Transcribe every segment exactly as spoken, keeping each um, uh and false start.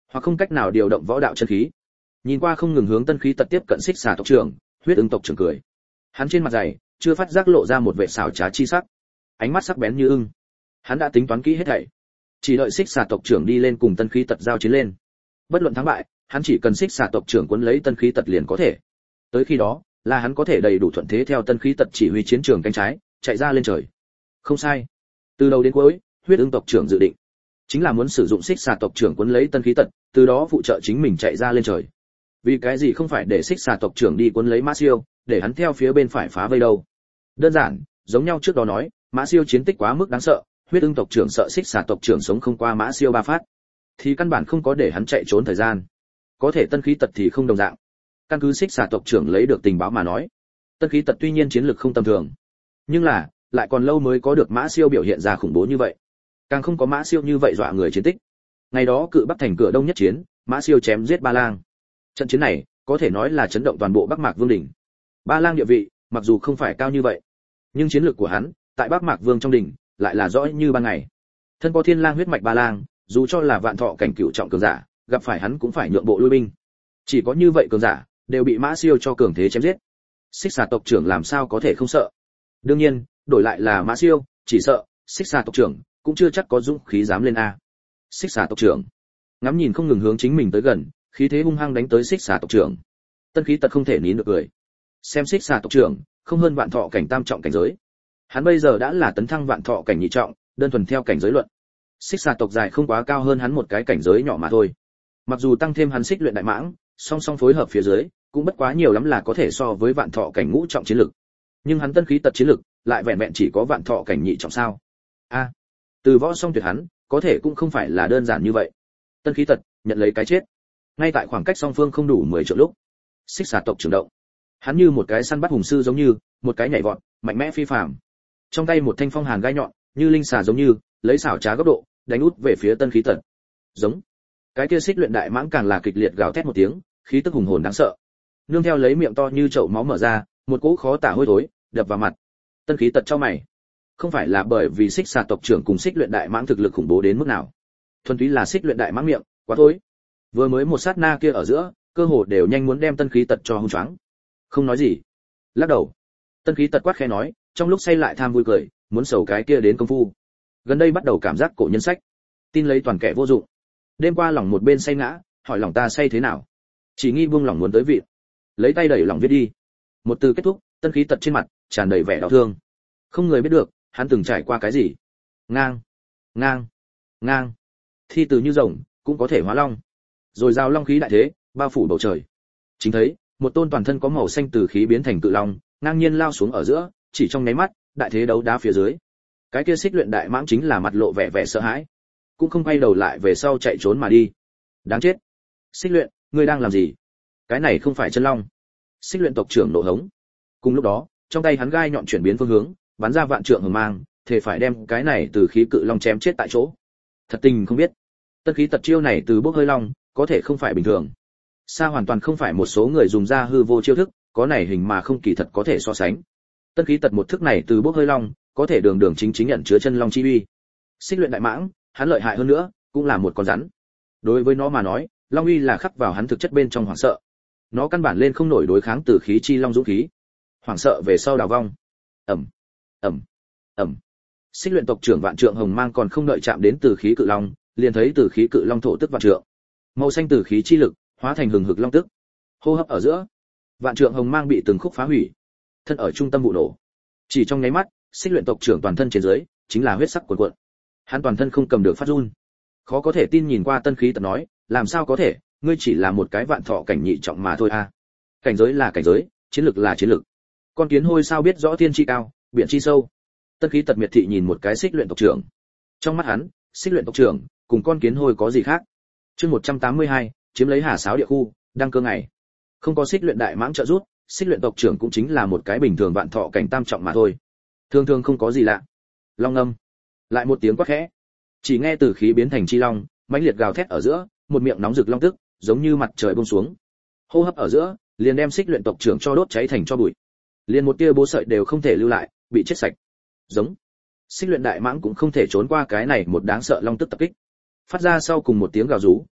hoặc không cách nào điều động võ đạo chân khí. Nhìn qua không ngừng hướng tân khí tật tiếp cận xích xà tộc trưởng, huyết ứng tộc trưởng cười. Hắn trên mặt dày chưa phát giác lộ ra một vẻ xảo trá chi sắc, ánh mắt sắc bén như ưng. Hắn đã tính toán kỹ hết thảy, chỉ đợi xích xà tộc trưởng đi lên cùng tân khí tật giao chiến lên. Bất luận thắng bại, hắn chỉ cần xích xà tộc trưởng cuốn lấy tân khí tật liền có thể. Tới khi đó, là hắn có thể đầy đủ thuận thế theo tân khí tật chỉ huy chiến trường cánh trái, chạy ra lên trời. Không sai. Từ đầu đến cuối, huyết ứng tộc trưởng dự định chính là muốn sử dụng xích xà tộc trưởng cuốn lấy tân khí tật, từ đó phụ trợ chính mình chạy ra lên trời. Vì cái gì không phải để xích xà tộc trưởng đi cuốn lấy Mã Siêu, để hắn theo phía bên phải phá vây đâu? Đơn giản, giống nhau trước đó nói, Mã Siêu chiến tích quá mức đáng sợ, huyết ưng tộc trưởng sợ xích xà tộc trưởng sống không qua Mã Siêu ba phát, thì căn bản không có để hắn chạy trốn thời gian. Có thể tân khí tật thì không đồng dạng. Căn cứ xích xà tộc trưởng lấy được tình báo mà nói, tân khí tật tuy nhiên chiến lực không tầm thường, nhưng là lại còn lâu mới có được Mã Siêu biểu hiện ra khủng bố như vậy, càng không có Mã Siêu như vậy dọa người chiến tích. Ngày đó cự Bắc thành cửa đông nhất chiến, Mã Siêu chém giết Ba Lang. Trận chiến này có thể nói là chấn động toàn bộ Bắc Mạc Vương đỉnh. Ba Lang địa vị mặc dù không phải cao như vậy, nhưng chiến lược của hắn tại Bắc Mạc Vương trong đỉnh lại là rõ như ban ngày. Thân có thiên lang huyết mạch Ba Lang, dù cho là vạn thọ cảnh cửu trọng cường giả, gặp phải hắn cũng phải nhượng bộ lui binh. Chỉ có như vậy cường giả đều bị Mã Siêu cho cường thế chém giết. Xích xà tộc trưởng làm sao có thể không sợ? Đương nhiên, đổi lại là Mã Siêu, chỉ sợ xích xà tộc trưởng cũng chưa chắc có dũng khí dám lên a. Xích xà tộc trưởng ngắm nhìn không ngừng hướng chính mình tới gần, khí thế hung hăng đánh tới xích xà tộc trưởng. Tân khí tật không thể nín được cười. Xem xích xà tộc trưởng không hơn vạn thọ cảnh tam trọng cảnh giới, hắn bây giờ đã là tấn thăng vạn thọ cảnh nhị trọng, đơn thuần theo cảnh giới luận, xích xà tộc dài không quá cao hơn hắn một cái cảnh giới nhỏ mà thôi. Mặc dù tăng thêm hắn xích luyện đại mãng, song song phối hợp phía dưới, cũng bất quá nhiều lắm là có thể so với vạn thọ cảnh ngũ trọng chiến lực. Nhưng hắn tân khí tật chiến lực lại vẹn vẹn chỉ có vạn thọ cảnh nhị trọng sao? A, à, từ võ song tuyệt hắn, có thể cũng không phải là đơn giản như vậy. Tân khí tật nhận lấy cái chết. Ngay tại khoảng cách song phương không đủ mười triệu lúc, xích xà tộc trưởng động. Hắn như một cái săn bắt hùng sư giống như, một cái nhảy vọt, mạnh mẽ phi phàm. Trong tay một thanh phong hàn gai nhọn, như linh xà giống như, lấy xảo trá góc độ, đánh út về phía tân khí tật. Giống. Cái kia xích luyện đại mãng càng là kịch liệt gào thét một tiếng, khí tức hùng hồn đáng sợ. Nương theo lấy miệng to như chậu máu mở ra, một cỗ khó tả hôi thối đập vào mặt. Tân khí tật chau mày. Không phải là bởi vì xích xà tộc trưởng cùng xích luyện đại mãng thực lực khủng bố đến mức nào, thuần túy là xích luyện đại mãng miệng quá thối. Vừa mới một sát na kia ở giữa, cơ hồ đều nhanh muốn đem tân khí tật cho hung choáng. Không nói gì, lắc đầu. Tân khí tật quát khẽ nói, trong lúc say lại tham vui cười, muốn sầu cái kia đến công phu. Gần đây bắt đầu cảm giác cổ nhân sách, tin lấy toàn kẻ vô dụng. Đêm qua lòng một bên say ngã, hỏi lòng ta say thế nào, chỉ nghi buông lòng muốn tới vị, lấy tay đẩy lòng viết đi. Một từ kết thúc, tân khí tật trên mặt tràn đầy vẻ đau thương. Không người biết được hắn từng trải qua cái gì. Ngang, ngang, ngang. Thi từ như rồng cũng có thể hóa long, rồi giao long khí đại thế bao phủ bầu trời. Chính thấy một tôn toàn thân có màu xanh từ khí biến thành cự long, ngang nhiên lao xuống ở giữa, chỉ trong nháy mắt, đại thế đấu đá phía dưới. Cái kia xích luyện đại mãng chính là mặt lộ vẻ vẻ sợ hãi, cũng không quay đầu lại về sau chạy trốn mà đi. Đáng chết! Xích luyện, ngươi đang làm gì? Cái này không phải chân long. Xích luyện tộc trưởng nộ hống. Cùng lúc đó, trong tay hắn gai nhọn chuyển biến phương hướng, bắn ra vạn trượng hừng mang, thể phải đem cái này từ khí cự long chém chết tại chỗ. Thật tình không biết, tân khí tật chiêu này từ bốc hơi long, có thể không phải bình thường. Xa hoàn toàn không phải một số người dùng ra hư vô chiêu thức, có này hình mà không kỳ thật có thể so sánh. Tân khí tật một thức này từ bốc hơi long, có thể đường đường chính chính nhận chứa chân long chi uy. Xích luyện đại mãng, hắn lợi hại hơn nữa, cũng là một con rắn. Đối với nó mà nói, long uy là khắc vào hắn thực chất bên trong hoảng sợ. Nó căn bản lên không nổi đối kháng từ khí chi long dũng khí. Hoảng sợ về sau đào vong. Ầm, ầm, ầm. Xích luyện tộc trưởng vạn trượng hồng mang còn không đợi chạm đến từ khí cự long, liền thấy từ khí cự long thổ tức vạn trượng. Màu xanh từ khí chi lực hóa thành hừng hực long tức. Hô hấp ở giữa, vạn trượng hồng mang bị từng khúc phá hủy, thân ở trung tâm vụ nổ. Chỉ trong nháy mắt, xích luyện tộc trưởng toàn thân trên dưới chính là huyết sắc cuồn cuộn. Hắn toàn thân không cầm được phát run. Khó có thể tin nhìn qua tân khí tật nói, làm sao có thể, ngươi chỉ là một cái vạn thọ cảnh nhị trọng mà thôi a. À. Cảnh giới là cảnh giới, chiến lực là chiến lực. Con kiến hôi sao biết rõ thiên chi cao, biển chi sâu. Tân khí tật miệt thị nhìn một cái xích luyện tộc trưởng. Trong mắt hắn, xích luyện tộc trưởng cùng con kiến hôi có gì khác? Chương một trăm tám mươi hai, chiếm lấy Hà Sáo địa khu, đăng cơ ngày. Không có xích luyện đại mãng trợ giúp, xích luyện tộc trưởng cũng chính là một cái bình thường vạn thọ cảnh tam trọng mà thôi. Thường thường không có gì lạ. Long âm, lại một tiếng quát khẽ. Chỉ nghe từ khí biến thành chi long, mãnh liệt gào thét ở giữa, một miệng nóng rực long tức, giống như mặt trời buông xuống. Hô hấp ở giữa, liền đem xích luyện tộc trưởng cho đốt cháy thành tro bụi. Liền một tia bố sợi đều không thể lưu lại, bị chết sạch. Giống. Xích luyện đại mãng cũng không thể trốn qua cái này một đáng sợ long tức tập kích. Phát ra sau cùng một tiếng gào rú,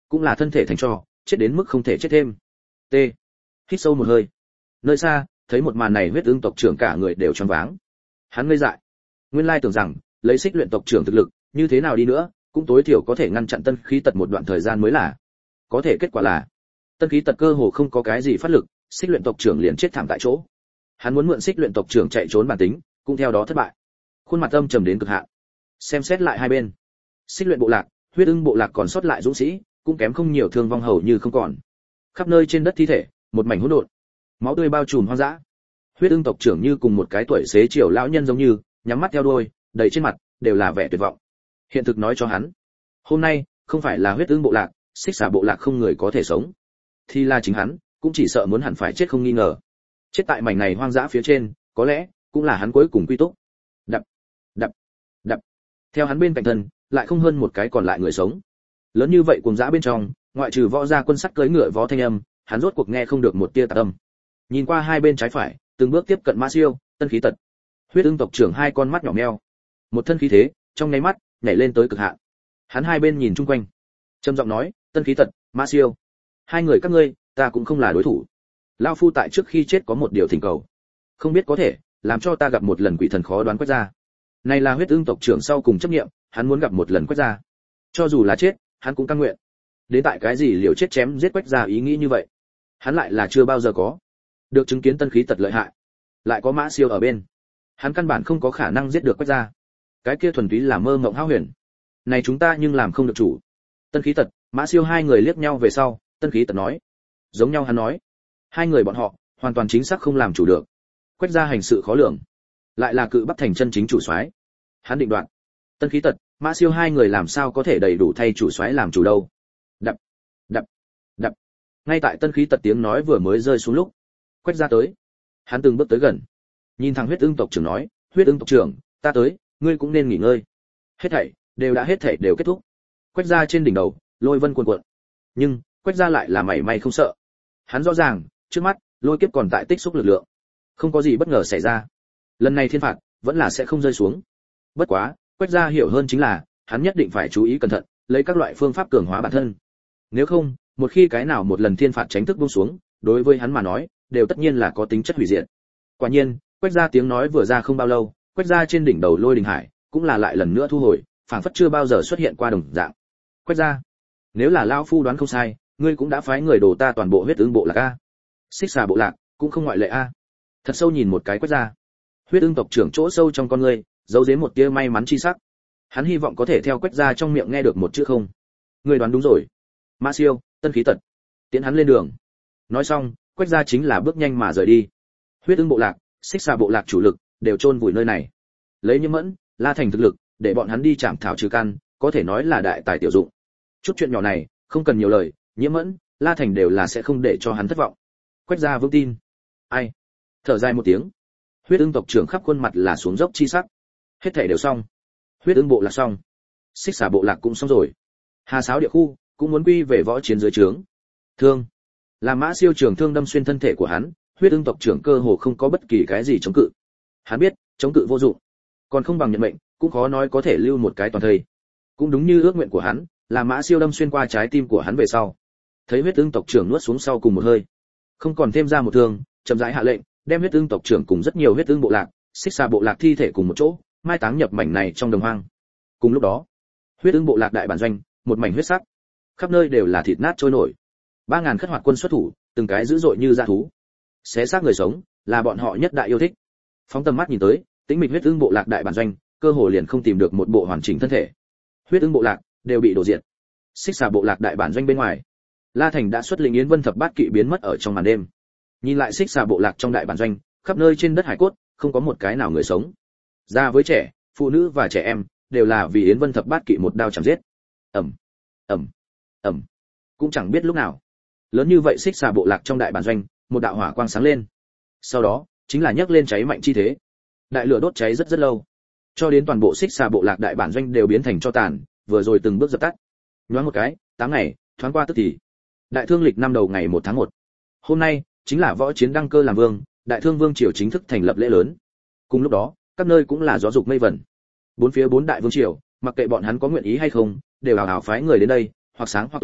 cũng là thân thể thành tro, chết đến mức không thể chết thêm. T. Hít sâu một hơi. Nơi xa, thấy một màn này huyết ưng tộc trưởng cả người đều choáng váng. Hắn ngây dại. Nguyên lai tưởng rằng, lấy Xích Luyện tộc trưởng thực lực, như thế nào đi nữa, cũng tối thiểu có thể ngăn chặn Tân Khí Tật một đoạn thời gian mới là. Có thể kết quả là, Tân Khí Tật cơ hồ không có cái gì phát lực, Xích Luyện tộc trưởng liền chết thảm tại chỗ. Hắn muốn mượn Xích Luyện tộc trưởng chạy trốn bản tính, cũng theo đó thất bại. Khuôn mặt âm trầm đến cực hạn. Xem xét lại hai bên, Xích Luyện bộ lạc, huyết ưng bộ lạc còn sót lại dũng sĩ, cũng kém không nhiều, thương vong hầu như không còn. Khắp nơi trên đất thi thể, một mảnh hỗn độn, máu tươi bao trùm hoang dã. Huyết ưng tộc trưởng như cùng một cái tuổi xế chiều lão nhân giống như, nhắm mắt theo đuôi, đầy trên mặt đều là vẻ tuyệt vọng. Hiện thực nói cho hắn, hôm nay không phải là huyết ưng bộ lạc, xích xà bộ lạc không người có thể sống, thì là chính hắn, cũng chỉ sợ muốn hẳn phải chết không nghi ngờ. Chết tại mảnh này hoang dã phía trên, có lẽ cũng là hắn cuối cùng quy túc. Đập, đập, đập. Theo hắn bên cạnh thân, lại không hơn một cái còn lại người sống. Lớn như vậy cuồng dã bên trong, ngoại trừ võ gia quân sắt cưỡi ngựa vó thanh âm, hắn rốt cuộc nghe không được một tia tạp âm. Nhìn qua hai bên trái phải, từng bước tiếp cận Mã Siêu, Tân Khí Tật. Huyết ưng tộc trưởng hai con mắt nhỏ meo, một thân khí thế, trong nháy mắt nhảy lên tới cực hạn. Hắn hai bên nhìn chung quanh, trầm giọng nói, Tân Khí Tật, Mã Siêu, hai người các ngươi, ta cũng không là đối thủ. Lão phu tại trước khi chết có một điều thỉnh cầu, không biết có thể làm cho ta gặp một lần quỷ thần khó đoán Quách gia. Này là huyết ưng tộc trưởng sau cùng chấp niệm, hắn muốn gặp một lần Quách gia, cho dù là chết, hắn cũng cam nguyện. Đến tại cái gì liều chết chém giết Quách gia ý nghĩ như vậy, hắn lại là chưa bao giờ có. Được chứng kiến Tân Khí Tật lợi hại, lại có Mã Siêu ở bên, hắn căn bản không có khả năng giết được Quách gia. Cái kia thuần túy là mơ mộng hão huyền. Này chúng ta nhưng làm không được chủ. Tân Khí Tật, Mã Siêu hai người liếc nhau về sau, Tân Khí Tật nói, giống nhau hắn nói, hai người bọn họ hoàn toàn chính xác không làm chủ được. Quách gia hành sự khó lường, lại là cự Bắc thành chân chính chủ soái. Hắn định đoạt, Tân Khí Tật, Mã Siêu hai người làm sao có thể đầy đủ thay chủ soái làm chủ đâu. Đập, đập, đập. Ngay tại Tân Khí Tật tiếng nói vừa mới rơi xuống lúc, Quách gia tới. Hắn từng bước tới gần, nhìn thằng huyết ưng tộc trưởng nói, huyết ưng tộc trưởng, ta tới, ngươi cũng nên nghỉ ngơi. Hết thảy đều đã hết thảy đều kết thúc. Quách gia trên đỉnh đầu, lôi vân cuồn cuộn. Nhưng, Quách gia lại là mảy may không sợ. Hắn rõ ràng, trước mắt, lôi kiếp còn tại tích xúc lực lượng. Không có gì bất ngờ xảy ra. Lần này thiên phạt, vẫn là sẽ không rơi xuống. Bất quá, Quách gia hiểu hơn chính là, hắn nhất định phải chú ý cẩn thận, lấy các loại phương pháp cường hóa bản thân. Nếu không, một khi cái nào một lần thiên phạt tránh thức buông xuống, đối với hắn mà nói, đều tất nhiên là có tính chất hủy diệt. Quả nhiên, Quách gia tiếng nói vừa ra không bao lâu, Quách gia trên đỉnh đầu lôi đình hải, cũng là lại lần nữa thu hồi, phảng phất chưa bao giờ xuất hiện qua đồng dạng. Quách gia, nếu là lão phu đoán không sai, ngươi cũng đã phái người đổ ta toàn bộ huyết ưng bộ lạc a. Xích xà bộ lạc cũng không ngoại lệ a. Thật sâu nhìn một cái Quách gia, huyết ưng tộc trưởng chỗ sâu trong con ngươi, giấu giếm một tia may mắn chi sắc. Hắn hy vọng có thể theo Quách gia trong miệng nghe được một chữ không. Ngươi đoán đúng rồi. Mã Siêu, Tân Khí Tật, tiến hắn lên đường. Nói xong, Quách gia chính là bước nhanh mà rời đi. Huyết ưng bộ lạc, xích xà bộ lạc chủ lực đều chôn vùi nơi này. Lấy Nhiễm Mẫn, La Thành thực lực, để bọn hắn đi chạm thảo trừ căn, có thể nói là đại tài tiểu dụng. Chút chuyện nhỏ này, không cần nhiều lời, Nhiễm Mẫn, La Thành đều là sẽ không để cho hắn thất vọng. Quách gia vững tin. Ai? Thở dài một tiếng. Huyết ưng tộc trưởng khắp khuôn mặt là xuống dốc chi sắc. Hết thảy đều xong. Huyết ưng bộ lạc xong, xích xà bộ lạc cũng xong rồi. Hà Sáo địa khu cũng muốn quy về võ chiến dưới trướng. Thương, là Mã Siêu trường thương đâm xuyên thân thể của hắn, huyết ưng tộc trưởng cơ hồ không có bất kỳ cái gì chống cự. Hắn biết, chống cự vô dụng, còn không bằng nhận mệnh, cũng khó nói có thể lưu một cái toàn thây. Cũng đúng như ước nguyện của hắn, là Mã Siêu đâm xuyên qua trái tim của hắn về sau. Thấy huyết ưng tộc trưởng nuốt xuống sau cùng một hơi, không còn thêm ra một thương, chậm rãi hạ lệnh, đem huyết ưng tộc trưởng cùng rất nhiều huyết ưng bộ lạc, xích xà bộ lạc thi thể cùng một chỗ, mai táng nhập mảnh này trong đồng hoang. Cùng lúc đó, huyết ưng bộ lạc đại bản doanh, một mảnh huyết sắc, khắp nơi đều là thịt nát trôi nổi. Ba ngàn khất hoạt quân xuất thủ, từng cái dữ dội như dã thú, xé xác người sống, là bọn họ nhất đại yêu thích. Phóng tầm mắt nhìn tới, tĩnh mịch huyết ưng bộ lạc đại bản doanh, cơ hồ liền không tìm được một bộ hoàn chỉnh thân thể. Huyết ưng bộ lạc đều bị đổ diệt. Xích xà bộ lạc đại bản doanh bên ngoài, La Thành đã xuất lĩnh Yến Vân thập bát kỵ biến mất ở trong màn đêm. Nhìn lại xích xà bộ lạc trong đại bản doanh, khắp nơi trên đất hải cốt, không có một cái nào người sống. Già với trẻ, phụ nữ và trẻ em, đều là vì Yến Vân thập bát kỵ một đao chém giết. Ầm, ầm, ầm. Cũng chẳng biết lúc nào, lớn như vậy xích xà bộ lạc trong đại bản doanh, một đạo hỏa quang sáng lên. Sau đó, chính là nhấc lên cháy mạnh chi thế. Đại lửa đốt cháy rất rất lâu, cho đến toàn bộ xích xà bộ lạc đại bản doanh đều biến thành tro tàn, vừa rồi từng bước dập tắt. Nhoáng một cái, tám ngày, thoáng qua tức thì. Đại thương lịch năm đầu ngày một tháng một. Hôm nay chính là võ chiến đăng cơ làm vương, đại thương vương triều chính thức thành lập lễ lớn. Cùng lúc đó, các nơi cũng là gió dục mây vẩn. Bốn phía bốn đại vương triều, mặc kệ bọn hắn có nguyện ý hay không, đều hào hào phái người đến đây, hoặc sáng hoặc tối,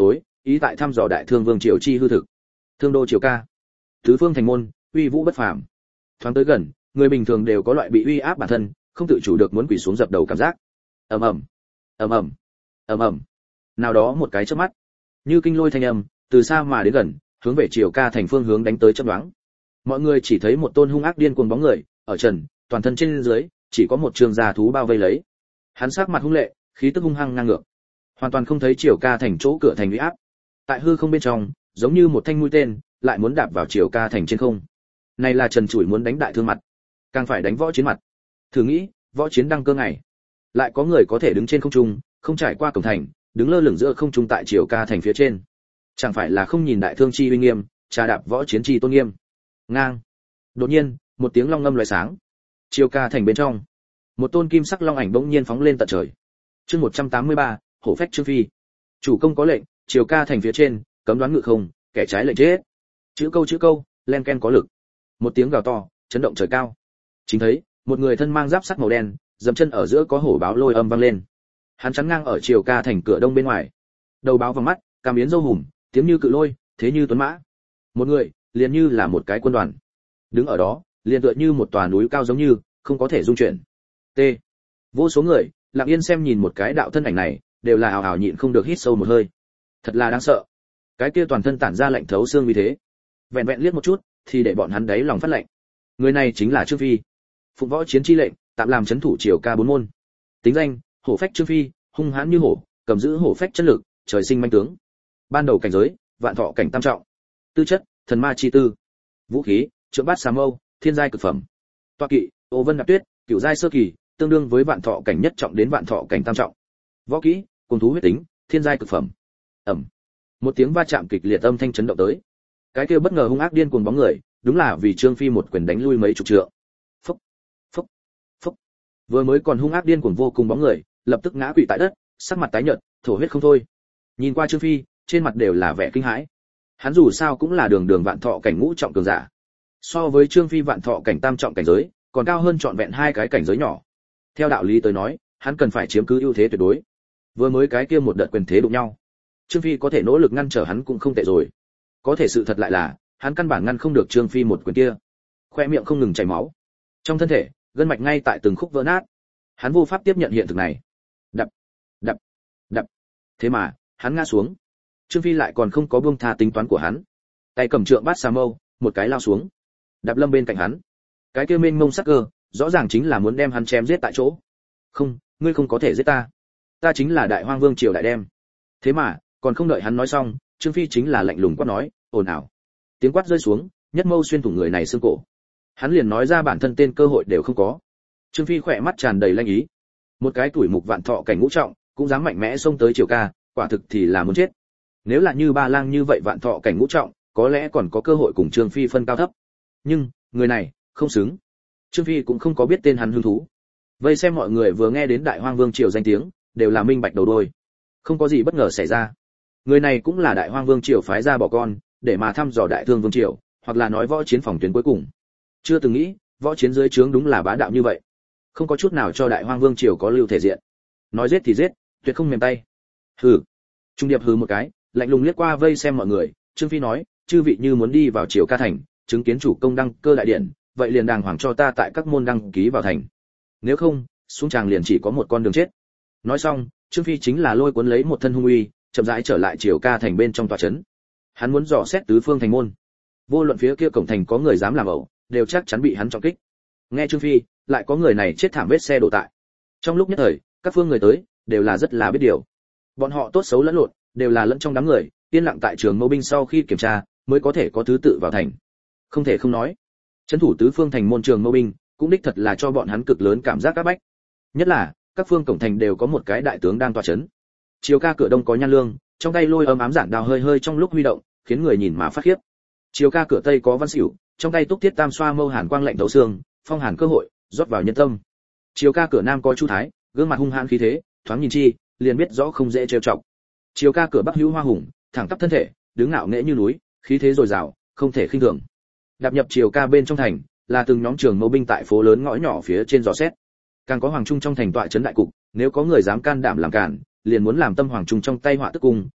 ý tại thăm dò đại thương vương triều chi hư thực. Thương đô triều ca, tứ phương thành môn, uy vũ bất phàm. Thoáng tới gần, người bình thường đều có loại bị uy áp bản thân, không tự chủ được muốn quỳ xuống dập đầu cảm giác. Ầm ầm, ầm ầm, ầm ầm. Nào đó một cái chớp mắt, như kinh lôi thanh âm, từ xa mà đến gần, hướng về triều ca thành phương hướng đánh tới chớp nhoáng. Mọi người chỉ thấy một tôn hung ác điên cuồng bóng người, ở trần, toàn thân trên dưới, chỉ có một trường già thú bao vây lấy. Hắn sắc mặt hung lệ, khí tức hung hăng ngang ngược, hoàn toàn không thấy triều ca thành chỗ cửa thành uy áp. Tại hư không bên trong, giống như một thanh mũi tên, lại muốn đạp vào triều ca thành trên không. Này là Trần Chủi muốn đánh đại thương mặt, càng phải đánh võ chiến mặt. Thử nghĩ, võ chiến đăng cơ ngày, lại có người có thể đứng trên không trung, không trải qua cổng thành, đứng lơ lửng giữa không trung tại triều ca thành phía trên. Chẳng phải là không nhìn đại thương chi uy nghiêm, trà đạp võ chiến chi tôn nghiêm. Ngang. Đột nhiên, một tiếng long ngâm lóe sáng. Triều ca thành bên trong, một tôn kim sắc long ảnh bỗng nhiên phóng lên tận trời. Chương một trăm tám mươi ba, hổ phách Trương Phi. Chủ công có lệnh, triều ca thành phía trên, cấm đoán ngự không, kẻ trái lệnh chết. Chữ câu chữ câu, len ken có lực. Một tiếng gào to, chấn động trời cao. Chính thấy, một người thân mang giáp sắt màu đen, dậm chân ở giữa có hổ báo lôi âm vang lên. Hắn chắn ngang ở triều ca thành cửa đông bên ngoài. Đầu báo vàng mắt, cằm yến râu hùm, tiếng như cự lôi, thế như tuấn mã. Một người, liền như là một cái quân đoàn. Đứng ở đó, liền tựa như một tòa núi cao giống như, không có thể dung chuyển. T. Vô số người, lặng yên xem nhìn một cái đạo thân ảnh này, đều là ào ào nhịn không được hít sâu một hơi. Thật là đáng sợ. Cái kia toàn thân tản ra lạnh thấu xương như thế. Vẹn vẹn liếc một chút, thì để bọn hắn đáy lòng phát lạnh. Người này chính là Trương Phi. Phụng võ chiến chi lệnh, tạm làm chấn thủ triều ca bốn môn. Tính danh, hổ phách Trương Phi, hung hãn như hổ, cầm giữ hổ phách chân lực, trời sinh manh tướng. Ban đầu cảnh giới, vạn thọ cảnh tam trọng. Tư chất, thần ma chi tư. Vũ khí, trượng bát xà mâu, thiên giai cực phẩm. Toa kỵ, ô vân đạp tuyết, cửu giai sơ kỳ, tương đương với vạn thọ cảnh nhất trọng đến vạn thọ cảnh tam trọng. Võ kỹ, cùng thú huyết tính, thiên giai cực phẩm. Ầm. Một tiếng va chạm kịch liệt âm thanh chấn động tới. Cái kia bất ngờ hung ác điên cuồng bóng người, đúng là vì Trương Phi một quyền đánh lui mấy chục trượng. Phốc, phốc, phốc. Vừa mới còn hung ác điên cuồng vô cùng bóng người, lập tức ngã quỵ tại đất, sắc mặt tái nhợt, thổ huyết không thôi. Nhìn qua Trương Phi, trên mặt đều là vẻ kinh hãi. Hắn dù sao cũng là đường đường vạn thọ cảnh ngũ trọng cường giả. So với Trương Phi vạn thọ cảnh tam trọng cảnh giới, còn cao hơn trọn vẹn hai cái cảnh giới nhỏ. Theo đạo lý tới nói, hắn cần phải chiếm cứ ưu thế tuyệt đối. Vừa mới cái kia một đợt quyền thế đụng nhau, Trương Phi có thể nỗ lực ngăn trở hắn cũng không tệ rồi. Có thể sự thật lại là, hắn căn bản ngăn không được Trương Phi một quyền kia. Khoe miệng không ngừng chảy máu. Trong thân thể, gân mạch ngay tại từng khúc vỡ nát. Hắn vô pháp tiếp nhận hiện thực này. Đập, đập, đập. Thế mà, hắn ngã xuống. Trương Phi lại còn không có buông tha tính toán của hắn. Tay cầm trượng bát xà mâu, một cái lao xuống. Đạp lâm bên cạnh hắn. Cái kia mênh mông sắc cơ, rõ ràng chính là muốn đem hắn chém giết tại chỗ. Không, ngươi không có thể giết ta. Ta chính là Đại Hoang Vương triều đại đem. Thế mà, còn không đợi hắn nói xong, Trương Phi chính là lạnh lùng quát nói, ồn ào. Tiếng quát rơi xuống, nhất mâu xuyên thủng người này xương cổ. Hắn liền nói ra bản thân tên cơ hội đều không có. Trương Phi khỏe mắt tràn đầy lanh ý. Một cái tuổi mục vạn thọ cảnh ngũ trọng, cũng dám mạnh mẽ xông tới triều ca, quả thực thì là muốn chết. Nếu là như Ba Lang như vậy vạn thọ cảnh ngũ trọng, có lẽ còn có cơ hội cùng Trương Phi phân cao thấp. Nhưng, người này, không xứng. Trương Phi cũng không có biết tên hắn hứng thú. Vây xem mọi người vừa nghe đến Đại Hoang Vương triều danh tiếng, đều là minh bạch đầu đuôi. Không có gì bất ngờ xảy ra. Người này cũng là Đại Hoang Vương triều phái ra bỏ con, để mà thăm dò Đại Thương Vương triều, hoặc là nói võ chiến phòng tuyến cuối cùng. Chưa từng nghĩ, võ chiến dưới trướng đúng là bá đạo như vậy. Không có chút nào cho Đại Hoang Vương triều có lưu thể diện. Nói giết thì giết, tuyệt không mềm tay. Hừ. Trung Điệp hừ một cái, lạnh lùng liếc qua vây xem mọi người, Trương Phi nói, chư vị như muốn đi vào triều ca thành, chứng kiến chủ công đăng cơ đại điện, vậy liền đàng hoàng cho ta tại các môn đăng ký vào thành. Nếu không, xuống tràng liền chỉ có một con đường chết. Nói xong, Trương Phi chính là lôi cuốn lấy một thân hung uy, chậm rãi trở lại triều ca thành bên trong tòa trấn. Hắn muốn dò xét tứ phương thành môn. Vô luận phía kia cổng thành có người dám làm ẩu, đều chắc chắn bị hắn trọng kích. Nghe Trương Phi, lại có người này chết thảm vết xe đổ tại. Trong lúc nhất thời, các phương người tới đều là rất là biết điều. Bọn họ tốt xấu lẫn lộn, đều là lẫn trong đám người, yên lặng tại trường mâu binh sau khi kiểm tra, mới có thể có thứ tự vào thành. Không thể không nói, trấn thủ tứ phương thành môn trường mâu binh, cũng đích thật là cho bọn hắn cực lớn cảm giác các bách. Nhất là, các phương cổng thành đều có một cái đại tướng đang tọa trấn. Triều ca cửa đông có Nhan Lương, trong tay lôi ấm ám giản đao hơi hơi trong lúc huy động, khiến người nhìn mà phát khiếp. Triều ca cửa tây có Văn Sửu, trong tay túc thiết tam xoa mâu hàn quang lạnh thấu xương, phong hàn cơ hội, rót vào nhân tâm. Triều ca cửa nam có Chu Thái, gương mặt hung hãn khí thế, thoáng nhìn chi, liền biết rõ không dễ trêu chọc. Triều ca cửa bắc hữu Hoa Hùng, thẳng tắp thân thể, đứng ngạo nghễ như núi, khí thế dồi dào, không thể khinh thường. Đạp nhập triều ca bên trong thành, là từng nhóm trường mâu binh tại phố lớn ngõ nhỏ phía trên dò xét. Càng có hoàng trung trong thành tọa trấn đại cục, nếu có người dám can đảm làm cản, liền muốn làm tâm hoàng trung trong tay họa tức cung,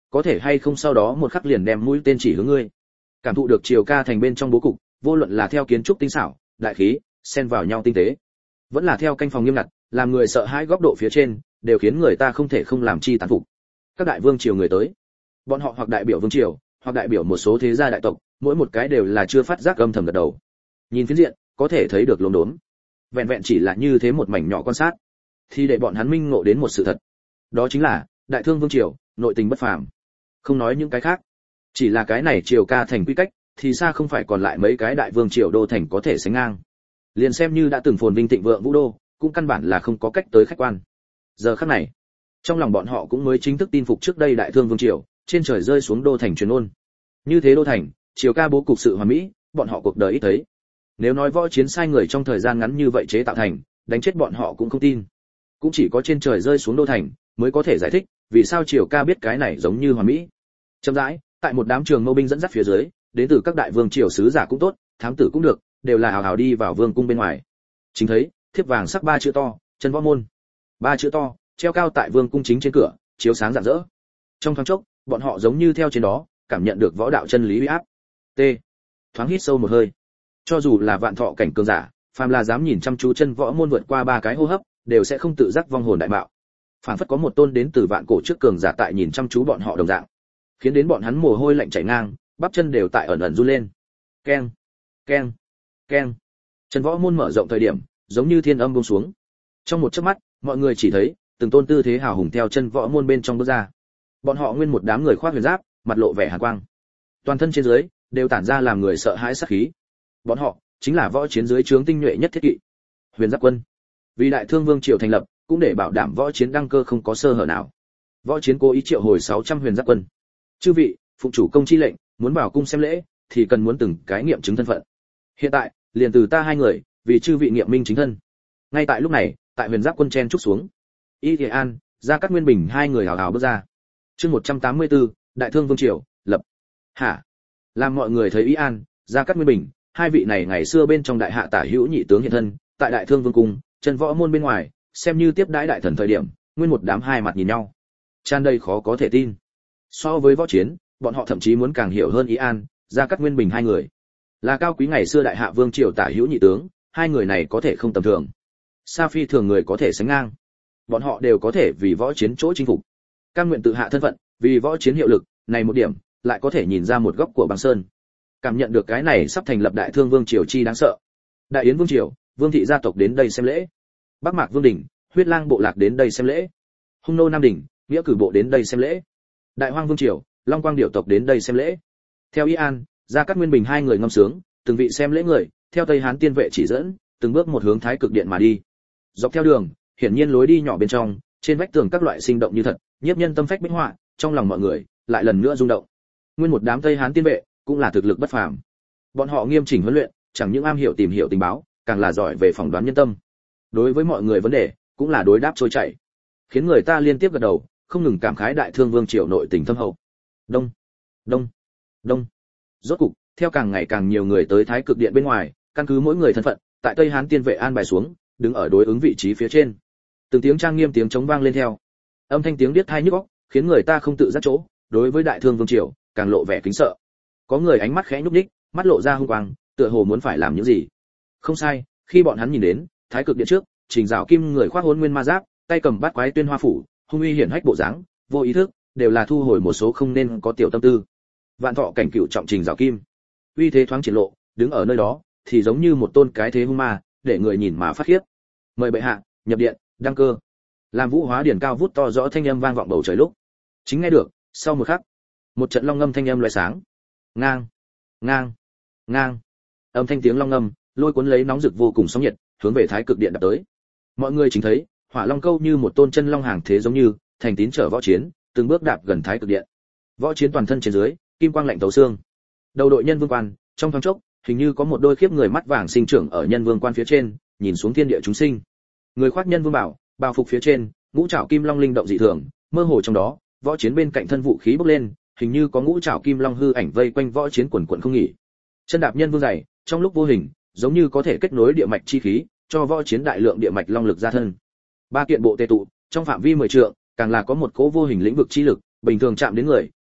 có thể hay không sau đó một khắc liền đem mũi tên chỉ hướng ngươi. Cảm thụ được Triều Ca thành bên trong bố cục, vô luận là theo kiến trúc tinh xảo, đại khí, xen vào nhau tinh tế, vẫn là theo canh phòng nghiêm ngặt, làm người sợ hãi góc độ phía trên, đều khiến người ta không thể không làm chi tán phục. Các đại vương triều người tới, bọn họ hoặc đại biểu vương triều, hoặc đại biểu một số thế gia đại tộc, mỗi một cái đều là chưa phát giác âm thầm gật đầu. Nhìn phiến diện, có thể thấy được lốm đốm. Vẹn vẹn chỉ là như thế một mảnh nhỏ quan sát, thì để bọn hắn minh ngộ đến một sự thật. Đó chính là, đại thương vương triều, nội tình bất phàm. Không nói những cái khác, chỉ là cái này Triều Ca thành quy cách, thì xa không phải còn lại mấy cái đại vương triều đô thành có thể sánh ngang. Liền xem như đã từng phồn vinh thịnh vượng vũ đô, cũng căn bản là không có cách tới khách quan. Giờ khắc này, trong lòng bọn họ cũng mới chính thức tin phục trước đây đại thương vương triều, trên trời rơi xuống đô thành truyền ôn. Như thế đô thành, Triều Ca bố cục sự hoàn mỹ, bọn họ cuộc đời ít thấy. Nếu nói võ chiến sai người trong thời gian ngắn như vậy chế tạo thành, đánh chết bọn họ cũng không tin. Cũng chỉ có trên trời rơi xuống đô thành mới có thể giải thích vì sao Triều Ca biết cái này giống như hoàn mỹ. Chậm rãi, tại một đám trường mâu binh dẫn dắt phía dưới, đến từ các đại vương triều sứ giả cũng tốt, thám tử cũng được, đều là hào hào đi vào vương cung bên ngoài. Chính thấy, thiếp vàng sắc ba chữ to, chân võ môn. Ba chữ to, treo cao tại vương cung chính trên cửa, chiếu sáng rạng rỡ. Trong thoáng chốc, bọn họ giống như theo trên đó, cảm nhận được võ đạo chân lý uy áp. T. Thoáng hít sâu một hơi. Cho dù là vạn thọ cảnh cường giả, phàm là dám nhìn chăm chú chân võ môn vượt qua ba cái hô hấp, đều sẽ không tự giác vong hồn đại bạo. Phản phất có một tôn đến từ vạn cổ trước cường giả tại nhìn chăm chú bọn họ đồng dạng, khiến đến bọn hắn mồ hôi lạnh chảy ngang, bắp chân đều tại ẩn ẩn run lên. Keng, keng, keng. Chân võ môn mở rộng thời điểm, giống như thiên âm buông xuống. Trong một chớp mắt, mọi người chỉ thấy từng tôn tư thế hào hùng theo chân võ môn bên trong bước ra. Bọn họ nguyên một đám người khoác huyền giáp, mặt lộ vẻ hàn quang. Toàn thân trên dưới đều tản ra làm người sợ hãi sát khí. Bọn họ chính là võ chiến dưới trướng tinh nhuệ nhất thiết kỵ, Huyền Giáp quân. Vì đại thương vương triều thành lập, cũng để bảo đảm võ chiến đăng cơ không có sơ hở nào. Võ chiến cố ý triệu hồi sáu trăm Huyền Giáp quân. Chư vị, phụng chủ công chi lệnh, muốn vào cung xem lễ, thì cần muốn từng cái nghiệm chứng thân phận. Hiện tại, liền từ ta hai người, vì chư vị nghiệm minh chính thân. Ngay tại lúc này, tại Huyền Giáp quân chen trúc xuống, Y Thế An, Gia Cát Nguyên Bình hai người hào hào bước ra. Chương một trăm tám mươi tư, Đại Thương Vương triều, lập. Hả? Làm mọi người thấy Y An, Gia Cát Nguyên Bình, hai vị này ngày xưa bên trong đại hạ tả hữu nhị tướng hiện thân, tại Đại Thương Vương cung, chân võ môn bên ngoài, xem như tiếp đãi đại thần thời điểm, nguyên một đám hai mặt nhìn nhau, tràn đầy khó có thể tin. So với võ chiến, bọn họ thậm chí muốn càng hiểu hơn Y An, Gia Cát Nguyên Bình hai người. Là cao quý ngày xưa đại hạ vương triều tả hữu nhị tướng, hai người này có thể không tầm thường. Sa phi thường người có thể sánh ngang. Bọn họ đều có thể vì võ chiến chỗ chinh phục. Cam nguyện tự hạ thân phận, vì võ chiến hiệu lực, này một điểm, lại có thể nhìn ra một góc của băng sơn. Cảm nhận được cái này sắp thành lập đại thương vương triều chi đáng sợ. Đại yến vương triều, vương thị gia tộc đến đây xem lễ. Bắc mạc vương đỉnh, huyết lang bộ lạc đến đây xem lễ. Hung nô nam đỉnh, nghĩa cử bộ đến đây xem lễ. Đại hoang vương triều, long quang điểu tộc đến đây xem lễ. Theo Y An, Gia Cát Nguyên Bình hai người ngâm sướng, từng vị xem lễ người, theo Tây Hán tiên vệ chỉ dẫn, từng bước một hướng Thái Cực Điện mà đi. Dọc theo đường, hiển nhiên lối đi nhỏ bên trong, trên vách tường các loại sinh động như thật, nhiếp nhân tâm phách bích họa, trong lòng mọi người lại lần nữa rung động. Nguyên một đám Tây Hán tiên vệ, cũng là thực lực bất phàm. Bọn họ nghiêm chỉnh huấn luyện, chẳng những am hiểu tìm hiểu tình báo, càng là giỏi về phỏng đoán nhân tâm. Đối với mọi người vấn đề, cũng là đối đáp trôi chảy, khiến người ta liên tiếp gật đầu, không ngừng cảm khái đại thương vương triều nội tình thâm hậu. Đông, đông, đông. Rốt cục, theo càng ngày càng nhiều người tới Thái Cực Điện bên ngoài, căn cứ mỗi người thân phận, tại Tây Hán tiên vệ an bài xuống, đứng ở đối ứng vị trí phía trên. Từng tiếng trang nghiêm tiếng chống vang lên theo. Âm thanh tiếng điếc tai nhức óc, khiến người ta không tự giác chỗ, đối với đại thương vương triều, càng lộ vẻ kính sợ. Có người ánh mắt khẽ nhúc nhích, mắt lộ ra hung quang, tựa hồ muốn phải làm những gì. Không sai, khi bọn hắn nhìn đến Thái Cực Điện trước, Trình Dạo Kim người khoác Hỗn Nguyên Ma Giáp, tay cầm bát quái tuyên hoa phủ, hung uy hiển hách bộ dáng, vô ý thức đều là thu hồi một số không nên có tiểu tâm tư. Vạn thọ cảnh cựu trọng Trình Dạo Kim, uy thế thoáng triển lộ, đứng ở nơi đó thì giống như một tôn cái thế hung ma, để người nhìn mà phát khiếp. Mời bệ hạ nhập điện đăng cơ. Làm vũ hóa điển cao vút to rõ thanh âm vang vọng bầu trời lúc, chính nghe được, sau một khắc, một trận long ngâm thanh âm lóe sáng. Ngang, ngang, ngang. Âm thanh tiếng long ngâm, lôi cuốn lấy nóng rực vô cùng sóng nhiệt, hướng về Thái Cực Điện đập tới. Mọi người chính thấy, Hỏa Long câu như một tôn chân long hàng thế giống như, thành tín trở võ chiến, từng bước đạp gần Thái Cực Điện. Võ chiến toàn thân trên dưới, kim quang lạnh tấu xương. Đầu đội nhân vương quan, trong thoáng chốc, hình như có một đôi khiếp người mắt vàng sinh trưởng ở nhân vương quan phía trên, nhìn xuống thiên địa chúng sinh. Người khoác nhân vương bảo, bào phục phía trên, ngũ trảo kim long linh động dị thường, mơ hồ trong đó, võ chiến bên cạnh thân vũ khí bốc lên, hình như có ngũ trảo kim long hư ảnh vây quanh võ chiến quần quần không nghỉ. Chân đạp nhân vương dày, trong lúc vô hình, giống như có thể kết nối địa mạch chi khí, cho võ chiến đại lượng địa mạch long lực ra thân. Ba kiện bộ tề tụ, trong phạm vi mười trượng, càng là có một cỗ vô hình lĩnh vực chi lực, bình thường chạm đến người,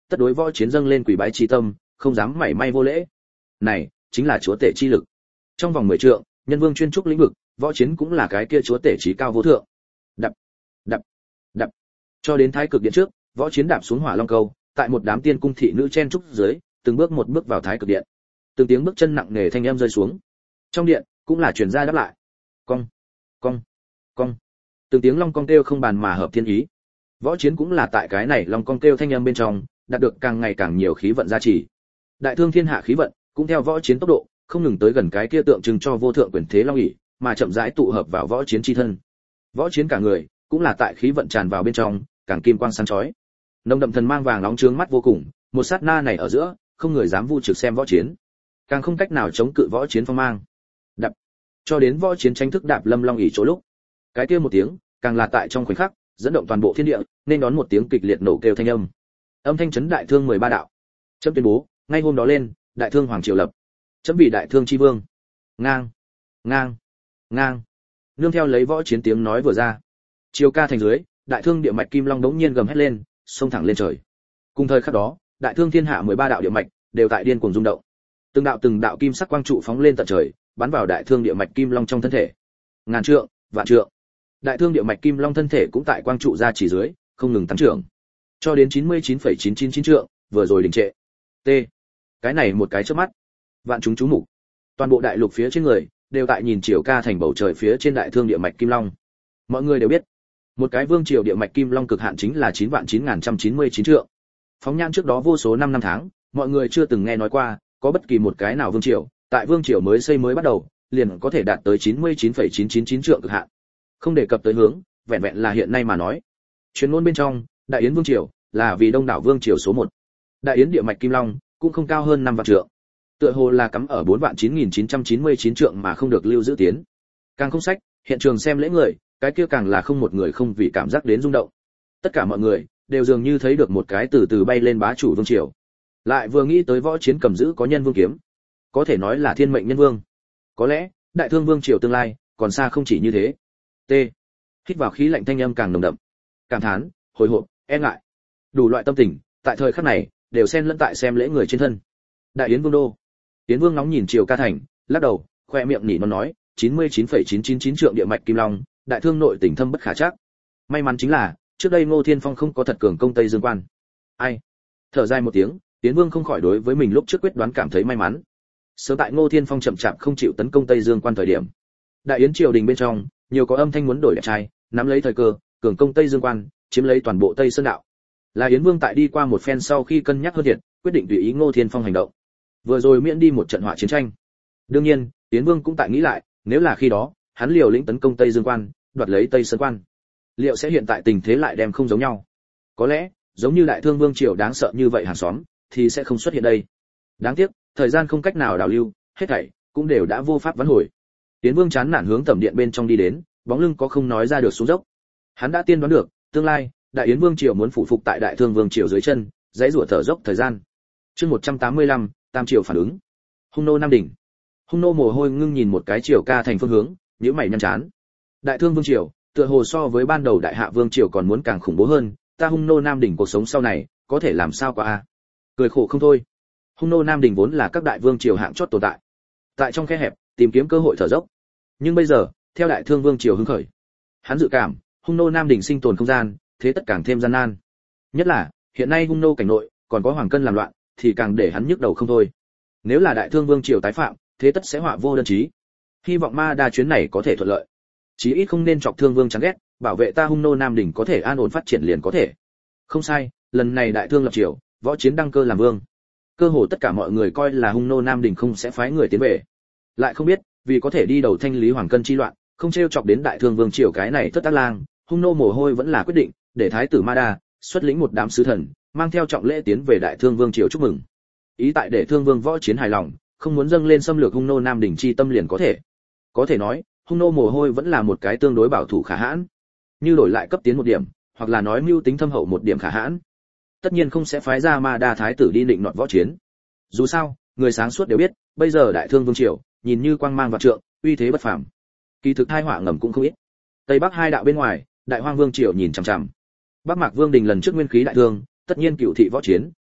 tất đối võ chiến dâng lên quỷ bái chi tâm, không dám mảy may vô lễ. Này chính là chúa tể chi lực. Trong vòng mười trượng, nhân vương chuyên trúc lĩnh vực, võ chiến cũng là cái kia chúa tể chí cao vô thượng. Đập, đập, đập. Cho đến thái cực điện trước, võ chiến đạp xuống hỏa long câu, tại một đám tiên cung thị nữ chen trúc dưới, từng bước một bước vào thái cực điện. Từng tiếng bước chân nặng nề thanh âm rơi xuống. Trong điện cũng là truyền ra đáp lại. Cong, cong, cong. Từng tiếng long cong kêu không bàn mà hợp thiên ý. Võ chiến cũng là tại cái này long cong kêu thanh âm bên trong, đạt được càng ngày càng nhiều khí vận gia trì. Đại thương thiên hạ khí vận, cũng theo võ chiến tốc độ, không ngừng tới gần cái kia tượng trưng cho vô thượng quyền thế long ỷ, mà chậm rãi tụ hợp vào võ chiến chi thân. Võ chiến cả người, cũng là tại khí vận tràn vào bên trong, càng kim quang sáng chói. Nồng đậm thần mang vàng nóng trướng mắt vô cùng, một sát na này ở giữa, không người dám vu trực xem võ chiến, càng không cách nào chống cự võ chiến phong mang. Đập, cho đến võ chiến tranh thức đạp lâm long ỷ chỗ lúc, cái kia một tiếng, càng là tại trong khoảnh khắc, dẫn động toàn bộ thiên địa, nên đón một tiếng kịch liệt nổ kêu thanh âm. Âm thanh chấn đại thương mười ba đạo. Chấm tuyên bố, ngay hôm đó lên, đại thương hoàng triều lập. Chấm vì đại thương chi vương. Ngang, ngang, ngang. Nương theo lấy võ chiến tiếng nói vừa ra, chiều ca thành dưới, đại thương địa mạch kim long đống nhiên gầm hét lên, xông thẳng lên trời. Cùng thời khắc đó, đại thương thiên hạ mười ba đạo địa mạch đều tại điên cuồng rung động. Từng đạo từng đạo kim sắc quang trụ phóng lên tận trời, bắn vào đại thương địa mạch kim long trong thân thể. Ngàn trượng, vạn trượng. Đại thương địa mạch kim long thân thể cũng tại quang trụ ra chỉ dưới, không ngừng tăng trưởng. Cho đến chín mươi chín phẩy chín chín chín trượng, vừa rồi đình trệ. T. Cái này một cái chớp mắt, vạn chúng chú mục. Toàn bộ đại lục phía trên người đều tại nhìn chiều ca thành bầu trời phía trên đại thương địa mạch kim long. Mọi người đều biết, một cái vương triều địa mạch kim long cực hạn chính là chín vạn chín nghìn trăm chín mươi chín trượng. Phóng nhan trước đó vô số năm năm tháng, mọi người chưa từng nghe nói qua có bất kỳ một cái nào vương triều, tại vương triều mới xây mới bắt đầu, liền có thể đạt tới chín mươi chín phẩy chín chín chín trượng cực hạn. Không đề cập tới hướng, vẹn vẹn là hiện nay mà nói. Truyền ngôn bên trong, Đại Yến vương triều là vì đông đảo vương triều số một. Đại Yến địa mạch kim long cũng không cao hơn năm vạn trượng. Tựa hồ là cắm ở bốn vạn chín nghìn chín trăm chín mươi chín trượng mà không được lưu giữ tiến. Càng không sách, hiện trường xem lễ người, cái kia càng là không một người không vì cảm giác đến rung động. Tất cả mọi người đều dường như thấy được một cái từ từ bay lên bá chủ vương triều. Lại vừa nghĩ tới võ chiến cầm giữ có nhân vương kiếm, có thể nói là thiên mệnh nhân vương. Có lẽ, đại thương vương triều tương lai còn xa không chỉ như thế. T. Hít vào khí lạnh thanh âm càng nồng đậm. Cảm thán, hồi hộp, e ngại, đủ loại tâm tình, tại thời khắc này đều xen lẫn tại xem lễ người trên thân. Đại Yến vương đô. Yến vương nóng nhìn chiều ca thành, lắc đầu, khoe miệng nỉ non nói, chín mươi chín phẩy chín chín chín trượng địa mạch kim long, đại thương nội tình thâm bất khả trắc. May mắn chính là, trước đây Ngô Thiên Phong không có thật cường công Tây Dương Quan. Ai? Thở dài một tiếng, Yến vương không khỏi đối với mình lúc trước quyết đoán cảm thấy may mắn. Sớm tại Ngô Thiên Phong chậm chạp không chịu tấn công Tây Dương Quan thời điểm, Đại Yến triều đình bên trong, nhiều có âm thanh muốn đổi đẹp trai, nắm lấy thời cơ, cường công Tây Dương Quan, chiếm lấy toàn bộ Tây Sơn đạo. Là Yến Vương tại đi qua một phen sau khi cân nhắc hơn thiệt, quyết định tùy ý Ngô Thiên Phong hành động. Vừa rồi miễn đi một trận họa chiến tranh. Đương nhiên, Yến Vương cũng tại nghĩ lại, nếu là khi đó, hắn liều lĩnh tấn công Tây Dương Quan, đoạt lấy Tây Sơn Quan, liệu sẽ hiện tại tình thế lại đem không giống nhau? Có lẽ, giống như Đại Thương Vương triều đáng sợ như vậy hàng xóm, thì sẽ không xuất hiện đây. Đáng tiếc, thời gian không cách nào đảo lưu, hết thảy cũng đều đã vô pháp vãn hồi. Yến Vương chán nản hướng tẩm điện bên trong đi đến, bóng lưng có không nói ra được xuống dốc. Hắn đã tiên đoán được, tương lai, Đại Yến Vương triều muốn phụ phục tại Đại Thương Vương triều dưới chân, dãy rủa thở dốc thời gian. Chương một trăm tám mươi lăm, Tam triều phản ứng. Hung nô Nam đỉnh. Hung nô mồ hôi ngưng nhìn một cái triều ca thành phương hướng, nhíu mày nhăn chán. Đại Thương Vương triều, tựa hồ so với ban đầu Đại Hạ Vương triều còn muốn càng khủng bố hơn, ta Hung nô Nam đỉnh cuộc sống sau này, có thể làm sao qua a? Cười khổ không thôi. Hung nô Nam đỉnh vốn là các đại vương triều hạng chót tồn tại. Tại trong khe hẹp, tìm kiếm cơ hội thở dốc. Nhưng bây giờ, theo Đại Thương Vương triều hứng khởi, hắn dự cảm, Hung nô Nam đỉnh sinh tồn không gian, thế tất càng thêm gian nan. Nhất là, hiện nay Hung nô cảnh nội còn có Hoàng Cân làm loạn, thì càng để hắn nhức đầu không thôi. Nếu là Đại Thương Vương triều tái phạm, thế tất sẽ họa vô đơn chí. Hy vọng Ma Đa chuyến này có thể thuận lợi. Chí ít không nên chọc Thương Vương chán ghét, bảo vệ ta Hung nô Nam đỉnh có thể an ổn phát triển liền có thể. Không sai, lần này Đại Thương lập triều, võ chiến đăng cơ làm vương. Cơ hồ tất cả mọi người coi là Hung nô Nam đỉnh không sẽ phái người tiến về. Lại không biết, vì có thể đi đầu thanh lý Hoàng Cân chi loạn, không trêu chọc đến Đại Thương Vương triều cái này thất tác lang, Hung nô mồ hôi vẫn là quyết định, để thái tử Ma Đa xuất lĩnh một đám sứ thần, mang theo trọng lễ tiến về Đại Thương Vương triều chúc mừng. Ý tại để Thương Vương võ chiến hài lòng, không muốn dâng lên xâm lược Hung nô Nam đỉnh chi tâm liền có thể. Có thể nói, Hung nô mồ hôi vẫn là một cái tương đối bảo thủ khả hãn. Như đổi lại cấp tiến một điểm, hoặc là nói mưu tính thâm hậu một điểm khả hãn, tất nhiên không sẽ phái ra Ma Đa thái tử đi định nọt võ chiến. Dù sao, người sáng suốt đều biết, bây giờ Đại Thương Vương triều nhìn như quang mang vạn trượng, uy thế bất phàm. Kỳ thực hai họa ngầm cũng không ít. Tây Bắc hai đạo bên ngoài, Đại Hoang Vương triều nhìn chằm chằm. Bắc Mạc Vương đình lần trước nguyên khí đại thương, tất nhiên cựu thị võ chiến,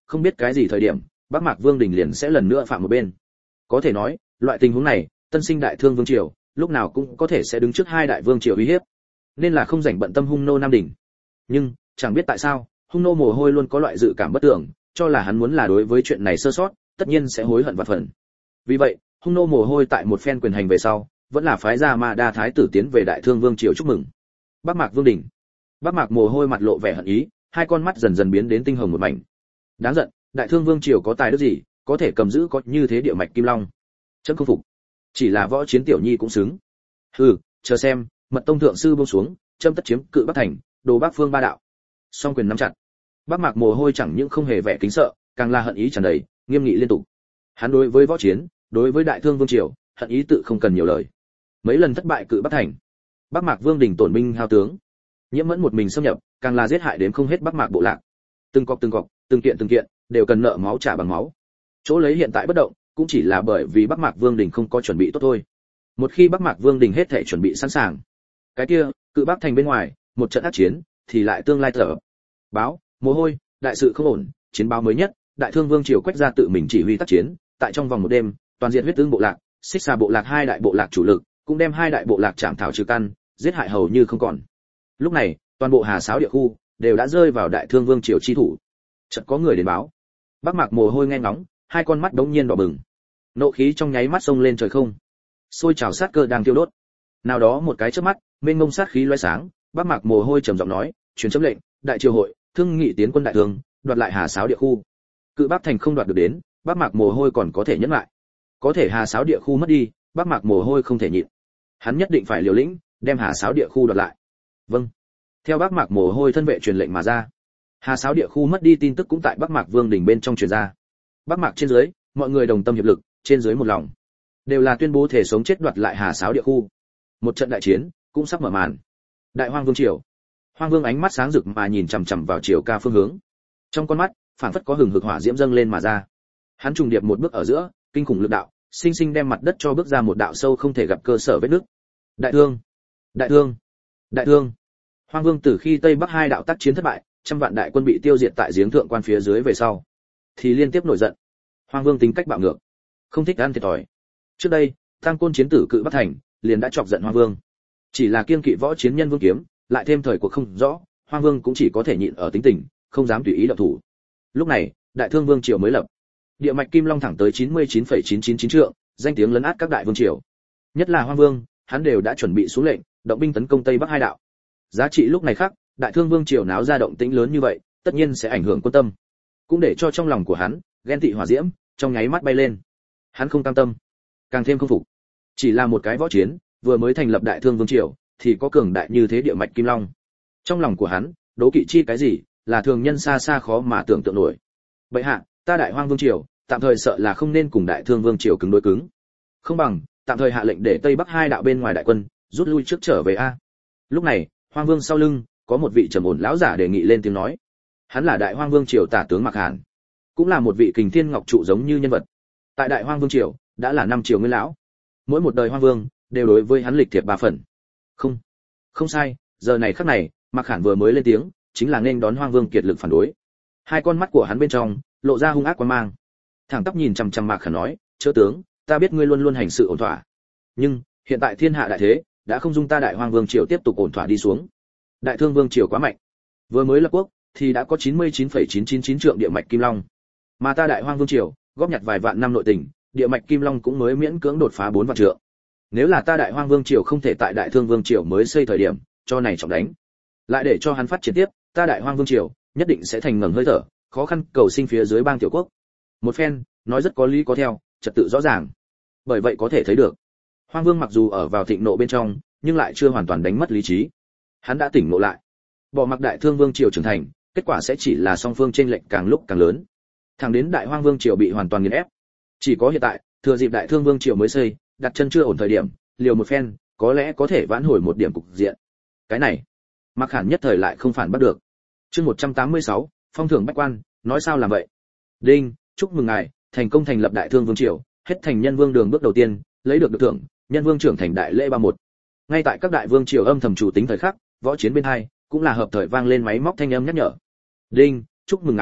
không biết cái gì thời điểm Bắc Mạc Vương đình liền sẽ lần nữa phạm một bên. Có thể nói, loại tình huống này, tân sinh đại thương vương triều, lúc nào cũng có thể sẽ đứng trước hai đại vương triều uy hiếp. Nên là không rảnh bận tâm hung nô Nam đỉnh. Nhưng, chẳng biết tại sao, hung nô Mồ Hôi luôn có loại dự cảm bất tưởng, cho là hắn muốn là đối với chuyện này sơ sót, tất nhiên sẽ hối hận vạn phần. Vì vậy, hung nô Mồ Hôi tại một phen quyền hành về sau, vẫn là phái ra Ma Đa thái tử tiến về đại thương vương triều chúc mừng. Bắc Mạc Vương đỉnh. Bắc Mạc Mồ Hôi mặt lộ vẻ hận ý, hai con mắt dần dần biến đến tinh hồng một mảnh. Đáng giận, đại thương vương triều có tài đức gì, có thể cầm giữ có như thế địa mạch kim long. Chấm không phục. Chỉ là võ chiến tiểu nhi cũng xứng. Hừ, chờ xem, mật tông thượng sư buông xuống, châm tất chiếm cự Bắc thành, đồ Bắc phương ba đạo. Song quyền nắm chặt. Bắc Mạc Mồ Hôi chẳng những không hề vẻ kính sợ, càng là hận ý tràn đầy, nghiêm nghị liên tục. Hắn đối với võ chiến, đối với đại thương vương triều, hận ý tự không cần nhiều lời. Mấy lần thất bại cự Bắc thành, Bắc Mạc Vương đỉnh tổn binh hao tướng, Nhiễm Mẫn một mình xâm nhập, càng là giết hại đến không hết Bắc Mạc bộ lạc. Từng cọc từng cọc, từng kiện từng kiện, đều cần nợ máu trả bằng máu. Chỗ lấy hiện tại bất động, cũng chỉ là bởi vì Bắc Mạc Vương đình không có chuẩn bị tốt thôi. Một khi Bắc Mạc Vương đình hết thảy chuẩn bị sẵn sàng, cái kia, cự Bắc thành bên ngoài, một trận ác chiến, thì lại tương lai thở. Báo, Mồ Hôi, đại sự không ổn, chiến báo mới nhất, đại thương vương triều quách ra tự mình chỉ huy tác chiến, tại trong vòng một đêm, toàn diện huyết tương bộ lạc, xích xà bộ lạc hai đại bộ lạc chủ lực, cũng đem hai đại bộ lạc chạm thảo trừ căn, giết hại hầu như không còn. Lúc này, toàn bộ Hà Sáo địa khu đều đã rơi vào đại thương vương triều chi thủ. Chợt có người đến báo. Bắc Mạc Mồ Hôi nghe ngóng, hai con mắt đống nhiên đỏ bừng. Nộ khí trong nháy mắt xông lên trời không. Sôi trào sát cơ đang tiêu đốt. Nào đó một cái chớp mắt, mênh mông sát khí lóe sáng, Bắc Mạc Mồ Hôi trầm giọng nói, truyền chấm lệnh, đại triều hội, thương nghị tiến quân đại thương, đoạt lại Hà Sáo địa khu. Cự Bắc thành không đoạt được đến, Bắc Mạc Mồ Hôi còn có thể nhẫn lại. Có thể Hà Sáo địa khu mất đi, Bắc Mạc Mồ Hôi không thể nhịn. Hắn nhất định phải liều lĩnh, đem Hà Sáo địa khu đoạt lại. Vâng. Theo Bắc Mạc Mồ Hôi thân vệ truyền lệnh mà ra. Hà Sáo địa khu mất đi tin tức cũng tại Bắc Mạc Vương đỉnh bên trong truyền ra. Bắc Mạc trên dưới, mọi người đồng tâm hiệp lực, trên dưới một lòng, đều là tuyên bố thể sống chết đoạt lại Hà Sáo địa khu. Một trận đại chiến cũng sắp mở màn. Đại Hoang Vương triều. Hoang Vương ánh mắt sáng rực mà nhìn chằm chằm vào triều ca phương hướng. Trong con mắt, phảng phất có hừng hực hỏa diễm dâng lên mà ra. Hắn trùng điệp một bước ở giữa, kinh khủng lực đạo, sinh sinh đem mặt đất cho bước ra một đạo sâu không thể gặp cơ sở vết nứt. Đại thương, đại thương, đại thương. Hoang Vương từ khi Tây Bắc hai đạo tác chiến thất bại, trăm vạn đại quân bị tiêu diệt tại giếng thượng quan phía dưới về sau, thì liên tiếp nổi giận. Hoang Vương tính cách bạo ngược, không thích ăn thiệt thòi. Trước đây, Tăng Côn chiến tử cự Bắc thành, liền đã chọc giận Hoang Vương. Chỉ là kiên kỵ võ chiến nhân vương kiếm, lại thêm thời cuộc không rõ, Hoang Vương cũng chỉ có thể nhịn ở tính tình, không dám tùy ý động thủ. Lúc này, Đại Thương Vương triều mới lập. Địa mạch Kim Long thẳng tới chín mươi chín phẩy chín chín chín trượng, danh tiếng lấn át các đại vương triều. Nhất là Hoang Vương, hắn đều đã chuẩn bị xuống lệnh, động binh tấn công Tây Bắc hai đạo. Giá trị lúc này khác, Đại Thương Vương triều náo ra động tĩnh lớn như vậy, tất nhiên sẽ ảnh hưởng quân tâm, cũng để cho trong lòng của hắn ghen tị hỏa diễm trong nháy mắt bay lên. Hắn không cam tâm, càng thêm không phục. Chỉ là một cái võ chiến, vừa mới thành lập Đại Thương Vương triều, thì có cường đại như thế địa mạch Kim Long. Trong lòng của hắn, đố kỵ chi cái gì, là thường nhân xa xa khó mà tưởng tượng nổi. Bệ hạ, ta Đại Hoang Vương triều, tạm thời sợ là không nên cùng Đại Thương Vương triều cứng đối cứng. Không bằng, tạm thời hạ lệnh để Tây Bắc hai đạo bên ngoài đại quân rút lui trước trở về a. Lúc này, Hoang Vương sau lưng có một vị trầm ổn lão giả đề nghị lên tiếng nói. Hắn là Đại Hoang Vương triều tả tướng Mạc Hàn, cũng là một vị kình thiên ngọc trụ giống như nhân vật. Tại Đại Hoang Vương triều, đã là năm triều nguyên lão. Mỗi một đời Hoang Vương đều đối với hắn lịch thiệp ba phần. Không, không sai, giờ này khắc này, Mạc Hàn vừa mới lên tiếng, chính là nên đón Hoang Vương kiệt lực phản đối. Hai con mắt của hắn bên trong lộ ra hung ác quan mang. Thẳng tắp nhìn chằm chằm Mạc Hàn nói, "Chớ tướng, ta biết ngươi luôn luôn hành sự ổn thỏa, nhưng hiện tại thiên hạ đại thế, đã không dung ta Đại Hoang Vương triều tiếp tục ổn thỏa đi xuống. Đại Thương Vương triều quá mạnh, vừa mới lập quốc thì đã có chín mươi chín phẩy chín chín chín trượng địa mạch Kim Long, mà ta Đại Hoang Vương triều góp nhặt vài vạn năm nội tình, địa mạch Kim Long cũng mới miễn cưỡng đột phá bốn vạn trượng. Nếu là ta Đại Hoang Vương triều không thể tại Đại Thương Vương triều mới xây thời điểm cho này trọng đánh, lại để cho hắn phát triển tiếp, ta Đại Hoang Vương triều nhất định sẽ thành ngẩng hơi thở, khó khăn cầu sinh phía dưới bang tiểu quốc." Một phen nói rất có lý có theo, trật tự rõ ràng. Bởi vậy có thể thấy được, Hoang Vương mặc dù ở vào thịnh nộ bên trong, nhưng lại chưa hoàn toàn đánh mất lý trí. Hắn đã tỉnh ngộ lại, bỏ mặc Đại Thương Vương triều trưởng thành, kết quả sẽ chỉ là song phương chênh lệch càng lúc càng lớn. Thẳng đến Đại Hoang Vương triều bị hoàn toàn nghiền ép. Chỉ có hiện tại, thừa dịp Đại Thương Vương triều mới xây, đặt chân chưa ổn thời điểm, liều một phen, có lẽ có thể vãn hồi một điểm cục diện. Cái này, Mạc Hàn nhất thời lại không phản bắt được. Chương một trăm tám mươi sáu, phong thưởng bách quan, nói sao làm vậy? Đinh, chúc mừng ngài, thành công thành lập Đại Thương Vương triều, hết thành nhân vương đường bước đầu tiên, lấy được được thưởng, nhân vương trưởng thành đại lễ ba một. Ngay tại các đại vương triều âm thầm chủ tính thời khắc, võ chiến bên hai cũng là hợp thời vang lên máy móc thanh âm nhắc nhở. Đinh, chúc mừng ngài,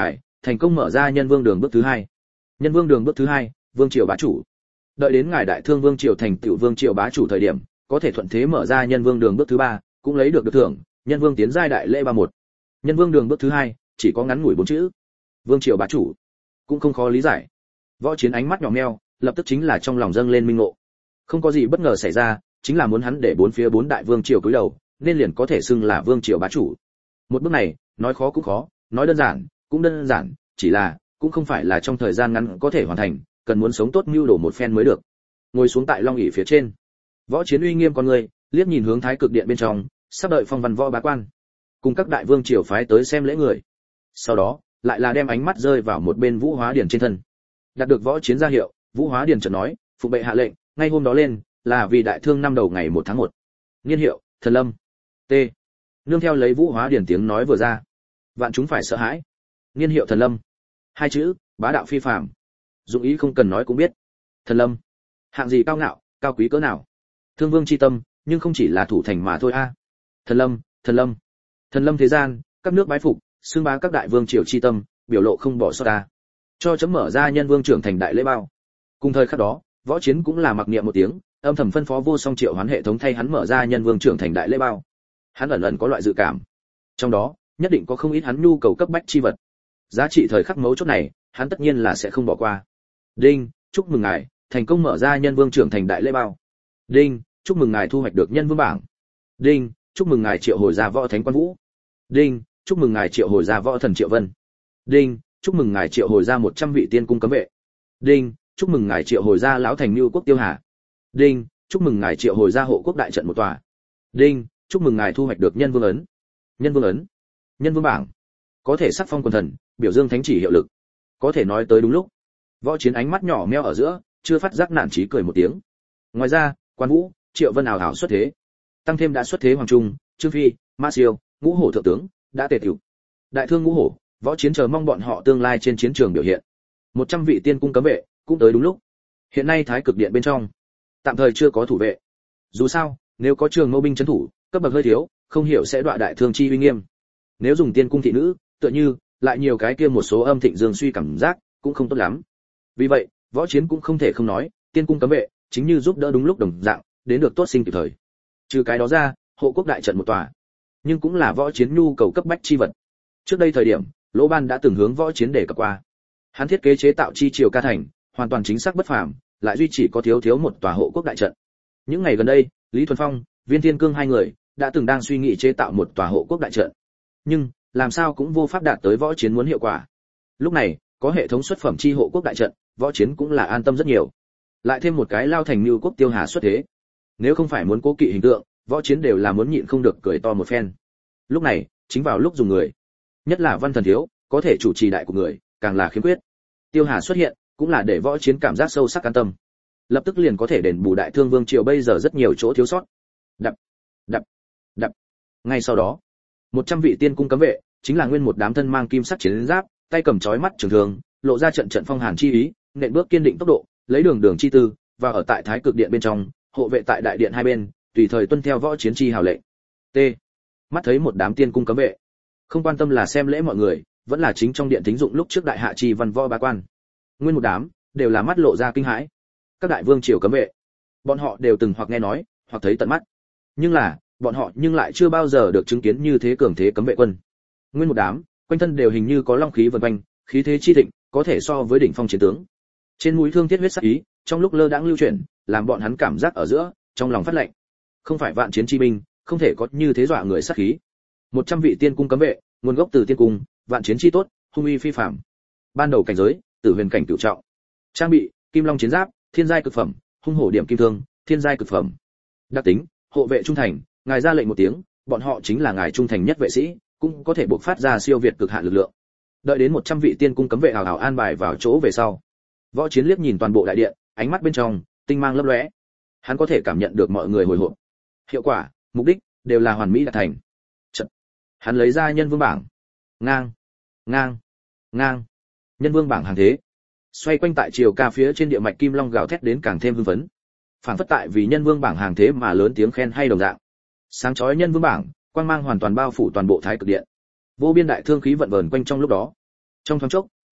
thành công mở ra nhân vương đường bước thứ hai. Nhân vương đường bước thứ hai, vương triều bá chủ. Đợi đến ngài đại thương vương triều thành tựu vương triều bá chủ thời điểm, có thể thuận thế mở ra nhân vương đường bước thứ ba, cũng lấy được được thưởng, nhân vương tiến giai đại lễ ba một. Nhân vương đường bước thứ hai, chỉ có ngắn ngủi bốn chữ. Vương triều bá chủ, cũng không khó lý giải. Võ Chiến ánh mắt nhỏ meo, lập tức chính là trong lòng dâng lên minh ngộ. Không có gì bất ngờ xảy ra, chính là muốn hắn để bốn phía bốn đại vương triều cúi đầu, nên liền có thể xưng là vương triều bá chủ. Một bước này, nói khó cũng khó, nói đơn giản cũng đơn giản, chỉ là cũng không phải là trong thời gian ngắn có thể hoàn thành, cần muốn sống tốt mưu đồ một phen mới được. Ngồi xuống tại long ỷ phía trên, Võ Chiến uy nghiêm con người, liếc nhìn hướng Thái Cực Điện bên trong, sắp đợi phong văn võ bá quan, cùng các đại vương triều phái tới xem lễ người. Sau đó, lại là đem ánh mắt rơi vào một bên Vũ Hóa Điền trên thân. Đạt được Võ Chiến ra hiệu, Vũ Hóa Điền chợt nói, phụ bệ hạ lệnh, ngay hôm đó lên, là vì đại thương năm đầu ngày một tháng một. Niên hiệu, Thần Lâm. T. Nương theo lấy Vũ Hóa Điền tiếng nói vừa ra, vạn chúng phải sợ hãi. Niên hiệu Thần Lâm. Hai chữ, bá đạo phi phàm. Dụng ý không cần nói cũng biết. Thần Lâm, hạng gì cao ngạo, cao quý cỡ nào. Thương vương chi tâm, nhưng không chỉ là thủ thành mà thôi a. À. Thần Lâm, Thần Lâm. Thần Lâm thế gian, các nước bái phục, xưng bá các đại vương triều chi tâm, biểu lộ không bỏ sót ta. Cho chấm mở ra nhân vương trưởng thành đại lễ bao. Cùng thời khắc đó, Võ Chiến cũng là mặc niệm một tiếng, âm thầm phân phó vô song triệu hoán hệ thống thay hắn mở ra nhân vương trưởng thành đại lễ bao. Hắn ẩn ẩn có loại dự cảm, trong đó nhất định có không ít hắn nhu cầu cấp bách chi vật. Giá trị thời khắc mấu chốt này, hắn tất nhiên là sẽ không bỏ qua. Đinh, chúc mừng ngài thành công mở ra nhân vương trưởng thành đại lễ bao. Đinh, chúc mừng ngài thu hoạch được nhân vương bảng. Đinh, chúc mừng ngài triệu hồi ra võ thánh quan vũ. Đinh, chúc mừng ngài triệu hồi ra võ thần triệu vân. Đinh, chúc mừng ngài triệu hồi ra một trăm vị tiên cung cấm vệ. Đinh, chúc mừng ngài triệu hồi ra lão thành lưu quốc tiêu hà. Đinh, chúc mừng ngài triệu hồi ra hộ quốc đại trận một tòa. Đinh, chúc mừng ngài thu hoạch được nhân vương ấn. Nhân vương ấn, nhân vương bảng, có thể sắc phong quần thần, biểu dương thánh chỉ hiệu lực. Có thể nói tới đúng lúc. Võ Chiến ánh mắt nhỏ meo ở giữa, chưa phát giác nản chí cười một tiếng. Ngoài ra, Quan Vũ, Triệu Vân ảo ảo xuất thế, tăng thêm đã xuất thế Hoàng Trung, Trương Phi, Ma Siêu, Ngũ Hổ thượng tướng đã tề tiểu. Đại thương Ngũ Hổ, Võ Chiến chờ mong bọn họ tương lai trên chiến trường biểu hiện. một trăm vị tiên cung cấm vệ cũng tới đúng lúc. Hiện nay Thái Cực Điện bên trong tạm thời chưa có thủ vệ. Dù sao, nếu có trường mâu binh trấn thủ, cấp bậc hơi thiếu, không hiểu sẽ đọa đại thương chi uy nghiêm. Nếu dùng tiên cung thị nữ, tựa như lại nhiều cái kia một số âm thịnh dương suy cảm giác, cũng không tốt lắm. Vì vậy, Võ Chiến cũng không thể không nói, tiên cung cấm vệ chính như giúp đỡ đúng lúc đồng dạng, đến được tốt sinh kịp thời. Trừ cái đó ra, hộ quốc đại trận một tòa, nhưng cũng là Võ Chiến nhu cầu cấp bách chi vật. Trước đây thời điểm, Lỗ Ban đã từng hướng Võ Chiến đề cập qua. Hắn thiết kế chế tạo chi triều ca thành, hoàn toàn chính xác bất phàm, lại duy chỉ có thiếu thiếu một tòa hộ quốc đại trận. Những ngày gần đây, Lý Thuần Phong, Viên Thiên Cương hai người đã từng đang suy nghĩ chế tạo một tòa hộ quốc đại trận. Nhưng, làm sao cũng vô pháp đạt tới Võ Chiến muốn hiệu quả. Lúc này, có hệ thống xuất phẩm chi hộ quốc đại trận, Võ Chiến cũng là an tâm rất nhiều. Lại thêm một cái lao thành lưu quốc tiêu hà xuất thế. Nếu không phải muốn cố kỵ hình tượng, Võ Chiến đều là muốn nhịn không được cười to một phen. Lúc này, chính vào lúc dùng người, nhất là Văn Thần thiếu, có thể chủ trì đại của người, càng là khiếm khuyết. Tiêu hà xuất hiện, cũng là để Võ Chiến cảm giác sâu sắc an tâm. Lập tức liền có thể đền bù đại thương vương triều bây giờ rất nhiều chỗ thiếu sót. Đập, đập, đập. Ngay sau đó, một trăm vị tiên cung cấm vệ, chính là nguyên một đám thân mang kim sắc chiến giáp, tay cầm chói mắt trường thương, lộ ra trận trận phong hàn chi ý, nện bước kiên định tốc độ, lấy đường đường chi tư, và ở tại Thái Cực Điện bên trong, hộ vệ tại đại điện hai bên, tùy thời tuân theo Võ Chiến chi hào lệnh. T. Mắt thấy một đám tiên cung cấm vệ, không quan tâm là xem lễ mọi người, vẫn là chính trong điện thính dụng lúc trước đại hạ chi văn võ bá quan. Nguyên một đám đều là mắt lộ ra kinh hãi. Các đại vương triều cấm vệ, bọn họ đều từng hoặc nghe nói, hoặc thấy tận mắt. Nhưng là, bọn họ nhưng lại chưa bao giờ được chứng kiến như thế cường thế cấm vệ quân. Nguyên một đám, quanh thân đều hình như có long khí vần quanh, khí thế chi thịnh, có thể so với đỉnh phong chiến tướng. Trên mũi thương thiết huyết sắc ý, trong lúc lơ đãng lưu chuyển, làm bọn hắn cảm giác ở giữa, trong lòng phát lạnh. Không phải vạn chiến chi binh, không thể có như thế dọa người sát khí. một trăm vị tiên cung cấm vệ, nguồn gốc từ tiên cung, vạn chiến chi tốt, hung uy phi phàm. Ban đầu cảnh giới, tử huyền cảnh cửu trọng. Trang bị, kim long chiến giáp, thiên giai cực phẩm, hung hổ điểm kim thương, thiên giai cực phẩm. Đặc tính, hộ vệ trung thành, ngài ra lệnh một tiếng, bọn họ chính là ngài trung thành nhất vệ sĩ, cũng có thể bộc phát ra siêu việt cực hạn lực lượng. Đợi đến một trăm vị tiên cung cấm vệ hào hào an bài vào chỗ về sau, Võ Chiến liếc nhìn toàn bộ đại điện, ánh mắt bên trong tinh mang lấp lóe. Hắn có thể cảm nhận được mọi người hồi hộp. Hiệu quả, mục đích đều là hoàn mỹ đạt thành. Chật. Hắn lấy ra nhân vương bảng. Ngang, ngang, ngang. Nhân vương bảng hàng thế. Xoay quanh tại chiều ca phía trên địa mạch kim long gào thét đến càng thêm hưng phấn. Phản phất tại vì nhân vương bảng hàng thế mà lớn tiếng khen hay đồng dạng. Sáng chói nhân vương bảng, quang mang hoàn toàn bao phủ toàn bộ Thái Cực Điện. Vô biên đại thương khí vận vờn quanh trong lúc đó. Trong thoáng chốc,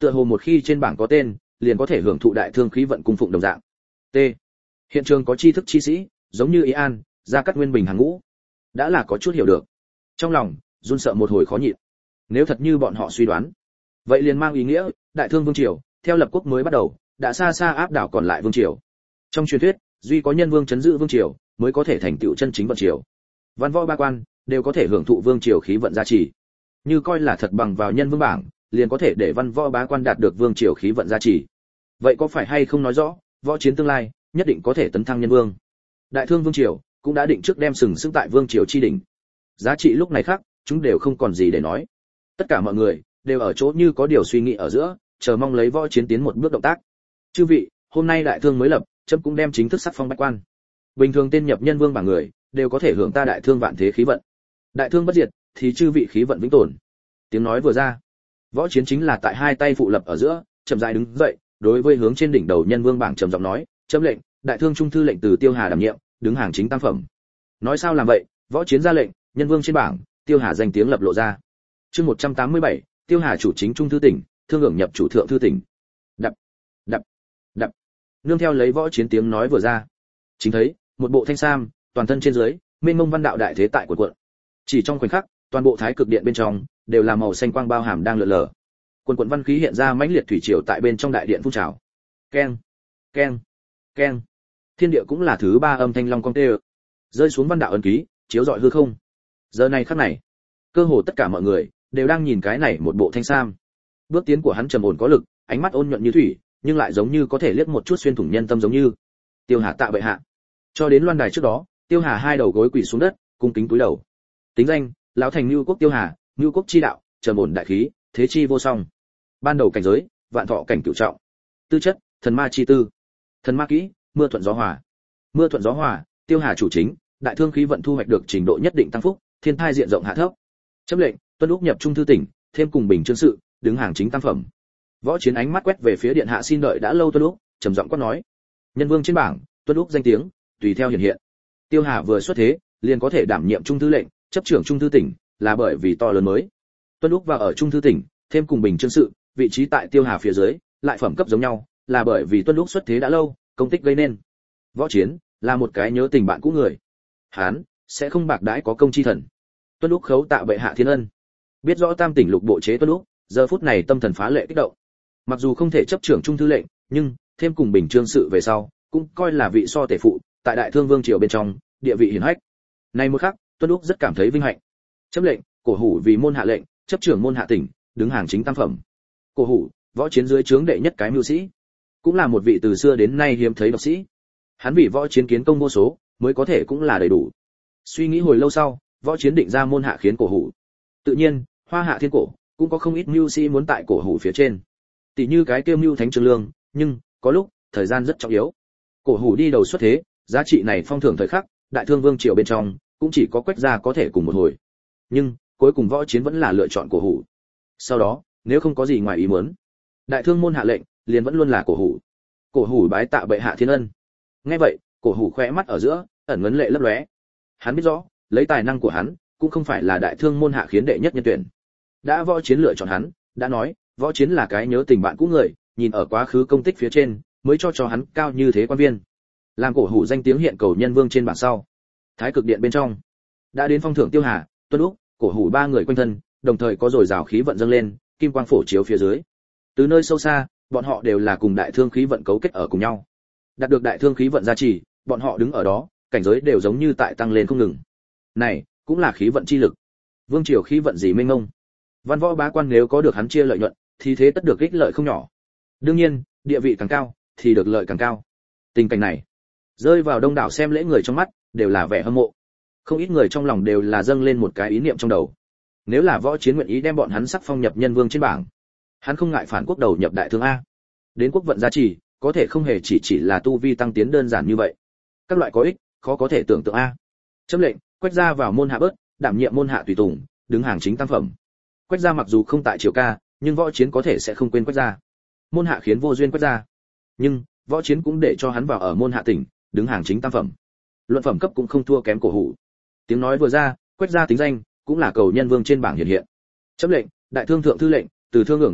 tựa hồ một khi trên bảng có tên, liền có thể hưởng thụ đại thương khí vận cung phụng đồng dạng. T. Hiện trường có tri thức chi sĩ, giống như Ý An, Gia Cát Nguyên Bình hàng ngũ, đã là có chút hiểu được. Trong lòng run sợ một hồi khó nhịn. Nếu thật như bọn họ suy đoán, vậy liền mang ý nghĩa đại thương vương triều theo lập quốc mới bắt đầu đã xa xa áp đảo còn lại vương triều. Trong truyền thuyết, duy có nhân vương chấn giữ vương triều mới có thể thành tựu chân chính vận triều. Văn võ ba quan đều có thể hưởng thụ vương triều khí vận gia trì. Như coi là thật bằng vào nhân vương bảng, liền có thể để văn võ bá quan đạt được vương triều khí vận gia trì. Vậy có phải hay không nói rõ, võ chiến tương lai nhất định có thể tấn thăng nhân vương? Đại thương vương triều cũng đã định trước đem sừng sững tại vương triều chi đỉnh. Giá trị lúc này khác, chúng đều không còn gì để nói. Tất cả mọi người đều ở chỗ như có điều suy nghĩ ở giữa, chờ mong lấy võ chiến tiến một bước động tác. Chư vị, hôm nay đại thương mới lập, chấm cũng đem chính thức sắc phong bách quan. Bình thường tên nhập nhân vương bảng người, đều có thể hưởng ta đại thương vạn thế khí vận. Đại thương bất diệt, thì chư vị khí vận vĩnh tồn. Tiếng nói vừa ra, võ chiến chính là tại hai tay phụ lập ở giữa, chậm rãi đứng dậy, đối với hướng trên đỉnh đầu nhân vương bảng trầm giọng nói, chấm lệnh, đại thương trung thư lệnh từ Tiêu Hà đảm nhiệm, đứng hàng chính tam phẩm. Nói sao làm vậy, võ chiến ra lệnh, nhân vương trên bảng, Tiêu Hà danh tiếng lập lộ ra. Chương một trăm tám mươi bảy, Tiêu Hà chủ chính trung thư tỉnh, thương hưởng nhập chủ thượng thư tỉnh. Đập, đập, đập. Nương theo lấy võ chiến tiếng nói vừa ra, chính thấy một bộ thanh sam, toàn thân trên dưới, mênh mông văn đạo đại thế tại của quận. Chỉ trong khoảnh khắc, toàn bộ thái cực điện bên trong đều là màu xanh quang bao hàm đang lượn lờ. Quần quần văn khí hiện ra mãnh liệt thủy triều tại bên trong đại điện phun trào. Keng, keng, keng. Thiên địa cũng là thứ ba âm thanh long cong tê rơi xuống văn đạo ấn ký, chiếu rọi hư không. Giờ này khắc này, cơ hồ tất cả mọi người đều đang nhìn cái này một bộ thanh sam. Bước tiến của hắn trầm ổn có lực, ánh mắt ôn nhuận như thủy, nhưng lại giống như có thể liếc một chút xuyên thủng nhân tâm giống như. Tiêu Hà tạ bệ hạ. Cho đến loan đài trước đó, Tiêu Hà hai đầu gối quỳ xuống đất, cung kính cúi đầu. Tính danh, lão thành Nưu Quốc Tiêu Hà, Nưu Quốc chi đạo, trầm ổn đại khí, thế chi vô song. Ban đầu cảnh giới, vạn thọ cảnh cửu trọng. Tư chất, thần ma chi tư. Thần ma kỹ, mưa thuận gió hòa. Mưa thuận gió hòa, Tiêu Hà chủ chính, đại thương khí vận thu hoạch được trình độ nhất định tăng phúc, thiên thai diện rộng hạ thấp. Chấm lệnh, tuân úc nhập trung thư tỉnh, thêm cùng bình chương sự, đứng hàng chính tam phẩm. Võ chiến ánh mắt quét về phía điện hạ xin đợi đã lâu tuân úc, trầm giọng quát nói: nhân vương trên bảng, tuân úc danh tiếng tùy theo hiện hiện. Tiêu Hà vừa xuất thế, liền có thể đảm nhiệm trung thư lệnh, chấp trưởng trung thư tỉnh, là bởi vì to lớn mới. Tuân úc vào ở trung thư tỉnh, thêm cùng bình chương sự, vị trí tại Tiêu Hà phía dưới, lại phẩm cấp giống nhau, là bởi vì tuân úc xuất thế đã lâu, công tích gây nên. Võ chiến là một cái nhớ tình bạn cũ người, hán sẽ không bạc đãi có công chi thần. Tuân úc khấu tạ bệ hạ thiên ân. Biết rõ tam tỉnh lục bộ chế tuân úc, giờ phút này tâm thần phá lệ kích động. Mặc dù không thể chấp trưởng trung thư lệnh, nhưng thêm cùng bình chương sự về sau, cũng coi là vị so tể phụ, tại đại thương vương triều bên trong, địa vị hiển hách. Nay một khắc, Tuân úc rất cảm thấy vinh hạnh. Chấp lệnh, cổ hủ vì môn hạ lệnh, chấp trưởng môn hạ tỉnh, đứng hàng chính tam phẩm. Cổ hủ, võ chiến dưới trướng đệ nhất cái mưu sĩ, cũng là một vị từ xưa đến nay hiếm thấy độc sĩ. Hắn vì võ chiến kiến công vô số, mới có thể cũng là đầy đủ. Suy nghĩ hồi lâu sau, võ chiến định ra môn hạ khiến cổ hủ. Tự nhiên, hoa hạ thiên cổ cũng có không ít mưu sĩ muốn tại cổ hủ phía trên. Tỷ như cái kêu mưu thánh trương lương, nhưng có lúc thời gian rất trọng yếu. Cổ hủ đi đầu xuất thế, giá trị này phong thưởng thời khắc, đại thương vương triều bên trong cũng chỉ có Quách gia có thể cùng một hồi. Nhưng cuối cùng võ chiến vẫn là lựa chọn cổ hủ. Sau đó, nếu không có gì ngoài ý muốn, đại thương môn hạ lệnh liền vẫn luôn là cổ hủ. Cổ hủ bái tạ bệ hạ thiên ân. Nghe vậy, cổ hủ khẽ mắt ở giữa ẩn ngấn lệ lấp lóe. Hắn biết rõ, lấy tài năng của hắn, cũng không phải là đại thương môn hạ khiến đệ nhất nhân tuyển. Đã võ chiến lựa chọn hắn, đã nói, võ chiến là cái nhớ tình bạn cũ người, nhìn ở quá khứ công tích phía trên, mới cho cho hắn cao như thế quan viên. Làm cổ hủ danh tiếng hiện cầu nhân vương trên bảng sau. Thái cực điện bên trong, đã đến phong thưởng Tiêu Hà, Tuân úc, cổ hủ ba người quanh thân, đồng thời có dồi dào khí vận dâng lên, kim quang phổ chiếu phía dưới. Từ nơi sâu xa, bọn họ đều là cùng đại thương khí vận cấu kết ở cùng nhau. Đạt được đại thương khí vận gia trì, bọn họ đứng ở đó, cảnh giới đều giống như tại tăng lên không ngừng. Này, cũng là khí vận chi lực. Vương triều khí vận gì mênh mông. Văn võ bá quan nếu có được hắn chia lợi nhuận, thì thế tất được ích lợi không nhỏ. Đương nhiên, địa vị càng cao, thì được lợi càng cao. Tình cảnh này, rơi vào đông đảo xem lễ người trong mắt, đều là vẻ hâm mộ. Không ít người trong lòng đều là dâng lên một cái ý niệm trong đầu. Nếu là võ chiến nguyện ý đem bọn hắn sắc phong nhập nhân vương trên bảng, hắn không ngại phản quốc đầu nhập đại thương a. Đến quốc vận gia trì, có thể không hề chỉ chỉ là tu vi tăng tiến đơn giản như vậy. Các loại có ích, khó có thể tưởng tượng a. Chấm lệnh, Quách gia vào môn hạ bớt, đảm nhiệm môn hạ tùy tùng, đứng hàng chính tam phẩm. Quách gia mặc dù không tại triều ca, nhưng võ chiến có thể sẽ không quên Quách gia. Môn hạ khiến vô duyên Quách gia, nhưng võ chiến cũng để cho hắn vào ở môn hạ tỉnh, đứng hàng chính tam phẩm. Luận phẩm cấp cũng không thua kém cổ hủ. Tiếng nói vừa ra, Quách gia tính danh cũng là cầu nhân vương trên bảng hiện hiện. Chấm lệnh, đại thương thượng thư lệnh, từ thương hưởng đảm nhiệm,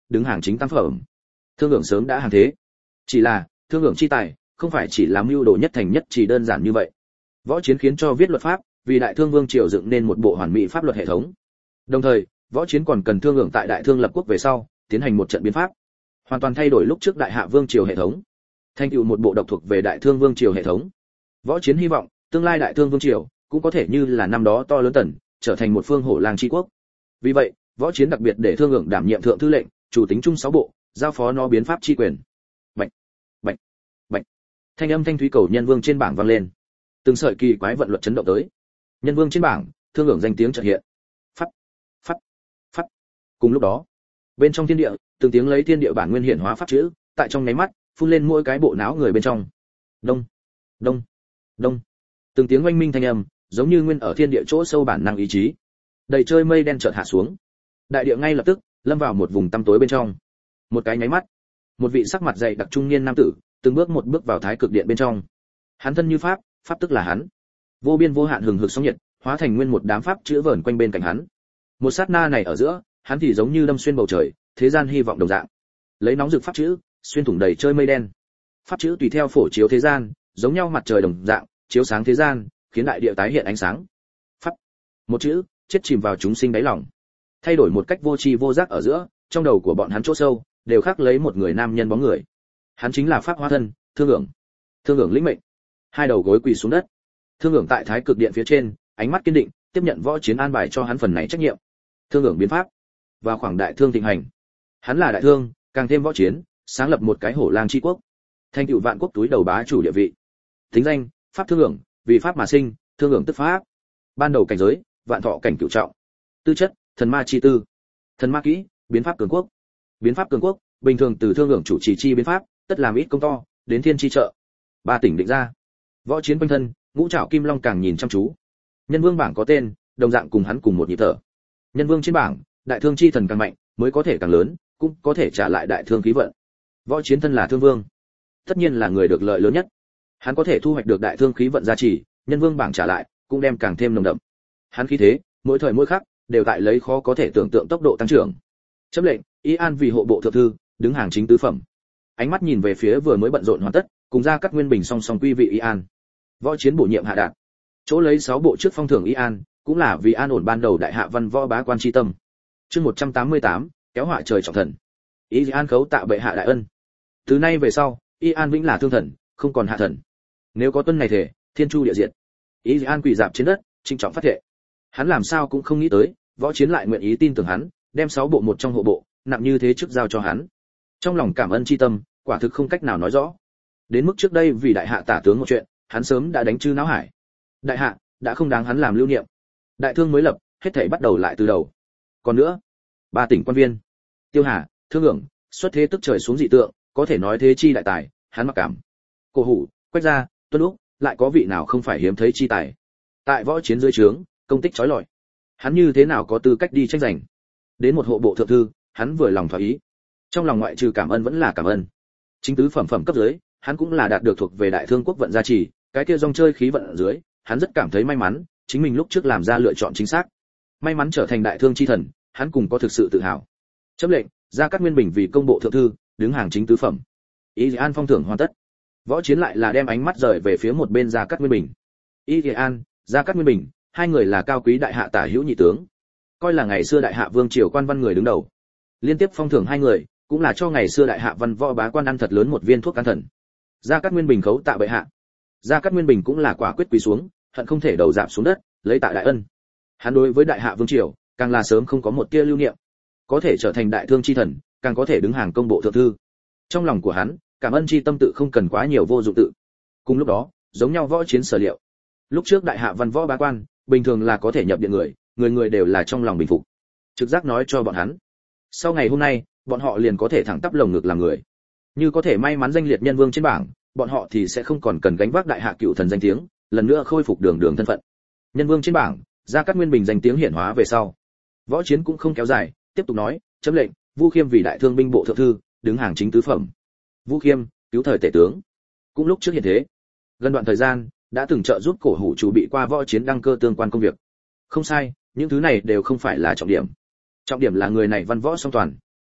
đứng hàng chính tam phẩm. Thương hưởng sớm đã hàng thế. Chỉ là, thương hưởng chi tài, không phải chỉ làm mưu đồ nhất thành nhất chỉ đơn giản như vậy. Võ Chiến khiến cho viết luật pháp, vì Đại Thương Vương triều dựng nên một bộ hoàn mỹ pháp luật hệ thống. Đồng thời, Võ Chiến còn cần thương hưởng tại Đại Thương lập quốc về sau, tiến hành một trận biến pháp, hoàn toàn thay đổi lúc trước Đại Hạ Vương triều hệ thống, thành tựu một bộ độc thuộc về Đại Thương Vương triều hệ thống. Võ Chiến hy vọng, tương lai Đại Thương Vương triều cũng có thể như là năm đó to lớn tần, trở thành một phương hổ lang chi quốc. Vì vậy, Võ Chiến đặc biệt để thương hưởng đảm nhiệm thượng thư lệnh, chủ tính chung sáu bộ, giao phó nó biến pháp chi quyền. Bạch, bạch, bạch. Thanh âm thanh thúy cầu nhân vương trên bảng vang lên. Từng sợi kỳ quái vận luật chấn động tới. Nhân vương trên bảng, thương hưởng danh tiếng chợt hiện. Phát, phát, phát. Cùng lúc đó, bên trong thiên địa, từng tiếng lấy thiên địa bản nguyên hiển hóa pháp chữ, tại trong nháy mắt, phun lên mỗi cái bộ não người bên trong. Đông, đông, đông. Từng tiếng oanh minh thanh âm, giống như nguyên ở thiên địa chỗ sâu bản năng ý chí. Đầy trời mây đen chợt hạ xuống. Đại địa ngay lập tức lâm vào một vùng tăm tối bên trong. Một cái nháy mắt, một vị sắc mặt dày đặc trung niên nam tử, từng bước một bước vào thái cực điện bên trong. Hắn thân như pháp, pháp tức là hắn. Vô biên vô hạn hừng hực sóng nhiệt, hóa thành nguyên một đám pháp chữ vờn quanh bên cạnh hắn. Một sát na này ở giữa, hắn thì giống như đâm xuyên bầu trời, thế gian hy vọng đồng dạng. Lấy nóng rực pháp chữ, xuyên thủng đầy trời mây đen. Pháp chữ tùy theo phổ chiếu thế gian, giống nhau mặt trời đồng dạng, chiếu sáng thế gian, khiến đại địa tái hiện ánh sáng. Pháp. Một chữ, chết chìm vào chúng sinh đáy lòng. Thay đổi một cách vô tri vô giác ở giữa, trong đầu của bọn hắn chỗ sâu, đều khắc lấy một người nam nhân bóng người. Hắn chính là pháp hóa thân, Thương Hưởng. Thương Hưởng lĩnh mệnh, hai đầu gối quỳ xuống đất. Thương Hưởng tại thái cực điện phía trên, ánh mắt kiên định, tiếp nhận Võ Chiến an bài cho hắn phần này trách nhiệm. Thương Hưởng biến pháp, và khoảng đại thương thịnh hành. Hắn là đại thương, càng thêm Võ Chiến, sáng lập một cái hổ lang chi quốc, thành tựu vạn quốc túi đầu bá chủ địa vị. Tính danh, pháp Thương Hưởng, vì pháp mà sinh, Thương Hưởng tức pháp. Ban đầu cảnh giới, vạn thọ cảnh cửu trọng. Tư chất, thần ma chi tư. Thần ma kỹ, biến pháp cường quốc. Biến pháp cường quốc, bình thường từ Thương Hưởng chủ trì chi biến pháp, tất làm ít công to, đến thiên chi trợ. Ba tỉnh định ra. Võ Chiến quanh thân, ngũ trảo kim long càng nhìn chăm chú. Nhân vương bảng có tên, đồng dạng cùng hắn cùng một nhịp thở. Nhân vương trên bảng, đại thương chi thần càng mạnh, mới có thể càng lớn, cũng có thể trả lại đại thương khí vận. Võ Chiến thân là thương vương, tất nhiên là người được lợi lớn nhất. Hắn có thể thu hoạch được đại thương khí vận gia trì, nhân vương bảng trả lại, cũng đem càng thêm nồng đậm. Hắn khí thế, mỗi thời mỗi khắc, đều tại lấy khó có thể tưởng tượng tốc độ tăng trưởng. Chấm lệnh, Y An vì hộ bộ thượng thư, đứng hàng chính tứ phẩm. Ánh mắt nhìn về phía vừa mới bận rộn hoàn tất, cùng ra cắt nguyên bình song song quy vị Y An. Võ Chiến bổ nhiệm hạ đạt. Chỗ lấy sáu bộ trước phong thưởng Y An, cũng là vì an ổn ban đầu đại hạ văn võ bá quan chi tâm. Chương một trăm tám mươi tám, kéo họa trời trọng thần. Y An khấu tạ bệ hạ đại ân. Từ nay về sau, Y An vĩnh là thương thần, không còn hạ thần. Nếu có tuân này thể, thiên chu địa diệt. Y An quỳ dạp trên đất, trinh trọng phát thệ. Hắn làm sao cũng không nghĩ tới, Võ Chiến lại nguyện ý tin tưởng hắn, đem sáu bộ một trong hộ bộ, nặng như thế trước giao cho hắn. Trong lòng cảm ơn chi tâm, quả thực không cách nào nói rõ. Đến mức trước đây vì đại hạ tả tướng một chuyện, hắn sớm đã đánh chư não hải. Đại hạ đã không đáng hắn làm lưu niệm. Đại thương mới lập, hết thảy bắt đầu lại từ đầu. Còn nữa, ba tỉnh quan viên, Tiêu Hà, Thương Hưởng, xuất thế tức trời xuống dị tượng, có thể nói thế chi đại tài, hắn mặc cảm. Cổ Hủ, Quách Gia, Tuân Úc, lại có vị nào không phải hiếm thấy chi tài. Tại Võ Chiến dưới trướng, công tích chói lọi. Hắn như thế nào có tư cách đi tranh giành. Đến một hộ bộ thượng thư, hắn vừa lòng thỏa ý. Trong lòng ngoại trừ cảm ơn vẫn là cảm ơn. Chính tứ phẩm phẩm cấp dưới, hắn cũng là đạt được thuộc về đại thương quốc vận gia trì, cái kia dòng chơi khí vận ở dưới, hắn rất cảm thấy may mắn, chính mình lúc trước làm ra lựa chọn chính xác. May mắn trở thành đại thương chi thần, hắn cùng có thực sự tự hào. Chấm lệnh, ra cắt nguyên bình vì công bộ thượng thư, đứng hàng chính tứ phẩm. Y An phong thưởng hoàn tất. Võ Chiến lại là đem ánh mắt rời về phía một bên Gia Cát Nguyên Bình. Y An, Gia Cát Nguyên Bình, hai người là cao quý đại hạ tả hữu nhị tướng, coi là ngày xưa đại hạ vương triều quan văn người đứng đầu. Liên tiếp phong thưởng hai người, cũng là cho ngày xưa đại hạ văn võ bá quan ăn thật lớn một viên thuốc can thần. Gia Cát Nguyên Bình khấu tạ bệ hạ. Gia Cát Nguyên Bình cũng là quả quyết quỳ xuống, hận không thể đầu rạp xuống đất, lấy tạ đại ân. Hắn đối với đại hạ vương triều, càng là sớm không có một tia lưu niệm, có thể trở thành đại thương chi thần, càng có thể đứng hàng công bộ thượng thư. Trong lòng của hắn, cảm ơn chi tâm tự không cần quá nhiều vô dụng tự. Cùng lúc đó, giống nhau Võ Chiến sở liệu. Lúc trước đại hạ văn võ bá quan, bình thường là có thể nhập điện người, người người đều là trong lòng bình phục. Trực giác nói cho bọn hắn, sau ngày hôm nay, bọn họ liền có thể thẳng tắp lồng ngực làm người. Như có thể may mắn danh liệt nhân vương trên bảng, bọn họ thì sẽ không còn cần gánh vác đại hạ cựu thần danh tiếng, lần nữa khôi phục đường đường thân phận. Nhân vương trên bảng, Gia Cát Nguyên Bình danh tiếng hiển hóa về sau. Võ Chiến cũng không kéo dài, tiếp tục nói, chấm lệnh, Vu Khiêm vì đại thương binh bộ thượng thư, đứng hàng chính tứ phẩm. Vu Khiêm, cứu thời tể tướng, cũng lúc trước hiện thế. Gần đoạn thời gian, đã từng trợ giúp Cổ Hủ chủ bị qua Võ Chiến đăng cơ tương quan công việc. Không sai, những thứ này đều không phải là trọng điểm. Trọng điểm là người này văn võ song toàn.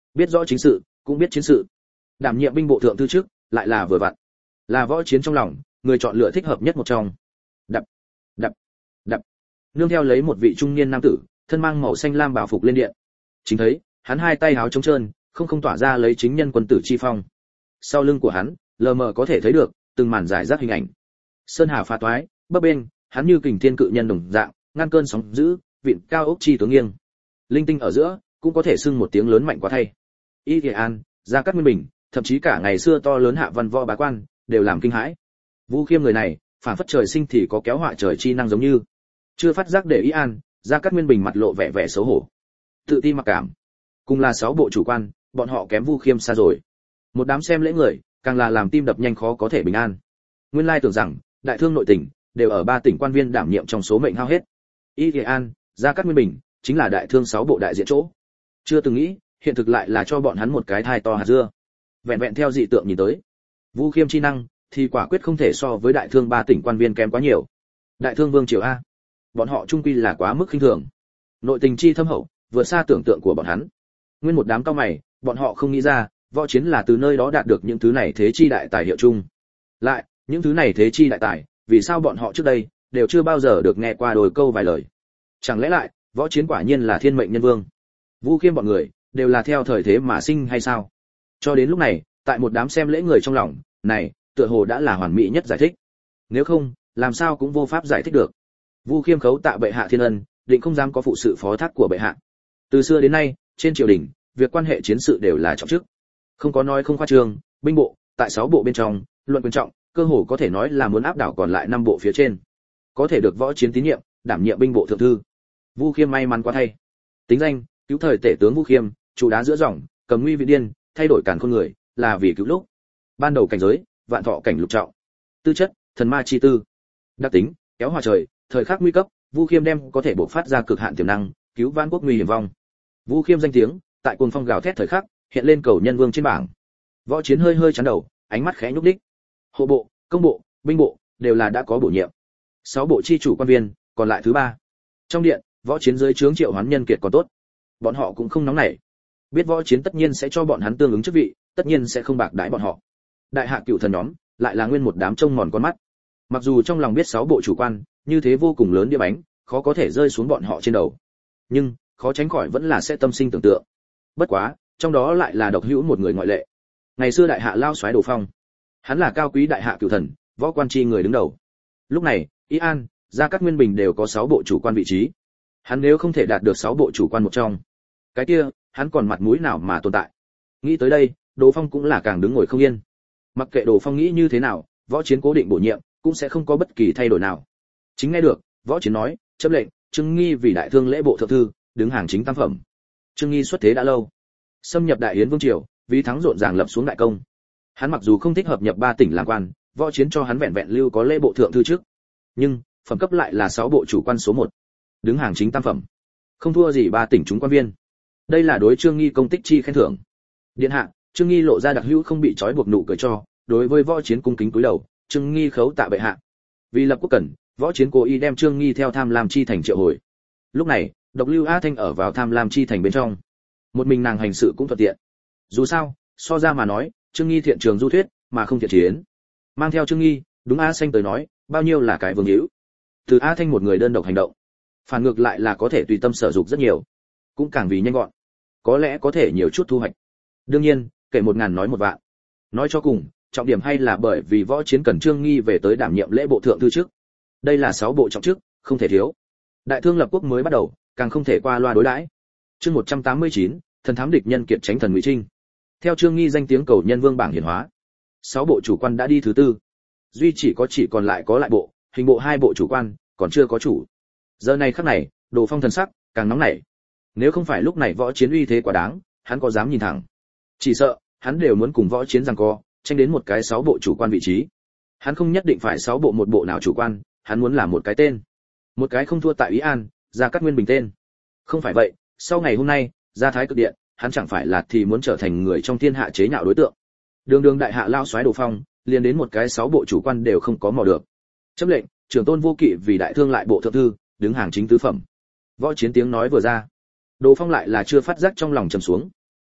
biết rõ chính sự cũng biết chiến sự, đảm nhiệm binh bộ thượng thư trước lại là vừa vặn, là võ chiến trong lòng người chọn lựa thích hợp nhất một trong. Đập, đập, đập. Nương theo lấy một vị trung niên nam tử, thân mang màu xanh lam bảo phục lên điện. Chính thấy, hắn hai tay háo trống trơn, không không tỏa ra lấy chính nhân quân tử chi phong. Sau lưng của hắn, lờ mờ có thể thấy được từng màn giải rác hình ảnh. Sơn hà phá toái, bấp bênh, hắn như kình thiên cự nhân đồng dạng, ngăn cơn sóng dữ, vịn cao ốc chi tướng nghiêng. Linh tinh ở giữa, cũng có thể xưng một tiếng lớn mạnh quá thay. Y Kỳ An, Gia Cát Nguyên Bình, thậm chí cả ngày xưa to lớn hạ văn võ bá quan, đều làm kinh hãi. Vu Khiêm người này, phản phất trời sinh thì có kéo họa trời chi năng giống như. Chưa phát giác để ý an, Gia Cát Nguyên Bình mặt lộ vẻ vẻ xấu hổ, tự ti mặc cảm. Cùng là sáu bộ chủ quan, bọn họ kém Vu Khiêm xa rồi. Một đám xem lễ người, càng là làm tim đập nhanh khó có thể bình an. Nguyên lai tưởng rằng, đại thương nội tỉnh đều ở ba tỉnh quan viên đảm nhiệm trong số mệnh hao hết. Y Kỳ An, Gia Cát Nguyên Bình, chính là đại thương sáu bộ đại diện chỗ. Chưa từng nghĩ, hiện thực lại là cho bọn hắn một cái thai to hạt dưa. Vẹn vẹn theo dị tượng nhìn tới, Vu Khiêm chi năng thì quả quyết không thể so với đại thương ba tỉnh quan viên kém quá nhiều. Đại thương vương triều a, bọn họ trung quy là quá mức khinh thường. Nội tình chi thâm hậu, vượt xa tưởng tượng của bọn hắn. Nguyên một đám cao mày, bọn họ không nghĩ ra, võ chiến là từ nơi đó đạt được những thứ này thế chi đại tài hiệu chung. Lại, những thứ này thế chi đại tài, vì sao bọn họ trước đây đều chưa bao giờ được nghe qua đôi câu vài lời? Chẳng lẽ lại, võ chiến quả nhiên là thiên mệnh nhân vương? Vu Khiêm bọn người đều là theo thời thế mà sinh hay sao? Cho đến lúc này, tại một đám xem lễ người trong lòng, này, tựa hồ đã là hoàn mỹ nhất giải thích. Nếu không, làm sao cũng vô pháp giải thích được. Vu Khiêm khấu tạ bệ hạ thiên ân, định không dám có phụ sự phó thác của bệ hạ. Từ xưa đến nay, trên triều đình, việc quan hệ chiến sự đều là trọng chức. Không có nói không khoa trương, binh bộ, tại sáu bộ bên trong, luận quyền trọng, cơ hồ có thể nói là muốn áp đảo còn lại năm bộ phía trên. Có thể được võ chiến tín nhiệm, đảm nhiệm binh bộ thượng thư. Vu Khiêm may mắn quá thay. Tính danh, cứu thời tể tướng Vu Khiêm, chủ đá giữa dòng, cầm nguy vị điên, thay đổi càn khôn người, là vì cứu lúc. Ban đầu cảnh giới, vạn thọ cảnh lục trọng. Tư chất, thần ma chi tư. Đặc tính, kéo hòa trời, thời khắc nguy cấp, Vu Khiêm đem có thể bộc phát ra cực hạn tiềm năng, cứu vãn quốc nguy hiểm vong. Vu Khiêm danh tiếng, tại cuồng phong gào thét thời khắc, hiện lên cầu nhân vương trên bảng. Võ chiến hơi hơi chán đầu, ánh mắt khẽ nhúc đích. Hộ bộ, công bộ, binh bộ đều là đã có bổ nhiệm. Sáu bộ chi chủ quan viên, còn lại thứ ba. Trong điện, võ chiến dưới trướng Triệu Hoán Nhân Kiệt còn tốt. Bọn họ cũng không nóng nảy. Biết võ chiến tất nhiên sẽ cho bọn hắn tương ứng chức vị, tất nhiên sẽ không bạc đãi bọn họ. Đại hạ cựu thần nhóm, lại là nguyên một đám trông mòn con mắt. Mặc dù trong lòng biết sáu bộ chủ quan, như thế vô cùng lớn đĩa bánh, khó có thể rơi xuống bọn họ trên đầu. Nhưng, khó tránh khỏi vẫn là sẽ tâm sinh tưởng tượng. Bất quá, trong đó lại là độc hữu một người ngoại lệ. Ngày xưa đại hạ lao soái Đồ Phong, hắn là cao quý đại hạ cửu thần, võ quan chi người đứng đầu. Lúc này, Y An, Gia Cát Nguyên Bình đều có sáu bộ chủ quan vị trí. Hắn nếu không thể đạt được sáu bộ chủ quan một trong, cái kia, hắn còn mặt mũi nào mà tồn tại? Nghĩ tới đây, Đồ Phong cũng là càng đứng ngồi không yên. Mặc kệ Đồ Phong nghĩ như thế nào, võ chiến cố định bổ nhiệm, cũng sẽ không có bất kỳ thay đổi nào. Chính nghe được, võ chiến nói, chấm lệnh, Trương Nghi vì đại thương lễ bộ thượng thư, đứng hàng chính tam phẩm. Trương Nghi xuất thế đã lâu, xâm nhập đại yến vương triều, vì thắng rộn ràng lập xuống đại công. Hắn mặc dù không thích hợp nhập ba tỉnh làm quan, võ chiến cho hắn vẹn vẹn lưu có lễ bộ thượng thư trước, nhưng phẩm cấp lại là sáu bộ chủ quan số một, đứng hàng chính tam phẩm, không thua gì ba tỉnh chúng quan viên. Đây là đối Trương Nghi công tích chi khen thưởng. Điện hạ, Trương Nghi lộ ra đặc hữu không bị trói buộc nụ cười cho, đối với võ chiến cung kính cúi đầu, Trương Nghi khấu tạ bệ hạ. Vì lập quốc cẩn, võ chiến cố ý đem Trương Nghi theo Tham Lam chi thành triệu hồi. Lúc này, Độc Lưu A Thanh ở vào Tham Lam chi thành bên trong, một mình nàng hành sự cũng thuận tiện. Dù sao, so ra mà nói, Trương Nghi thiện trường du thuyết, mà không thiện chiến. Mang theo Trương Nghi, đúng A Xanh tới nói, bao nhiêu là cái vương hữu. Từ A Thanh một người đơn độc hành động, phản ngược lại là có thể tùy tâm sở dục rất nhiều, cũng càng vì nhanh gọn, có lẽ có thể nhiều chút thu hoạch. Đương nhiên, kể một ngàn nói một vạn. Nói cho cùng, trọng điểm hay là bởi vì võ chiến cần Trương Nghi về tới đảm nhiệm lễ bộ thượng thư trước. Đây là sáu bộ trọng chức, không thể thiếu. Đại thương lập quốc mới bắt đầu, càng không thể qua loa đối đãi. Chương một trăm tám mươi chín, thần thám địch nhân kiệt tránh thần Ngụy Trinh. Theo Trương Nghi danh tiếng cầu nhân vương bảng hiển hóa, sáu bộ chủ quan đã đi thứ tư. Duy chỉ có chỉ còn lại có lại bộ, hình bộ hai bộ chủ quan, còn chưa có chủ. Giờ này khắc này, Đồ Phong thần sắc càng nóng nảy. Nếu không phải lúc này võ chiến uy thế quá đáng, hắn có dám nhìn thẳng? Chỉ sợ, hắn đều muốn cùng võ chiến giằng co, tranh đến một cái sáu bộ chủ quan vị trí. Hắn không nhất định phải sáu bộ một bộ nào chủ quan, hắn muốn là một cái tên. Một cái không thua tại Ý An, Gia Cát Nguyên Bình tên. Không phải vậy, sau ngày hôm nay, ra Thái Cực Điện, hắn chẳng phải là thì muốn trở thành người trong thiên hạ chế nhạo đối tượng. Đường đường đại hạ lao soái Đồ Phong, liền đến một cái sáu bộ chủ quan đều không có mò được. Chấp lệnh, trưởng tôn vô kỵ vì đại thương lại bộ thượng thư, đứng hàng chính tứ phẩm. Võ chiến tiếng nói vừa ra, Đồ Phong lại là chưa phát giác trong lòng trầm xuống.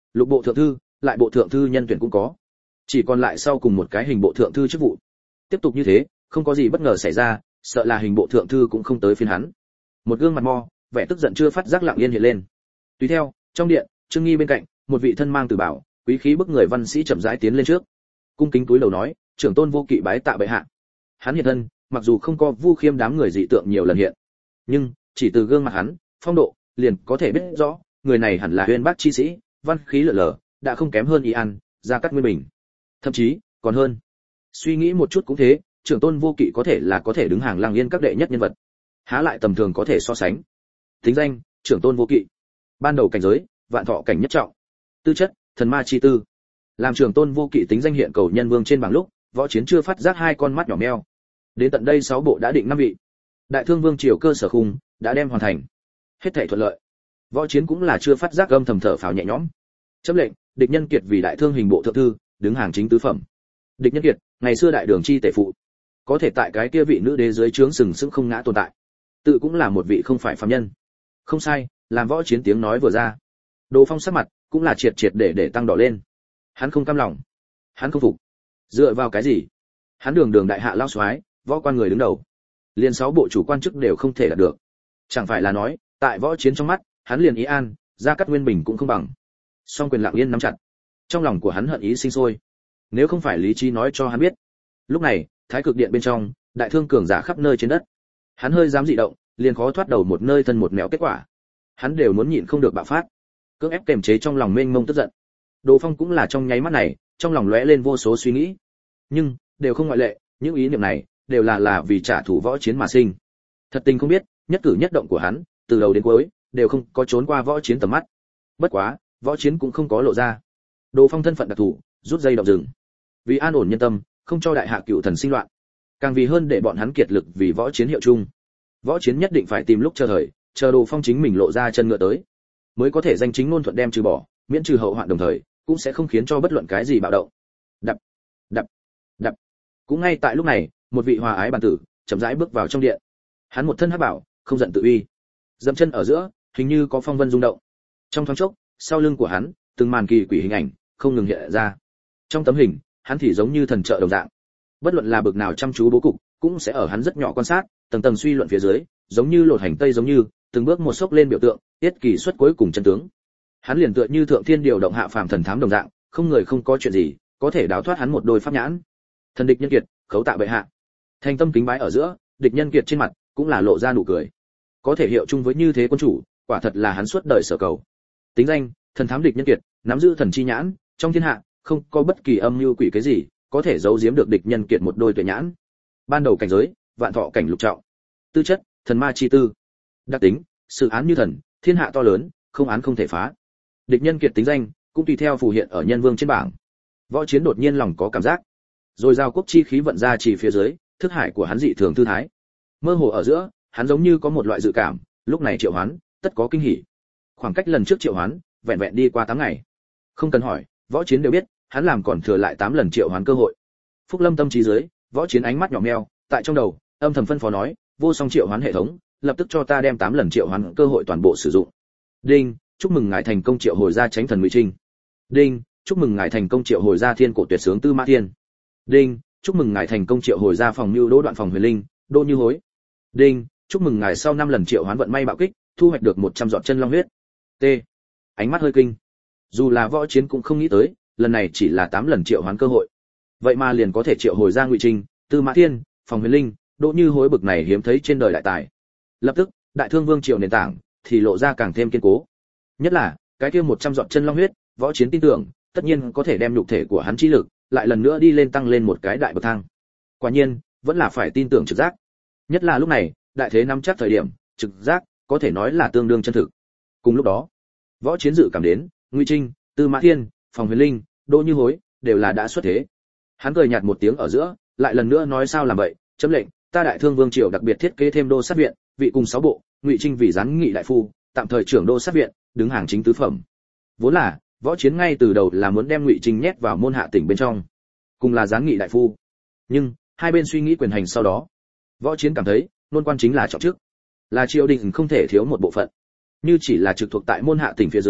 lục bộ thượng thư, lại bộ thượng thư nhân tuyển cũng có, chỉ còn lại sau cùng một cái hình bộ thượng thư chức vụ. Tiếp tục như thế, không có gì bất ngờ xảy ra, sợ là hình bộ thượng thư cũng không tới phiên hắn. Một gương mặt mo, vẻ tức giận chưa phát giác lặng yên hiện lên. Tùy theo, trong điện, Trương Nghi bên cạnh, một vị thân mang từ bảo, quý khí bức người văn sĩ chậm rãi tiến lên trước, cung kính cúi đầu nói, trưởng tôn Vô Kỵ bái tạ bệ hạ. Hắn hiện thân, mặc dù không có Vu Khiêm đám người dị tượng nhiều lần hiện, nhưng chỉ từ gương mặt hắn, phong độ, liền có thể biết rõ, người này hẳn là Uyên Bác chi sĩ, văn khí lở lở, đã không kém hơn Y An, Gia Cát Nguyên Bình, thậm chí còn hơn. Suy nghĩ một chút cũng thế, trưởng tôn Vô Kỵ có thể là có thể đứng hàng Lăng Yên các đệ nhất nhân vật, há lại tầm thường có thể so sánh. Tính danh, trưởng tôn Vô Kỵ. Ban đầu cảnh giới, vạn thọ cảnh nhất trọng. Tư chất, thần ma chi tư. Làm trưởng tôn Vô Kỵ tính danh hiện cầu nhân vương trên bảng lúc, Võ Chiến chưa phát giác hai con mắt nhỏ meo. Đến tận đây sáu bộ đã định năm vị. Đại Thương Vương triều cơ sở khung đã đem hoàn thành. Hết thảy thuận lợi. Võ Chiến cũng là chưa phát giác âm thầm thở phào nhẹ nhõm. Chấm lệnh, địch nhân kiệt vì đại thương hình bộ thượng thư, đứng hàng chính tứ phẩm. Địch nhân kiệt, ngày xưa đại đường chi tể phụ, có thể tại cái kia vị nữ đế dưới trướng sừng sững không ngã tồn tại, tự cũng là một vị không phải phàm nhân. Không sai, làm Võ Chiến tiếng nói vừa ra, Đồ Phong sắc mặt cũng là triệt triệt để để tăng đỏ lên. Hắn không cam lòng, hắn không phục. Dựa vào cái gì? Hắn đường đường đại hạ lao soái, võ quan người đứng đầu, liền sáu bộ chủ quan chức đều không thể đạt được. Chẳng phải là nói, tại Võ Chiến trong mắt, hắn liền Y An, Gia Cát Nguyên Bình cũng không bằng. Song quyền lặng yên nắm chặt, trong lòng của hắn hận ý sinh sôi. Nếu không phải lý trí nói cho hắn biết. Lúc này, Thái Cực Điện bên trong, đại thương cường giả khắp nơi trên đất. Hắn hơi dám dị động, liền khó thoát đầu một nơi thân một mẹo kết quả. Hắn đều muốn nhịn không được bạo phát, cưỡng ép kiềm chế trong lòng mênh mông tức giận. Đồ Phong cũng là trong nháy mắt này, trong lòng lóe lên vô số suy nghĩ. Nhưng, đều không ngoại lệ, những ý niệm này đều là là vì trả thù Võ Chiến mà sinh. Thật tình không biết, nhất cử nhất động của hắn, từ đầu đến cuối, đều không có trốn qua Võ Chiến tầm mắt. Bất quá, Võ Chiến cũng không có lộ ra. Đồ Phong thân phận đặc thù, rút dây động rừng. Vì an ổn nhân tâm, không cho đại hạ cựu thần sinh loạn, càng vì hơn để bọn hắn kiệt lực vì Võ Chiến hiệu chung. Võ Chiến nhất định phải tìm lúc chờ thời, chờ Đồ Phong chính mình lộ ra chân ngựa tới, mới có thể danh chính ngôn thuận đem trừ bỏ, miễn trừ hậu hoạn, đồng thời cũng sẽ không khiến cho bất luận cái gì bạo động. Đập, đập, đập. Cũng ngay tại lúc này, một vị hòa ái bàn tử chậm rãi bước vào trong điện. Hắn một thân hắc bảo, không giận tự uy, dậm chân ở giữa, hình như có phong vân rung động. Trong thoáng chốc, sau lưng của hắn, từng màn kỳ quỷ hình ảnh không ngừng hiện ra. Trong tấm hình, hắn thì giống như thần trợ đồng dạng. Bất luận là bực nào chăm chú bố cục, cũng sẽ ở hắn rất nhỏ quan sát, tầng tầng suy luận phía dưới, giống như lột hành tây giống như, từng bước một sốc lên biểu tượng, tiết kỳ xuất cuối cùng chân tướng. Hắn liền tựa như thượng thiên điều động hạ phàm thần thám đồng dạng, không người không có chuyện gì, có thể đào thoát hắn một đôi pháp nhãn. Thần địch nhân kiệt, khấu tạ bệ hạ. Thành tâm kính bái ở giữa, địch nhân kiệt trên mặt cũng là lộ ra nụ cười. Có thể hiệu chung với như thế quân chủ, quả thật là hắn suốt đời sở cầu. Tính danh, thần thám địch nhân kiệt, nắm giữ thần chi nhãn, trong thiên hạ không có bất kỳ âm mưu quỷ cái gì có thể giấu giếm được địch nhân kiệt một đôi tuệ nhãn. Ban đầu cảnh giới, vạn thọ cảnh lục trọng. Tư chất, thần ma chi tư. Đặc tính, sự án như thần, thiên hạ to lớn, không án không thể phá. Địch nhân kiệt tính danh cũng tùy theo phù hiện ở nhân vương trên bảng. Võ Chiến đột nhiên lòng có cảm giác, rồi giao quốc chi khí vận ra chỉ phía dưới, thức hải của hắn dị thường thư thái. Mơ hồ ở giữa, hắn giống như có một loại dự cảm, lúc này triệu hoán, tất có kinh hỉ. Khoảng cách lần trước triệu hoán, vẹn vẹn đi qua tám ngày. Không cần hỏi, Võ Chiến đều biết, hắn làm còn thừa lại tám lần triệu hoán cơ hội. Phúc Lâm tâm trí dưới, Võ Chiến ánh mắt nhỏ meo, tại trong đầu, âm thầm phân phó nói, vô song triệu hoán hệ thống, lập tức cho ta đem tám lần triệu hoán cơ hội toàn bộ sử dụng. Đinh, chúc mừng ngài thành công triệu hồi ra Chánh Thần Ngụy Trinh. Đinh, chúc mừng ngài thành công triệu hồi ra Thiên Cổ Tuyệt Sướng Tư Mã Thiên. Đinh, chúc mừng ngài thành công triệu hồi ra Phòng Nưu Đỗ Đoạn Phòng Huyền Linh, Đỗ Như Hối. Đinh, chúc mừng ngài sau năm lần triệu hoán vận may bạo kích, thu hoạch được một trăm giọt chân long huyết. T. Ánh mắt hơi kinh. Dù là Võ Chiến cũng không nghĩ tới, lần này chỉ là tám lần triệu hoán cơ hội. Vậy mà liền có thể triệu hồi ra Ngụy Trinh, Tư Mã Thiên, Phòng Huyền Linh, Đỗ Như Hối bực này hiếm thấy trên đời đại tài. Lập tức, Đại Thương Vương triều nền tảng thì lộ ra càng thêm kiên cố. Nhất là, cái kia một trăm giọt chân long huyết, Võ Chiến tin tưởng, tất nhiên có thể đem nhục thể của hắn chi lực lại lần nữa đi lên tăng lên một cái đại bậc thang. Quả nhiên, vẫn là phải tin tưởng trực giác. Nhất là lúc này, đại thế nắm chắc thời điểm, trực giác có thể nói là tương đương chân thực. Cùng lúc đó, Võ Chiến dự cảm đến, Ngụy Trinh, Tư Mã Thiên, Phòng Huyền Linh, Đỗ Như Hối đều là đã xuất thế. Hắn cười nhạt một tiếng ở giữa, lại lần nữa nói sao làm vậy, chấm lệnh, ta Đại Thương Vương triều đặc biệt thiết kế thêm đô sát viện, vị cùng sáu bộ, Ngụy Trinh vì gián nghị đại phu, tạm thời trưởng đô sát viện, đứng hàng chính tứ phẩm. Vốn là, Võ Chiến ngay từ đầu là muốn đem Ngụy Trinh nhét vào môn hạ tỉnh bên trong, cùng là gián nghị đại phu. Nhưng, hai bên suy nghĩ quyền hành sau đó, Võ Chiến cảm thấy, nôn quan chính là trọng chức, là triều đình không thể thiếu một bộ phận. Như chỉ là trực thuộc tại môn hạ tỉnh phía dưới,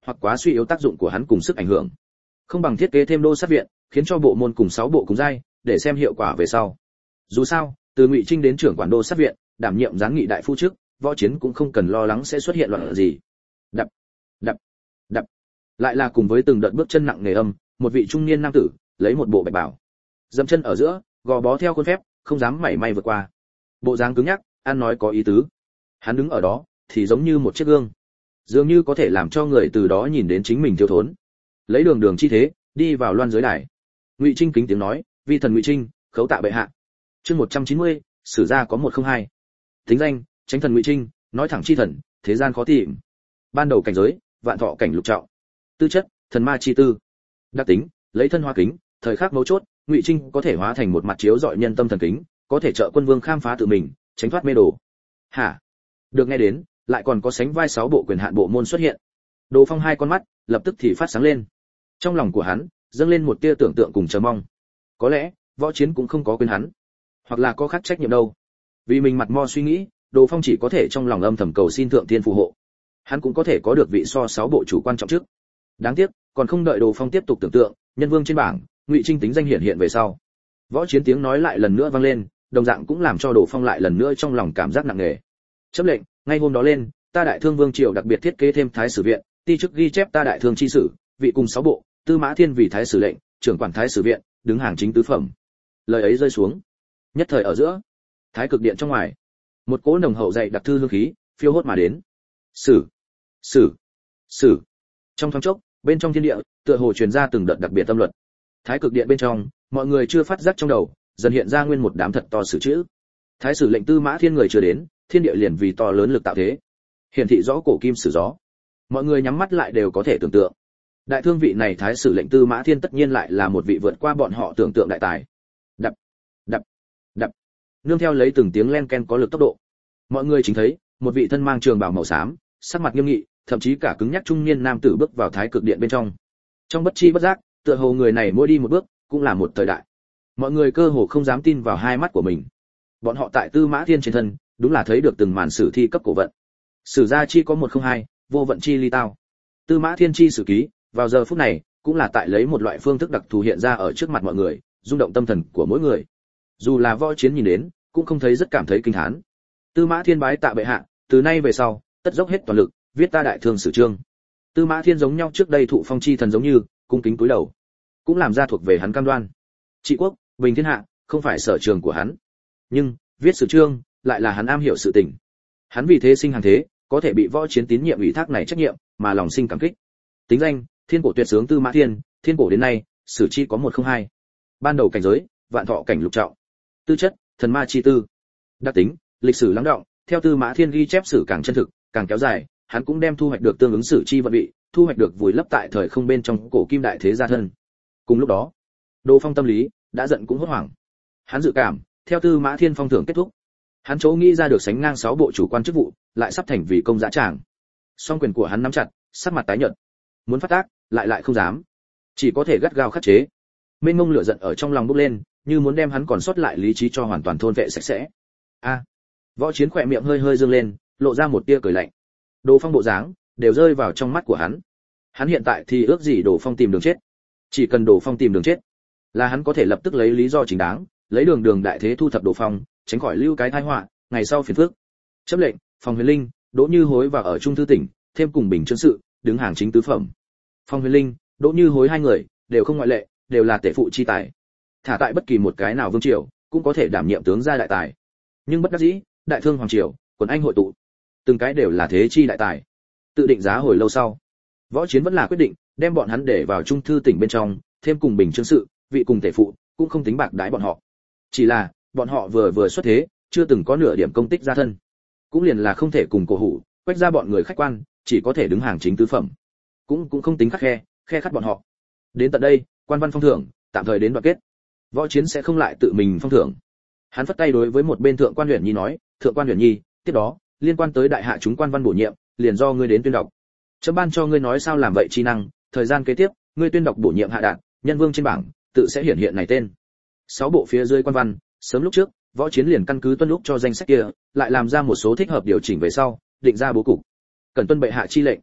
hoặc quá suy yếu tác dụng của hắn cùng sức ảnh hưởng. Không bằng thiết kế thêm đô sát viện, khiến cho bộ môn cùng sáu bộ cùng giai, để xem hiệu quả về sau. Dù sao, từ Ngụy Trinh đến trưởng quản đô sát viện, đảm nhiệm giáng nghị đại phu chức, Võ Chiến cũng không cần lo lắng sẽ xuất hiện loạn gì. Đập, đập, đập. Lại là cùng với từng đợt bước chân nặng nề âm, một vị trung niên nam tử, lấy một bộ bạch bào, dậm chân ở giữa, gò bó theo khuôn phép, không dám mảy may vượt qua. Bộ dáng cứng nhắc, ăn nói có ý tứ. Hắn đứng ở đó, thì giống như một chiếc gương, dường như có thể làm cho người từ đó nhìn đến chính mình thiếu thốn. Lấy đường đường chi thế, đi vào loan giới đài. Ngụy Trinh kính tiếng nói, vi thần Ngụy Trinh, khấu tạ bệ hạ. Chương một trăm chín mươi, sử gia có một không hai. Tính danh, Chánh thần Ngụy Trinh, nói thẳng chi thần, thế gian khó tìm. Ban đầu cảnh giới, vạn thọ cảnh lục trọng. Tư chất, thần ma chi tư. Đặc tính, lấy thân hóa kính, thời khắc mấu chốt, Ngụy Trinh có thể hóa thành một mặt chiếu rọi nhân tâm thần kính, có thể trợ quân vương khám phá tự mình, tránh thoát mê đồ. Hả? Được nghe đến, lại còn có sánh vai sáu bộ quyền hạn bộ môn xuất hiện. Đồ Phong hai con mắt lập tức thì phát sáng lên. Trong lòng của hắn dâng lên một tia tưởng tượng cùng chờ mong. Có lẽ Võ Chiến cũng không có quên hắn, hoặc là có khác trách nhiệm đâu. Vì mình mặt mo suy nghĩ, Đồ Phong chỉ có thể trong lòng âm thầm cầu xin thượng thiên phù hộ. Hắn cũng có thể có được vị so sáu bộ chủ quan trọng trước. Đáng tiếc, còn không đợi Đồ Phong tiếp tục tưởng tượng, nhân vương trên bảng, Ngụy Trinh tính danh hiện hiện về sau. Võ Chiến tiếng nói lại lần nữa vang lên, đồng dạng cũng làm cho Đồ Phong lại lần nữa trong lòng cảm giác nặng nề. Chấm lệnh, ngay hôm đó lên, ta đại thương vương triều đặc biệt thiết kế thêm thái sử viện, ti chức ghi chép ta đại thương chi sử, vị cùng sáu bộ, tư mã thiên vì thái sử lệnh, trưởng quản thái sử viện, đứng hàng chính tứ phẩm. Lời ấy rơi xuống, nhất thời ở giữa, thái cực điện trong ngoài, một cỗ nồng hậu dày đặc thư hương khí phiêu hốt mà đến. Sử, sử, sử. Trong thoáng chốc, bên trong thiên địa, tựa hồ truyền ra từng đợt đặc biệt tâm luật. Thái cực điện bên trong, mọi người chưa phát giác trong đầu, dần hiện ra nguyên một đám thật to sử chữ. Thái sử lệnh tư mã thiên người chưa đến, thiên địa liền vì to lớn lực tạo thế, hiển thị rõ cổ kim sử gió. Mọi người nhắm mắt lại đều có thể tưởng tượng, đại thương vị này thái sử lệnh tư mã thiên tất nhiên lại là một vị vượt qua bọn họ tưởng tượng đại tài. Đập, đập, đập. Nương theo lấy từng tiếng len ken có lực tốc độ, mọi người chính thấy một vị thân mang trường bào màu xám, sắc mặt nghiêm nghị, thậm chí cả cứng nhắc trung niên nam tử bước vào thái cực điện bên trong. Trong bất chi bất giác, tựa hồ người này mỗi đi một bước cũng là một thời đại. Mọi người cơ hồ không dám tin vào hai mắt của mình. Bọn họ tại tư mã thiên trên thân đúng là thấy được từng màn sử thi cấp cổ vận. Sử gia chi có một không hai, vô vận chi ly tao. Tư mã thiên chi sử ký, vào giờ phút này cũng là tại lấy một loại phương thức đặc thù hiện ra ở trước mặt mọi người, rung động tâm thần của mỗi người. Dù là Võ Chiến nhìn đến, cũng không thấy rất cảm thấy kinh thán. Tư mã thiên bái tạ bệ hạ, từ nay về sau, tất dốc hết toàn lực, viết ta đại thương sử chương. Tư mã thiên giống nhau trước đây thụ phong chi thần giống như, cung kính cúi đầu, cũng làm ra thuộc về hắn cam đoan. Trị quốc, bình thiên hạ, không phải sở trường của hắn, nhưng viết sử chương lại là hắn am hiểu sự tình. Hắn vì thế sinh hàng thế, có thể bị Võ Chiến tín nhiệm ủy thác này trách nhiệm, mà lòng sinh cảm kích. Tính danh, thiên cổ tuyệt sướng tư mã thiên, thiên cổ đến nay, sử chi có một không hai. Ban đầu cảnh giới, vạn thọ cảnh lục trọng. Tư chất, thần ma chi tư. Đặc tính, lịch sử lắng động, theo tư mã thiên ghi chép sử càng chân thực, càng kéo dài, hắn cũng đem thu hoạch được tương ứng sử chi vận vị, thu hoạch được vùi lấp tại thời không bên trong cổ kim đại thế gia thân. Cùng lúc đó, Đồ Phong tâm lý đã giận cũng hốt hoảng. Hắn dự cảm, theo tư mã thiên phong thưởng kết thúc, hắn chỗ nghĩ ra được sánh ngang sáu bộ chủ quan chức vụ, lại sắp thành vì công dã tràng. Song quyền của hắn nắm chặt, sắc mặt tái nhợt, muốn phát tác, lại lại không dám, chỉ có thể gắt gao khắc chế. Mênh mông lửa giận ở trong lòng bốc lên, như muốn đem hắn còn sót lại lý trí cho hoàn toàn thôn vệ sạch sẽ. A, Võ Chiến khỏe miệng hơi hơi dương lên, lộ ra một tia cười lạnh. Đồ Phong bộ dáng đều rơi vào trong mắt của hắn. Hắn hiện tại thì ước gì Đồ Phong tìm đường chết. Chỉ cần Đồ Phong tìm đường chết, là hắn có thể lập tức lấy lý do chính đáng, lấy đường đường đại thế thu thập Đồ Phong, tránh khỏi lưu cái tai họa, ngày sau phiền phức. Chấp lệnh, Phòng Huyền Linh, Đỗ Như Hối và ở Trung thư tỉnh, thêm cùng Bình Chương sự, đứng hàng chính tứ phẩm. Phòng Huyền Linh, Đỗ Như Hối hai người đều không ngoại lệ, đều là tể phụ chi tài. Thả tại bất kỳ một cái nào vương triều, cũng có thể đảm nhiệm tướng gia đại tài. Nhưng bất đắc dĩ, đại thương hoàng triều, quần anh hội tụ, từng cái đều là thế chi đại tài. Tự định giá hồi lâu sau, Võ Chiến vẫn là quyết định đem bọn hắn để vào Trung thư tỉnh bên trong, thêm cùng Bình Chương sự, vị cùng tể phụ, cũng không tính bạc đãi bọn họ. Chỉ là, bọn họ vừa vừa xuất thế, chưa từng có nửa điểm công tích gia thân, cũng liền là không thể cùng cổ hủ, quách ra bọn người khách quan, chỉ có thể đứng hàng chính tứ phẩm. Cũng cũng không tính khắc khe, khe khắt bọn họ. Đến tận đây, quan văn phong thưởng, tạm thời đến đoạn kết. Võ Chiến sẽ không lại tự mình phong thưởng. Hắn phất tay đối với một bên thượng quan Huyền Nhi nói, "Thượng quan Huyền Nhi, tiếp đó, liên quan tới đại hạ chúng quan văn bổ nhiệm, liền do ngươi đến tuyên đọc. Chấm ban cho ngươi nói sao làm vậy chi năng, thời gian kế tiếp, ngươi tuyên đọc bổ nhiệm hạ đạt, nhân vương trên bảng, tự sẽ hiển hiện này tên." Sáu bộ phía dưới quan văn, sớm lúc trước, Võ Chiến liền căn cứ tuân lúc cho danh sách kia, lại làm ra một số thích hợp điều chỉnh về sau, định ra bố cục. Cần tuân bệ hạ chi lệnh.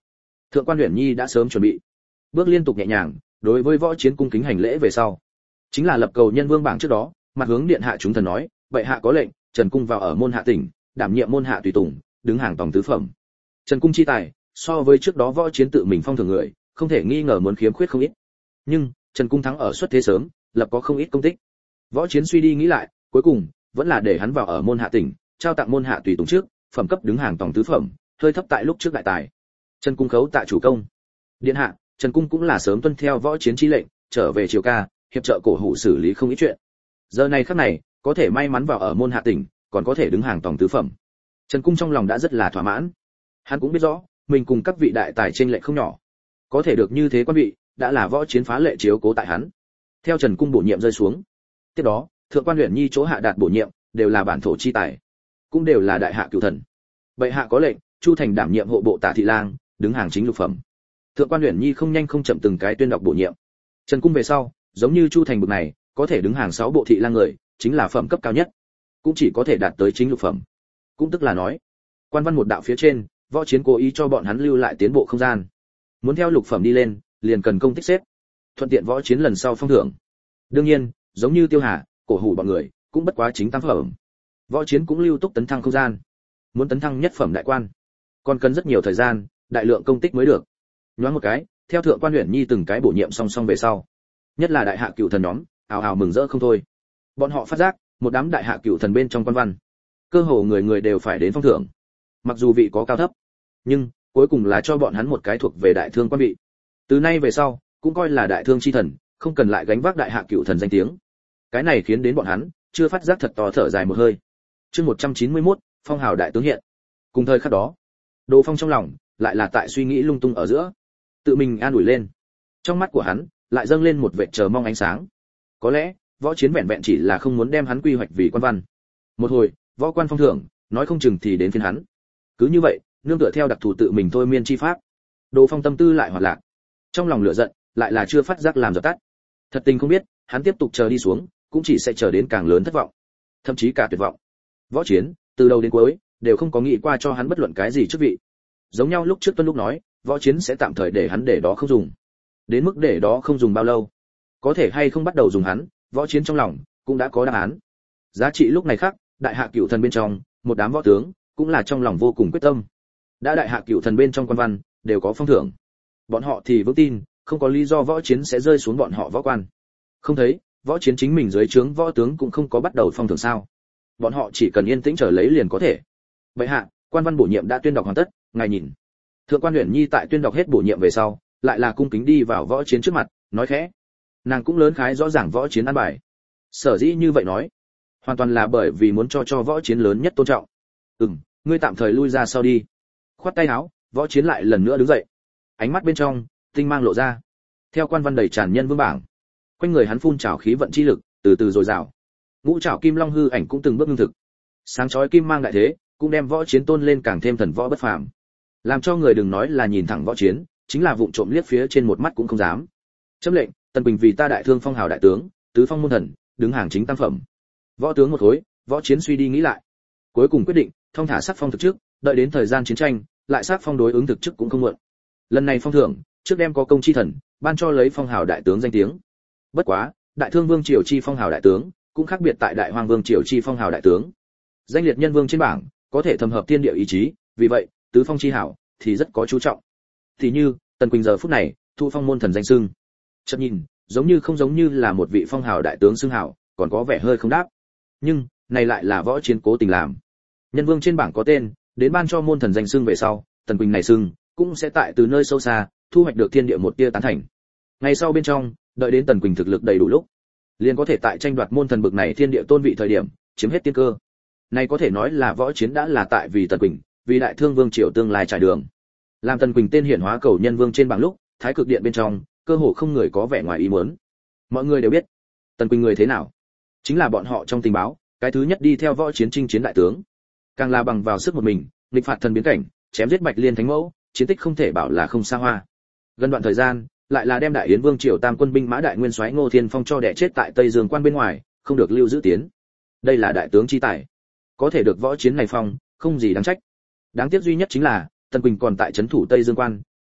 Thượng quan Uyển Nhi đã sớm chuẩn bị, bước liên tục nhẹ nhàng, đối với Võ Chiến cung kính hành lễ về sau, chính là lập cầu nhân vương bảng trước đó, mặt hướng điện hạ chúng thần nói, vậy hạ có lệnh, Trần cung vào ở môn hạ tỉnh, đảm nhiệm môn hạ tùy tùng, đứng hàng tòng tứ phẩm. Trần cung chi tài, so với trước đó Võ Chiến tự mình phong thưởng người, không thể nghi ngờ muốn khiếm khuyết không ít. Nhưng Trần cung thắng ở xuất thế sớm, lập có không ít công tích. Võ Chiến suy đi nghĩ lại, cuối cùng vẫn là để hắn vào ở môn hạ tỉnh, trao tặng môn hạ tùy tùng trước, phẩm cấp đứng hàng tòng tứ phẩm, hơi thấp tại lúc trước đại tài. Trần cung khấu tạ chủ công. Điện hạ, Trần cung cũng là sớm tuân theo Võ Chiến chi lệnh, trở về triều ca, hiệp trợ cổ hủ xử lý không ít chuyện. Giờ này khắc này, có thể may mắn vào ở môn hạ tỉnh, còn có thể đứng hàng tòng tứ phẩm. Trần cung trong lòng đã rất là thỏa mãn. Hắn cũng biết rõ, mình cùng các vị đại tài chênh lệch không nhỏ. Có thể được như thế quan vị, đã là Võ Chiến phá lệ chiếu cố tại hắn. Theo Trần cung bổ nhiệm rơi xuống. Tiếp đó, Thượng quan Uyển Nhi chỗ hạ đạt bổ nhiệm, đều là bản thổ chi tài, cũng đều là đại hạ cửu thần. Bệ hạ có lệnh, Chu Thành đảm nhiệm hộ bộ tả thị lang, đứng hàng chính lục phẩm. Thượng quan Uyển Nhi không nhanh không chậm từng cái tuyên đọc bổ nhiệm. Trần cung về sau, giống như Chu Thành bực này, có thể đứng hàng sáu bộ thị lang người, chính là phẩm cấp cao nhất, cũng chỉ có thể đạt tới chính lục phẩm. Cũng tức là nói, quan văn một đạo phía trên, Võ Chiến cố ý cho bọn hắn lưu lại tiến bộ không gian. Muốn theo lục phẩm đi lên, liền cần công tích xếp, thuận tiện Võ Chiến lần sau phong thưởng. Đương nhiên, giống như Tiêu Hà, cổ hủ bọn người, cũng bất quá chính tam phẩm. Võ Chiến cũng lưu túc tấn thăng không gian. Muốn tấn thăng nhất phẩm đại quan, còn cần rất nhiều thời gian, đại lượng công tích mới được. Nhoáng một cái, theo Thượng quan Uyển Nhi từng cái bổ nhiệm song song về sau, nhất là đại hạ cửu thần nhóm, ào ào mừng rỡ không thôi. Bọn họ phát giác, một đám đại hạ cửu thần bên trong quan văn, cơ hồ người người đều phải đến phong thưởng. Mặc dù vị có cao thấp, nhưng cuối cùng là cho bọn hắn một cái thuộc về đại thương quan vị. Từ nay về sau, cũng coi là đại thương chi thần, không cần lại gánh vác đại hạ cửu thần danh tiếng. Cái này khiến đến bọn hắn chưa phát giác thật to thở dài một hơi. Chương một trăm chín mươi mốt, phong hào đại tướng hiện. Cùng thời khắc đó, Đồ Phong trong lòng lại là tại suy nghĩ lung tung ở giữa, tự mình an ủi lên. Trong mắt của hắn lại dâng lên một vệt chờ mong ánh sáng. Có lẽ, Võ Chiến vẹn vẹn chỉ là không muốn đem hắn quy hoạch vì quan văn. Một hồi, võ quan phong thưởng, nói không chừng thì đến phiên hắn. Cứ như vậy, nương tựa theo đặc thù tự mình thôi miên chi pháp, Đồ Phong tâm tư lại hoạt lạc. Trong lòng lửa giận, lại là chưa phát giác làm dập tắt. Thật tình không biết, hắn tiếp tục chờ đi xuống, cũng chỉ sẽ chờ đến càng lớn thất vọng, thậm chí cả tuyệt vọng. Võ Chiến, từ đầu đến cuối, đều không có nghĩ qua cho hắn bất luận cái gì chức vị. Giống nhau lúc trước Tuân lúc nói, Võ Chiến sẽ tạm thời để hắn để đó không dùng. Đến mức để đó không dùng bao lâu, có thể hay không bắt đầu dùng hắn, Võ Chiến trong lòng cũng đã có đáp án. Giá trị lúc này khác, đại hạ cửu thần bên trong, một đám võ tướng cũng là trong lòng vô cùng quyết tâm. Đã đại hạ cửu thần bên trong quan văn đều có phong thưởng, bọn họ thì vững tin, không có lý do Võ Chiến sẽ rơi xuống bọn họ võ quan. Không thấy, Võ Chiến chính mình dưới trướng võ tướng cũng không có bắt đầu phong thưởng sao? Bọn họ chỉ cần yên tĩnh chờ lấy liền có thể. Vậy hạ, quan văn bổ nhiệm đã tuyên đọc hoàn tất, ngài nhìn. Thượng quan Uyển Nhi tại tuyên đọc hết bổ nhiệm về sau, lại là cung kính đi vào Võ Chiến trước mặt, nói khẽ. Nàng cũng lớn khái rõ ràng Võ Chiến an bài. Sở dĩ như vậy nói, hoàn toàn là bởi vì muốn cho cho Võ Chiến lớn nhất tôn trọng. Ừm, ngươi tạm thời lui ra sau đi. Khoát tay áo, Võ Chiến lại lần nữa đứng dậy. Ánh mắt bên trong tinh mang lộ ra. Theo quan văn đầy tràn nhân vương bảng, quanh người hắn phun trào khí vận chi lực, từ từ dồi dào. Ngũ trảo kim long hư ảnh cũng từng bước ngưng thực. Sáng chói kim mang đại thế, cũng đem Võ Chiến tôn lên càng thêm thần võ bất phàm. Làm cho người đừng nói là nhìn thẳng Võ Chiến, chính là vụng trộm liếc phía trên một mắt cũng không dám. Chấm lệnh, Tần Bình vì ta đại thương phong hào đại tướng, tứ phong môn thần, đứng hàng chính tam phẩm. Võ tướng một khối, Võ Chiến suy đi nghĩ lại, cuối cùng quyết định, thông thả sắc phong thực chức, đợi đến thời gian chiến tranh, lại sắc phong đối ứng thực chức cũng không muộn. Lần này phong thưởng, trước đem có công chi thần, ban cho lấy phong hào đại tướng danh tiếng. Bất quá, đại thương vương triều chi phong hào đại tướng, cũng khác biệt tại đại hoàng vương triều chi phong hào đại tướng. Danh liệt nhân vương trên bảng, có thể thầm hợp thiên địa ý chí, vì vậy, tứ phong chi hảo thì rất có chú trọng. Thì như, Tần Quỳnh giờ phút này, thu phong môn thần danh xưng. Chợt nhìn, giống như không giống như là một vị phong hào đại tướng xưng hảo, còn có vẻ hơi không đáp. Nhưng, này lại là Võ Chiến cố tình làm. Nhân vương trên bảng có tên, đến ban cho môn thần danh xưng về sau, Tần Quỳnh này xưng cũng sẽ tại từ nơi sâu xa thu hoạch được thiên địa một tia tán thành. Ngày sau bên trong, đợi đến Tần Quỳnh thực lực đầy đủ lúc, liền có thể tại tranh đoạt môn thần bực này thiên địa tôn vị thời điểm, chiếm hết tiên cơ. Này có thể nói là Võ Chiến đã là tại vì Tần Quỳnh, vì đại thương vương triều tương lai trải đường. Làm Tần Quỳnh tên hiển hóa cầu nhân vương trên bảng lúc, Thái Cực Điện bên trong, cơ hồ không người có vẻ ngoài ý muốn. Mọi người đều biết, Tần Quỳnh người thế nào, chính là bọn họ trong tình báo, cái thứ nhất đi theo Võ Chiến chinh chiến đại tướng. Càng là bằng vào sức một mình, nghịch phạt thần biến cảnh, chém giết Bạch Liên Thánh Mẫu, chiến tích không thể bảo là không xa hoa. Gần đoạn thời gian, lại là đem đại yến vương triều tam quân binh mã đại nguyên soái Ngô Thiên Phong cho đẻ chết tại Tây Dương quan bên ngoài, không được lưu giữ tiến. Đây là đại tướng chi tài, có thể được Võ Chiến này phong, không gì đáng trách. Đáng tiếc duy nhất chính là Tần Quỳnh còn tại trấn thủ Tây Dương quan,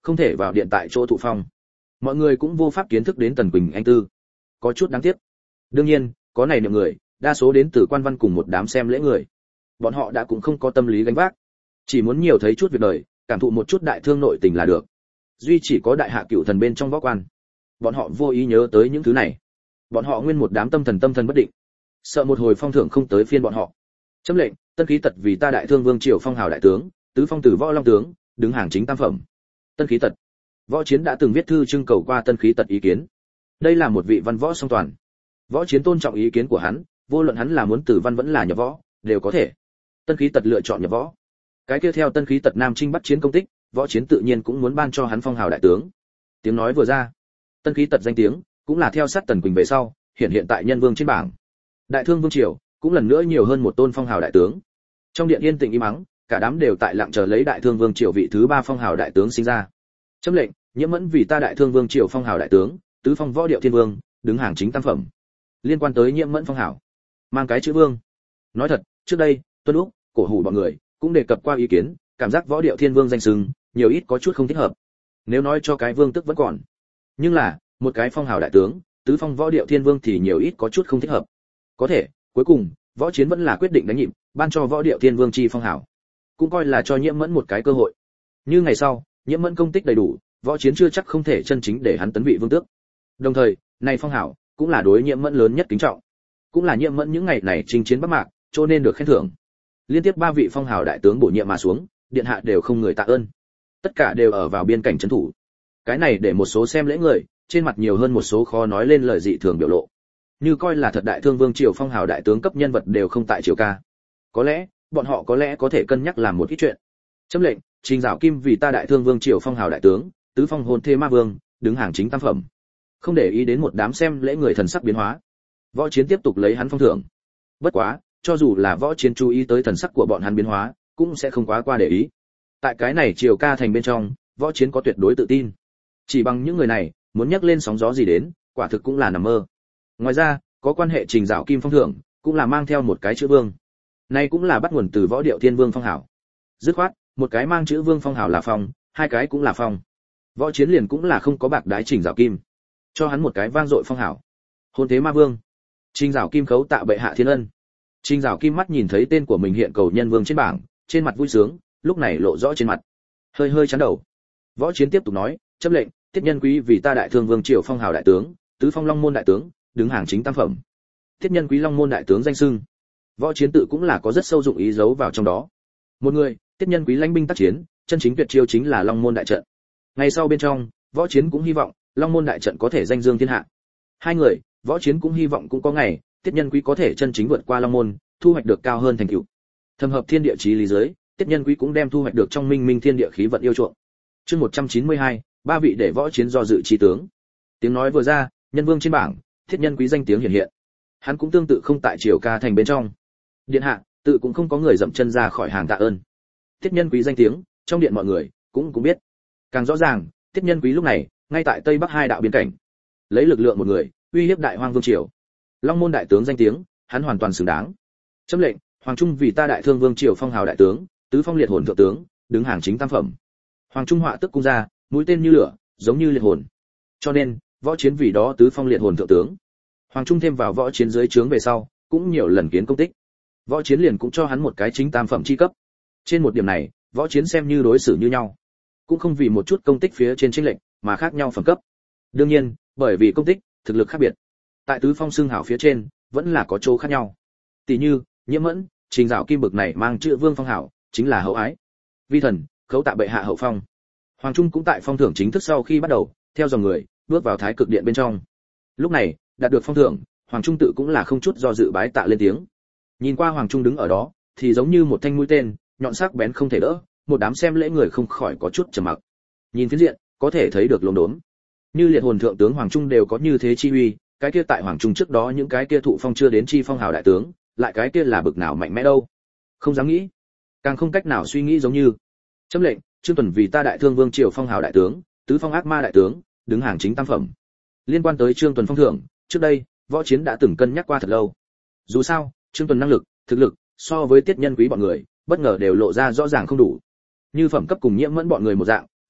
không thể vào điện tại chỗ thụ phong. Mọi người cũng vô pháp kiến thức đến Tần Quỳnh anh tư, có chút đáng tiếc. Đương nhiên, có này niệm người, đa số đến từ quan văn cùng một đám xem lễ người. Bọn họ đã cũng không có tâm lý gánh vác, chỉ muốn nhiều thấy chút việc đời, cảm thụ một chút đại thương nội tình là được. Duy chỉ có đại hạ cựu thần bên trong võ quan, bọn họ vô ý nhớ tới những thứ này. Bọn họ nguyên một đám tâm thần tâm thần bất định, sợ một hồi phong thưởng không tới phiên bọn họ. Chấm lệnh, Tân Khí Tật vì ta đại thương vương triều phong hào đại tướng, tứ phong tử võ long tướng, đứng hàng chính tam phẩm. Tân Khí Tật. Võ Chiến đã từng viết thư trưng cầu qua Tân Khí Tật ý kiến. Đây là một vị văn võ song toàn. Võ Chiến tôn trọng ý kiến của hắn, vô luận hắn là muốn tử văn vẫn là nhập võ, đều có thể. Tân Khí Tật lựa chọn nhập võ. Cái kia theo Tân Khí Tật Nam Trinh bắt chiến công tích, Võ Chiến tự nhiên cũng muốn ban cho hắn phong hào đại tướng. Tiếng nói vừa ra, Tân Khí Tật danh tiếng cũng là theo sát Tần Quỳnh về sau, hiện hiện tại nhân vương trên bảng. Đại thương vương triều cũng lần nữa nhiều hơn một tôn phong hào đại tướng. Trong điện yên tĩnh im mắng, cả đám đều tại lặng chờ lấy đại thương vương triều vị thứ ba phong hào đại tướng sinh ra. Chấm lệnh, Nhiễm Mẫn vì ta đại thương vương triều phong hào đại tướng, tứ phong võ điệu thiên vương, đứng hàng chính tam phẩm. Liên quan tới Nhiễm Mẫn phong hào, mang cái chữ vương. Nói thật, trước đây, Tuân Úc, Cổ Hủ bọn người cũng đề cập qua ý kiến, cảm giác võ điệu thiên vương danh xưng, nhiều ít có chút không thích hợp. Nếu nói cho cái vương tức vẫn còn, nhưng là, một cái phong hào đại tướng, tứ phong võ điệu thiên vương thì nhiều ít có chút không thích hợp. Có thể, cuối cùng, Võ Chiến vẫn là quyết định đánh nhịp, ban cho võ điệu thiên vương chi phong hào, cũng coi là cho Nhiễm Mẫn một cái cơ hội. Như ngày sau, Nhiễm Mẫn công tích đầy đủ, Võ Chiến chưa chắc không thể chân chính để hắn tấn vị vương tước. Đồng thời, này phong hào cũng là đối Nhiễm Mẫn lớn nhất kính trọng, cũng là Nhiễm Mẫn những ngày này chinh chiến Bắc Mạc, cho nên được khen thưởng. Liên tiếp ba vị phong hào đại tướng bổ nhiệm mà xuống, điện hạ đều không người tạ ơn. Tất cả đều ở vào biên cảnh trấn thủ. Cái này để một số xem lễ người, trên mặt nhiều hơn một số khó nói lên lời dị thường biểu lộ. Như coi là thật đại thương vương triều phong hào đại tướng cấp nhân vật đều không tại triều ca. Có lẽ, bọn họ có lẽ có thể cân nhắc làm một ít chuyện. Chấm lệnh, Trình Giảo Kim vì ta đại thương vương triều phong hào đại tướng, tứ phong hồn thê ma vương, đứng hàng chính tam phẩm. Không để ý đến một đám xem lễ người thần sắc biến hóa. Võ Chiến tiếp tục lấy hắn phong thưởng. Bất quá, cho dù là Võ Chiến chú ý tới thần sắc của bọn hắn biến hóa, cũng sẽ không quá qua để ý. Tại cái này triều ca thành bên trong, Võ Chiến có tuyệt đối tự tin. Chỉ bằng những người này, muốn nhắc lên sóng gió gì đến, quả thực cũng là nằm mơ. Ngoài ra, có quan hệ Trình Giảo Kim phong thưởng, cũng là mang theo một cái chữ vương. Này cũng là bắt nguồn từ võ điệu thiên vương phong hảo. Dứt khoát, một cái mang chữ vương phong hảo là phong, hai cái cũng là phong. Võ Chiến liền cũng là không có bạc đái Trình Giảo Kim, cho hắn một cái vang dội phong hảo. Hôn thế ma vương. Trình Giảo Kim khấu tạ bệ hạ thiên ân. Trình Giảo Kim mắt nhìn thấy tên của mình hiện cầu nhân vương trên bảng, trên mặt vui sướng, lúc này lộ rõ trên mặt. Hơi hơi chán đầu. Võ Chiến tiếp tục nói, chấm lệnh, Tiết Nhân Quý vì ta đại thương vương triều phong hào đại tướng, tứ phong long môn đại tướng, đứng hàng chính tam phẩm. Tiết Nhân Quý long môn đại tướng danh xưng. Võ Chiến tự cũng là có rất sâu dụng ý giấu vào trong đó. Một người, Tiết Nhân Quý lãnh binh tác chiến, chân chính tuyệt chiêu chính là long môn đại trận. Ngày sau bên trong, Võ Chiến cũng hy vọng long môn đại trận có thể danh dương thiên hạ. Hai người, Võ Chiến cũng hy vọng cũng có ngày, Tiết Nhân Quý có thể chân chính vượt qua long môn, thu hoạch được cao hơn thành tựu. Thâm hợp thiên địa chí lý giới, Tiết Nhân Quý cũng đem thu hoạch được trong minh minh thiên địa khí vận yêu chuộng. Chương một trăm chín mươi hai, ba vị để Võ Chiến do dự chi tướng. Tiếng nói vừa ra, nhân vương trên bảng, Tiết Nhân Quý danh tiếng hiện hiện. Hắn cũng tương tự không tại triều ca thành bên trong. Điện hạ, tự cũng không có người dậm chân ra khỏi hàng tạ ơn. Tiết Nhân Quý danh tiếng, trong điện mọi người cũng cũng biết. Càng rõ ràng, Tiết Nhân Quý lúc này, ngay tại Tây Bắc hai đạo biên cảnh, lấy lực lượng một người, uy hiếp đại hoang vương triều. Long môn đại tướng danh tiếng, hắn hoàn toàn xứng đáng. Chấm lệnh, Hoàng Trung vì ta đại thương vương triều phong hào đại tướng, tứ phong liệt hồn thượng tướng, đứng hàng chính tam phẩm. Hoàng Trung họa tức cung ra, mũi tên như lửa, giống như liệt hồn. Cho nên, Võ Chiến vì đó tứ phong liệt hồn thượng tướng. Hoàng Trung thêm vào Võ Chiến dưới trướng về sau, cũng nhiều lần kiến công tích. Võ Chiến liền cũng cho hắn một cái chính tam phẩm chi cấp. Trên một điểm này, Võ Chiến xem như đối xử như nhau, cũng không vì một chút công tích phía trên chênh lệch mà khác nhau phẩm cấp. Đương nhiên, bởi vì công tích, thực lực khác biệt, tại tứ phong xương hảo phía trên, vẫn là có chỗ khác nhau. Tỷ như, Nhiễm Mẫn, Trình Giảo Kim bực này mang chữ vương phong hảo, chính là hậu ái. Vi thần, khấu tạ bệ hạ hậu phong. Hoàng Trung cũng tại phong thưởng chính thức sau khi bắt đầu, theo dòng người, bước vào Thái Cực Điện bên trong. Lúc này, đạt được phong thưởng, Hoàng Trung tự cũng là không chút do dự bái tạ lên tiếng. Nhìn qua Hoàng Trung đứng ở đó, thì giống như một thanh mũi tên, nhọn sắc bén không thể đỡ, một đám xem lễ người không khỏi có chút trầm mặc. Nhìn phiến diện, có thể thấy được lốm đốm. Như liệt hồn thượng tướng Hoàng Trung đều có như thế chi uy, cái kia tại Hoàng Trung trước đó những cái kia thụ phong chưa đến chi phong hào đại tướng, lại cái kia là bực nào mạnh mẽ đâu. Không dám nghĩ, càng không cách nào suy nghĩ giống như. Chấm lệnh, Trương Tuần vì ta đại thương vương triều phong hào đại tướng, tứ phong ác ma đại tướng, đứng hàng chính tam phẩm. Liên quan tới Trương Tuần phong thưởng, trước đây, Võ Chiến đã từng cân nhắc qua thật lâu. Dù sao, Trương Tuần năng lực, thực lực, so với Tiết Nhân Quý bọn người, bất ngờ đều lộ ra rõ ràng không đủ. Như phẩm cấp cùng Nhiễm Mẫn bọn người một dạng,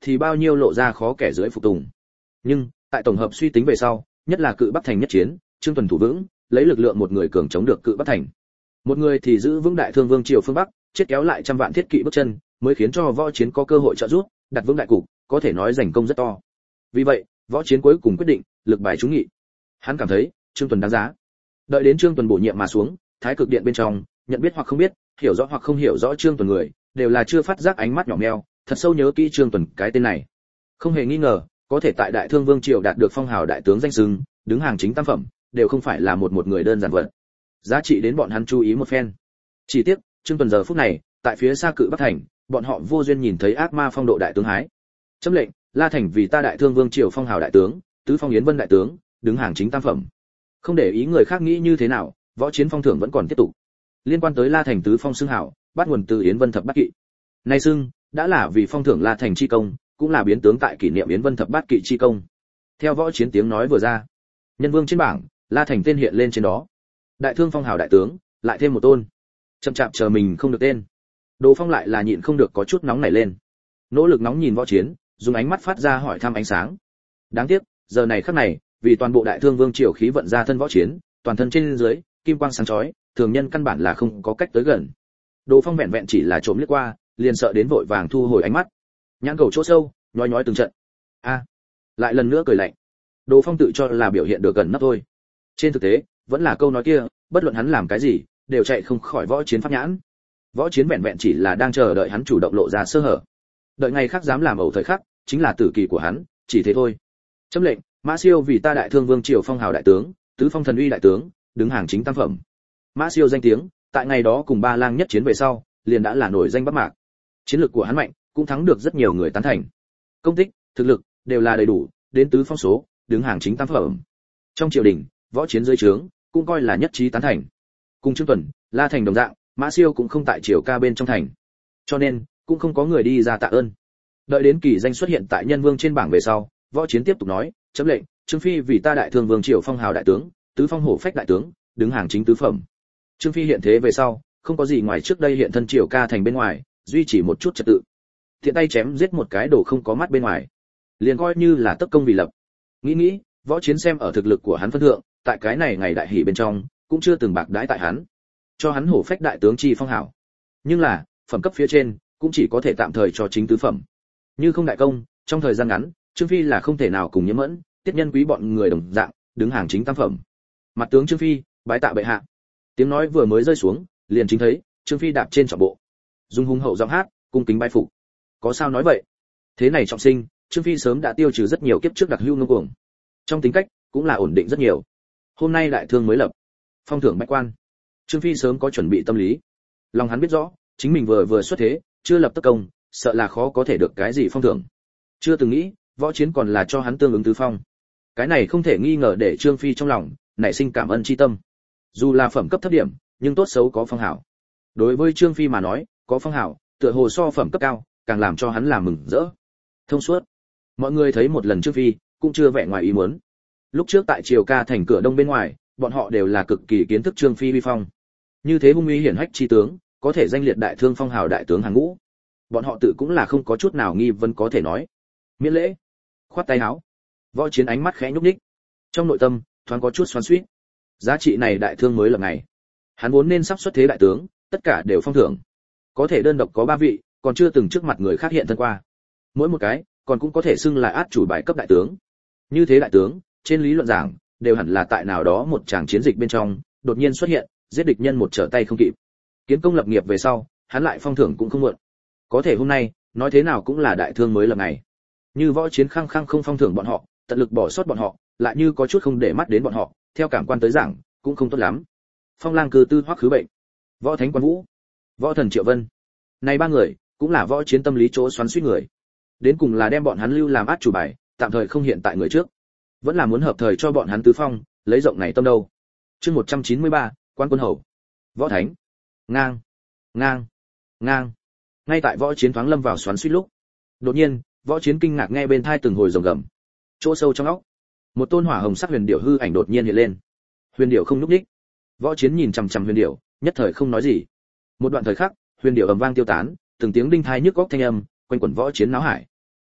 thì bao nhiêu lộ ra khó kẻ dưới phục tùng. Nhưng tại tổng hợp suy tính về sau, nhất là cự Bắc thành nhất chiến, Trương Tuần thủ vững, lấy lực lượng một người cường chống được cự Bắc thành, một người thì giữ vững đại thương vương triều phương Bắc, chết kéo lại trăm vạn thiết kỵ bước chân, mới khiến cho Võ Chiến có cơ hội trợ giúp, đặt vững đại cục, có thể nói giành công rất to. Vì vậy, Võ Chiến cuối cùng quyết định lực bài trúng nghị. Hắn cảm thấy Trương Tuần đáng giá. Đợi đến Trương Tuần bổ nhiệm mà xuống, Thái Cực Điện bên trong, nhận biết hoặc không biết, hiểu rõ hoặc không hiểu rõ Trương Tuần người, đều là chưa phát giác ánh mắt nhỏ meo, thật sâu nhớ kỹ Trương Tuần cái tên này. Không hề nghi ngờ, có thể tại Đại Thương Vương triều đạt được phong hào đại tướng danh xưng, đứng hàng chính tam phẩm, đều không phải là một một người đơn giản vật. Giá trị đến bọn hắn chú ý một phen. Chỉ tiếc, Trương Tuần giờ phút này, tại phía xa cự Bắc thành, bọn họ vô duyên nhìn thấy ác ma phong độ đại tướng hái. Chấm lệnh, La Thành vì ta Đại Thương Vương triều phong hào đại tướng, tứ phong Yến Vân đại tướng, đứng hàng chính tam phẩm. Không để ý người khác nghĩ như thế nào, Võ Chiến phong thưởng vẫn còn tiếp tục. Liên quan tới La Thành tứ phong xưng hào, bắt nguồn từ Yến Vân thập bát kỵ. Nay xưng đã là vì phong thưởng La Thành chi công, cũng là biến tướng tại kỷ niệm Yến Vân thập bát kỵ chi công. Theo Võ Chiến tiếng nói vừa ra, nhân vương trên bảng, La Thành tên hiện lên trên đó. Đại Thương phong hào đại tướng, lại thêm một tôn. Chậm chạp chờ mình không được tên. Đồ Phong lại là nhịn không được có chút nóng nảy lên. Nỗ lực nóng nhìn Võ Chiến, dùng ánh mắt phát ra hỏi thăm ánh sáng. Đáng tiếc, giờ này khắc này, vì toàn bộ Đại Thương Vương triều khí vận ra thân Võ Chiến, toàn thân trên dưới kim quang sáng chói, thường nhân căn bản là không có cách tới gần. Đồ Phong vẹn vẹn chỉ là trộm liếc qua, liền sợ đến vội vàng thu hồi ánh mắt. Nhãn cầu chỗ sâu, nhói nhói từng trận. A, lại lần nữa cười lạnh. Đồ Phong tự cho là biểu hiện được gần nấp thôi. Trên thực tế, vẫn là câu nói kia, bất luận hắn làm cái gì, đều chạy không khỏi Võ Chiến pháp nhãn. Võ Chiến vẹn vẹn chỉ là đang chờ đợi hắn chủ động lộ ra sơ hở. Đợi ngày khác dám làm ẩu thời khắc, chính là tử kỳ của hắn, chỉ thế thôi. Chấm lệnh, Mã Siêu vì ta Đại Thương Vương triều phong hào đại tướng, tứ phong thần uy đại tướng, đứng hàng chính tam phẩm. Mã Siêu danh tiếng, tại ngày đó cùng Ba Lang nhất chiến về sau, liền đã là nổi danh Bắc Mạc. Chiến lược của hắn mạnh, cũng thắng được rất nhiều người tán thành. Công tích, thực lực đều là đầy đủ, đến tứ phong số, đứng hàng chính tam phẩm. Trong triều đình, Võ Chiến dưới trướng, cũng coi là nhất trí tán thành. Cùng Trương Tuần, La Thành đồng dạng, Mã Siêu cũng không tại triều ca bên trong thành. Cho nên, cũng không có người đi ra tạ ơn. Đợi đến kỳ danh xuất hiện tại nhân vương trên bảng về sau, Võ Chiến tiếp tục nói, chấm lệnh, Trương Phi vì ta Đại Thương Vương triều phong hào đại tướng, tứ phong hổ phách đại tướng, đứng hàng chính tứ phẩm. Trương Phi hiện thế về sau, không có gì ngoài trước đây hiện thân triều ca thành bên ngoài, duy trì một chút trật tự. Thiện tay chém giết một cái đồ không có mắt bên ngoài, liền coi như là tất công vì lập. Nghĩ nghĩ, Võ Chiến xem ở thực lực của hắn phân thượng, tại cái này ngày đại hỷ bên trong, cũng chưa từng bạc đãi tại hắn, cho hắn hổ phách đại tướng chi phong hảo. Nhưng là, phẩm cấp phía trên, cũng chỉ có thể tạm thời cho chính tứ phẩm. Như không đại công, trong thời gian ngắn, Trương Phi là không thể nào cùng Nhiễm Mẫn, Tiết Nhân Quý bọn người đồng dạng, đứng hàng chính tam phẩm. Mặt tướng Trương Phi, bái tạ bệ hạ. Tiếng nói vừa mới rơi xuống, liền chính thấy Trương Phi đạp trên trọng bộ, dung hung hậu giọng hát, cung kính bái phục. Có sao nói vậy? Thế này trọng sinh, Trương Phi sớm đã tiêu trừ rất nhiều kiếp trước đặc hữu ngông cuồng. Trong tính cách, cũng là ổn định rất nhiều. Hôm nay đại thương mới lập, phong thưởng bách quan. Trương Phi sớm có chuẩn bị tâm lý. Lòng hắn biết rõ, chính mình vừa vừa xuất thế, chưa lập tất công, sợ là khó có thể được cái gì phong thưởng. Chưa từng nghĩ, Võ Chiến còn là cho hắn tương ứng tứ phong. Cái này không thể nghi ngờ để Trương Phi trong lòng nảy sinh cảm ơn chi tâm. Dù là phẩm cấp thấp điểm, nhưng tốt xấu có phong hảo. Đối với Trương Phi mà nói, có phong hảo, tựa hồ so phẩm cấp cao, càng làm cho hắn làm mừng rỡ. Thông suốt. Mọi người thấy một lần Trương Phi, cũng chưa vẻ ngoài ý muốn. Lúc trước tại triều ca thành cửa đông bên ngoài, bọn họ đều là cực kỳ kiến thức Trương Phi uy phong. Như thế hung uy hiển hách chi tướng, có thể danh liệt đại thương phong hào đại tướng hàng ngũ. Bọn họ tự cũng là không có chút nào nghi vấn có thể nói. Miễn lễ. Khoát tay áo. Võ Chiến ánh mắt khẽ nhúc nhích. Trong nội tâm, thoáng có chút xoắn xuýt. Giá trị này đại thương mới lập ngày. Hắn vốn nên sắp xuất thế đại tướng, tất cả đều phong thưởng. Có thể đơn độc có ba vị, còn chưa từng trước mặt người khác hiện thân qua. Mỗi một cái, còn cũng có thể xưng là át chủ bài cấp đại tướng. Như thế đại tướng, trên lý luận giảng, đều hẳn là tại nào đó một tràng chiến dịch bên trong, đột nhiên xuất hiện, giết địch nhân một trở tay không kịp. Kiến công lập nghiệp về sau, hắn lại phong thưởng cũng không muộn. Có thể hôm nay, nói thế nào cũng là đại thương mới lập ngày. Như Võ Chiến khăng khăng không phong thưởng bọn họ, tận lực bỏ sót bọn họ, lại như có chút không để mắt đến bọn họ, theo cảm quan tới giảng, cũng không tốt lắm. Phong Lang cư tư hoắc khứ bệnh, Võ Thánh Quan Vũ, Võ Thần Triệu Vân, này ba người, cũng là Võ Chiến tâm lý chỗ xoắn xuýt người. Đến cùng là đem bọn hắn lưu làm át chủ bài, tạm thời không hiện tại người trước, vẫn là muốn hợp thời cho bọn hắn tứ phong, lấy rộng này tâm đâu. Chương một trăm chín mươi ba, Quan Quân Hầu. Võ Thánh. Ngang, ngang, ngang. Ngay tại Võ Chiến thoáng lâm vào xoắn xuýt lúc, đột nhiên, Võ Chiến kinh ngạc nghe bên tai từng hồi rồng gầm. Chỗ sâu trong óc, một tôn hỏa hồng sắc huyền điểu hư ảnh đột nhiên hiện lên. Huyền điểu không nhúc nhích. Võ Chiến nhìn chằm chằm huyền điểu, nhất thời không nói gì. Một đoạn thời khắc, huyền điểu ầm vang tiêu tán, từng tiếng đinh tai nhức óc thanh âm quanh quẩn Võ Chiến náo hải.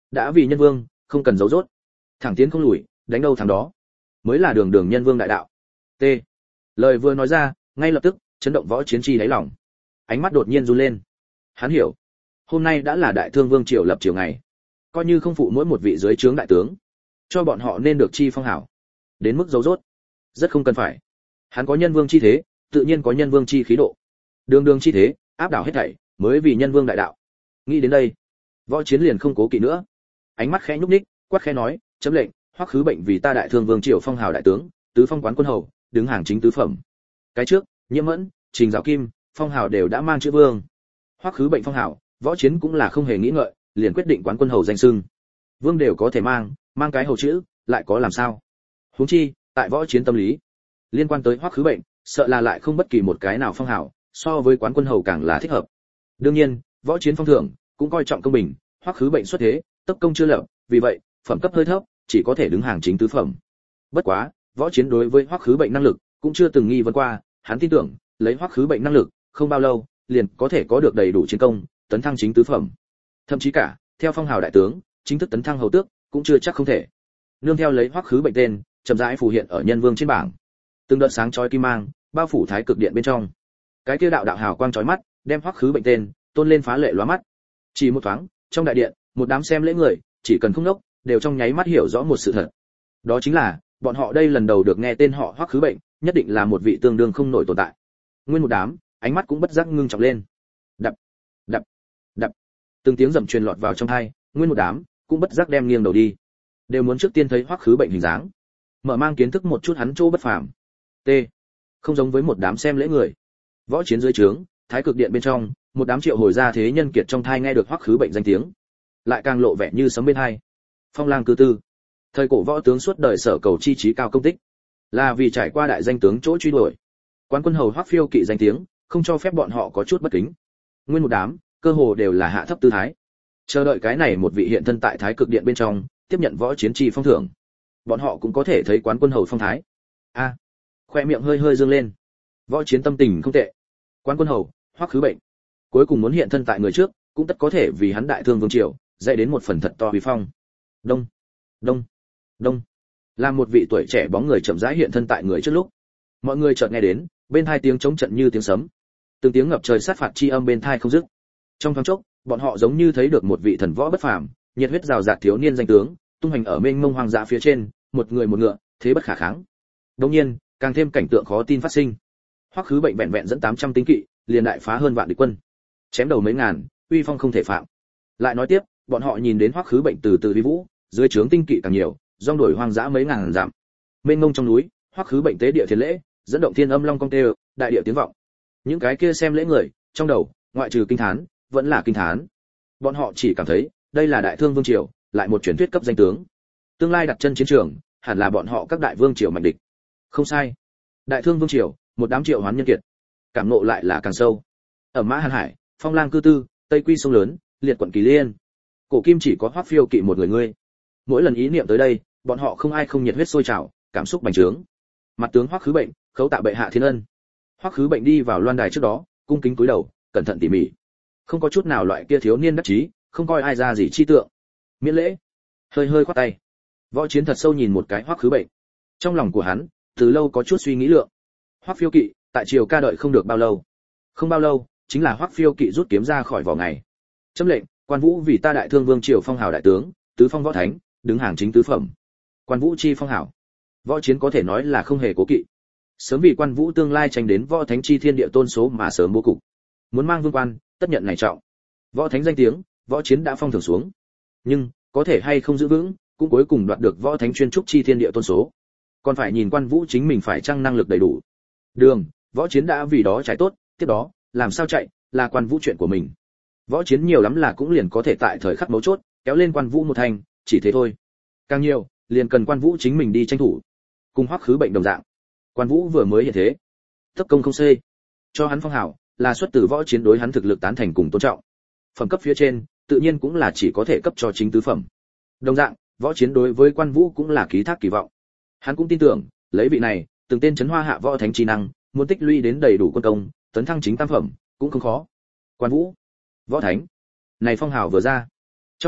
đã vì nhân vương, không cần giấu rốt, thẳng tiến không lùi, đánh đâu thắng đó, mới là đường đường nhân vương đại đạo. T. Lời vừa nói ra, ngay lập tức chấn động Võ Chiến chi đáy lòng, ánh mắt đột nhiên run lên. Hắn hiểu, hôm nay đã là Đại Thương Vương triều lập triều ngày, coi như không phụ mỗi một vị dưới trướng đại tướng, cho bọn họ nên được chi phong hảo, đến mức giấu rốt, rất không cần phải. Hắn có nhân vương chi thế, tự nhiên có nhân vương chi khí độ, đường đường chi thế, áp đảo hết thảy, mới vì nhân vương đại đạo. Nghĩ đến đây, Võ Chiến liền không cố kỵ nữa, ánh mắt khẽ nhúc nhích, quát khẽ nói, chấm lệnh, Hoắc Khứ Bệnh vì ta Đại Thương Vương triều phong hào đại tướng, tứ phong quán quân hầu, đứng hàng chính tứ phẩm. Cái trước, Nhiễm Mẫn, Trình Dạo Kim, phong hào đều đã mang chữ vương. Hoắc Khứ Bệnh phong hào, Võ Chiến cũng là không hề nghĩ ngợi, liền quyết định quán quân hầu danh xưng. Vương đều có thể mang, mang cái hầu chữ, lại có làm sao? Huống chi, tại Võ Chiến tâm lý, liên quan tới Hoắc Khứ Bệnh, sợ là lại không bất kỳ một cái nào phong hào, so với quán quân hầu càng là thích hợp. Đương nhiên, Võ Chiến phong thưởng cũng coi trọng công bình, Hoắc Khứ Bệnh xuất thế, tất công chưa lập, vì vậy, phẩm cấp hơi thấp, chỉ có thể đứng hàng chính tứ phẩm. Bất quá, Võ Chiến đối với Hoắc Khứ Bệnh năng lực cũng chưa từng nghi vấn qua, hắn tin tưởng, lấy Hoắc Khứ Bệnh năng lực, không bao lâu, liền có thể có được đầy đủ chiến công, tấn thăng chính tứ phẩm. Thậm chí cả, theo phong hào đại tướng, chính thức tấn thăng hầu tước, cũng chưa chắc không thể. Nương theo lấy Hoắc Khứ Bệnh tên, chậm rãi phù hiện ở nhân vương trên bảng. Từng đợt sáng chói kim mang, bao phủ thái cực điện bên trong. Cái kia đạo đạo hào quang chói mắt, đem Hoắc Khứ Bệnh tên tôn lên phá lệ lóa mắt. Chỉ một thoáng, trong đại điện, một đám xem lễ người, chỉ cần không nốc, đều trong nháy mắt hiểu rõ một sự thật. Đó chính là, bọn họ đây lần đầu được nghe tên họ Hoắc Khứ Bệnh, nhất định là một vị tương đương không nổi tồn tại. Nguyên một đám, ánh mắt cũng bất giác ngưng trọng lên. Đập, đập, đập. Từng tiếng rầm truyền lọt vào trong tai, nguyên một đám cũng bất giác đem nghiêng đầu đi, đều muốn trước tiên thấy Hoắc Khứ Bệnh hình dáng, mở mang kiến thức một chút hắn chỗ bất phàm. T. Không giống với một đám xem lễ người. Võ Chiến dưới trướng, thái cực điện bên trong, một đám triệu hồi ra thế nhân kiệt trong thai nghe được Hoắc Khứ Bệnh danh tiếng, lại càng lộ vẻ như sấm bên hai. Phong Lang cư tư, thời cổ võ tướng suốt đời sở cầu chi trí cao công tích, là vì trải qua đại danh tướng chỗ truy đuổi. Quán quân hầu Hoắc Phiêu kỵ danh tiếng, không cho phép bọn họ có chút bất kính. Nguyên một đám, cơ hồ đều là hạ thấp tư thái, chờ đợi cái này một vị hiện thân tại thái cực điện bên trong, tiếp nhận Võ Chiến chi phong thưởng. Bọn họ cũng có thể thấy quán quân hầu phong thái. A, à, khoe miệng hơi hơi dương lên. Võ Chiến tâm tình không tệ. Quán quân hầu Hoắc Khứ Bệnh, cuối cùng muốn hiện thân tại người trước, cũng tất có thể vì hắn Đại Thương Vương triều dạy đến một phần thật to uy phong. Đông, đông, đông. Làm một vị tuổi trẻ bóng người chậm rãi hiện thân tại người trước lúc, mọi người chợt nghe đến bên hai tiếng chống trận như tiếng sấm, từng tiếng ngập trời sát phạt chi âm bên tai không dứt. Trong thoáng chốc, bọn họ giống như thấy được một vị thần võ bất phàm, nhiệt huyết rào rạt thiếu niên danh tướng, tung hành ở mênh mông hoang dã phía trên, một người một ngựa, thế bất khả kháng. Đương nhiên, càng thêm cảnh tượng khó tin phát sinh. Hoắc Khứ Bệnh vẹn vẹn dẫn tám trăm tinh kỵ, liền đại phá hơn vạn địch quân, chém đầu mấy ngàn, uy phong không thể phạm. Lại nói tiếp, bọn họ nhìn đến Hoắc Khứ Bệnh từ từ vi vũ, dưới trướng tinh kỵ càng nhiều, dòng đổi hoang dã mấy ngàn dặm. Mênh mông trong núi, Hoắc Khứ Bệnh tế địa thiên lễ, dẫn động thiên âm long công tê, đại địa tiếng vọng. Những cái kia xem lễ người, trong đầu, ngoại trừ kinh thán, vẫn là kinh thán. Bọn họ chỉ cảm thấy, đây là Đại Thương Vương triều, lại một truyền thuyết cấp danh tướng. Tương lai đặt chân chiến trường, hẳn là bọn họ các đại vương triều mạnh địch. Không sai. Đại Thương Vương triều, một đám triệu hoán nhân kiệt. Cảm ngộ lại là càng sâu. Ở Mã Hàn Hải, Phong Lang cư tư, Tây Quy sông lớn, liệt quận Kỳ Liên. Cổ Kim chỉ có Hoắc Phiêu kỵ một người ngươi. Mỗi lần ý niệm tới đây, bọn họ không ai không nhiệt huyết sôi trào, cảm xúc bành trướng. Mặt tướng Hoắc Khứ Bệnh, khấu tạ bệ hạ thiên ân. Hoắc Khứ Bệnh đi vào loan đài trước đó, cung kính cúi đầu, cẩn thận tỉ mỉ, không có chút nào loại kia thiếu niên đắc chí, không coi ai ra gì chi tượng. Miễn lễ, hơi hơi khoát tay. Võ Chiến thật sâu nhìn một cái Hoắc Khứ Bệnh, trong lòng của hắn từ lâu có chút suy nghĩ lượng. Hoắc Phiêu kỵ tại triều ca đợi không được bao lâu, không bao lâu chính là Hoắc Phiêu kỵ rút kiếm ra khỏi vỏ ngày. Chấm lệnh, Quan Vũ vì ta Đại Thương Vương triều phong hào đại tướng, tứ phong võ thánh, đứng hàng chính tứ phẩm. Quan Vũ chi phong hào, Võ Chiến có thể nói là không hề cố kỵ. Sớm vì Quan Vũ tương lai tranh đến võ thánh chi thiên địa tôn số mà sớm bố cục. Muốn mang vương quan, tất nhận này trọng. Võ thánh danh tiếng, Võ Chiến đã phong thưởng xuống. Nhưng, có thể hay không giữ vững, cũng cuối cùng đoạt được võ thánh chuyên trúc chi thiên địa tôn số. Còn phải nhìn Quan Vũ chính mình phải chăng năng lực đầy đủ. Đường, Võ Chiến đã vì đó trái tốt, tiếp đó, làm sao chạy, là Quan Vũ chuyện của mình. Võ Chiến nhiều lắm là cũng liền có thể tại thời khắc mấu chốt, kéo lên Quan Vũ một thành, chỉ thế thôi. Càng nhiều, liền cần Quan Vũ chính mình đi tranh thủ. Cùng Hoắc Khứ Bệnh đồng dạng. Quan Vũ vừa mới hiện thế, tất công không xê, cho hắn phong hào, là xuất từ Võ Chiến đối hắn thực lực tán thành cùng tôn trọng. Phẩm cấp phía trên, tự nhiên cũng là chỉ có thể cấp cho chính tứ phẩm. Đồng dạng, Võ Chiến đối với Quan Vũ cũng là ký thác kỳ vọng. Hắn cũng tin tưởng, lấy vị này, từng tên chấn hoa hạ võ thánh chi năng, muốn tích lũy đến đầy đủ quân công, tấn thăng chính tam phẩm, cũng không khó. Quan Vũ, võ thánh. Này phong hào vừa ra, trong điện,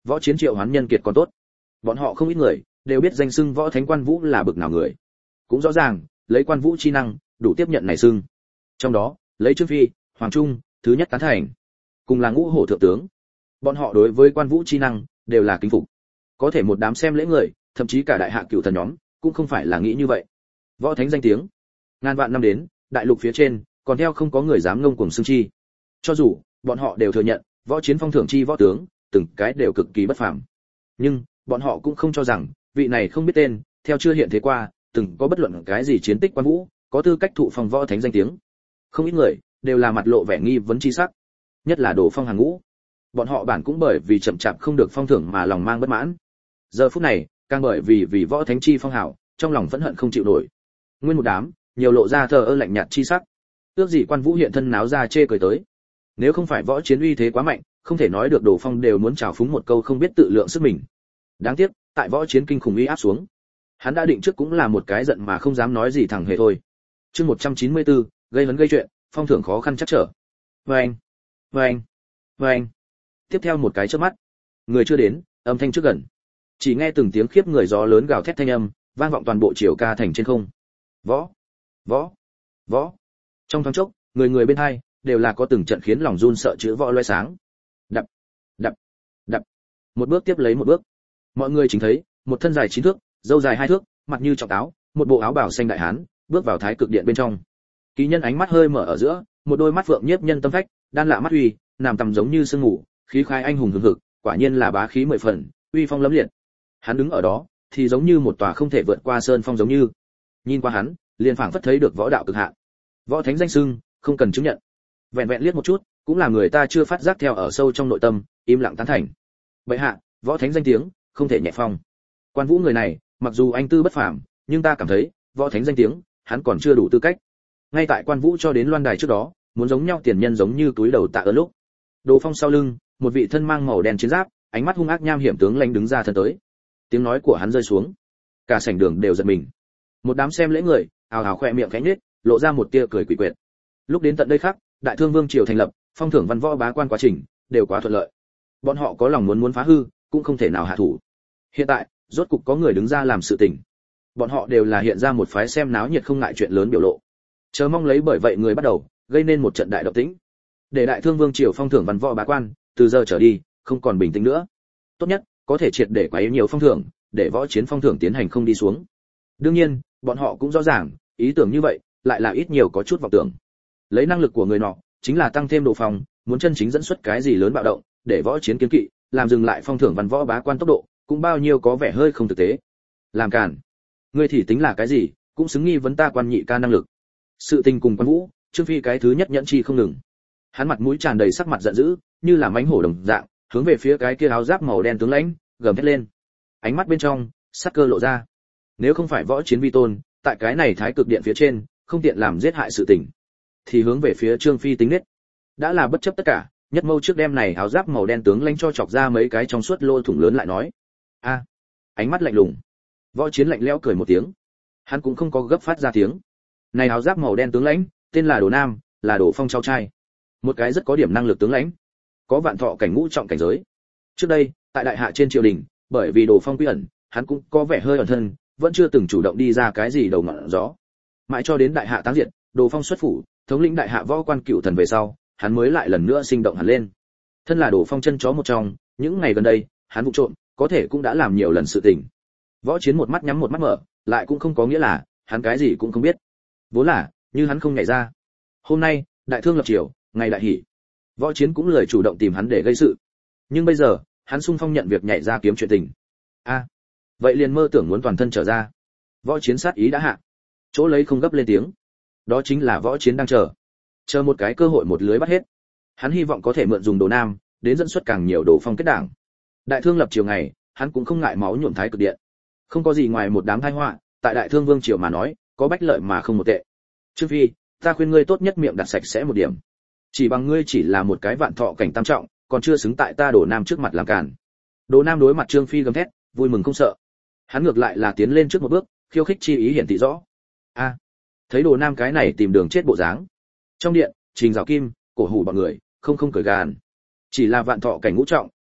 Võ Chiến triệu hoán nhân kiệt còn tốt, bọn họ không ít người đều biết danh xưng Võ Thánh Quan Vũ là bực nào người, cũng rõ ràng lấy Quan Vũ chi năng đủ tiếp nhận này xưng. Trong đó lấy Trương Phi, Hoàng Trung thứ nhất tán thành, cùng là ngũ hổ thượng tướng, bọn họ đối với Quan Vũ chi năng đều là kính phục. Có thể một đám xem lễ người, thậm chí cả đại hạ cựu thần nhóm cũng không phải là nghĩ như vậy. Võ Thánh danh tiếng ngàn vạn năm đến, đại lục phía trên còn theo không có người dám ngông cuồng xưng chi. Cho dù bọn họ đều thừa nhận Võ Chiến phong thưởng chi võ tướng từng cái đều cực kỳ bất phàm, nhưng bọn họ cũng không cho rằng vị này không biết tên, theo chưa hiện thế qua, từng có bất luận cái gì chiến tích Quan Vũ có tư cách thụ phong Võ Thánh danh tiếng. Không ít người đều là mặt lộ vẻ nghi vấn chi sắc, nhất là Đồ Phong hàng ngũ, bọn họ bản cũng bởi vì chậm chạp không được phong thưởng mà lòng mang bất mãn. Giờ phút này càng bởi vì vì Võ Thánh chi phong hảo, trong lòng phẫn hận không chịu nổi. Nguyên một đám nhiều lộ ra thờ ơ lạnh nhạt chi sắc, ước gì Quan Vũ hiện thân náo ra chê cười tới. Nếu không phải Võ Chiến uy thế quá mạnh, không thể nói được Đồ Phong đều muốn trào phúng một câu không biết tự lượng sức mình. Đáng tiếc tại Võ Chiến kinh khủng uy áp xuống, hắn đã định trước cũng là một cái giận mà không dám nói gì thẳng hề thôi. Chương một trăm chín mươi tư, gây hấn gây chuyện, phong thưởng khó khăn chắc trở. Vâng, vâng, vâng. Tiếp theo một cái chớp mắt, người chưa đến, âm thanh trước gần, chỉ nghe từng tiếng khiếp người gió lớn gào thét thanh âm vang vọng toàn bộ triều ca thành trên không. Võ, võ, võ. Trong thoáng chốc, người người bên hai đều là có từng trận khiến lòng run sợ chữ võ loé sáng. Đập, đập, đập. Một bước tiếp lấy một bước, mọi người chính thấy một thân dài chín thước, râu dài hai thước, mặt như trọng táo, một bộ áo bào xanh đại hán bước vào thái cực điện bên trong. Ký nhân ánh mắt hơi mở ở giữa, một đôi mắt phượng nhiếp nhân tâm phách, đan lạ mắt uy, nằm tầm giống như sương ngủ, khí khai anh hùng hừng hực, quả nhiên là bá khí mười phần, uy phong lẫm liệt. Hắn đứng ở đó, thì giống như một tòa không thể vượt qua sơn phong giống như. Nhìn qua hắn, liền phảng phất thấy được võ đạo cực hạn. Võ Thánh danh xưng, không cần chứng nhận. Vẹn vẹn liếc một chút, cũng là người ta chưa phát giác theo ở sâu trong nội tâm, im lặng tán thành. Bệ hạ, Võ Thánh danh tiếng, không thể nhẹ phong. Quan Vũ người này, mặc dù anh tư bất phàm, nhưng ta cảm thấy, Võ Thánh danh tiếng, hắn còn chưa đủ tư cách. Ngay tại Quan Vũ cho đến loan đài trước đó, muốn giống nhau tiền nhân giống như túi đầu tạ ơn lúc. Đồ Phong sau lưng, một vị thân mang màu đen chiến giáp, ánh mắt hung ác nham hiểm tướng lãnh đứng ra thân tới. Tiếng nói của hắn rơi xuống, cả sảnh đường đều giật mình. Một đám xem lễ người, ào ào khỏe miệng khẽ nhếch, lộ ra một tia cười quỷ quyệt. Lúc đến tận đây khác, Đại Thương Vương triều thành lập, phong thưởng văn võ bá quan quá trình đều quá thuận lợi. Bọn họ có lòng muốn muốn phá hư, cũng không thể nào hạ thủ. Hiện tại, rốt cục có người đứng ra làm sự tình. Bọn họ đều là hiện ra một phái xem náo nhiệt không ngại chuyện lớn biểu lộ. Chờ mong lấy bởi vậy người bắt đầu gây nên một trận đại động tĩnh. Để Đại Thương Vương triều phong thưởng văn võ bá quan, từ giờ trở đi, không còn bình tĩnh nữa. Tốt nhất, có thể triệt để quấy nhiều phong thưởng, để Võ Chiến phong thưởng tiến hành không đi xuống. Đương nhiên, bọn họ cũng rõ ràng, ý tưởng như vậy, lại là ít nhiều có chút vọng tưởng. Lấy năng lực của người nọ, chính là tăng thêm độ phòng, muốn chân chính dẫn xuất cái gì lớn bạo động, để Võ Chiến kiên kỵ, làm dừng lại phong thưởng văn võ bá quan tốc độ, cũng bao nhiêu có vẻ hơi không thực tế. Làm cản, ngươi thì tính là cái gì, cũng xứng nghi vấn ta Quan nhị ca năng lực. Sự tình cùng Quan Vũ, Trương Phi cái thứ nhất nhẫn chi không ngừng. Hắn mặt mũi tràn đầy sắc mặt giận dữ, như là mãnh hổ đồng dạng, hướng về phía cái kia áo giáp màu đen tướng lãnh, gầm thét lên. Ánh mắt bên trong, sắc cơ lộ ra. Nếu không phải Võ Chiến vi tôn, tại cái này thái cực điện phía trên, không tiện làm giết hại sự tình, thì hướng về phía Trương Phi tính nết. Đã là bất chấp tất cả, nhất mâu trước đêm này áo giáp màu đen tướng lãnh cho chọc ra mấy cái trong suốt lỗ thủng lớn lại nói. A. Ánh mắt lạnh lùng. Võ Chiến lạnh lẽo cười một tiếng. Hắn cũng không có gấp phát ra tiếng. Này áo giáp màu đen tướng lãnh, tên là Đồ Nam, là Đồ Phong cháu trai. Một cái rất có điểm năng lực tướng lãnh, có vạn thọ cảnh ngũ trọng cảnh giới. Trước đây, tại đại hạ trên triều đình, bởi vì Đồ Phong quy ẩn, hắn cũng có vẻ hơi ẩn thân, vẫn chưa từng chủ động đi ra cái gì đầu ngọn gió. Mãi cho đến đại hạ táng diệt, Đồ Phong xuất phủ, thống lĩnh đại hạ võ quan cựu thần về sau, hắn mới lại lần nữa sinh động hẳn lên. Thân là Đồ Phong chân chó một trong, những ngày gần đây, hắn vụ trộm, có thể cũng đã làm nhiều lần sự tình. Võ Chiến một mắt nhắm một mắt mở, lại cũng không có nghĩa là hắn cái gì cũng không biết. Vốn là, như hắn không nhảy ra. Hôm nay, đại thương lập triều, ngày đại hỷ. Võ Chiến cũng lười chủ động tìm hắn để gây sự. Nhưng bây giờ, hắn sung phong nhận việc nhảy ra kiếm chuyện tình. A, à, vậy liền mơ tưởng muốn toàn thân trở ra. Võ Chiến sát ý đã hạ, chỗ lấy không gấp lên tiếng. Đó chính là Võ Chiến đang chờ, chờ một cái cơ hội một lưới bắt hết. Hắn hy vọng có thể mượn dùng Đồ Nam, đến dẫn xuất càng nhiều Đồ Phong kết đảng. Đại thương lập triều ngày, hắn cũng không ngại máu nhuộm thái cực điện. Không có gì ngoài một đám tai họa, tại Đại Thương Vương triều mà nói, có bách lợi mà không một tệ. Trương Phi, ta khuyên ngươi tốt nhất miệng đặt sạch sẽ một điểm. Chỉ bằng ngươi chỉ là một cái vạn thọ cảnh tam trọng, còn chưa xứng tại ta Đồ Nam trước mặt làm cản. Đồ Nam đối mặt Trương Phi gầm thét, vui mừng không sợ. Hắn ngược lại là tiến lên trước một bước, khiêu khích chi ý hiển thị rõ. A, thấy Đồ Nam cái này tìm đường chết bộ dáng. Trong điện, Trình Giảo Kim, cổ hủ bọn người, không không cười gàn. Chỉ là vạn thọ cảnh ngũ trọng,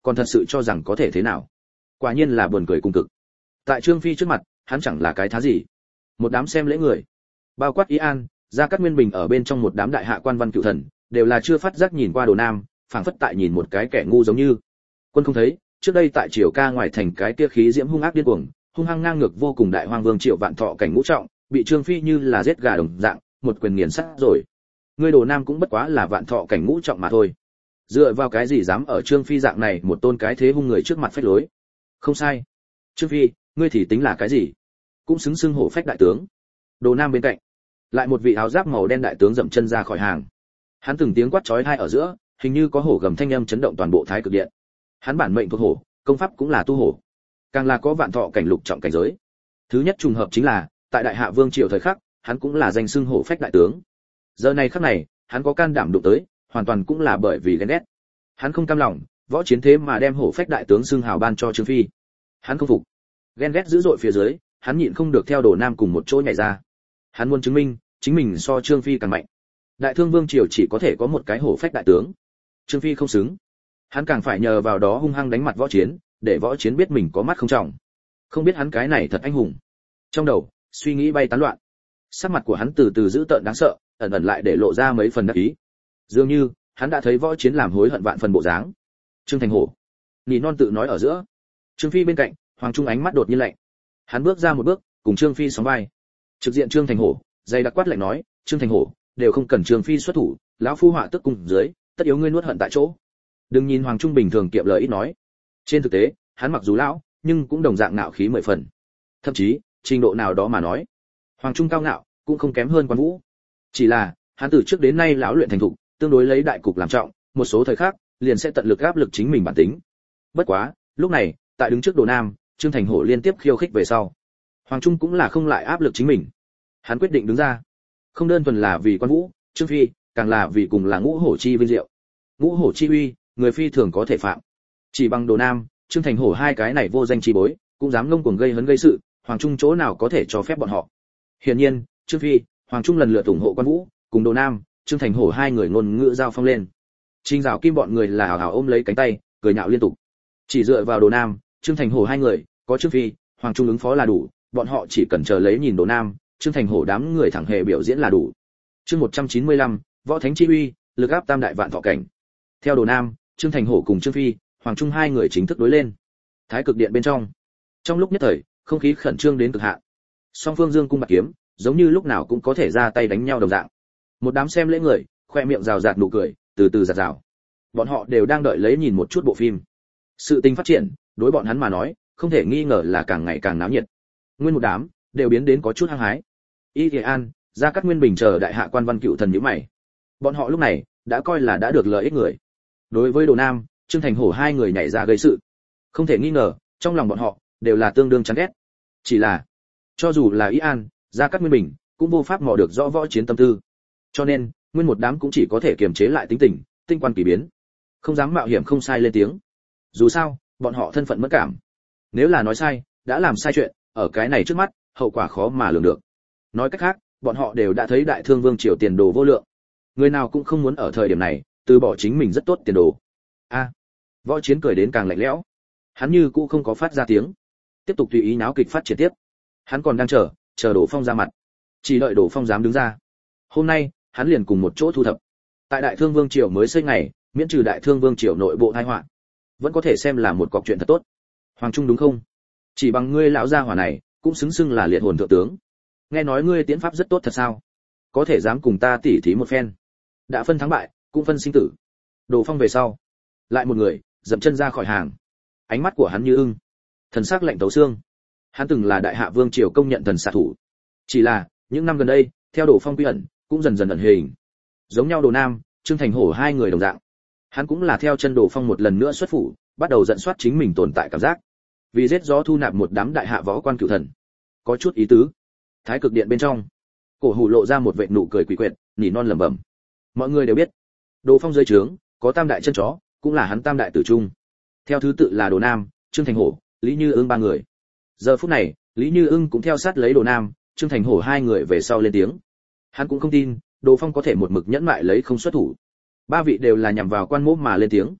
còn thật sự cho rằng có thể thế nào. Quả nhiên là buồn cười cùng cực. Tại Trương Phi trước mặt, hắn chẳng là cái thá gì. Một đám xem lễ người, bao quát Ý An, Gia Cát Nguyên Bình ở bên trong một đám đại hạ quan văn cựu thần, đều là chưa phát giác nhìn qua Đồ Nam, phảng phất tại nhìn một cái kẻ ngu giống như. Quân không thấy, trước đây tại Triều Ca ngoài thành cái kia khí diễm hung ác điên cuồng, hung hăng ngang ngược vô cùng đại hoang vương Triệu Vạn Thọ cảnh ngũ trọng, bị Trương Phi như là giết gà đồng dạng, một quyền nghiền sát rồi. Ngươi Đồ Nam cũng bất quá là Vạn Thọ cảnh ngũ trọng mà thôi. Dựa vào cái gì dám ở Trương Phi dạng này một tôn cái thế hung người trước mặt phách lối? Không sai. Trương Phi, ngươi thì tính là cái gì? Cũng xứng xưng hổ phách đại tướng. Đồ Nam bên cạnh, lại một vị áo giáp màu đen đại tướng dậm chân ra khỏi hàng. Hắn từng tiếng quát chói tai ở giữa, hình như có hổ gầm thanh âm chấn động toàn bộ Thái Cực Điện. Hắn bản mệnh thuộc hổ, công pháp cũng là tu hổ, càng là có Vạn Thọ cảnh lục trọng cảnh giới. Thứ nhất trùng hợp chính là, tại Đại Hạ Vương triều thời khắc, hắn cũng là danh xưng hổ phách đại tướng. Giờ này khắc này, hắn có can đảm đụng tới, hoàn toàn cũng là bởi vì ghen ghét. Hắn không cam lòng, võ chiến thế mà đem hổ phách đại tướng xưng hào ban cho Trương Phi. Hắn không phục, ghen ghét dữ dội phía dưới, hắn nhịn không được theo Đồ Nam cùng một chỗ nhảy ra. Hắn muốn chứng minh, chính mình so Trương Phi càng mạnh. Đại Thương Vương triều chỉ có thể có một cái hổ phách đại tướng, Trương Phi không xứng. Hắn càng phải nhờ vào đó hung hăng đánh mặt võ chiến, để võ chiến biết mình có mắt không trọng. Không biết hắn cái này thật anh hùng. Trong đầu, suy nghĩ bay tán loạn. Sắc mặt của hắn từ từ dữ tợn đáng sợ, ẩn ẩn lại để lộ ra mấy phần đắc ý. Dường như, hắn đã thấy võ chiến làm hối hận vạn phần bộ dáng. Trương Thành Hổ, Nỉ non tự nói ở giữa. Trương Phi bên cạnh, Hoàng Trung ánh mắt đột nhiên lạnh. Hắn bước ra một bước, cùng Trương Phi sóng vai. Trực diện Trương Thành Hổ, dày đặc quát lạnh nói, Trương Thành Hổ, đều không cần Trương Phi xuất thủ, lão phu họa tức cùng dưới, tất yếu ngươi nuốt hận tại chỗ. Đừng nhìn Hoàng Trung bình thường kiệm lời ít nói. Trên thực tế, hắn mặc dù lão, nhưng cũng đồng dạng nạo khí mười phần. Thậm chí, trình độ nào đó mà nói, Hoàng Trung cao ngạo, cũng không kém hơn Quan Vũ. Chỉ là, hắn từ trước đến nay lão luyện thành thục, tương đối lấy đại cục làm trọng, một số thời khắc, liền sẽ tận lực áp lực chính mình bản tính. Bất quá, lúc này, tại đứng trước Đồ Nam, Trương Thành Hổ liên tiếp khiêu khích về sau, Hoàng Trung cũng là không lại áp lực chính mình. Hắn quyết định đứng ra, không đơn thuần là vì Quan Vũ, Trương Phi, càng là vì cùng là ngũ hổ chi vinh diệu. Ngũ hổ chi uy, người phi thường có thể phạm. Chỉ bằng Đồ Nam, Trương Thành Hổ hai cái này vô danh chi bối, cũng dám ngông cuồng gây hấn gây sự, Hoàng Trung chỗ nào có thể cho phép bọn họ. Hiển nhiên, Trương Phi, Hoàng Trung lần lượt ủng hộ Quan Vũ, cùng Đồ Nam, Trương Thành Hổ hai người ngôn ngữ giao phong lên. Trình Dạo Kim bọn người là hào hào ôm lấy cánh tay, cười nhạo liên tục. Chỉ dựa vào Đồ Nam, Trương Thành Hổ hai người, có Trương Phi, Hoàng Trung ứng phó là đủ, bọn họ chỉ cần chờ lấy nhìn Đồ Nam, Trương Thành Hổ đám người thẳng hề biểu diễn là đủ. Chương một trăm chín mươi lăm, Võ Thánh chi uy, lực áp tam đại vạn thọ cảnh. Theo Đồ Nam, Trương Thành Hổ cùng Trương Phi, Hoàng Trung hai người chính thức đối lên. Thái Cực Điện bên trong, trong lúc nhất thời, không khí khẩn trương đến cực hạn. Song phương dương cung bạc kiếm, giống như lúc nào cũng có thể ra tay đánh nhau đồng dạng. Một đám xem lễ người, khoe miệng rào rạt nụ cười, từ từ giạt rào. Bọn họ đều đang đợi lấy nhìn một chút bộ phim. Sự tình phát triển, đối bọn hắn mà nói, không thể nghi ngờ là càng ngày càng náo nhiệt. Nguyên một đám đều biến đến có chút hăng hái. Y Kỳ An, Gia Cát Nguyên Bình chờ đại hạ quan văn cựu thần nhíu mày. Bọn họ lúc này đã coi là đã được lợi ích người. Đối với Đồ Nam, Trương Thành Hổ hai người nhảy ra gây sự, không thể nghi ngờ, trong lòng bọn họ đều là tương đương chán ghét. Chỉ là, cho dù là Y An, Gia Cát Nguyên Bình, cũng vô pháp mò được rõ võ chiến tâm tư. Cho nên, nguyên một đám cũng chỉ có thể kiềm chế lại tính tình, tinh quan kỳ biến, không dám mạo hiểm không sai lên tiếng. Dù sao, bọn họ thân phận mất cảm. Nếu là nói sai, đã làm sai chuyện, ở cái này trước mắt, hậu quả khó mà lường được. Nói cách khác, bọn họ đều đã thấy Đại Thương Vương triều tiền đồ vô lượng. Người nào cũng không muốn ở thời điểm này từ bỏ chính mình rất tốt tiền đồ. A, à, võ chiến cười đến càng lạnh lẽo. Hắn như cũ không có phát ra tiếng, tiếp tục tùy ý náo kịch phát triển tiếp. Hắn còn đang chờ, chờ Đỗ Phong ra mặt. Chỉ đợi Đỗ Phong dám đứng ra. Hôm nay, hắn liền cùng một chỗ thu thập. Tại Đại Thương Vương triều mới xây ngày, miễn trừ Đại Thương Vương triều nội bộ tai họa, vẫn có thể xem là một cọc chuyện thật tốt. Hoàng Trung đúng không? Chỉ bằng ngươi lão gia hỏa này, cũng xứng xưng là liệt hồn thượng tướng. Nghe nói ngươi tiến pháp rất tốt thật sao? Có thể dám cùng ta tỉ thí một phen. Đã phân thắng bại, cũng phân sinh tử. Đồ Phong về sau, lại một người dậm chân ra khỏi hàng. Ánh mắt của hắn như ưng, thần sắc lạnh tấu xương. Hắn từng là Đại Hạ Vương triều công nhận thần xạ thủ. Chỉ là, những năm gần đây, theo Đồ Phong quy ẩn, cũng dần dần ẩn hình. Giống nhau Đồ Nam, Trương Thành Hổ hai người đồng dạng. Hắn cũng là theo chân Đồ Phong một lần nữa xuất phủ, bắt đầu giận soát chính mình tồn tại cảm giác. Vì giết gió thu nạp một đám đại hạ võ quan cựu thần, có chút ý tứ. Thái Cực Điện bên trong, Cổ Hủ lộ ra một vệt nụ cười quỷ quyệt, nỉ non lẩm bẩm. Mọi người đều biết, Đồ Phong dưới trướng có tam đại chân chó, cũng là hắn tam đại tử trung. Theo thứ tự là Đồ Nam, Trương Thành Hổ, Lý Như Ưng ba người. Giờ phút này, Lý Như Ưng cũng theo sát lấy Đồ Nam, Trương Thành Hổ hai người về sau lên tiếng. Hắn cũng không tin, Đồ Phong có thể một mực nhẫn mại lấy không xuất thủ. Ba vị đều là nhằm vào Quan Mỗ mà lên tiếng.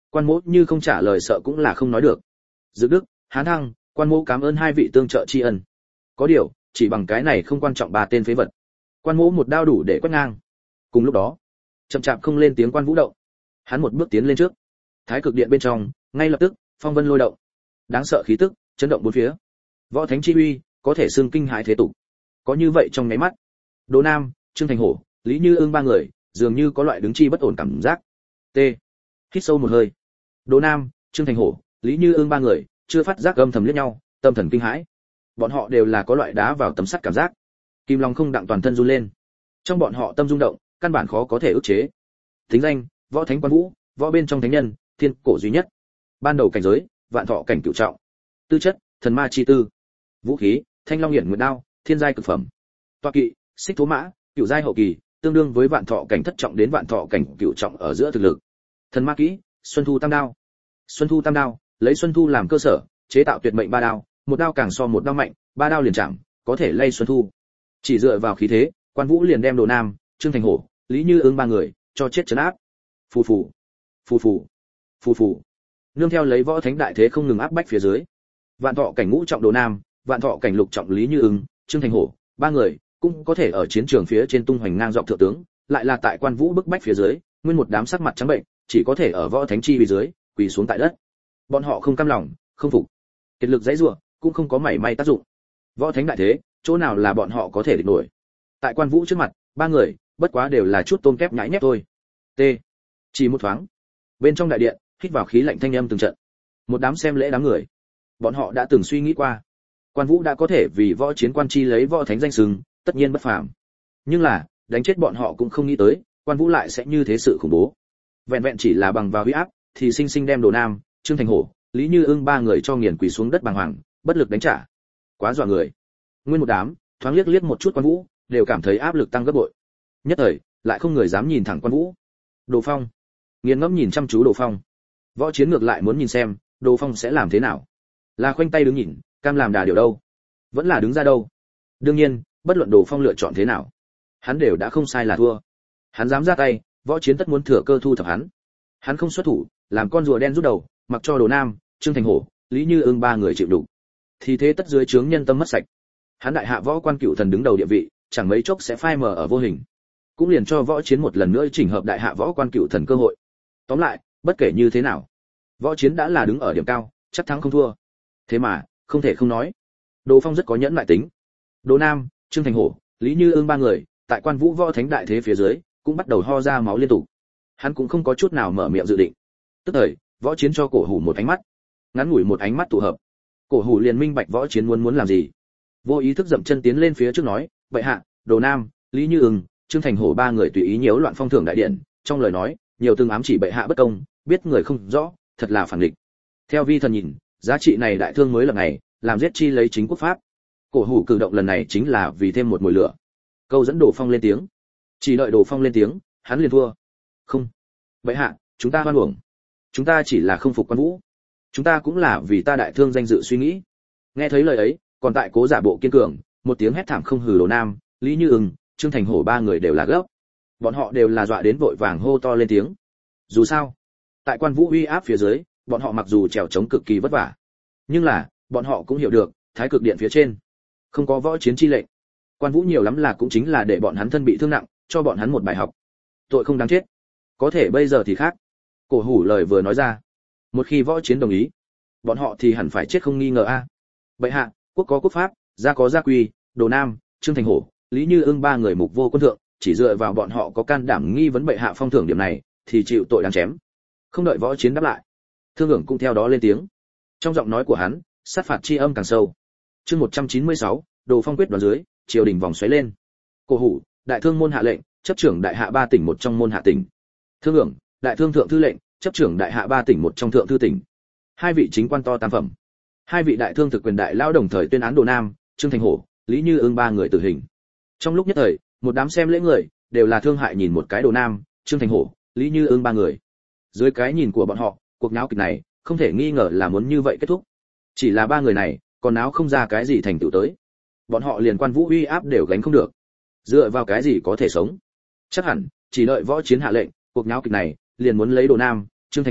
Quan Mỗ như không trả lời sợ cũng là không nói được. Dực Đức, Hán Thăng, Quan Mỗ cảm ơn hai vị tương trợ tri ân. Có điều, chỉ bằng cái này không quan trọng ba tên phế vật. Quan Mỗ một đao đủ để quét ngang. Cùng lúc đó, chậm chạp không lên tiếng Quan Vũ động. Hắn một bước tiến lên trước. Thái cực điện bên trong, ngay lập tức, phong vân lôi động. Đáng sợ khí tức, chấn động bốn phía. Võ thánh chi uy, có thể xưng kinh hãi thế tục. Có như vậy trong nháy mắt, Đỗ Nam, Trương Thành Hổ, Lý Như Ưng ba người, dường như có loại đứng chi bất ổn cảm giác. T. Hít sâu một hơi. Đỗ Nam, Trương Thành Hổ, Lý Như Ưng ba người, chưa phát giác âm thầm liếc nhau, tâm thần kinh hãi. Bọn họ đều là có loại đá vào tấm sắt cảm giác. Kim Long không đặng toàn thân run lên. Trong bọn họ tâm rung động, căn bản khó có thể ức chế. Tính danh: Võ Thánh Quan Vũ, võ bên trong thánh nhân, thiên cổ duy nhất. Ban đầu cảnh giới: vạn thọ cảnh cửu trọng. Tư chất: thần ma chi tư. Vũ khí: Thanh Long Hiển Nguyệt Đao, thiên giai cực phẩm. Toa kỵ: Xích Thú Mã, cửu giai hậu kỳ, tương đương với vạn thọ cảnh thất trọng đến vạn thọ cảnh cửu trọng ở giữa thực lực. Thần ma kỹ: Xuân Thu Tam Đao. Xuân Thu Tam Đao, lấy Xuân Thu làm cơ sở, chế tạo tuyệt mệnh ba đao, một đao càng so một đao mạnh, ba đao liền chạm, có thể lay Xuân Thu. Chỉ dựa vào khí thế, Quan Vũ liền đem Đồ Nam, Trương Thành Hổ, Lý Như Ưng ba người cho chết trấn áp. Phù phù, phù phù, phù phù. Nương theo lấy võ thánh đại thế không ngừng áp bách phía dưới. Vạn thọ cảnh ngũ trọng Đồ Nam, vạn thọ cảnh lục trọng Lý Như Ưng, Trương Thành Hổ, ba người cũng có thể ở chiến trường phía trên tung hoành ngang dọc thượng tướng, lại là tại Quan Vũ bức bách phía dưới, nguyên một đám sắc mặt trắng bệnh, chỉ có thể ở võ thánh chi vì dưới, quỳ xuống tại đất. Bọn họ không cam lòng, không phục, kiệt lực dãy rủa, cũng không có mảy may tác dụng. Võ thánh đại thế, chỗ nào là bọn họ có thể địch nổi? Tại Quan Vũ trước mặt, ba người bất quá đều là chút tôm kép nhãi nhép thôi. T. Chỉ một thoáng, bên trong đại điện, hít vào khí lạnh thanh âm từng trận. Một đám xem lễ đám người, bọn họ đã từng suy nghĩ qua, Quan Vũ đã có thể vì võ chiến quan chi lấy võ thánh danh xưng, tất nhiên bất phàm. Nhưng là, đánh chết bọn họ cũng không nghĩ tới, Quan Vũ lại sẽ như thế sự khủng bố. Vẹn vẹn chỉ là bằng vào uy áp, thì sinh sinh đem Đồ Nam, Trương Thành Hổ, Lý Như Ưng ba người cho nghiền quỳ xuống đất bàng hoàng, bất lực đánh trả. Quá dọa người. Nguyên một đám, thoáng liếc liếc một chút Quan Vũ, đều cảm thấy áp lực tăng gấp bội. Nhất thời, lại không người dám nhìn thẳng Quan Vũ. Đồ Phong, nghiền ngẫm nhìn chăm chú Đồ Phong. Võ chiến ngược lại muốn nhìn xem, Đồ Phong sẽ làm thế nào. Là khoanh tay đứng nhìn, cam làm đà điều đâu, vẫn là đứng ra đâu. Đương nhiên, bất luận Đồ Phong lựa chọn thế nào, hắn đều đã không sai là thua. Hắn dám ra tay, võ chiến tất muốn thừa cơ thu thập hắn. Hắn không xuất thủ, làm con rùa đen rút đầu, mặc cho Đồ Nam, Trương Thành Hổ, Lý Như Ưng ba người chịu đủ, thì thế tất dưới trướng nhân tâm mất sạch. Hắn đại hạ võ quan cựu thần đứng đầu địa vị, chẳng mấy chốc sẽ phai mờ ở vô hình, cũng liền cho võ chiến một lần nữa chỉnh hợp đại hạ võ quan cựu thần cơ hội. Tóm lại, bất kể như thế nào, võ chiến đã là đứng ở điểm cao, chắc thắng không thua. Thế mà, không thể không nói, Đồ Phong rất có nhẫn nại tính. Đồ Nam, Trương Thành Hổ, Lý Như Ưng ba người, tại Quan Vũ võ thánh đại thế phía dưới, cũng bắt đầu ho ra máu liên tục. Hắn cũng không có chút nào mở miệng dự định. Tức thời, võ chiến cho Cổ Hủ một ánh mắt, ngắn ngủi một ánh mắt tụ hợp. Cổ Hủ liền minh bạch võ chiến muốn muốn làm gì, vô ý thức dậm chân tiến lên phía trước nói: "Bệ hạ, Đồ Nam, Lý Như Ưng, Trương Thành Hổ ba người tùy ý nhiễu loạn phong thưởng đại điện, trong lời nói, nhiều từng ám chỉ bệ hạ bất công, biết người không rõ, thật là phản nghịch. Theo vi thần nhìn, giá trị này đại thương mới là ngày, làm giết chi lấy chính quốc pháp." Cổ Hủ cử động lần này chính là vì thêm một mùi lửa. Câu dẫn Đồ Phong lên tiếng. Chỉ đợi Đồ Phong lên tiếng, hắn liền thua. "Không, bệ hạ, chúng ta hoan uổng. Chúng ta chỉ là không phục Quan Vũ. Chúng ta cũng là vì ta đại thương danh dự suy nghĩ." Nghe thấy lời ấy, còn tại cố giả bộ kiên cường, một tiếng hét thảm không hừ. Đồ Nam, Lý Như Ưng, Trương Thành Hổ ba người đều là gấp. Bọn họ đều là dọa đến vội vàng hô to lên tiếng. Dù sao, tại Quan Vũ uy áp phía dưới, bọn họ mặc dù trèo chống cực kỳ vất vả, nhưng là bọn họ cũng hiểu được, Thái Cực Điện phía trên không có võ chiến chi lệnh. Quan Vũ nhiều lắm là cũng chính là để bọn hắn thân bị thương nặng, cho bọn hắn một bài học. Tội không đáng chết. Có thể bây giờ thì khác. Cổ Hủ lời vừa nói ra, một khi võ chiến đồng ý, bọn họ thì hẳn phải chết không nghi ngờ a. À. Bệ hạ, quốc có quốc pháp, gia có gia quy, Đồ Nam, Trương Thành Hổ, Lý Như Ưng ba người mục vô quân thượng, chỉ dựa vào bọn họ có can đảm nghi vấn bệ hạ phong thưởng điểm này, thì chịu tội đáng chém. Không đợi võ chiến đáp lại, Thương Hưởng cũng theo đó lên tiếng. Trong giọng nói của hắn, sát phạt chi âm càng sâu. Chương một trăm chín mươi sáu, Đồ Phong quyết đoán dưới, triều đình vòng xoáy lên. Cổ Hủ, đại thương môn hạ lệnh, chấp trưởng đại hạ ba tỉnh một trong môn hạ tỉnh. Thương Hưởng, đại thương thượng thư lệnh, chấp trưởng đại hạ ba tỉnh một trong thượng thư tỉnh. Hai vị chính quan to tam phẩm. Hai vị đại thương thực quyền đại lão đồng thời tuyên án Đồ Nam, Trương Thành Hổ, Lý Như Ưng ba người tử hình. Trong lúc nhất thời, một đám xem lễ người đều là thương hại nhìn một cái Đồ Nam, Trương Thành Hổ, Lý Như Ưng ba người. Dưới cái nhìn của bọn họ, cuộc náo kịch này không thể nghi ngờ là muốn như vậy kết thúc. Chỉ là ba người này, còn náo không ra cái gì thành tựu tới. Bọn họ liền Quan Vũ uy áp đều gánh không được. Dựa vào cái gì có thể sống? Chắc hẳn, chỉ đợi võ chiến hạ lệnh, cuộc náo kịch này liền muốn lấy Đồ Nam, Trương Thành Hổ,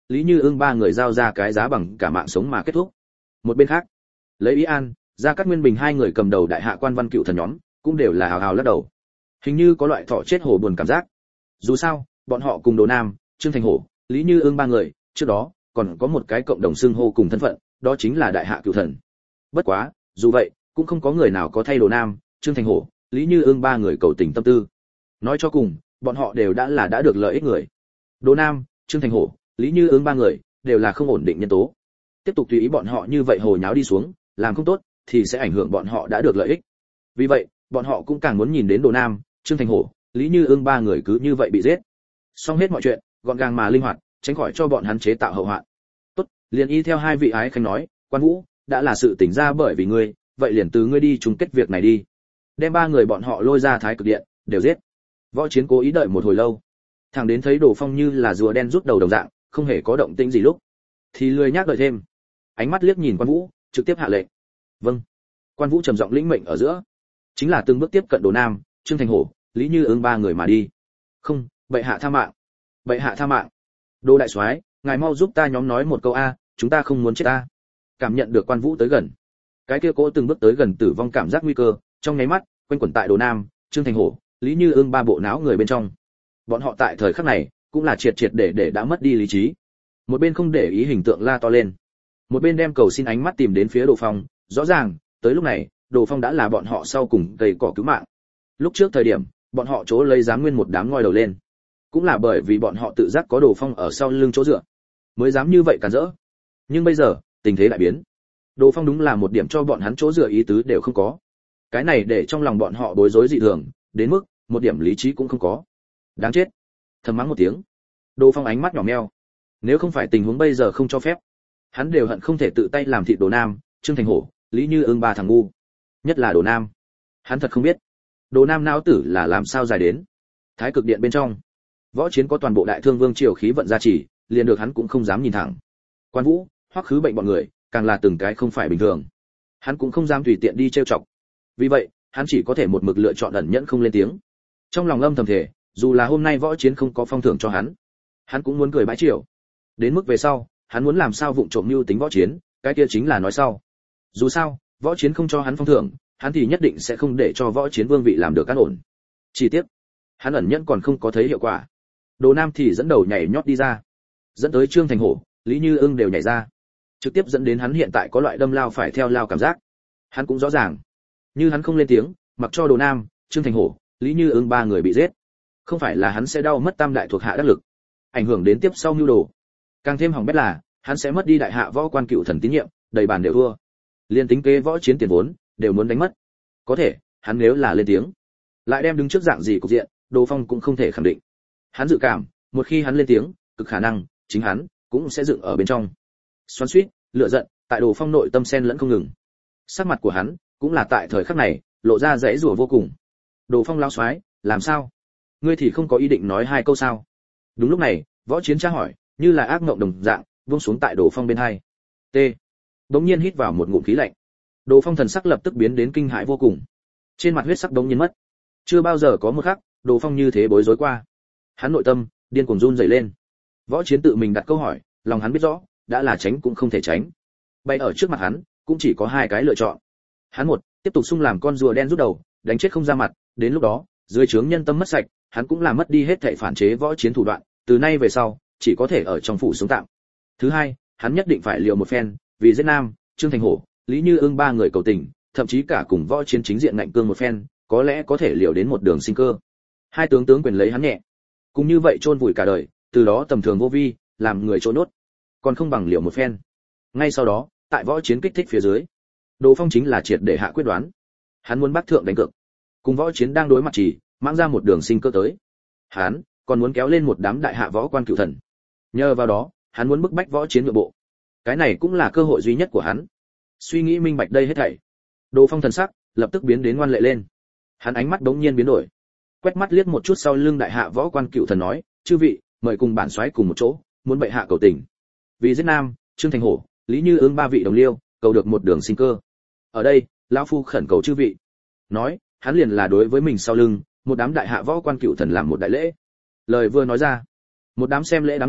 Lý Như Ưng ba người giao ra cái giá bằng cả mạng sống mà kết thúc. Một bên khác, lấy Ý An, Gia Cát Nguyên Bình hai người cầm đầu đại hạ quan văn cựu thần nhóm, cũng đều là hào hào lắc đầu. Hình như có loại thọ chết hổ buồn cảm giác. Dù sao, bọn họ cùng Đồ Nam, Trương Thành Hổ, Lý Như Ưng ba người, trước đó còn có một cái cộng đồng xưng hô cùng thân phận, đó chính là đại hạ cựu thần. Bất quá, dù vậy, cũng không có người nào có thay Đồ Nam, Trương Thành Hổ, Lý Như Ưng ba người cầu tình tâm tư. Nói cho cùng, bọn họ đều đã là đã được lợi ích người. Đồ Nam, Trương Thành Hổ, Lý Như Ưng ba người đều là không ổn định nhân tố. Tiếp tục tùy ý bọn họ như vậy hồ nháo đi xuống, làm không tốt thì sẽ ảnh hưởng bọn họ đã được lợi ích. Vì vậy, bọn họ cũng càng muốn nhìn đến Đồ Nam, Trương Thành Hổ, Lý Như Ưng ba người cứ như vậy bị giết. Xong hết mọi chuyện, gọn gàng mà linh hoạt, tránh khỏi cho bọn hắn chế tạo hậu họa. Tốt, liền y theo hai vị ái khanh nói, Quan Vũ, đã là sự tỉnh ra bởi vì ngươi, vậy liền từ ngươi đi chung kết việc này đi. Đem ba người bọn họ lôi ra Thái Cực Điện, đều giết. Võ Chiến cố ý đợi một hồi lâu, thẳng đến thấy Đồ Phong như là rùa đen rút đầu đồng dạng, không hề có động tĩnh gì lúc, thì lười nhác đợi thêm. Ánh mắt liếc nhìn Quan Vũ, trực tiếp hạ lệnh. Vâng. Quan Vũ trầm giọng lĩnh mệnh ở giữa, chính là từng bước tiếp cận Đồ Nam, Trương Thành Hổ, Lý Như Ưng ba người mà đi. Không, bệ hạ tha mạng. Bệ hạ tha mạng. Đô đại soái, ngài mau giúp ta nhóm nói một câu a, chúng ta không muốn chết a. Cảm nhận được Quan Vũ tới gần, cái kia cố từng bước tới gần tử vong cảm giác nguy cơ, trong nháy mắt quanh quẩn tại Đồ Nam, Trương Thành Hổ, Lý Như Ưng ba bộ não người bên trong. Bọn họ tại thời khắc này cũng là triệt triệt để để đã mất đi lý trí. Một bên không để ý hình tượng la to lên, một bên đem cầu xin ánh mắt tìm đến phía Đồ Phong. Rõ ràng, tới lúc này, Đồ Phong đã là bọn họ sau cùng cây cỏ cứu mạng. Lúc trước thời điểm, bọn họ chỗ lấy dám nguyên một đám ngoi đầu lên, cũng là bởi vì bọn họ tự giác có Đồ Phong ở sau lưng chỗ dựa, mới dám như vậy cản rỡ. Nhưng bây giờ, tình thế đại biến. Đồ Phong đúng là một điểm cho bọn hắn chỗ dựa ý tứ đều không có. Cái này để trong lòng bọn họ bối rối dị thường, đến mức một điểm lý trí cũng không có. Đáng chết. Thầm mắng một tiếng. Đồ Phong ánh mắt nhỏ meo. Nếu không phải tình huống bây giờ không cho phép, hắn đều hận không thể tự tay làm thịt Đồ Nam, Trương Thành Hổ, Lý Như Ưng ba thằng ngu. Nhất là Đồ Nam. Hắn thật không biết, Đồ Nam não tử là làm sao dài đến. Thái Cực Điện bên trong, Võ Chiến có toàn bộ Đại Thương Vương triều khí vận gia trì, liền được hắn cũng không dám nhìn thẳng. Quan Vũ, Hoắc Khứ Bệnh bọn người, càng là từng cái không phải bình thường. Hắn cũng không dám tùy tiện đi trêu chọc. Vì vậy, hắn chỉ có thể một mực lựa chọn ẩn nhẫn không lên tiếng. Trong lòng âm thầm thể, dù là hôm nay Võ Chiến không có phong thưởng cho hắn, hắn cũng muốn cười bãi triều. Đến mức về sau, hắn muốn làm sao vụng trộm mưu tính Võ Chiến, cái kia chính là nói sau. Dù sao, Võ Chiến không cho hắn phong thưởng, hắn thì nhất định sẽ không để cho Võ Chiến vương vị làm được an ổn. Chi tiết, hắn ẩn nhẫn còn không có thấy hiệu quả. Đồ Nam thì dẫn đầu nhảy nhót đi ra, dẫn tới Trương Thành Hổ, Lý Như Ưng đều nhảy ra, trực tiếp dẫn đến hắn hiện tại có loại đâm lao phải theo lao cảm giác. Hắn cũng rõ ràng, như hắn không lên tiếng, mặc cho Đồ Nam, Trương Thành Hổ, Lý Như Ưng ba người bị giết, không phải là hắn sẽ đau mất tam đại thuộc hạ đắc lực, ảnh hưởng đến tiếp sau nhu đồ. Càng thêm hỏng bét là, hắn sẽ mất đi đại hạ võ quan cựu thần tín nhiệm, đầy bàn đều thua. Liên tính kế Võ Chiến tiền vốn đều muốn đánh mất. Có thể, hắn nếu là lên tiếng, lại đem đứng trước dạng gì cục diện, Đồ Phong cũng không thể khẳng định. Hắn dự cảm, một khi hắn lên tiếng, cực khả năng chính hắn cũng sẽ dựng ở bên trong. Xoắn xuýt, lửa giận, tại Đồ Phong nội tâm xen lẫn không ngừng. Sắc mặt của hắn cũng là tại thời khắc này lộ ra rẽ rủa vô cùng. Đồ Phong lão soái, làm sao? Ngươi thì không có ý định nói hai câu sao? Đúng lúc này, Võ Chiến tra hỏi, như là ác mộng đồng dạng, buông xuống tại Đồ Phong bên hai. T. Đống nhiên hít vào một ngụm khí lạnh. Đồ Phong thần sắc lập tức biến đến kinh hãi vô cùng. Trên mặt huyết sắc đống nhiên mất. Chưa bao giờ có một khắc, Đồ Phong như thế bối rối qua. Hắn nội tâm điên cuồng run rẩy lên. Võ Chiến tự mình đặt câu hỏi, lòng hắn biết rõ, đã là tránh cũng không thể tránh. Bay ở trước mặt hắn, cũng chỉ có hai cái lựa chọn. Hắn một, tiếp tục xung làm con rùa đen rút đầu, đánh chết không ra mặt, đến lúc đó, dưới trướng nhân tâm mất sạch, hắn cũng làm mất đi hết thảy phản chế Võ Chiến thủ đoạn, từ nay về sau, chỉ có thể ở trong phủ sống tạm. Thứ hai, hắn nhất định phải liều một phen, vì giết Nam, Trương Thành Hổ, Lý Như Ưng ba người cầu tình, thậm chí cả cùng Võ Chiến chính diện ngạnh cương một phen, có lẽ có thể liều đến một đường sinh cơ. Hai tướng tướng quyền lấy hắn nhẹ, cùng như vậy chôn vùi cả đời, từ đó tầm thường vô vi, làm người trốn nốt, còn không bằng liều một phen. Ngay sau đó, tại Võ Chiến kích thích phía dưới, Đồ Phong chính là triệt để hạ quyết đoán. Hắn muốn bắt thượng đánh cược, cùng Võ Chiến đang đối mặt chỉ, mang ra một đường sinh cơ tới. Hắn còn muốn kéo lên một đám đại hạ võ quan cửu thần. Nhờ vào đó, hắn muốn bức bách Võ Chiến nhượng bộ. Cái này cũng là cơ hội duy nhất của hắn. Suy nghĩ minh bạch đây hết thảy, Đồ Phong thần sắc lập tức biến đến ngoan lệ lên. Hắn ánh mắt đống nhiên biến đổi, quét mắt liếc một chút sau lưng đại hạ võ quan cựu thần nói, chư vị, mời cùng bản soái cùng một chỗ, muốn bệ hạ cầu tình. Vì giết Nam, Trương Thành Hổ, Lý Như Ưng ba vị đồng liêu, cầu được một đường sinh cơ. Ở đây, lão phu khẩn cầu chư vị. Nói, hắn liền là đối với mình sau lưng, một đám đại hạ võ quan cựu thần làm một đại lễ. Lời vừa nói ra, một đám xem lễ đám người,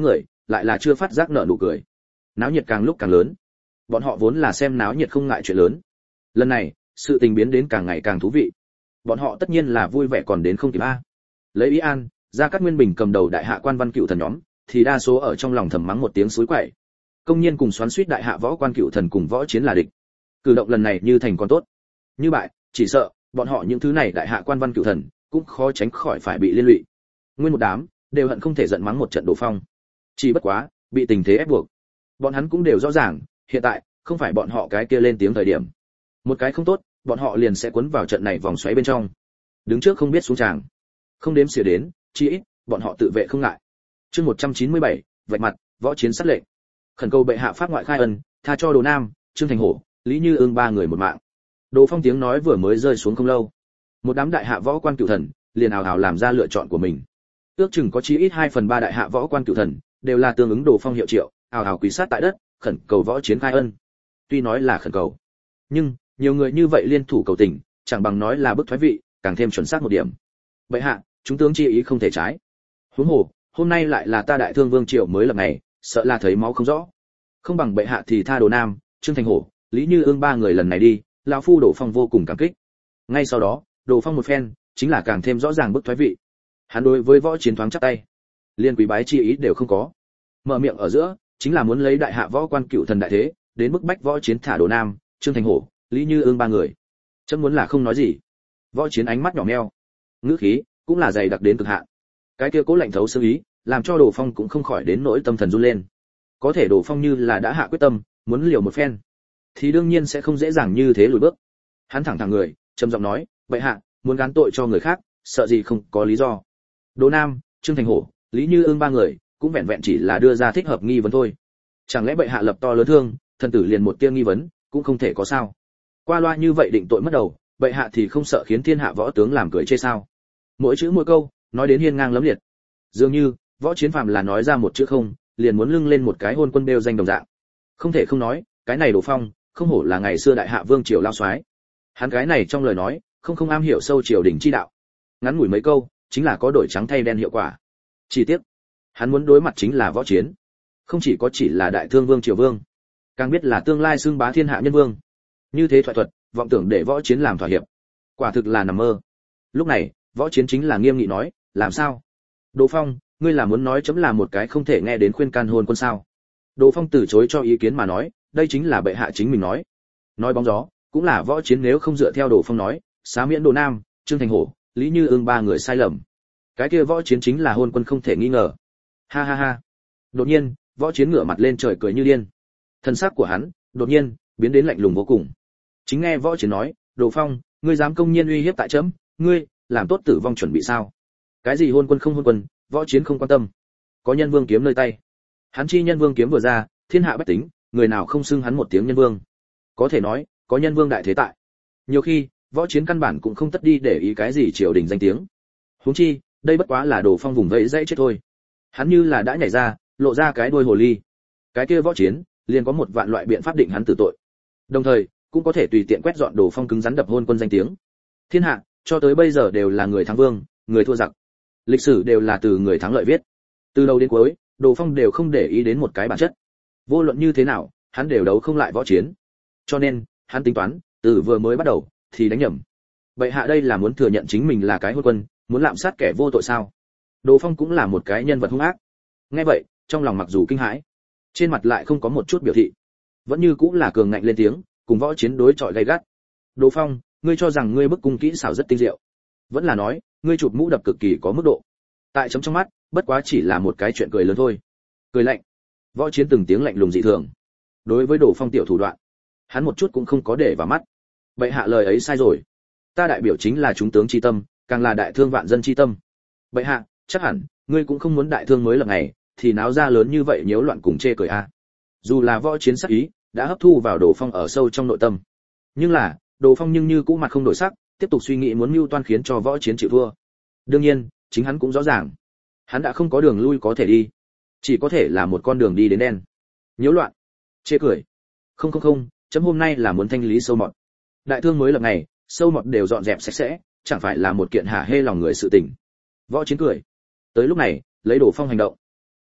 lại là chưa phát giác nở nụ cười. Náo nhiệt càng lúc càng lớn. Bọn họ vốn là xem náo nhiệt không ngại chuyện lớn. Lần này, sự tình biến đến càng ngày càng thú vị. Bọn họ tất nhiên là vui vẻ còn đến không kịp a. Lấy Ý An, Gia Cát Nguyên Bình cầm đầu đại hạ quan văn cựu thần nhóm, thì đa số ở trong lòng thầm mắng một tiếng suối quậy. Công nhiên cùng xoắn xuýt đại hạ võ quan cựu thần cùng võ chiến là địch. Cử động lần này như thành còn tốt. Như bại, chỉ sợ bọn họ những thứ này đại hạ quan văn cựu thần cũng khó tránh khỏi phải bị liên lụy. Nguyên một đám đều hận không thể giận mắng một trận Đồ Phong. Chỉ bất quá, bị tình thế ép buộc. Bọn hắn cũng đều rõ ràng, hiện tại không phải bọn họ cái kia lên tiếng thời điểm. Một cái không tốt, bọn họ liền sẽ cuốn vào trận này vòng xoáy bên trong. Đứng trước không biết xuống tràng, không đếm xỉa đến, chỉ ít bọn họ tự vệ không ngại. Chương một trăm chín mươi bảy, vạch mặt, võ chiến sát lệnh. Khẩn cầu bệ hạ pháp ngoại khai ân, tha cho Đồ Nam, Trương Thành Hổ, Lý Như Ương ba người một mạng. Đồ Phong tiếng nói vừa mới rơi xuống không lâu, một đám đại hạ võ quan cựu thần liền ào ào làm ra lựa chọn của mình. Ước chừng có chí ít hai phần ba đại hạ võ quan cựu thần đều là tương ứng Đồ Phong hiệu triệu, ào ào quỳ sát tại đất, khẩn cầu võ chiến khai ân. Tuy nói là khẩn cầu, nhưng nhiều người như vậy liên thủ cầu tình, chẳng bằng nói là bức thoái vị, càng thêm chuẩn xác một điểm. Bệ hạ, chúng tướng chi ý không thể trái. Huống hồ, hôm nay lại là ta đại thương vương triều mới lập ngày, sợ là thấy máu không rõ. Không bằng bệ hạ thì tha Đồ Nam, Trương Thành Hổ, Lý Như Ương ba người lần này đi, lão phu Đồ Phong vô cùng cảm kích. Ngay sau đó, Đồ Phong một phen, chính là càng thêm rõ ràng bức thoái vị. Hắn đối với võ chiến thoáng chắp tay, liên quý bái chi ý đều không có. Mở miệng ở giữa, chính là muốn lấy đại hạ võ quan cựu thần đại thế, đến bức bách võ chiến thả Đồ Nam, Trương Thành Hổ, Lý Như Ương ba người. Chấm muốn là không nói gì. Võ chiến ánh mắt nhỏ meo, ngữ khí cũng là dày đặc đến cực hạn. Cái kia cố lạnh thấu xương ý, làm cho Đồ Phong cũng không khỏi đến nỗi tâm thần run lên. Có thể Đồ Phong như là đã hạ quyết tâm, muốn liều một phen, thì đương nhiên sẽ không dễ dàng như thế lùi bước. Hắn thẳng thẳng người, trầm giọng nói, bệ hạ, muốn gán tội cho người khác, sợ gì không có lý do. Đồ Nam, Trương Thành Hổ, Lý Như Ương ba người, cũng vẹn vẹn chỉ là đưa ra thích hợp nghi vấn thôi. Chẳng lẽ bệ hạ lập to lớn thương, thần tử liền một tia nghi vấn, cũng không thể có sao? Qua loa như vậy định tội mất đầu, bệ hạ thì không sợ khiến thiên hạ võ tướng làm cười chê sao? Mỗi chữ mỗi câu, nói đến hiên ngang lẫm liệt. Dường như, võ chiến phàm là nói ra một chữ không, liền muốn lưng lên một cái hôn quân đeo danh đồng dạng. Không thể không nói, cái này Đồ Phong, không hổ là ngày xưa đại hạ vương triều lao soái. Hắn cái này trong lời nói, không không am hiểu sâu triều đình chi đạo. Ngắn ngủi mấy câu, chính là có đổi trắng thay đen hiệu quả. Chỉ tiếc, hắn muốn đối mặt chính là võ chiến, không chỉ có chỉ là đại thương vương triều vương, càng biết là tương lai xưng bá thiên hạ nhân vương. Như thế thoại thuật, vọng tưởng để võ chiến làm thỏa hiệp, quả thực là nằm mơ. Lúc này, võ chiến chính là nghiêm nghị nói, làm sao? Đồ Phong, ngươi là muốn nói chấm là một cái không thể nghe đến khuyên can hôn quân sao? Đồ Phong từ chối cho ý kiến mà nói, đây chính là bệ hạ chính mình nói. Nói bóng gió, cũng là võ chiến nếu không dựa theo Đồ Phong nói, xá miễn Đồ Nam, Trương Thành Hổ, Lý Như Ương ba người sai lầm. Cái kia võ chiến chính là hôn quân không thể nghi ngờ. Ha ha ha. Đột nhiên, võ chiến ngửa mặt lên trời cười như điên. Thân xác của hắn, đột nhiên, biến đến lạnh lùng vô cùng. Chính nghe võ chiến nói, Đồ Phong, ngươi dám công nhiên uy hiếp tại chấm, ngươi, làm tốt tử vong chuẩn bị sao? Cái gì hôn quân không hôn quân, võ chiến không quan tâm. Có nhân vương kiếm nơi tay. Hắn chi nhân vương kiếm vừa ra, thiên hạ bách tính, người nào không xưng hắn một tiếng nhân vương. Có thể nói, có nhân vương đại thế tại. Nhiều khi, võ chiến căn bản cũng không tất đi để ý cái gì triều đình danh tiếng. Huống chi, đây bất quá là Đồ Phong vùng vẫy dãy chết thôi. Hắn như là đã nhảy ra, lộ ra cái đuôi hồ ly. Cái kia võ chiến, liền có một vạn loại biện pháp định hắn tử tội. Đồng thời, cũng có thể tùy tiện quét dọn Đồ Phong cứng rắn đập hôn quân danh tiếng. Thiên hạ, cho tới bây giờ đều là người thắng vương, người thua giặc. Lịch sử đều là từ người thắng lợi viết. Từ đầu đến cuối, Đồ Phong đều không để ý đến một cái bản chất. Vô luận như thế nào, hắn đều đấu không lại võ chiến. Cho nên, hắn tính toán, từ vừa mới bắt đầu thì đánh nhầm. Bệ hạ đây là muốn thừa nhận chính mình là cái hôn quân, muốn lạm sát kẻ vô tội sao? Đồ Phong cũng là một cái nhân vật hung ác. Nghe vậy, trong lòng mặc dù kinh hãi, trên mặt lại không có một chút biểu thị, vẫn như cũng là cường ngạnh lên tiếng, cùng võ chiến đối chọi gay gắt. Đồ Phong, ngươi cho rằng ngươi bức cung kỹ xảo rất tinh diệu, vẫn là nói, ngươi chụp mũ đập cực kỳ có mức độ. Tại chấm trong mắt, bất quá chỉ là một cái chuyện cười lớn thôi. Cười lạnh. Võ chiến từng tiếng lạnh lùng dị thường. Đối với Đồ Phong tiểu thủ đoạn, hắn một chút cũng không có để vào mắt. Bệ hạ lời ấy sai rồi. Ta đại biểu chính là chúng tướng chi tâm, càng là đại thương vạn dân chi tâm. Bệ hạ, chắc hẳn ngươi cũng không muốn đại thương mới lập ngày thì náo ra lớn như vậy nhiễu loạn cùng chê cười a. À. Dù là võ chiến sắc ý đã hấp thu vào Đồ Phong ở sâu trong nội tâm, nhưng là Đồ Phong nhưng như cũ mặt không đổi sắc, tiếp tục suy nghĩ muốn mưu toan khiến cho võ chiến chịu thua. Đương nhiên, chính hắn cũng rõ ràng, hắn đã không có đường lui có thể đi, chỉ có thể là một con đường đi đến đen. Nhiễu loạn, chê cười. Không không không, chấm hôm nay là muốn thanh lý sâu mọt. Đại thương mới lập ngày, sâu mọt đều dọn dẹp sạch sẽ, chẳng phải là một kiện hả hê lòng người sự tình. Võ chiến cười. Tới lúc này, lấy Đồ Phong hành động,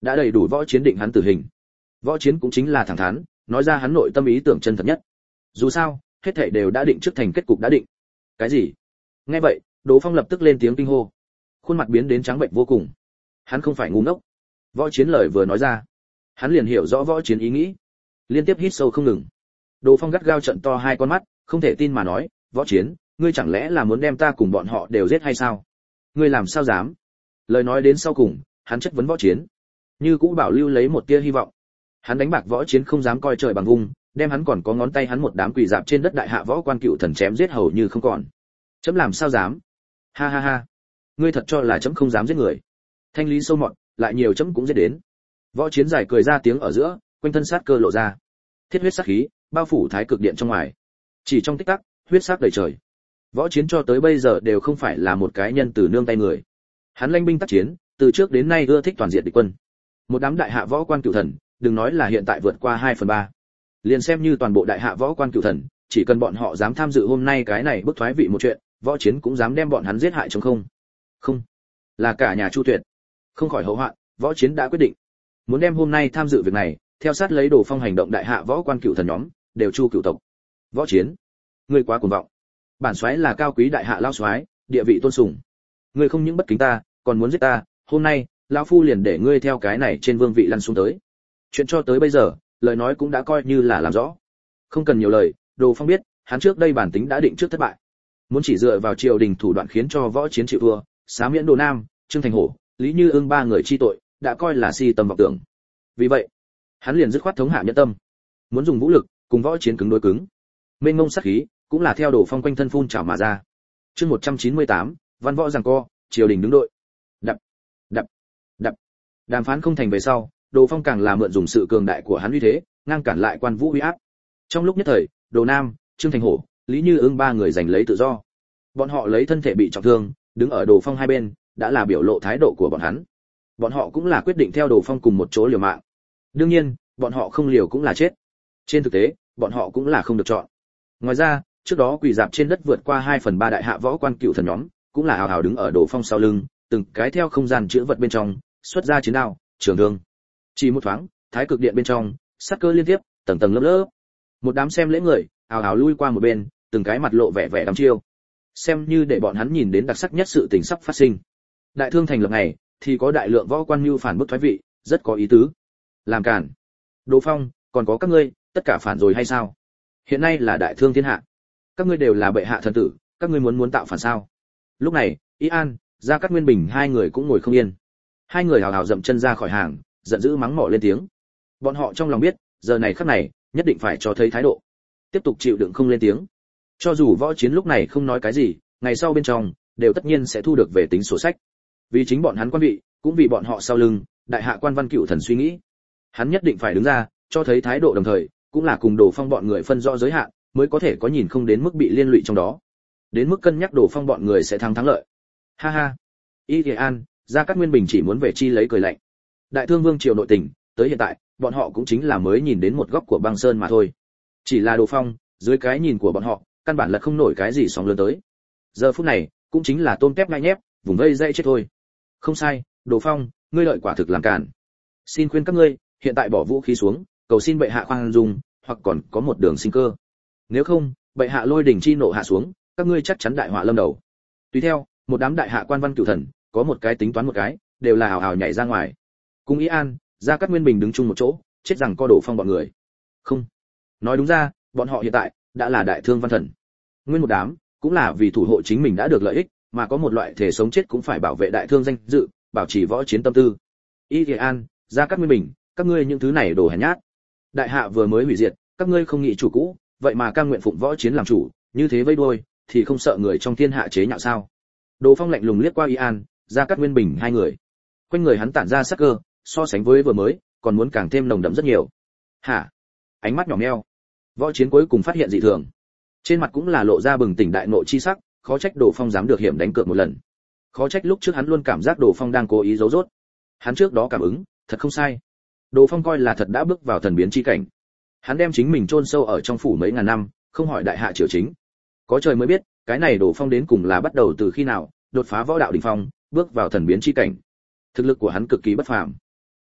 đã đầy đủ võ chiến định hắn tử hình. Võ chiến cũng chính là thẳng thắn nói ra hắn nội tâm ý tưởng chân thật nhất. Dù sao hết thảy đều đã định trước, thành kết cục đã định. Cái gì? Nghe vậy Đỗ Phong lập tức lên tiếng kinh hô, khuôn mặt biến đến trắng bệch vô cùng. Hắn không phải ngu ngốc. Võ chiến lời vừa nói ra, hắn liền hiểu rõ võ chiến ý nghĩ, liên tiếp hít sâu không ngừng. Đỗ Phong gắt gao trợn to hai con mắt, không thể tin mà nói, võ chiến, ngươi chẳng lẽ là muốn đem ta cùng bọn họ đều giết hay sao? Ngươi làm sao dám? Lời nói đến sau cùng, hắn chất vấn võ chiến, như cũ bảo lưu lấy một tia hy vọng. Hắn đánh bạc võ chiến không dám coi trời bằng vung, đem hắn còn có ngón tay hắn một đám quỳ dạp trên đất đại hạ võ quan cựu thần chém giết hầu như không còn. Chấm làm sao dám? Ha ha ha, ngươi thật cho là chấm không dám giết người? Thanh lý sâu mọt, lại nhiều chấm cũng giết đến. Võ chiến giải cười ra tiếng ở giữa, quanh thân sát cơ lộ ra, thiết huyết sát khí bao phủ thái cực điện trong ngoài. Chỉ trong tích tắc, huyết sắc đầy trời. Võ chiến cho tới bây giờ đều không phải là một cái nhân từ nương tay người. Hắn lãnh binh tác chiến, từ trước đến nay ưa thích toàn diện địch quân. Một đám đại hạ võ quan cựu thần, đừng nói là hiện tại vượt qua hai phần ba, liền xem như toàn bộ đại hạ võ quan cựu thần, chỉ cần bọn họ dám tham dự hôm nay cái này bức thoái vị một chuyện, võ chiến cũng dám đem bọn hắn giết hại chống không. Không, là cả nhà Chu Tuyệt. Không khỏi hậu hoạn, võ chiến đã quyết định, muốn đem hôm nay tham dự việc này, theo sát lấy Đồ Phong hành động đại hạ võ quan cựu thần nhóm, đều chu cựu tộc. Võ chiến, ngươi quá cuồng vọng. Bản soái là cao quý đại hạ lao soái, địa vị tôn sùng. Ngươi không những bất kính ta, còn muốn giết ta, hôm nay, lão phu liền để ngươi theo cái này trên vương vị lăn xuống tới. Chuyện cho tới bây giờ, lời nói cũng đã coi như là làm rõ. Không cần nhiều lời, Đồ Phong biết, hắn trước đây bản tính đã định trước thất bại. Muốn chỉ dựa vào triều đình thủ đoạn khiến cho võ chiến chịu thua, xá miễn Đồ Nam, Trương Thành Hổ, Lý Như Ưng ba người chi tội, đã coi là si tầm vọng tưởng. Vì vậy, hắn liền dứt khoát thống hạ nhân tâm, muốn dùng vũ lực cùng võ chiến cứng đối cứng. Mênh mông sát khí cũng là theo Đồ Phong quanh thân phun trào mà ra. Chương một trăm chín mươi tám, văn võ giằng co, triều đình đứng đội. Đập, đập, đập. Đàm phán không thành về sau, Đồ Phong càng là mượn dùng sự cường đại của hắn uy thế, ngăn cản lại quan vũ uy áp. Trong lúc nhất thời, Đồ Nam, Trương Thành Hổ, Lý Như Ưng ba người giành lấy tự do. Bọn họ lấy thân thể bị trọng thương, đứng ở Đồ Phong hai bên, đã là biểu lộ thái độ của bọn hắn. Bọn họ cũng là quyết định theo Đồ Phong cùng một chỗ liều mạng. Đương nhiên, bọn họ không liều cũng là chết. Trên thực tế, bọn họ cũng là không được chọn. Ngoài ra, trước đó quỳ dạp trên đất vượt qua hai phần ba đại hạ võ quan cựu thần nhóm, cũng là hào hào đứng ở Đồ Phong sau lưng, từng cái theo không gian chứa vật bên trong, xuất ra chiến đao, trường thương. Chỉ một thoáng, thái cực điện bên trong, sát cơ liên tiếp, tầng tầng lớp lớp. Một đám xem lễ người, hào hào lui qua một bên, từng cái mặt lộ vẻ vẻ đăm chiêu. Xem như để bọn hắn nhìn đến đặc sắc nhất sự tình sắp phát sinh. Đại thương thành lập này, thì có đại lượng võ quan mưu phản bức thoái vị, rất có ý tứ. Làm cản. Đồ Phong, còn có các ngươi, tất cả phản rồi hay sao? Hiện nay là đại thương thiên hạ, các ngươi đều là bệ hạ thần tử, các ngươi muốn muốn tạo phản sao? Lúc này, Y An, Gia Cát Nguyên Bình hai người cũng ngồi không yên. Hai người hào hào dậm chân ra khỏi hàng, giận dữ mắng mỏ lên tiếng. Bọn họ trong lòng biết, giờ này khắc này, nhất định phải cho thấy thái độ, tiếp tục chịu đựng không lên tiếng. Cho dù võ chiến lúc này không nói cái gì, ngày sau bên trong đều tất nhiên sẽ thu được về tính sổ sách. Vì chính bọn hắn quan vị, cũng vì bọn họ sau lưng, đại hạ quan văn cựu thần suy nghĩ. Hắn nhất định phải đứng ra, cho thấy thái độ đồng thời, cũng là cùng Đồ Phong bọn người phân rõ giới hạn, mới có thể có nhìn không đến mức bị liên lụy trong đó. Đến mức cân nhắc Đồ Phong bọn người sẽ thắng thắng lợi. Ha ha. Y Kỳ An, Gia Cát Nguyên Bình chỉ muốn về chi lấy cười lạnh. Đại thương vương triều nội tình, tới hiện tại, bọn họ cũng chính là mới nhìn đến một góc của băng sơn mà thôi. Chỉ là Đồ Phong, dưới cái nhìn của bọn họ, căn bản là không nổi cái gì sóng lớn tới. Giờ phút này, cũng chính là tôm tép ngay nhép, vùng vây dây chết thôi. Không sai, Đồ Phong, ngươi lợi quả thực làm cản. Xin khuyên các ngươi, hiện tại bỏ vũ khí xuống, cầu xin bệ hạ khoan dung, hoặc còn có một đường sinh cơ. Nếu không, bệ hạ lôi đỉnh chi nộ hạ xuống, các ngươi chắc chắn đại họa lâm đầu. Tùy theo, một đám đại hạ quan văn cửu thần, có một cái tính toán một cái, đều là hào hào nhảy ra ngoài. Cùng Ý An, Gia Cát Nguyên Bình đứng chung một chỗ, chết rằng co Đồ Phong bọn người. Không, nói đúng ra, bọn họ hiện tại đã là đại thương văn thần. Nguyên một đám, cũng là vì thủ hộ chính mình đã được lợi ích, mà có một loại thể sống chết cũng phải bảo vệ đại thương danh dự, bảo trì võ chiến tâm tư. Y Kỳ An, Gia Cát Nguyên Bình, các ngươi những thứ này đồ hèn nhát. Đại hạ vừa mới hủy diệt, các ngươi không nghĩ chủ cũ, vậy mà cam nguyện phụng võ chiến làm chủ, như thế vây đuôi, thì không sợ người trong thiên hạ chế nhạo sao? Đồ Phong lạnh lùng liếc qua Y An, Gia Cát Nguyên Bình hai người. Quanh người hắn tản ra sắc cơ, so sánh với vừa mới, còn muốn càng thêm nồng đậm rất nhiều. Hả? Ánh mắt nhỏ meo. Võ chiến cuối cùng phát hiện dị thường. Trên mặt cũng là lộ ra bừng tỉnh đại nộ chi sắc, khó trách Đồ Phong dám được hiểm đánh cược một lần. Khó trách lúc trước hắn luôn cảm giác Đồ Phong đang cố ý giấu giốt. Hắn trước đó cảm ứng, thật không sai. Đồ Phong coi là thật đã bước vào thần biến chi cảnh. Hắn đem chính mình chôn sâu ở trong phủ mấy ngàn năm, không hỏi đại hạ triều chính. Có trời mới biết, cái này Đồ Phong đến cùng là bắt đầu từ khi nào, đột phá võ đạo đỉnh phong, bước vào thần biến chi cảnh. Thực lực của hắn cực kỳ bất phàm.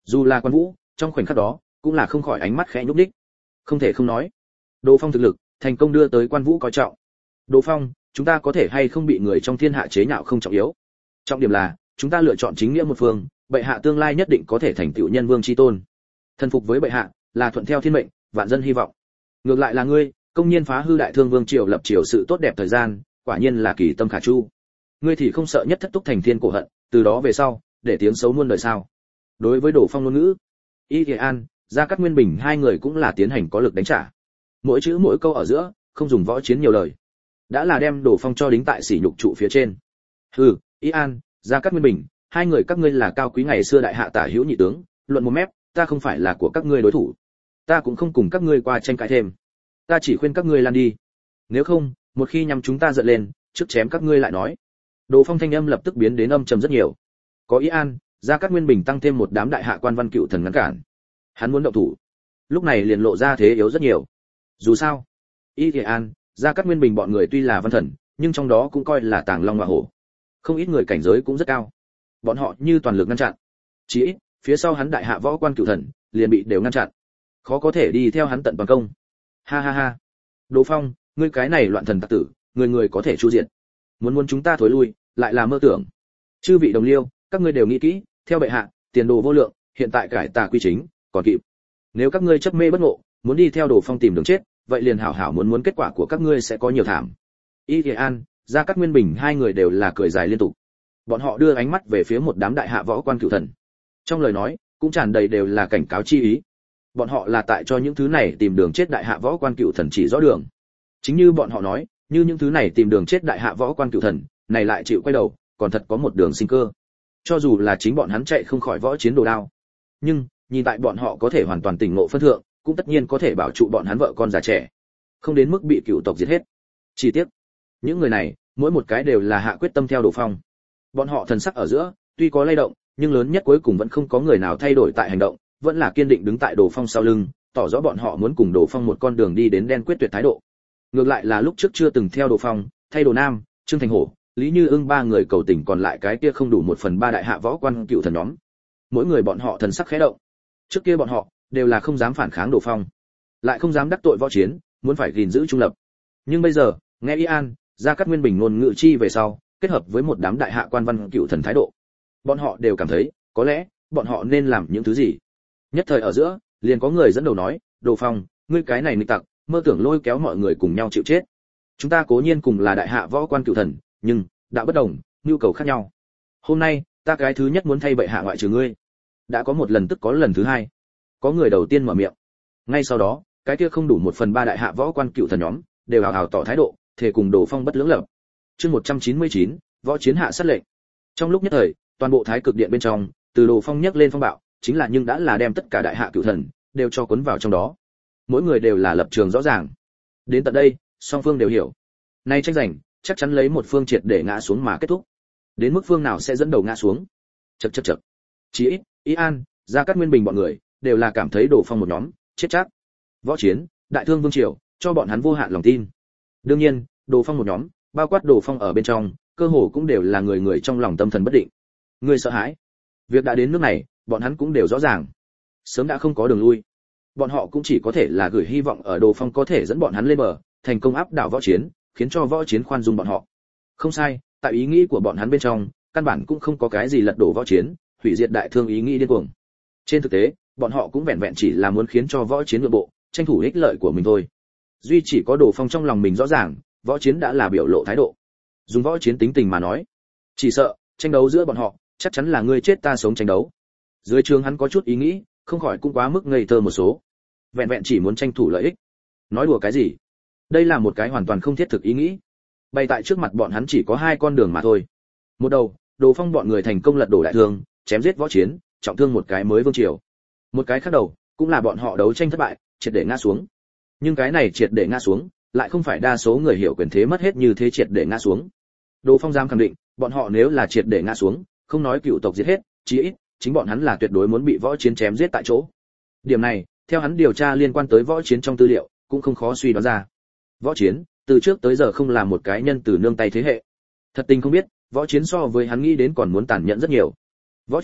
Dù là Quan Vũ, trong khoảnh khắc đó, cũng là không khỏi ánh mắt khẽ nhúc nhích. Không thể không nói, Đồ Phong thực lực, thành công đưa tới Quan Vũ coi trọng. Đồ Phong, chúng ta có thể hay không bị người trong thiên hạ chế nhạo không trọng yếu. Trọng điểm là, chúng ta lựa chọn chính nghĩa một phương, bệ hạ tương lai nhất định có thể thành tựu nhân vương chi tôn. Thần phục với bệ hạ, là thuận theo thiên mệnh, vạn dân hy vọng. Ngược lại là ngươi, công nhiên phá hư đại thương vương triều lập triều sự tốt đẹp thời gian, quả nhiên là kỳ tâm khả chu. Ngươi thì không sợ nhất thất túc thành thiên cổ hận, từ đó về sau, để tiếng xấu muôn đời sao? Đối với Đồ Phong ngôn ngữ, Y Kỳ An, Gia Cát Nguyên Bình hai người cũng là tiến hành có lực đánh trả. Mỗi chữ mỗi câu ở giữa, không dùng võ chiến nhiều lời, đã là đem Đồ Phong cho đính tại sỉ nhục trụ phía trên. Hừ, Y An, Gia Cát Nguyên Bình, hai người các ngươi là cao quý ngày xưa đại hạ tả hữu nhị tướng, luận một mép, ta không phải là của các ngươi đối thủ. Ta cũng không cùng các ngươi qua tranh cãi thêm. Ta chỉ khuyên các ngươi lan đi. Nếu không, một khi nhằm chúng ta giận lên, trước chém các ngươi lại nói. Đồ Phong thanh âm lập tức biến đến âm trầm rất nhiều. Có Y An, Gia Cát Nguyên Bình tăng thêm một đám đại hạ quan văn cựu thần ngăn cản. Hắn muốn động thủ, lúc này liền lộ ra thế yếu rất nhiều. Dù sao, Y Kỳ An, Gia Cát Nguyên Bình bọn người tuy là văn thần, nhưng trong đó cũng coi là tàng long ngọa hổ. Không ít người cảnh giới cũng rất cao. Bọn họ như toàn lực ngăn chặn. Chỉ ít, phía sau hắn đại hạ võ quan cựu thần, liền bị đều ngăn chặn. Khó có thể đi theo hắn tận toàn công. Ha ha ha. Đồ Phong, ngươi cái này loạn thần tặc tử, người người có thể chu diện. Muốn muốn chúng ta thối lui, lại là mơ tưởng. Chư vị đồng liêu, các ngươi đều nghĩ kỹ, theo bệ hạ, tiền đồ vô lượng, hiện tại cải tà quy chính, còn kịp. Nếu các ngươi chấp mê bất ngộ, muốn đi theo Đồ Phong tìm đường chết, vậy liền hảo hảo muốn muốn kết quả của các ngươi sẽ có nhiều thảm. Y Kỳ An, Gia Cát Nguyên Bình hai người đều là cười dài liên tục. Bọn họ đưa ánh mắt về phía một đám đại hạ võ quan cửu thần. Trong lời nói, cũng tràn đầy đều là cảnh cáo chi ý. Bọn họ là tại cho những thứ này tìm đường chết đại hạ võ quan cửu thần chỉ rõ đường. Chính như bọn họ nói, như những thứ này tìm đường chết đại hạ võ quan cửu thần, này lại chịu quay đầu, còn thật có một đường sinh cơ. Cho dù là chính bọn hắn chạy không khỏi võ chiến đồ đao, nhưng nhìn tại bọn họ có thể hoàn toàn tỉnh ngộ phân thượng, cũng tất nhiên có thể bảo trụ bọn hắn vợ con già trẻ, không đến mức bị cựu tộc giết hết. Chỉ tiếc, những người này, mỗi một cái đều là hạ quyết tâm theo Đồ Phong. Bọn họ thần sắc ở giữa, tuy có lay động, nhưng lớn nhất cuối cùng vẫn không có người nào thay đổi tại hành động, vẫn là kiên định đứng tại Đồ Phong sau lưng, tỏ rõ bọn họ muốn cùng Đồ Phong một con đường đi đến đen quyết tuyệt thái độ. Ngược lại là lúc trước chưa từng theo Đồ Phong, thay Đồ Nam, Trương Thành Hổ, Lý Như Ưng ba người cầu tình, còn lại cái kia không đủ một phần ba đại hạ võ quan cựu thần nhóm. Mỗi người bọn họ thần sắc khẽ động. Trước kia bọn họ đều là không dám phản kháng Đồ Phong, lại không dám đắc tội võ chiến, muốn phải gìn giữ trung lập. Nhưng bây giờ, nghe Y An, Gia Cát Nguyên Bình ngôn ngữ chi về sau, kết hợp với một đám đại hạ quan văn cựu thần thái độ, bọn họ đều cảm thấy, có lẽ bọn họ nên làm những thứ gì. Nhất thời ở giữa, liền có người dẫn đầu nói, Đồ Phong, ngươi cái này nghịch tặc, mơ tưởng lôi kéo mọi người cùng nhau chịu chết. Chúng ta cố nhiên cùng là đại hạ võ quan cựu thần, nhưng đã bất đồng, nhu cầu khác nhau. Hôm nay, ta cái thứ nhất muốn thay bệ hạ ngoại trừ ngươi. Đã có một lần tức có lần thứ hai. Có người đầu tiên mở miệng. Ngay sau đó, cái kia không đủ một phần ba đại hạ võ quan cựu thần nhóm, đều hào hào tỏ thái độ, thể cùng Đồ Phong bất lưỡng lập. Chương một trăm chín mươi chín, võ chiến hạ sát lệnh. Trong lúc nhất thời, toàn bộ Thái Cực Điện bên trong, từ Đồ Phong nhấc lên phong bạo, chính là nhưng đã là đem tất cả đại hạ cựu thần đều cho cuốn vào trong đó. Mỗi người đều là lập trường rõ ràng. Đến tận đây, song phương đều hiểu. Nay tranh giành, chắc chắn lấy một phương triệt để ngã xuống mà kết thúc. Đến mức phương nào sẽ dẫn đầu ngã xuống? Chậc chậc chậc. Chỉ ít, Y An, Gia Cát Nguyên Bình bọn người đều là cảm thấy Đồ Phong một nhóm chết chắc. Võ chiến, đại thương vương triều, cho bọn hắn vô hạn lòng tin. Đương nhiên, Đồ Phong một nhóm, bao quát Đồ Phong ở bên trong, cơ hồ cũng đều là người người trong lòng tâm thần bất định. Người sợ hãi. Việc đã đến nước này, bọn hắn cũng đều rõ ràng. Sớm đã không có đường lui. Bọn họ cũng chỉ có thể là gửi hy vọng ở Đồ Phong có thể dẫn bọn hắn lên bờ, thành công áp đảo võ chiến, khiến cho võ chiến khoan dung bọn họ. Không sai, tại ý nghĩ của bọn hắn bên trong, căn bản cũng không có cái gì lật đổ võ chiến, hủy diệt đại thương ý nghĩ điên cuồng. Trên thực tế, bọn họ cũng vẹn vẹn chỉ là muốn khiến cho võ chiến nội bộ, tranh thủ ích lợi của mình thôi. Duy chỉ có Đồ Phong trong lòng mình rõ ràng, võ chiến đã là biểu lộ thái độ. Dùng võ chiến tính tình mà nói, chỉ sợ tranh đấu giữa bọn họ, chắc chắn là ngươi chết ta sống tranh đấu. Dưới trường hắn có chút ý nghĩ, không khỏi cũng quá mức ngây thơ một số. Vẹn vẹn chỉ muốn tranh thủ lợi ích. Nói đùa cái gì? Đây là một cái hoàn toàn không thiết thực ý nghĩ. Bày tại trước mặt bọn hắn chỉ có hai con đường mà thôi. Một đầu, Đồ Phong bọn người thành công lật đổ đại thương, chém giết võ chiến, trọng thương một cái mới vương triều. Một cái khác đầu, cũng là bọn họ đấu tranh thất bại, triệt để ngã xuống. Nhưng cái này triệt để ngã xuống, lại không phải đa số người hiểu quyền thế mất hết như thế triệt để ngã xuống. Đồ Phong dám khẳng định, bọn họ nếu là triệt để ngã xuống, không nói cựu tộc giết hết, chí ít, chính bọn hắn là tuyệt đối muốn bị võ chiến chém giết tại chỗ. Điểm này, theo hắn điều tra liên quan tới võ chiến trong tư liệu, cũng không khó suy đoán ra. Võ chiến, từ trước tới giờ không là một cái nhân từ nương tay thế hệ. Thật tình không biết, võ chiến so với hắn nghĩ đến còn muốn tàn nhẫn rất nhiều. Võ chiến,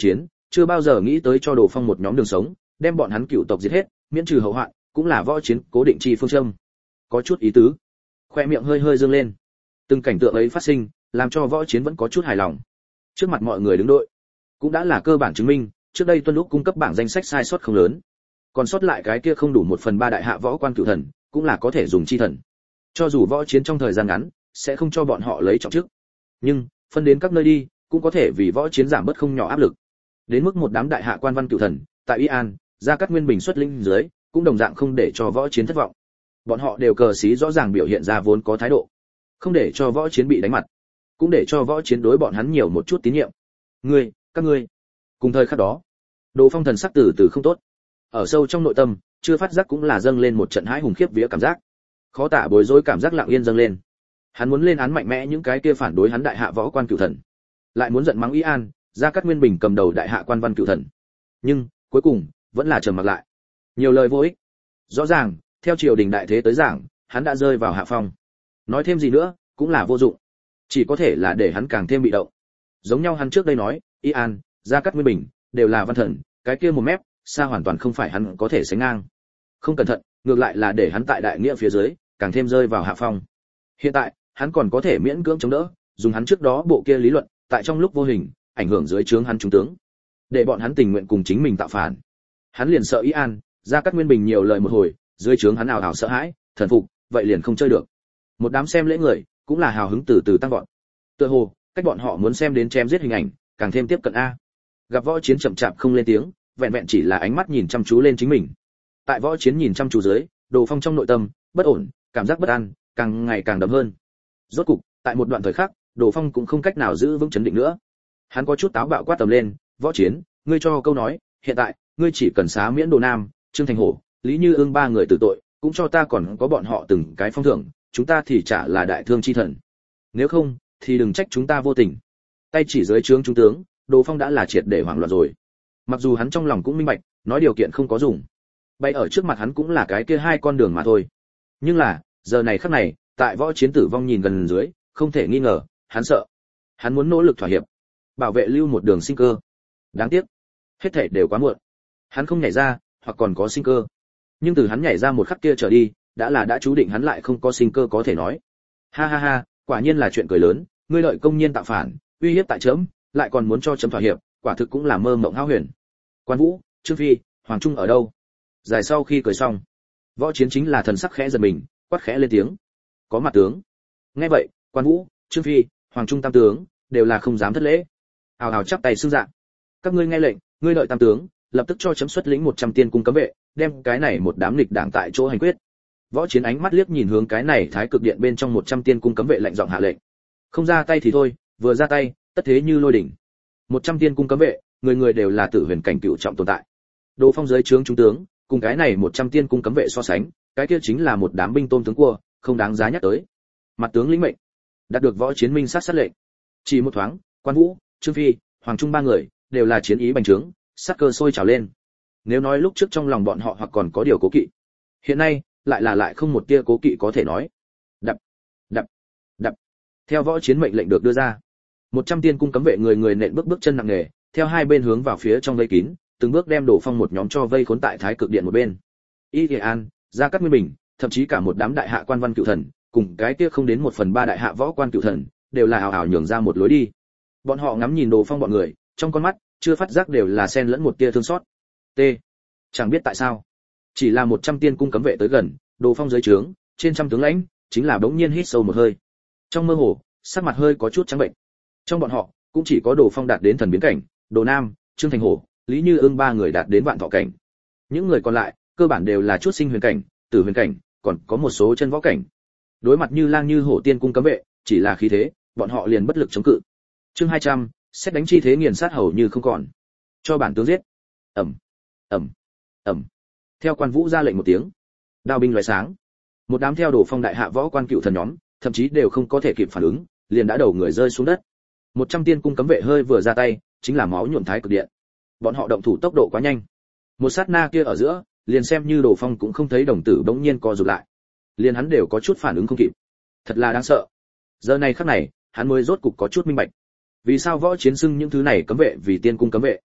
chưa bao giờ nghĩ tới cho Đồ Phong một nhóm đường sống, đem bọn hắn cựu tộc giết hết, miễn trừ hậu hoạn, cũng là võ chiến cố định chi phương châm. Có chút ý tứ. Khoe miệng hơi hơi dương lên. Từng cảnh tượng ấy phát sinh, làm cho võ chiến vẫn có chút hài lòng. Trước mặt mọi người đứng đội, cũng đã là cơ bản chứng minh, trước đây Tuân Lúc cung cấp bảng danh sách sai sót không lớn. Còn sót lại cái kia không đủ một phần ba đại hạ võ quan cửu thần, cũng là có thể dùng chi thần. Cho dù võ chiến trong thời gian ngắn, sẽ không cho bọn họ lấy trọng chức, nhưng phân đến các nơi đi, cũng có thể vì võ chiến giảm bớt không nhỏ áp lực. Đến mức một đám đại hạ quan văn cửu thần, tại Y An, Gia Cát Nguyên Bình xuất lĩnh dưới, cũng đồng dạng không để cho võ chiến thất vọng. Bọn họ đều cờ xí rõ ràng biểu hiện ra vốn có thái độ, không để cho võ chiến bị đánh mặt, cũng để cho võ chiến đối bọn hắn nhiều một chút tín nhiệm. Ngươi, các ngươi. Cùng thời khắc đó, Đồ Phong thần sắc từ từ không tốt. Ở sâu trong nội tâm, chưa phát giác cũng là dâng lên một trận hãi hùng khiếp vía cảm giác. Khó tả bối rối cảm giác lặng yên dâng lên. Hắn muốn lên án mạnh mẽ những cái kia phản đối hắn đại hạ võ quan cửu thần, lại muốn giận mắng Y An, Gia Cát Nguyên Bình cầm đầu đại hạ quan văn cửu thần. Nhưng, cuối cùng, vẫn là trầm mặc lại. Nhiều lời vô ích. Rõ ràng, theo triều đình đại thế tới giảng, hắn đã rơi vào hạ phong. Nói thêm gì nữa, cũng là vô dụng. Chỉ có thể là để hắn càng thêm bị động. Giống nhau hắn trước đây nói, Y An, Gia Cát Nguyên Bình đều là văn thần, cái kia một mép, xa hoàn toàn không phải hắn có thể sánh ngang. Không cẩn thận, ngược lại là để hắn tại đại nghĩa phía dưới, càng thêm rơi vào hạ phong. Hiện tại, hắn còn có thể miễn cưỡng chống đỡ, dùng hắn trước đó bộ kia lý luận, tại trong lúc vô hình, ảnh hưởng dưới trướng hắn trung tướng, để bọn hắn tình nguyện cùng chính mình tạo phản. Hắn liền sợ Y An, Gia Cát Nguyên Bình nhiều lời một hồi, dưới trướng hắn ảo ảo sợ hãi, thần phục, vậy liền không chơi được. Một đám xem lễ người, cũng là hào hứng từ từ tăng vọt. Tựa hồ, cách bọn họ muốn xem đến chém giết hình ảnh, càng thêm tiếp cận a. Gặp võ chiến chậm chạp không lên tiếng, vẹn vẹn chỉ là ánh mắt nhìn chăm chú lên chính mình. Tại võ chiến nhìn chăm chú dưới, Đồ Phong trong nội tâm bất ổn, cảm giác bất an càng ngày càng đậm hơn. Rốt cục, tại một đoạn thời khắc, Đồ Phong cũng không cách nào giữ vững chấn định nữa. Hắn có chút táo bạo quát tầm lên, "Võ Chiến, ngươi cho câu nói, hiện tại, ngươi chỉ cần xá miễn Đồ Nam, Trương Thành Hổ, Lý Như Ương ba người tử tội, cũng cho ta còn có bọn họ từng cái phong thưởng, chúng ta thì chả là đại thương chi thần. Nếu không, thì đừng trách chúng ta vô tình." Tay chỉ dưới trướng trung tướng, Đồ Phong đã là triệt để hoảng loạn rồi. Mặc dù hắn trong lòng cũng minh bạch, nói điều kiện không có dùng. Bay ở trước mặt hắn cũng là cái kia hai con đường mà thôi. Nhưng là, giờ này khắc này, tại võ chiến tử vong nhìn gần dưới, không thể nghi ngờ, hắn sợ. Hắn muốn nỗ lực thỏa hiệp, bảo vệ lưu một đường sinh cơ. Đáng tiếc, hết thảy đều quá muộn. Hắn không nhảy ra, hoặc còn có sinh cơ. Nhưng từ hắn nhảy ra một khắc kia trở đi, đã là đã chú định hắn lại không có sinh cơ có thể nói. Ha ha ha, quả nhiên là chuyện cười lớn, ngươi lợi công nhiên tạo phản, uy hiếp tại chấm, lại còn muốn cho chấm thỏa hiệp, quả thực cũng là mơ mộng hão huyền. Quan Vũ, Trương Phi, Hoàng Trung ở đâu? Dài sau khi cười xong, võ chiến chính là thần sắc khẽ giật mình, quát khẽ lên tiếng. Có mặt tướng. Nghe vậy, Quan Vũ, Trương Phi, Hoàng Trung tam tướng đều là không dám thất lễ. Hào hào chắp tay xưng dạ. Các ngươi nghe lệnh, ngươi đợi tam tướng, lập tức cho chấm xuất lĩnh một trăm tiên cung cấm vệ, đem cái này một đám nghịch đảng tại chỗ hành quyết. Võ chiến ánh mắt liếc nhìn hướng cái này thái cực điện bên trong một trăm tiên cung cấm vệ lạnh giọng hạ lệnh. Không ra tay thì thôi, vừa ra tay, tất thế như lôi đỉnh. một trăm tiên cung cấm vệ, người người đều là tử huyền cảnh cựu trọng tồn tại. Đồ Phong dưới trướng trung tướng, cùng cái này một trăm tiên cung cấm vệ so sánh, cái kia chính là một đám binh tôm tướng cua, không đáng giá nhắc tới. Mặt tướng lĩnh mệnh, đạt được võ chiến minh sát sát lệnh. Chỉ một thoáng, Quan Vũ, Trương Phi, Hoàng Trung ba người đều là chiến ý bành trướng, sát cơ sôi trào lên. Nếu nói lúc trước trong lòng bọn họ hoặc còn có điều cố kỵ, hiện nay lại là lại không một tia cố kỵ có thể nói. Đập, đập, đập. Theo võ chiến mệnh lệnh được đưa ra, một trăm tiên cung cấm vệ người người nện bước bước chân nặng nề, theo hai bên hướng vào phía trong vây kín, từng bước đem Đồ Phong một nhóm cho vây khốn tại thái cực điện một bên. Y Nghệ An, Gia Cát Nguyên Bình, thậm chí cả một đám đại hạ quan văn cựu thần, cùng cái kia không đến một phần ba đại hạ võ quan cựu thần, đều là ảo ảo nhường ra một lối đi. Bọn họ ngắm nhìn Đồ Phong bọn người, trong con mắt chưa phát giác đều là xen lẫn một tia thương xót. T. Chẳng biết tại sao, chỉ là một trăm tiên cung cấm vệ tới gần, Đồ Phong dưới trướng, trên trăm tướng lãnh, chính là bỗng nhiên hít sâu một hơi. Trong mơ hồ, sắc mặt hơi có chút trắng bệnh. Trong bọn họ, cũng chỉ có Đồ Phong đạt đến thần biến cảnh, Đồ Nam, Trương Thành Hổ, Lý Như Ương ba người đạt đến vạn thọ cảnh. Những người còn lại, cơ bản đều là chút sinh huyền cảnh, tử huyền cảnh, còn có một số chân võ cảnh. Đối mặt như lang như hổ tiên cung cấm vệ, chỉ là khí thế, bọn họ liền bất lực chống cự. Chương hai trăm, xét đánh chi thế nghiền sát hầu như không còn. Cho bản tướng giết. Ầm, ầm, ầm. Theo Quan Vũ ra lệnh một tiếng, đao binh lóe sáng. Một đám theo Đồ Phong đại hạ võ quan cựu thần nhóm, thậm chí đều không có thể kịp phản ứng, liền đã đầu người rơi xuống đất. Một trăm tiên cung cấm vệ hơi vừa ra tay, chính là máu nhuộm thái cực điện. Bọn họ động thủ tốc độ quá nhanh. Một sát na kia ở giữa, liền xem như Đồ Phong cũng không thấy đồng tử bỗng nhiên co rụt lại. Liền hắn đều có chút phản ứng không kịp. Thật là đáng sợ. Giờ này khắc này, hắn mới rốt cục có chút minh bạch. Vì sao võ chiến xưng những thứ này cấm vệ vì tiên cung cấm vệ?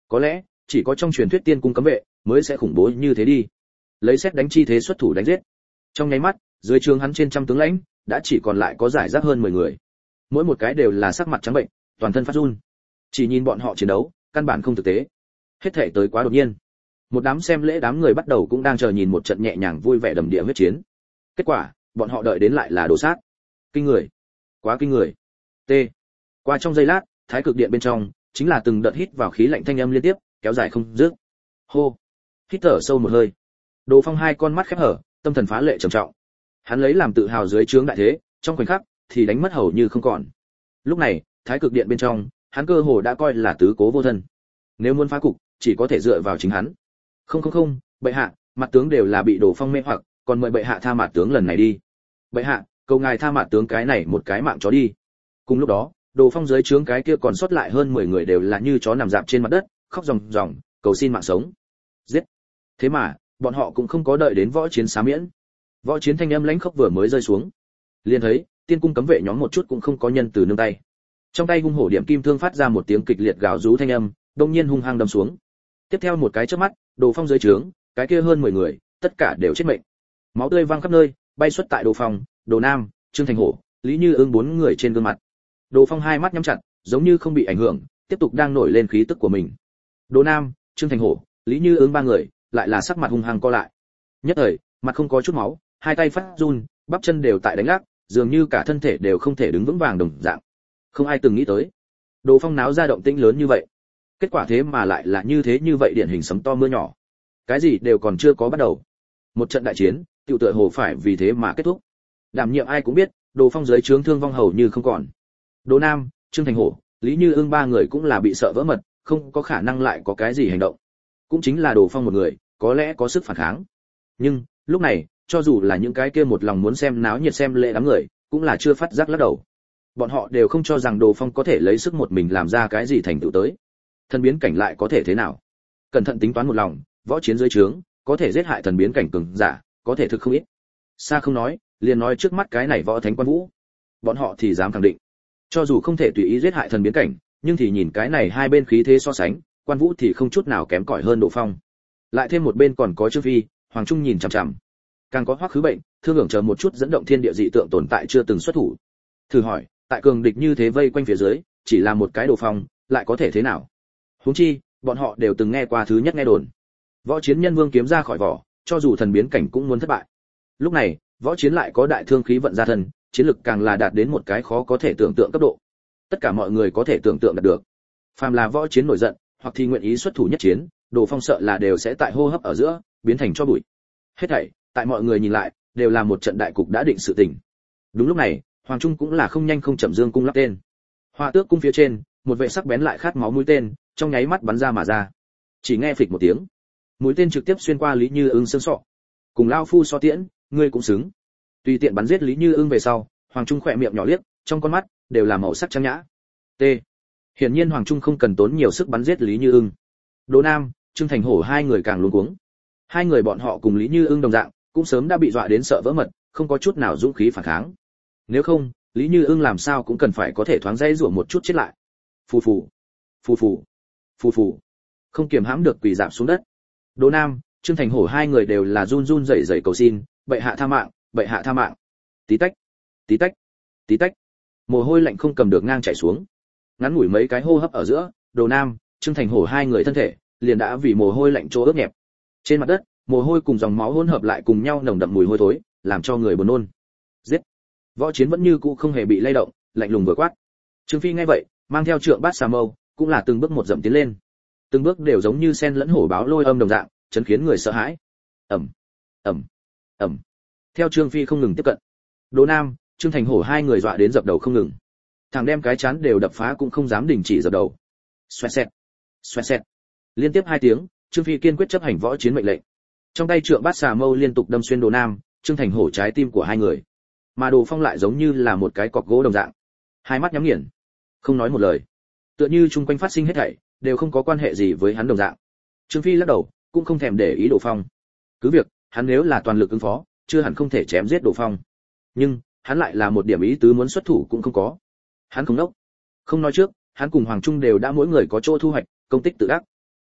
Có lẽ chỉ có trong truyền thuyết tiên cung cấm vệ mới sẽ khủng bố như thế đi. Lấy xét đánh chi thế xuất thủ đánh giết. Trong nháy mắt, dưới trướng hắn trên trăm tướng lãnh đã chỉ còn lại có giải rác hơn mười người. Mỗi một cái đều là sắc mặt trắng bệnh, toàn thân phát run. Chỉ nhìn bọn họ chiến đấu, căn bản không thực tế. Hết thảy tới quá đột nhiên. Một đám xem lễ đám người bắt đầu cũng đang chờ nhìn một trận nhẹ nhàng vui vẻ đầm địa huyết chiến. Kết quả, bọn họ đợi đến lại là đồ sát. Kinh người, quá kinh người. T. Qua trong giây lát, thái cực điện bên trong chính là từng đợt hít vào khí lạnh thanh âm liên tiếp, kéo dài không dứt. Hô. Hít thở sâu một hơi. Đồ Phong hai con mắt khép hở, tâm thần phá lệ trầm trọng. Hắn lấy làm tự hào dưới trướng đại thế, trong khoảnh khắc thì đánh mất hầu như không còn. Lúc này, thái cực điện bên trong, hắn cơ hồ đã coi là tứ cố vô thân. Nếu muốn phá cục, chỉ có thể dựa vào chính hắn. Không không không, bệ hạ, mặt tướng đều là bị Đồ Phong mê hoặc, còn mời bệ hạ tha mặt tướng lần này đi. Bệ hạ, cầu ngài tha mặt tướng cái này một cái mạng chó đi. Cùng lúc đó, Đồ Phong dưới trướng cái kia còn sót lại hơn mười người đều là như chó nằm rạp trên mặt đất, khóc ròng ròng, cầu xin mạng sống. Giết. Thế mà, bọn họ cũng không có đợi đến võ chiến xá miễn. Võ chiến thanh âm lãnh khốc vừa mới rơi xuống, liền thấy tiên cung cấm vệ nhóm một chút cũng không có nhân từ nương tay. Trong tay hung hổ điểm kim thương phát ra một tiếng kịch liệt gào rú thanh âm, đột nhiên hung hăng đâm xuống. Tiếp theo một cái chớp mắt, Đồ Phong dưới trướng, cái kia hơn mười người, tất cả đều chết mệnh. Máu tươi văng khắp nơi, bay xuất tại Đồ Phong, Đồ Nam, Trương Thành Hổ, Lý Như Ưng bốn người trên gương mặt. Đồ Phong hai mắt nhắm chặt, giống như không bị ảnh hưởng, tiếp tục đang nổi lên khí tức của mình. Đồ Nam, Trương Thành Hổ, Lý Như Ưng ba người, lại là sắc mặt hung hăng co lại. Nhất thời, mặt không có chút máu, hai tay phát run, bắp chân đều tại đánh lắc, dường như cả thân thể đều không thể đứng vững vàng đồng dạng. Không ai từng nghĩ tới, Đồ Phong náo ra động tĩnh lớn như vậy. Kết quả thế mà lại là như thế như vậy, điển hình sấm to mưa nhỏ. Cái gì đều còn chưa có bắt đầu. Một trận đại chiến, tiểu tựa hồ phải vì thế mà kết thúc. Đảm nhiệm ai cũng biết, Đồ Phong dưới trướng thương vong hầu như không còn. Đồ Nam, Trương Thành Hổ, Lý Như Ưng ba người cũng là bị sợ vỡ mật, không có khả năng lại có cái gì hành động. Cũng chính là Đồ Phong một người, có lẽ có sức phản kháng. Nhưng, lúc này, cho dù là những cái kia một lòng muốn xem náo nhiệt xem lễ đám người, cũng là chưa phát giác lắc đầu. Bọn họ đều không cho rằng Đồ Phong có thể lấy sức một mình làm ra cái gì thành tựu tới. Thần biến cảnh lại có thể thế nào? Cẩn thận tính toán một lòng, võ chiến dưới trướng, có thể giết hại thần biến cảnh cường giả, có thể thực không ít. Xa không nói, liền nói trước mắt cái này võ thánh quan vũ, bọn họ thì dám khẳng định, cho dù không thể tùy ý giết hại thần biến cảnh, nhưng thì nhìn cái này hai bên khí thế so sánh, quan vũ thì không chút nào kém cỏi hơn Đồ Phong. Lại thêm một bên còn có Trương Phi, Hoàng Trung nhìn chằm chằm, càng có Hoắc Khứ Bệnh, Thương Hưởng chờ một chút dẫn động thiên địa dị tượng tồn tại chưa từng xuất thủ. Thử hỏi, tại cường địch như thế vây quanh phía dưới, chỉ là một cái Đồ Phong, lại có thể thế nào? Huống chi, bọn họ đều từng nghe qua thứ nhất nghe đồn, võ chiến nhân vương kiếm ra khỏi vỏ, cho dù thần biến cảnh cũng muốn thất bại. Lúc này, võ chiến lại có đại thương khí vận ra thân, chiến lực càng là đạt đến một cái khó có thể tưởng tượng cấp độ. Tất cả mọi người có thể tưởng tượng đạt được. Phàm là võ chiến nổi giận, hoặc thì nguyện ý xuất thủ nhất chiến, Đồ Phong sợ là đều sẽ tại hô hấp ở giữa biến thành cho bụi. Hết thảy, tại mọi người nhìn lại, đều là một trận đại cục đã định sự tình. Đúng lúc này, Hoàng Trung cũng là không nhanh không chậm dương cung lắp tên. Hoa Tước cung phía trên, một vệ sắc bén lại khát máu mũi tên, trong nháy mắt bắn ra mà ra. Chỉ nghe phịch một tiếng, mũi tên trực tiếp xuyên qua Lý Như Ưng xương sọ. Cùng lao phu so tiễn, ngươi cũng xứng. Tùy tiện bắn giết Lý Như Ưng về sau, Hoàng Trung khỏe miệng nhỏ liếc, trong con mắt đều là màu sắc trang nhã. T. Hiển nhiên Hoàng Trung không cần tốn nhiều sức bắn giết Lý Như Ưng. Đồ Nam, Trương Thành Hổ hai người càng luống cuống. Hai người bọn họ cùng Lý Như Ưng đồng dạng, cũng sớm đã bị dọa đến sợ vỡ mật, không có chút nào dũng khí phản kháng. Nếu không, Lý Như Ưng làm sao cũng cần phải có thể thoáng dây rủa một chút chết lại. Phù phù, phù phù, phù phù, không kiềm hãm được quỳ rạp xuống đất. Đồ Nam, Trương Thành Hổ hai người đều là run run rẩy rẩy cầu xin, bệ hạ tha mạng, bệ hạ tha mạng. Tí tách, tí tách, tí tách, mồ hôi lạnh không cầm được ngang chảy xuống. Ngắn ngủi mấy cái hô hấp ở giữa, Đồ Nam, Trương Thành Hổ hai người thân thể liền đã vì mồ hôi lạnh trô ướt nhẹp. Trên mặt đất, mồ hôi cùng dòng máu hỗn hợp lại cùng nhau nồng đậm mùi hôi thối, làm cho người buồn nôn. Giết! Võ chiến vẫn như cũ không hề bị lay động, lạnh lùng vừa quát. Trương Phi nghe vậy, mang theo trượng bát xà mâu, cũng là từng bước một dậm tiến lên. Từng bước đều giống như sen lẫn hổ báo lôi âm đồng dạng, chấn khiến người sợ hãi. Ầm, ầm, ầm. Theo Trương Phi không ngừng tiếp cận, Đồ Nam, Trương Thành Hổ hai người dọa đến dập đầu không ngừng. Thằng đem cái chán đều đập phá cũng không dám đình chỉ dập đầu. Xoẹt xẹt, xoẹt xẹt. Liên tiếp hai tiếng, Trương Phi kiên quyết chấp hành võ chiến mệnh lệnh. Trong tay trượng bát xà mâu liên tục đâm xuyên Đồ Nam, Trương Thành Hổ trái tim của hai người. Mà Đồ Phong lại giống như là một cái cọc gỗ đồng dạng, hai mắt nhắm nghiền, không nói một lời. Tựa như chung quanh phát sinh hết thảy đều không có quan hệ gì với hắn đồng dạng. Trương Phi lắc đầu, cũng không thèm để ý Đồ Phong. Cứ việc, hắn nếu là toàn lực ứng phó, chưa hẳn không thể chém giết Đồ Phong. Nhưng, hắn lại là một điểm ý tứ muốn xuất thủ cũng không có. Hắn không đốc. Không nói trước, hắn cùng Hoàng Trung đều đã mỗi người có chỗ thu hoạch, công tích tự đắc.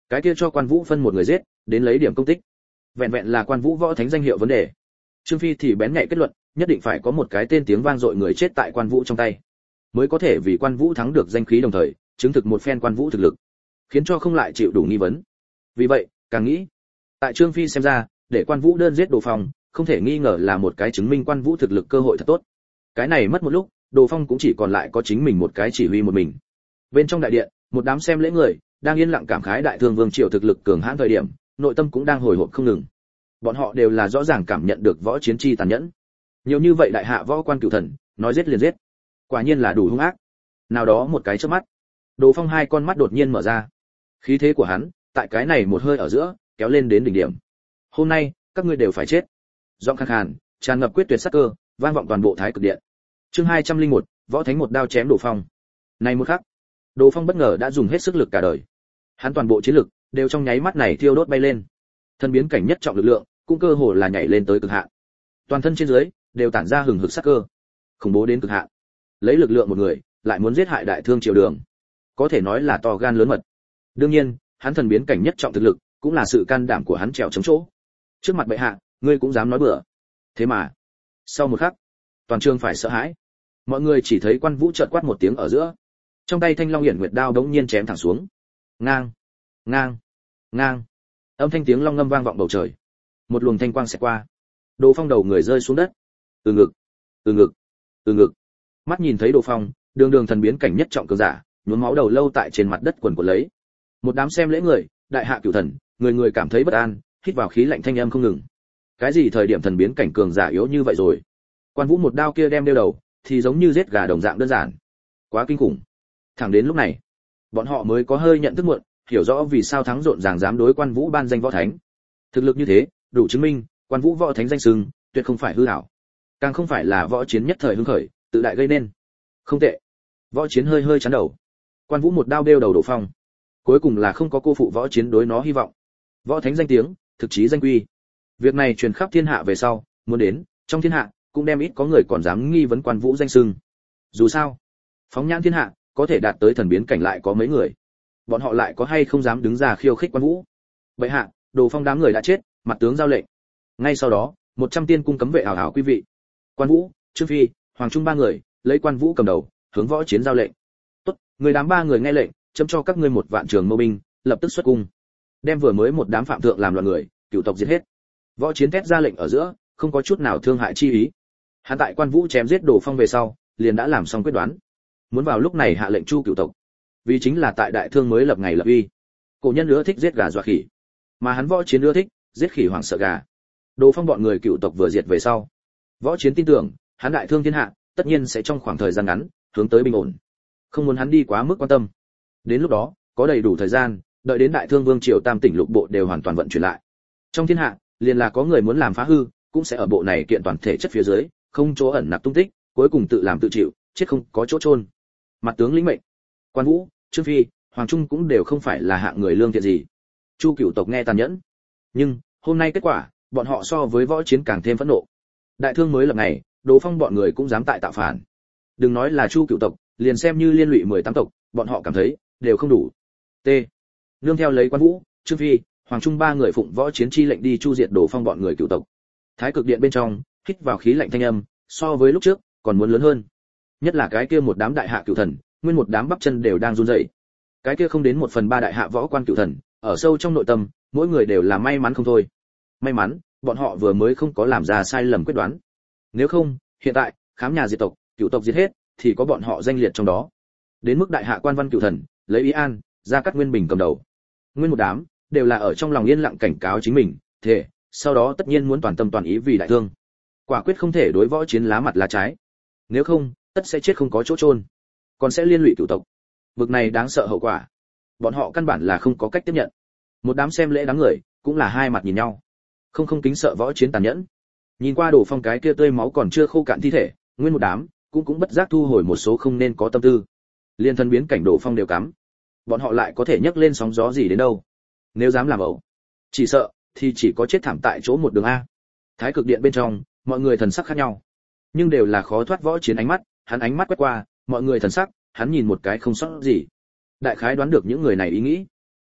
Cái kia cho Quan Vũ phân một người giết, đến lấy điểm công tích. Vẹn vẹn là Quan Vũ võ thánh danh hiệu vấn đề. Trương Phi thì bén nhạy kết luận, nhất định phải có một cái tên tiếng vang dội người chết tại Quan Vũ trong tay, mới có thể vì Quan Vũ thắng được danh khí, đồng thời chứng thực một phen Quan Vũ thực lực, khiến cho không lại chịu đủ nghi vấn. Vì vậy, càng nghĩ, tại Trương Phi xem ra, để Quan Vũ đơn giết Đồ Phong, không thể nghi ngờ là một cái chứng minh Quan Vũ thực lực cơ hội thật tốt. Cái này mất một lúc, Đồ Phong cũng chỉ còn lại có chính mình một cái chỉ huy một mình. Bên trong đại điện, một đám xem lễ người đang yên lặng cảm khái Đại Thương Vương triều thực lực cường hãn thời điểm, nội tâm cũng đang hồi hộp không ngừng. Bọn họ đều là rõ ràng cảm nhận được võ chiến chi tàn nhẫn. Nhiều như vậy đại hạ võ quan cửu thần, nói giết liền giết, quả nhiên là đủ hung ác. Nào đó một cái chớp mắt, Đồ Phong hai con mắt đột nhiên mở ra. Khí thế của hắn, tại cái này một hơi ở giữa, kéo lên đến đỉnh điểm. Hôm nay, các ngươi đều phải chết. Giọng khàn khàn, tràn ngập quyết tuyệt sắc cơ, vang vọng toàn bộ Thái Cực Điện. Chương hai trăm lẻ một, võ thánh một đao chém Đồ Phong. Này một khắc, Đồ Phong bất ngờ đã dùng hết sức lực cả đời. Hắn toàn bộ chiến lực đều trong nháy mắt này thiêu đốt bay lên. Thân biến cảnh nhất trọng lực lượng, cũng cơ hồ là nhảy lên tới cực hạn. Toàn thân trên dưới đều tản ra hừng hực sắc cơ, khủng bố đến cực hạn. Lấy lực lượng một người, lại muốn giết hại Đại Thương triều đường, có thể nói là to gan lớn mật. Đương nhiên, hắn thần biến cảnh nhất trọng thực lực, cũng là sự can đảm của hắn trèo chống chỗ. Trước mặt bệ hạ, ngươi cũng dám nói bừa. Thế mà, sau một khắc, toàn trường phải sợ hãi. Mọi người chỉ thấy Quan Vũ chợt quát một tiếng ở giữa, trong tay Thanh Long Hiển Nguyệt đao đống nhiên chém thẳng xuống. Ngang, ngang, ngang. Âm thanh tiếng long ngâm vang vọng bầu trời. Một luồng thanh quang xẹt qua. Đồ Phong đầu người rơi xuống đất. Từ ngực, từ ngực, từ ngực. Mắt nhìn thấy Đồ Phong, đường đường thần biến cảnh nhất trọng cường giả, nhuốm máu đầu lâu tại trên mặt đất quần quật lấy. Một đám xem lễ người, đại hạ cửu thần, người người cảm thấy bất an, hít vào khí lạnh thanh âm không ngừng. Cái gì thời điểm thần biến cảnh cường giả yếu như vậy rồi? Quan Vũ một đao kia đem đeo đầu, thì giống như giết gà đồng dạng đơn giản. Quá kinh khủng. Thẳng đến lúc này, bọn họ mới có hơi nhận thức muộn, hiểu rõ vì sao thắng rộn ràng dám đối Quan Vũ ban danh võ thánh. Thực lực như thế, đủ chứng minh, Quan Vũ võ thánh danh xưng, tuyệt không phải hư ảo, càng không phải là võ chiến nhất thời hưng khởi, tự đại gây nên. Không tệ. Võ chiến hơi hơi chán đầu. Quan Vũ một đao đeo đầu Đồ Phong, cuối cùng là không có cô phụ võ chiến đối nó hy vọng. Võ thánh danh tiếng, thực chí danh quy. Việc này truyền khắp thiên hạ về sau, muốn đến, trong thiên hạ cũng đem ít có người còn dám nghi vấn Quan Vũ danh xưng. Dù sao, phóng nhãn thiên hạ, có thể đạt tới thần biến cảnh lại có mấy người. Bọn họ lại có hay không dám đứng ra khiêu khích Quan Vũ. Bệ hạ, Đồ Phong đám người đã chết, mặt tướng giao lệnh. Ngay sau đó, một trăm tiên cung cấm vệ hào hào quý vị. Quan Vũ, Trương Phi, Hoàng Trung ba người, lấy Quan Vũ cầm đầu, hướng võ chiến giao lệnh. Tốt, người đám ba người nghe lệnh, chấm cho các ngươi một vạn trường mâu binh, lập tức xuất cung. Đem vừa mới một đám phạm thượng làm loạn người, cửu tộc giết hết. Võ chiến thét ra lệnh ở giữa, không có chút nào thương hại chi ý. Hắn tại Quan Vũ chém giết Đồ Phong về sau, liền đã làm xong quyết đoán, muốn vào lúc này hạ lệnh chu cửu tộc, vì chính là tại Đại Thương mới lập ngày lập uy. Cổ nhân ưa thích giết gà dọa khỉ, mà hắn võ chiến ưa thích giết khỉ hoảng sợ gà. Đồ Phong bọn người cửu tộc vừa diệt về sau, võ chiến tin tưởng hắn Đại Thương thiên hạ tất nhiên sẽ trong khoảng thời gian ngắn hướng tới bình ổn, không muốn hắn đi quá mức quan tâm. Đến lúc đó có đầy đủ thời gian, đợi đến Đại Thương Vương triều tam tỉnh lục bộ đều hoàn toàn vận chuyển lại, trong thiên hạ liền là có người muốn làm phá hư, cũng sẽ ở bộ này kiện toàn thể chất phía dưới, không chỗ ẩn nặc tung tích, cuối cùng tự làm tự chịu, chết không có chỗ chôn. Mặt tướng lĩnh mệnh. Quan Vũ, Trương Phi, Hoàng Trung cũng đều không phải là hạng người lương thiện gì. Chu cửu tộc nghe tàn nhẫn, nhưng hôm nay kết quả, bọn họ so với võ chiến càng thêm phẫn nộ. Đại Thương mới lập ngày, Đồ Phong bọn người cũng dám tại tạo phản. Đừng nói là Chu cửu tộc, liền xem như liên lụy mười tám tộc, bọn họ cảm thấy đều không đủ. T. Nương theo lấy Quan Vũ, Trương Phi, Hoàng Trung ba người phụng võ chiến chi lệnh đi chu diệt Đồ Phong bọn người cửu tộc. Thái Cực Điện bên trong, hít vào khí lạnh thanh âm, so với lúc trước còn muốn lớn hơn. Nhất là cái kia một đám đại hạ cửu thần, nguyên một đám bắp chân đều đang run rẩy. Cái kia không đến một phần ba đại hạ võ quan cửu thần, ở sâu trong nội tâm, mỗi người đều là may mắn không thôi. May mắn, bọn họ vừa mới không có làm ra sai lầm quyết đoán. Nếu không, hiện tại, khám nhà diệt tộc, cửu tộc diệt hết, thì có bọn họ danh liệt trong đó. Đến mức đại hạ quan văn cửu thần, lấy Ý An, Gia Cát Nguyên Bình cầm đầu. Nguyên một đám đều là ở trong lòng yên lặng cảnh cáo chính mình, thề, sau đó tất nhiên muốn toàn tâm toàn ý vì Đại Thương. Quả quyết không thể đối võ chiến lá mặt lá trái. Nếu không, tất sẽ chết không có chỗ chôn, còn sẽ liên lụy cửu tộc. Vực này đáng sợ hậu quả, bọn họ căn bản là không có cách tiếp nhận. Một đám xem lễ đám người cũng là hai mặt nhìn nhau, không không kính sợ võ chiến tàn nhẫn. Nhìn qua Đồ Phong cái kia tươi máu còn chưa khô cạn thi thể, nguyên một đám cũng cũng bất giác thu hồi một số không nên có tâm tư. Liên thân biến cảnh Đồ Phong đều cắm, bọn họ lại có thể nhấc lên sóng gió gì đến đâu? Nếu dám làm ẩu, chỉ sợ thì chỉ có chết thảm tại chỗ một đường a. Thái Cực Điện bên trong, mọi người thần sắc khác nhau, nhưng đều là khó thoát võ chiến ánh mắt. Hắn ánh mắt quét qua mọi người thần sắc, hắn nhìn một cái không sót gì, đại khái đoán được những người này ý nghĩ.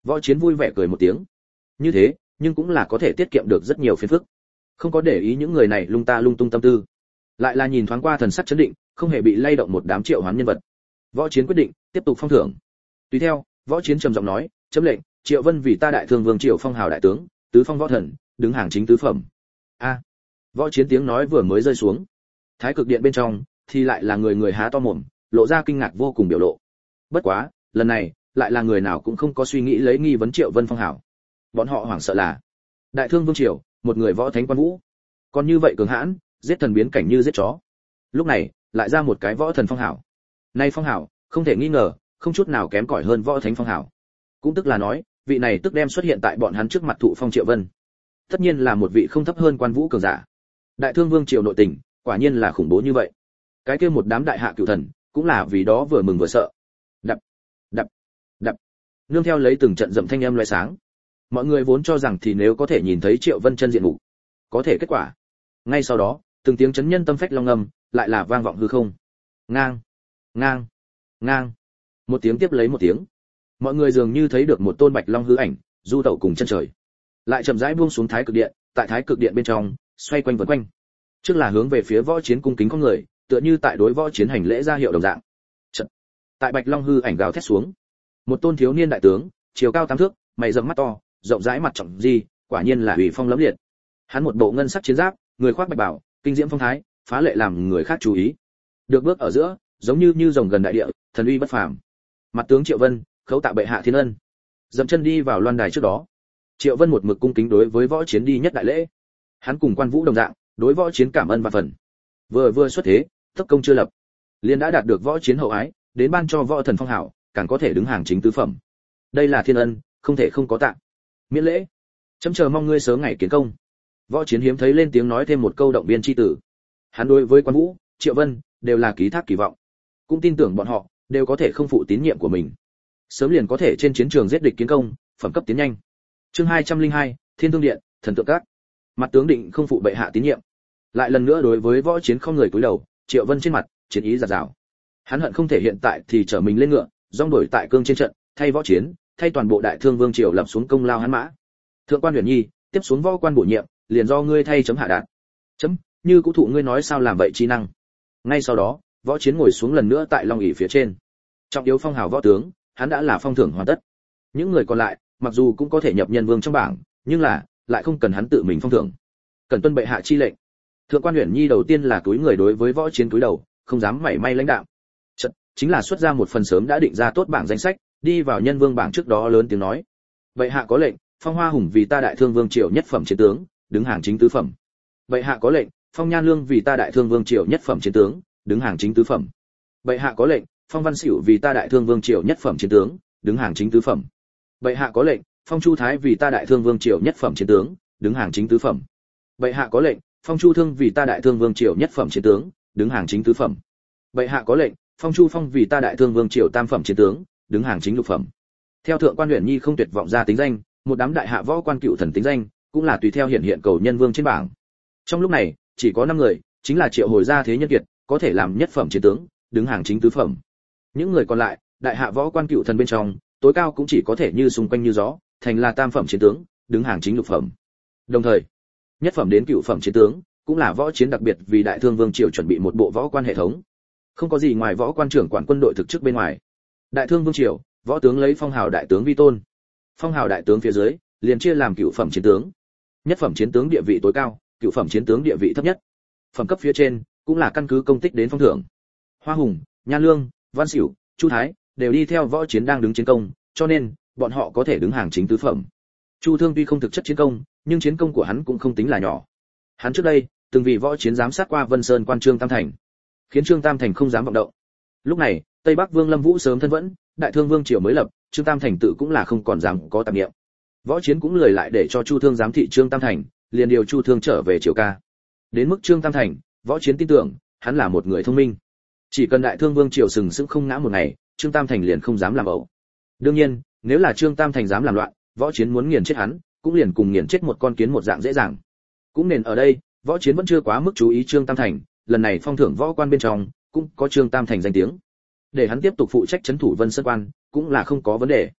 Võ Chiến vui vẻ cười một tiếng. Như thế, nhưng cũng là có thể tiết kiệm được rất nhiều phiền phức. Không có để ý những người này lung ta lung tung tâm tư, lại là nhìn thoáng qua thần sắc chấn định, không hề bị lay động một đám triệu hoán nhân vật. Võ Chiến quyết định tiếp tục phong thưởng. Tùy theo, Võ Chiến trầm giọng nói, chấm lệnh, Triệu Vân vì ta đại thương vương Triệu Phong hào đại tướng, tứ phong võ thần, đứng hàng chính tứ phẩm. A. Võ Chiến tiếng nói vừa mới rơi xuống, Thái Cực Điện bên trong thì lại là người người há to mồm, lộ ra kinh ngạc vô cùng biểu lộ. Bất quá, lần này, lại là người nào cũng không có suy nghĩ lấy nghi vấn Triệu Vân phong hào. Bọn họ hoảng sợ là đại thương vương Triều, một người võ thánh quan vũ, còn như vậy cường hãn, giết thần biến cảnh như giết chó. Lúc này, lại ra một cái võ thần phong hào. Nay phong hào, không thể nghi ngờ, không chút nào kém cỏi hơn võ thánh phong hào. Cũng tức là nói, vị này tức đem xuất hiện tại bọn hắn trước mặt thụ phong Triệu Vân. Tất nhiên là một vị không thấp hơn quan vũ cường giả. Đại thương vương Triều nội tình, quả nhiên là khủng bố như vậy. Cái kia một đám đại hạ cửu thần, cũng là vì đó vừa mừng vừa sợ. Đập, đập, đập. Nương theo lấy từng trận dậm thanh âm loé sáng. Mọi người vốn cho rằng thì nếu có thể nhìn thấy Triệu Vân chân diện mục, có thể kết quả. Ngay sau đó, từng tiếng chấn nhân tâm phách long ngâm, lại là vang vọng hư không. Ngang, ngang, ngang. Một tiếng tiếp lấy một tiếng. Mọi người dường như thấy được một tôn bạch long hư ảnh, du tẩu cùng chân trời. Lại chậm rãi buông xuống Thái Cực Điện, tại Thái Cực Điện bên trong, xoay quanh vần quanh. Trước là hướng về phía Võ Chiến cung kính con người, tựa như tại đối Võ Chiến hành lễ ra hiệu đồng dạng. Chợt, tại bạch long hư ảnh gào thét xuống, một tôn thiếu niên đại tướng, chiều cao tám thước, mày rậm mắt to, rộng rãi mặt trọng di, quả nhiên là uy phong lẫm liệt. Hắn một bộ ngân sắc chiến giáp, người khoác bạch bào, kinh diễm phong thái, phá lệ làm người khác chú ý. Được bước ở giữa, giống như như rồng gần đại địa, thần uy bất phàm. Mặt tướng Triệu Vân, khấu tạ bệ hạ thiên ân. Dậm chân đi vào loan đài trước đó. Triệu Vân một mực cung kính đối với Võ Chiến đi nhất đại lễ. Hắn cùng quan vũ đồng dạng, đối Võ Chiến cảm ơn và phần. Vừa vừa xuất thế, tất công chưa lập, liền đã đạt được Võ Chiến hậu ái, đến ban cho võ thần phong hảo, càng có thể đứng hàng chính tứ phẩm. Đây là thiên ân, không thể không có tạ. Miễn lễ. Chấm chờ mong ngươi sớm ngày kiến công. Võ Chiến hiếm thấy lên tiếng nói thêm một câu động viên chi tử. Hắn đối với quan vũ, Triệu Vân đều là ký thác kỳ vọng, cũng tin tưởng bọn họ đều có thể không phụ tín nhiệm của mình, sớm liền có thể trên chiến trường giết địch kiến công, phẩm cấp tiến nhanh. Chương hai trăm linh hai, Thiên Thương Điện, Thần Tượng Các. Mặt tướng định không phụ bệ hạ tín nhiệm. Lại lần nữa đối với Võ Chiến không người cúi đầu, Triệu Vân trên mặt chiến ý giạt rào. Hắn hận không thể hiện tại thì trở mình lên ngựa, rong đổi tại cương trên trận, thay Võ Chiến, thay toàn bộ đại thương vương triều lập xuống công lao hắn mã. Thượng quan Huyền Nhi, tiếp xuống võ quan bổ nhiệm, liền do ngươi thay chấm hạ đạt. Chấm, như cũ thụ ngươi nói sao làm vậy chi năng. Ngay sau đó, Võ Chiến ngồi xuống lần nữa tại long ỷ phía trên. Trọng yếu phong hào võ tướng, hắn đã là phong thưởng hoàn tất. Những người còn lại, mặc dù cũng có thể nhập nhân vương trong bảng, nhưng là lại không cần hắn tự mình phong thưởng. Cần tuân bệ hạ chi lệnh. Thượng quan Huyền Nhi đầu tiên là túi người đối với Võ Chiến túi đầu, không dám mảy may lãnh đạm. Chợt, chính là xuất ra một phần sớm đã định ra tốt bảng danh sách, đi vào nhân vương bảng trước đó lớn tiếng nói: "Bệ hạ có lệnh, phong Hoa Hùng vì ta đại thương vương triều nhất phẩm chiến tướng, đứng hàng chính tứ phẩm. Bệ hạ có lệnh, phong Nhan Lương vì ta đại thương vương triều nhất phẩm chiến tướng, đứng hàng chính tứ phẩm. Bệ hạ có lệnh, phong Văn Sửu vì ta đại thương vương triều nhất phẩm chiến tướng, đứng hàng chính tứ phẩm. Bệ hạ có lệnh, phong Chu Thái vì ta đại thương vương triều nhất phẩm chiến tướng, đứng hàng chính tứ phẩm. Bệ hạ có lệnh, phong Chu Thương vì ta đại thương vương triều nhất phẩm chiến tướng, đứng hàng chính tứ phẩm. Bệ hạ có lệnh, phong Chu Phong vì ta đại thương vương triều tam phẩm chiến tướng, đứng hàng chính lục phẩm." Theo Thượng quan Huyền Nhi không tuyệt vọng ra tính danh, một đám đại hạ võ quan cựu thần tính danh, cũng là tùy theo hiện hiện cầu nhân vương trên bảng. Trong lúc này, chỉ có năm người, chính là triệu hồi ra thế nhân kiệt, có thể làm nhất phẩm chiến tướng, đứng hàng chính tứ phẩm. Những người còn lại, đại hạ võ quan cựu thần bên trong, tối cao cũng chỉ có thể như xung quanh như gió, thành là tam phẩm chiến tướng, đứng hàng chính lục phẩm. Đồng thời, nhất phẩm đến cựu phẩm chiến tướng, cũng là Võ Chiến đặc biệt vì đại thương vương triều chuẩn bị một bộ võ quan hệ thống. Không có gì ngoài võ quan trưởng quản quân đội thực chức bên ngoài. Đại thương vương triều, võ tướng lấy phong hào đại tướng vi tôn. Phong hào đại tướng phía dưới, liền chia làm cựu phẩm chiến tướng. Nhất phẩm chiến tướng địa vị tối cao, cựu phẩm chiến tướng địa vị thấp nhất. Phẩm cấp phía trên, cũng là căn cứ công tích đến phong thưởng. Hoa Hùng, Nhan Lương, Văn Sửu, Chu Thái đều đi theo Võ Chiến đang đứng chiến công, cho nên bọn họ có thể đứng hàng chính tứ phẩm. Chu Thương tuy không thực chất chiến công, nhưng chiến công của hắn cũng không tính là nhỏ. Hắn trước đây từng vì Võ Chiến giám sát qua Vân Sơn quan Trương Tam Thành, khiến Trương Tam Thành không dám vọng động. Lúc này, Tây Bắc Vương Lâm Vũ sớm thân vẫn, đại thương vương triều mới lập, Trương Tam Thành tự cũng là không còn dám có tạp niệm. Võ Chiến cũng lười lại để cho Chu Thương giám thị Trương Tam Thành, liền điều Chu Thương trở về triều ca. Đến mức Trương Tam Thành, Võ Chiến tin tưởng, hắn là một người thông minh. Chỉ cần đại thương vương triều sừng sững không ngã một ngày, Trương Tam Thành liền không dám làm ẩu. Đương nhiên, nếu là Trương Tam Thành dám làm loạn, Võ Chiến muốn nghiền chết hắn, cũng liền cùng nghiền chết một con kiến một dạng dễ dàng. Cũng nên ở đây, Võ Chiến vẫn chưa quá mức chú ý Trương Tam Thành, lần này phong thưởng võ quan bên trong cũng có Trương Tam Thành danh tiếng, để hắn tiếp tục phụ trách trấn thủ Vân Sơn quan cũng là không có vấn đề.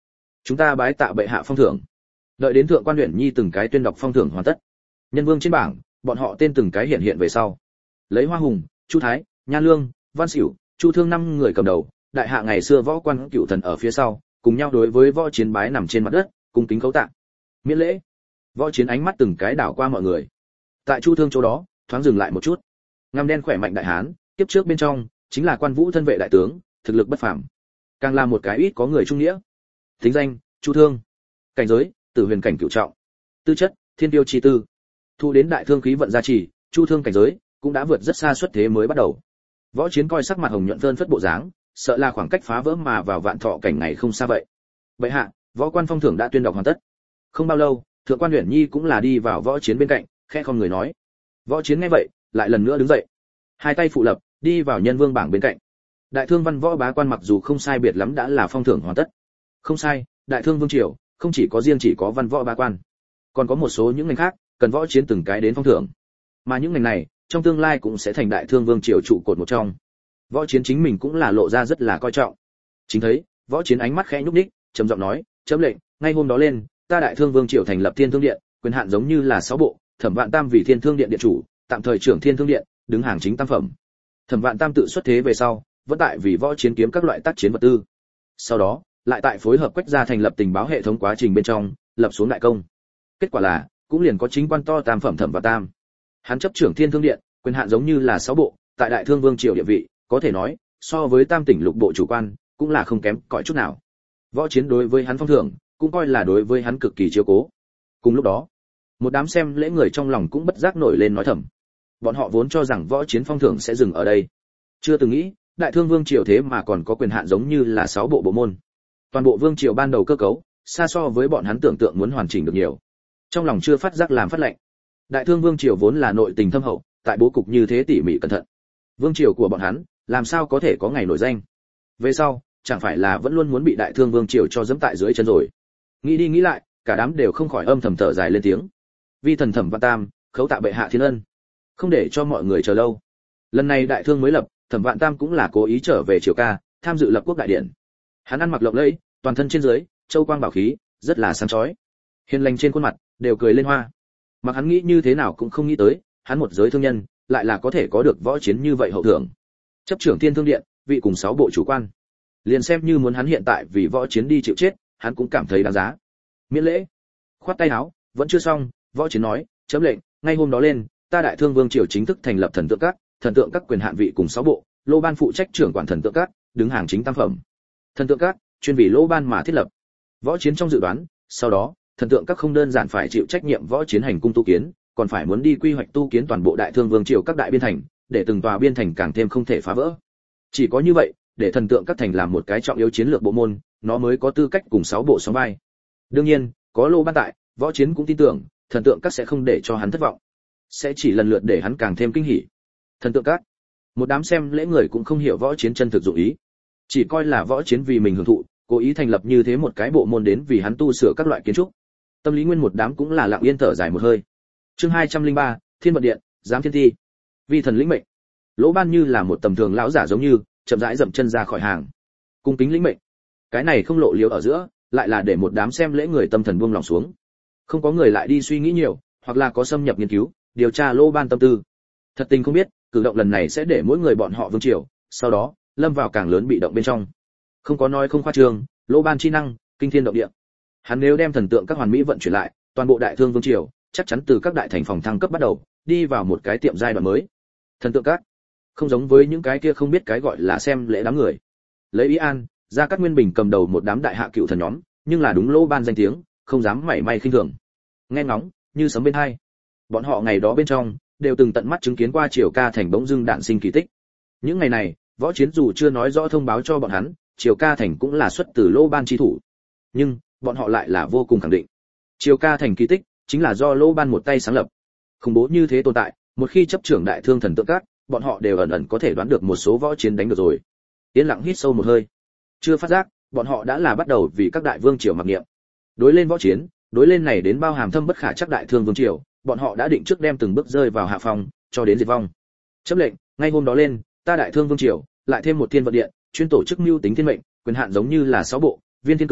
Chúng ta bái tạ bệ hạ phong thưởng. Đợi đến thượng quan Uyển Nhi từng cái tuyên đọc phong thưởng hoàn tất, nhân vương trên bảng, bọn họ tên từng cái hiện hiện về sau. Lấy Hoa Hùng, Chu Thái, Nhan Lương, Văn Sửu, Chu Thương năm người cầm đầu, đại hạ ngày xưa võ quan cựu thần ở phía sau, cùng nhau đối với võ chiến bái nằm trên mặt đất, cung kính cấu tạ. Miễn lễ. Võ chiến ánh mắt từng cái đảo qua mọi người. Tại Chu Thương chỗ đó, thoáng dừng lại một chút. Ngăm đen khỏe mạnh đại hán, tiếp trước bên trong chính là Quan Vũ thân vệ đại tướng, thực lực bất phàm. Càng là một cái ít có người trung nghĩa. Tính danh: Chu Thương. Cảnh giới: Tử huyền cảnh cửu trọng. Tư chất: Thiên tiêu chi tư. Thu đến đại thương khí vận gia trì, Chu Thương cảnh giới cũng đã vượt rất xa xuất thế mới bắt đầu. Võ chiến coi sắc mặt hồng nhuận phơn phất bộ dáng, sợ là khoảng cách phá vỡ mà vào vạn thọ cảnh ngày không xa vậy. Vậy hạ, võ quan phong thưởng đã tuyên đọc hoàn tất. Không bao lâu, thượng quan Uyển Nhi cũng là đi vào võ chiến bên cạnh, khẽ không người nói. Võ chiến nghe vậy, lại lần nữa đứng dậy, hai tay phụ lập, đi vào nhân vương bảng bên cạnh. Đại thương văn võ bá quan mặc dù không sai biệt lắm đã là phong thưởng hoàn tất. Không sai, đại thương vương triều không chỉ có riêng chỉ có văn võ bá quan, còn có một số những ngành khác cần võ chiến từng cái đến phong thưởng. Mà những ngành này, trong tương lai cũng sẽ thành đại thương vương triều trụ cột một trong. Võ chiến chính mình cũng là lộ ra rất là coi trọng. Chính thấy, võ chiến ánh mắt khẽ nhúc nhích, trầm giọng nói, chấm lệnh, ngay hôm đó lên, ta đại thương vương triều thành lập thiên thương điện, quyền hạn giống như là sáu bộ, Thẩm Vạn Tam vì thiên thương điện điện chủ, tạm thời trưởng thiên thương điện, đứng hàng chính tam phẩm. Thẩm Vạn Tam tự xuất thế về sau, vẫn tại vì võ chiến kiếm các loại tác chiến vật tư. Sau đó, lại tại phối hợp Quách gia thành lập tình báo hệ thống quá trình bên trong, lập xuống đại công. Kết quả là, cũng liền có chính quan to tam phẩm Thẩm Vạn Tam. Hắn chấp trưởng thiên thương điện, quyền hạn giống như là sáu bộ, tại đại thương vương triều địa vị, có thể nói, so với tam tỉnh lục bộ chủ quan, cũng là không kém cỏi chút nào. Võ chiến đối với hắn phong thưởng, cũng coi là đối với hắn cực kỳ chiếu cố. Cùng lúc đó, một đám xem lễ người trong lòng cũng bất giác nổi lên nói thầm. Bọn họ vốn cho rằng võ chiến phong thưởng sẽ dừng ở đây, chưa từng nghĩ, đại thương vương triều thế mà còn có quyền hạn giống như là sáu bộ bộ môn. Toàn bộ vương triều ban đầu cơ cấu, xa so với bọn hắn tưởng tượng muốn hoàn chỉnh được nhiều. Trong lòng chưa phát giác làm phát lệnh. Đại thương vương triều vốn là nội tình thâm hậu, tại bố cục như thế tỉ mỉ cẩn thận. Vương triều của bọn hắn, làm sao có thể có ngày nổi danh? Về sau, chẳng phải là vẫn luôn muốn bị đại thương vương triều cho dẫm tại dưới chân rồi? Nghĩ đi nghĩ lại, cả đám đều không khỏi âm thầm thở dài lên tiếng. Vi thần Thẩm Vạn Tam, khấu tạ bệ hạ thiên ân. Không để cho mọi người chờ lâu. Lần này đại thương mới lập, Thẩm Vạn Tam cũng là cố ý trở về triều ca, tham dự lập quốc đại điện. Hắn ăn mặc lộng lẫy, toàn thân trên dưới châu quang bảo khí, rất là sáng chói. Hiền lành trên khuôn mặt đều cười lên hoa. Mặc hắn nghĩ như thế nào cũng không nghĩ tới, hắn một giới thương nhân, lại là có thể có được võ chiến như vậy hậu thưởng. Chấp trưởng Thiên Thương Điện, vị cùng sáu bộ chủ quan. Liền xem như muốn hắn hiện tại vì võ chiến đi chịu chết, hắn cũng cảm thấy đáng giá. Miễn lễ. Khoát tay áo, vẫn chưa xong, võ chiến nói, chấm lệnh, ngay hôm đó lên, ta đại thương vương triều chính thức thành lập thần tượng các, thần tượng các quyền hạn vị cùng sáu bộ, Lô Ban phụ trách trưởng quản thần tượng các, đứng hàng chính tam phẩm. Thần tượng các chuyên vì Lô Ban mà thiết lập. Võ chiến trong dự đoán, sau đó, thần tượng các không đơn giản phải chịu trách nhiệm võ chiến hành cung tu kiến, còn phải muốn đi quy hoạch tu kiến toàn bộ đại thương vương triều các đại biên thành, để từng tòa biên thành càng thêm không thể phá vỡ. Chỉ có như vậy, để thần tượng các thành làm một cái trọng yếu chiến lược bộ môn, nó mới có tư cách cùng sáu bộ sóng vai. Đương nhiên, có Lô Ban tại, võ chiến cũng tin tưởng, thần tượng các sẽ không để cho hắn thất vọng, sẽ chỉ lần lượt để hắn càng thêm kinh hỉ. Thần tượng các, một đám xem lễ người cũng không hiểu võ chiến chân thực dụng ý, chỉ coi là võ chiến vì mình hưởng thụ, cố ý thành lập như thế một cái bộ môn đến vì hắn tu sửa các loại kiến trúc. Tâm lý nguyên một đám cũng là lặng yên thở dài một hơi. Chương hai trăm lẻ ba, Thiên Vận Điện, giám thiên ti. Vi thần lĩnh mệnh. Lỗ Ban như là một tầm thường lão giả giống như, chậm rãi dậm chân ra khỏi hàng. Cung kính lĩnh mệnh. Cái này không lộ liếu ở giữa, lại là để một đám xem lễ người tâm thần buông lòng xuống. Không có người lại đi suy nghĩ nhiều, hoặc là có xâm nhập nghiên cứu, điều tra Lỗ Ban tâm tư. Thật tình không biết, cử động lần này sẽ để mỗi người bọn họ vương triều, sau đó lâm vào càng lớn bị động bên trong. Không có nói không khoa trương, Lỗ Ban chi năng, kinh thiên động địa. Hắn nếu đem thần tượng các hoàn mỹ vận chuyển lại, toàn bộ đại thương vương triều, chắc chắn từ các đại thành phòng thăng cấp bắt đầu, đi vào một cái tiệm giai đoạn mới. Thần tượng các, không giống với những cái kia không biết cái gọi là xem lễ đám người. Lấy Ý An, Gia Cát Nguyên Bình cầm đầu một đám đại hạ cựu thần nhóm, nhưng là đúng Lỗ Ban danh tiếng, không dám mảy may khinh thường. Nghe ngóng, như sấm bên hai. Bọn họ ngày đó bên trong, đều từng tận mắt chứng kiến qua triều ca thành bỗng dưng đạn sinh kỳ tích. Những ngày này, võ chiến dù chưa nói rõ thông báo cho bọn hắn, triều ca thành cũng là xuất từ Lỗ Ban chi thủ. Nhưng, bọn họ lại là vô cùng khẳng định. Triều ca thành kỳ tích, chính là do Lỗ Ban một tay sáng lập. Khủng bố như thế tồn tại, một khi chấp trưởng đại thương thần tượng các, bọn họ đều ẩn ẩn có thể đoán được một số võ chiến đánh được rồi. Yên lặng hít sâu một hơi. Chưa phát giác, bọn họ đã là bắt đầu vì các đại vương triều mặc niệm. Đối lên võ chiến, đối lên này đến bao hàm thâm bất khả chắc đại thương vương triều, bọn họ đã định trước đem từng bước rơi vào hạ phòng, cho đến diệt vong. Chấm lệnh, ngay hôm đó lên, ta đại thương vương triều, lại thêm một thiên vận điện, chuyên tổ chức mưu tính thiên mệnh, quyền hạn giống như là sáu bộ, viên thiên cương,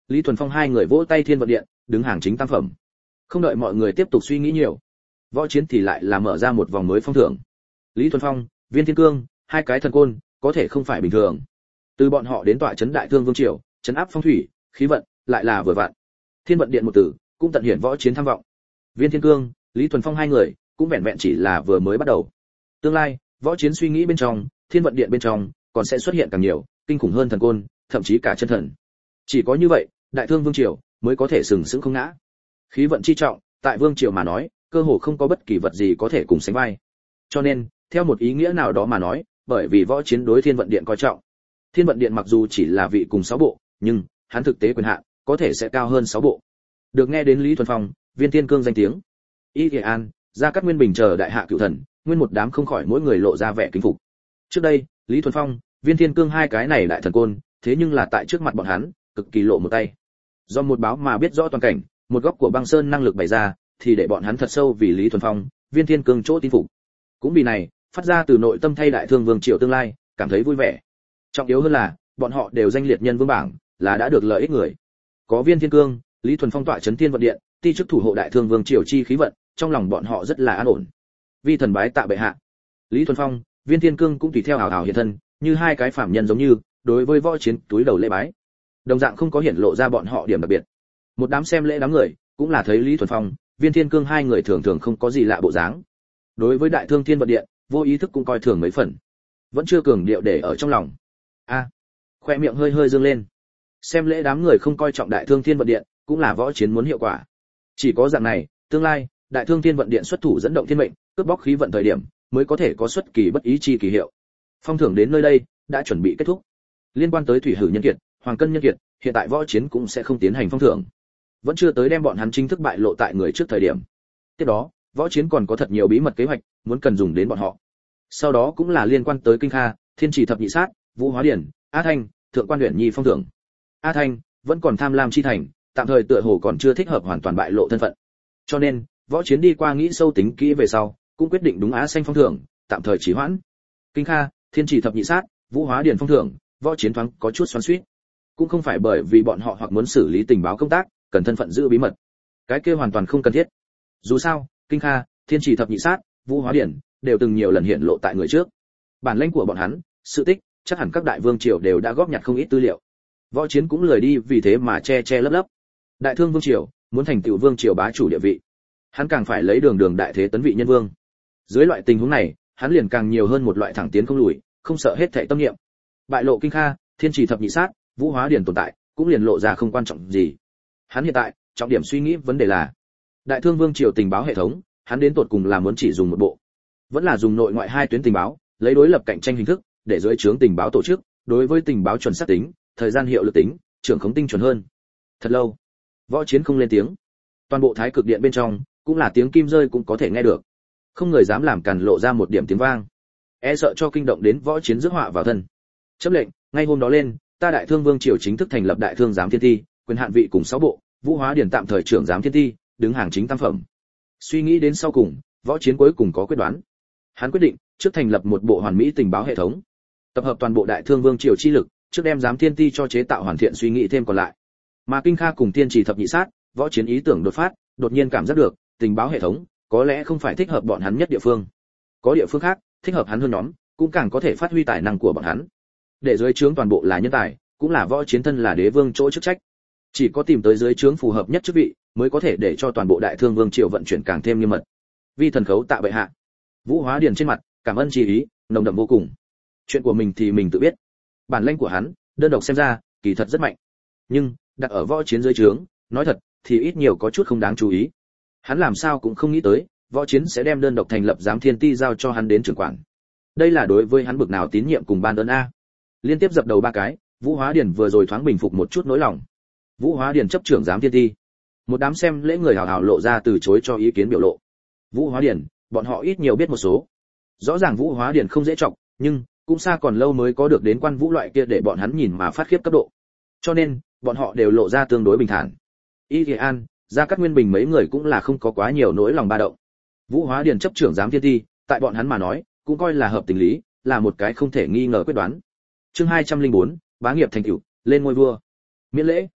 Lý Thuần Phong hai người vỗ tay Thiên Vận Điện, đứng hàng chính tam phẩm. Không đợi mọi người tiếp tục suy nghĩ nhiều, Võ Chiến thì lại là mở ra một vòng mới phong thưởng. Lý Thuần Phong, Viên Thiên Cương, hai cái thần côn, có thể không phải bình thường. Từ bọn họ đến tọa trấn Đại Thương Vương triều, trấn áp phong thủy, khí vận, lại là vừa vặn. Thiên Vận Điện một tử, cũng tận hiển Võ Chiến tham vọng. Viên Thiên Cương, Lý Thuần Phong hai người, cũng vẹn vẹn chỉ là vừa mới bắt đầu. Tương lai, Võ Chiến suy nghĩ bên trong, Thiên Vận Điện bên trong, còn sẽ xuất hiện càng nhiều, kinh khủng hơn thần côn, thậm chí cả chân thần. Chỉ có như vậy, Đại Thương Vương triều mới có thể sừng sững không ngã. Khí vận chi trọng, tại Vương triều mà nói, cơ hồ không có bất kỳ vật gì có thể cùng sánh vai. Cho nên, theo một ý nghĩa nào đó mà nói, bởi vì Võ Chiến đối Thiên Vận Điện coi trọng. Thiên Vận Điện mặc dù chỉ là vị cùng sáu bộ, nhưng hắn thực tế quyền hạn có thể sẽ cao hơn sáu bộ. Được nghe đến Lý Thuần Phong, Viên Thiên Cương danh tiếng, Y Kỳ An, Gia Cát Nguyên Bình chờ đại hạ cửu thần, nguyên một đám không khỏi mỗi người lộ ra vẻ kính phục. Trước đây, Lý Thuần Phong, Viên Thiên Cương hai cái này đại thần côn, thế nhưng là tại trước mặt bọn hắn, cực kỳ lộ một tay. Do một báo mà biết rõ toàn cảnh, một góc của băng sơn năng lực bày ra, thì để bọn hắn thật sâu vì Lý Thuần Phong, Viên Thiên Cương chỗ tin phục. Cũng vì này, phát ra từ nội tâm thay Đại Thương Vương triều tương lai, cảm thấy vui vẻ. Trọng yếu hơn là, bọn họ đều danh liệt nhân vương bảng, là đã được lợi ích người. Có Viên Thiên Cương, Lý Thuần Phong tọa trấn Thiên Vận Điện, ti chức thủ hộ Đại Thương Vương triều chi khí vận, trong lòng bọn họ rất là an ổn. Vi thần bái tạ bệ hạ. Lý Thuần Phong, Viên Thiên Cương cũng tùy theo hào hào hiện thân, như hai cái phạm nhân giống như, đối với Võ Chiến túi đầu lễ bái. Đồng dạng không có hiển lộ ra bọn họ điểm đặc biệt. Một đám xem lễ đám người, cũng là thấy Lý Thuần Phong, Viên Thiên Cương hai người thường thường không có gì lạ bộ dáng. Đối với Đại Thương Thiên Vận Điện, vô ý thức cũng coi thường mấy phần. Vẫn chưa cường điệu để ở trong lòng. A, à, khoe miệng hơi hơi dương lên. Xem lễ đám người không coi trọng Đại Thương Thiên Vận Điện, cũng là Võ Chiến muốn hiệu quả. Chỉ có dạng này, tương lai, Đại Thương Thiên Vận Điện xuất thủ dẫn động thiên mệnh, cướp bóc khí vận thời điểm, mới có thể có xuất kỳ bất ý chi kỳ hiệu. Phong thưởng đến nơi đây, đã chuẩn bị kết thúc. Liên quan tới Thủy Hử nhân kiệt, Hoàng Cân nhân kiệt, hiện tại Võ Chiến cũng sẽ không tiến hành phong thưởng. Vẫn chưa tới đem bọn hắn chính thức bại lộ tại người trước thời điểm. Tiếp đó, Võ Chiến còn có thật nhiều bí mật kế hoạch, muốn cần dùng đến bọn họ. Sau đó cũng là liên quan tới Kinh Kha, Thiên Chỉ Thập Nhị Sát, Vũ Hóa Điển, A Thanh, Thượng Quan Uyển Nhi phong thưởng. A Thanh vẫn còn tham lam chi thành, tạm thời tựa hồ còn chưa thích hợp hoàn toàn bại lộ thân phận. Cho nên, Võ Chiến đi qua nghĩ sâu tính kỹ về sau, cũng quyết định đúng Á Xanh phong thưởng, tạm thời trì hoãn. Kinh Kha, Thiên Chỉ Thập Nhị Sát, Vũ Hóa Điển phong thưởng, Võ Chiến thoáng có chút xoắn xuýt. Cũng không phải bởi vì bọn họ hoặc muốn xử lý tình báo công tác, cần thân phận giữ bí mật. Cái kia hoàn toàn không cần thiết. Dù sao, Kinh Kha, Thiên Chỉ Thập Nhị Sát, Vũ Hóa Điển đều từng nhiều lần hiện lộ tại người trước. Bản lĩnh của bọn hắn, sự tích, chắc hẳn các đại vương triều đều đã góp nhặt không ít tư liệu. Võ Chiến cũng lười đi vì thế mà che che lấp lấp. Đại Thương Vương triều muốn thành tựu vương triều bá chủ địa vị, hắn càng phải lấy đường đường đại thế tấn vị nhân vương. Dưới loại tình huống này, hắn liền càng nhiều hơn một loại thẳng tiến không lùi, không sợ hết thảy tâm niệm. Bại lộ Kinh Kha, Thiên Chỉ Thập Nhị Sát, Vũ Hóa Điển tồn tại, cũng liền lộ ra không quan trọng gì. Hắn hiện tại, trọng điểm suy nghĩ vấn đề là Đại Thương Vương triều tình báo hệ thống, hắn đến tột cùng là muốn chỉ dùng một bộ, vẫn là dùng nội ngoại hai tuyến tình báo, lấy đối lập cạnh tranh hình thức, để dưới trướng tình báo tổ chức, đối với tình báo chuẩn xác tính, thời gian hiệu lực tính, trưởng khống tinh chuẩn hơn. Thật lâu, Võ Chiến không lên tiếng. Toàn bộ Thái Cực Điện bên trong, cũng là tiếng kim rơi cũng có thể nghe được. Không người dám làm càn lộ ra một điểm tiếng vang, e sợ cho kinh động đến Võ Chiến rước họa vào thân. Chấm lệnh, ngay hôm đó lên, ta Đại Thương Vương triều chính thức thành lập Đại Thương giám thiên ti, quyền hạn vị cùng sáu bộ, Vũ Hóa Điển tạm thời trưởng giám thiên ti, đứng hàng chính tam phẩm. Suy nghĩ đến sau cùng, Võ Chiến cuối cùng có quyết đoán. Hắn quyết định trước thành lập một bộ hoàn mỹ tình báo hệ thống, tập hợp toàn bộ Đại Thương Vương triều chi lực, trước đem giám thiên ti cho chế tạo hoàn thiện suy nghĩ thêm còn lại. Mà Kinh Kha cùng Thiên Chỉ Thập Nhị Sát, Võ Chiến ý tưởng đột phát, đột nhiên cảm giác được, tình báo hệ thống có lẽ không phải thích hợp bọn hắn nhất địa phương. Có địa phương khác, thích hợp hắn hơn nhóm, cũng càng có thể phát huy tài năng của bọn hắn. Để dưới trướng toàn bộ là nhân tài, cũng là Võ Chiến thân là đế vương chỗ chức trách. Chỉ có tìm tới dưới trướng phù hợp nhất chức vị, mới có thể để cho toàn bộ Đại Thương Vương triều vận chuyển càng thêm nghiêm mật. Vi thần khấu tạ bệ hạ. Vũ Hóa Điển trên mặt, cảm ơn chi ý, nồng đậm vô cùng. Chuyện của mình thì mình tự biết. Bản lĩnh của hắn, đơn độc xem ra, kỳ thật rất mạnh. Nhưng, đặt ở Võ Chiến dưới trướng, nói thật, thì ít nhiều có chút không đáng chú ý. Hắn làm sao cũng không nghĩ tới, Võ Chiến sẽ đem đơn độc thành lập giám thiên ti giao cho hắn đến trưởng quản. Đây là đối với hắn bực nào tín nhiệm cùng ban ơn a. Liên tiếp dập đầu ba cái, Vũ Hóa Điển vừa rồi thoáng bình phục một chút nỗi lòng. Vũ Hóa Điển chấp trưởng giám thiên ti. Một đám xem lễ người hào hào lộ ra từ chối cho ý kiến biểu lộ. Vũ Hóa Điển, bọn họ ít nhiều biết một số. Rõ ràng Vũ Hóa Điển không dễ trọng, nhưng cũng xa còn lâu mới có được đến quan vũ loại kia để bọn hắn nhìn mà phát khiếp cấp độ. Cho nên, bọn họ đều lộ ra tương đối bình thản. Y Kỳ An, Gia Cát Nguyên Bình mấy người cũng là không có quá nhiều nỗi lòng ba động. Vũ Hóa Điển chấp trưởng giám thiên ti, tại bọn hắn mà nói, cũng coi là hợp tình lý, là một cái không thể nghi ngờ quyết đoán. Chương hai trăm linh bốn, bá nghiệp thành tựu, lên ngôi vua. Miễn lễ.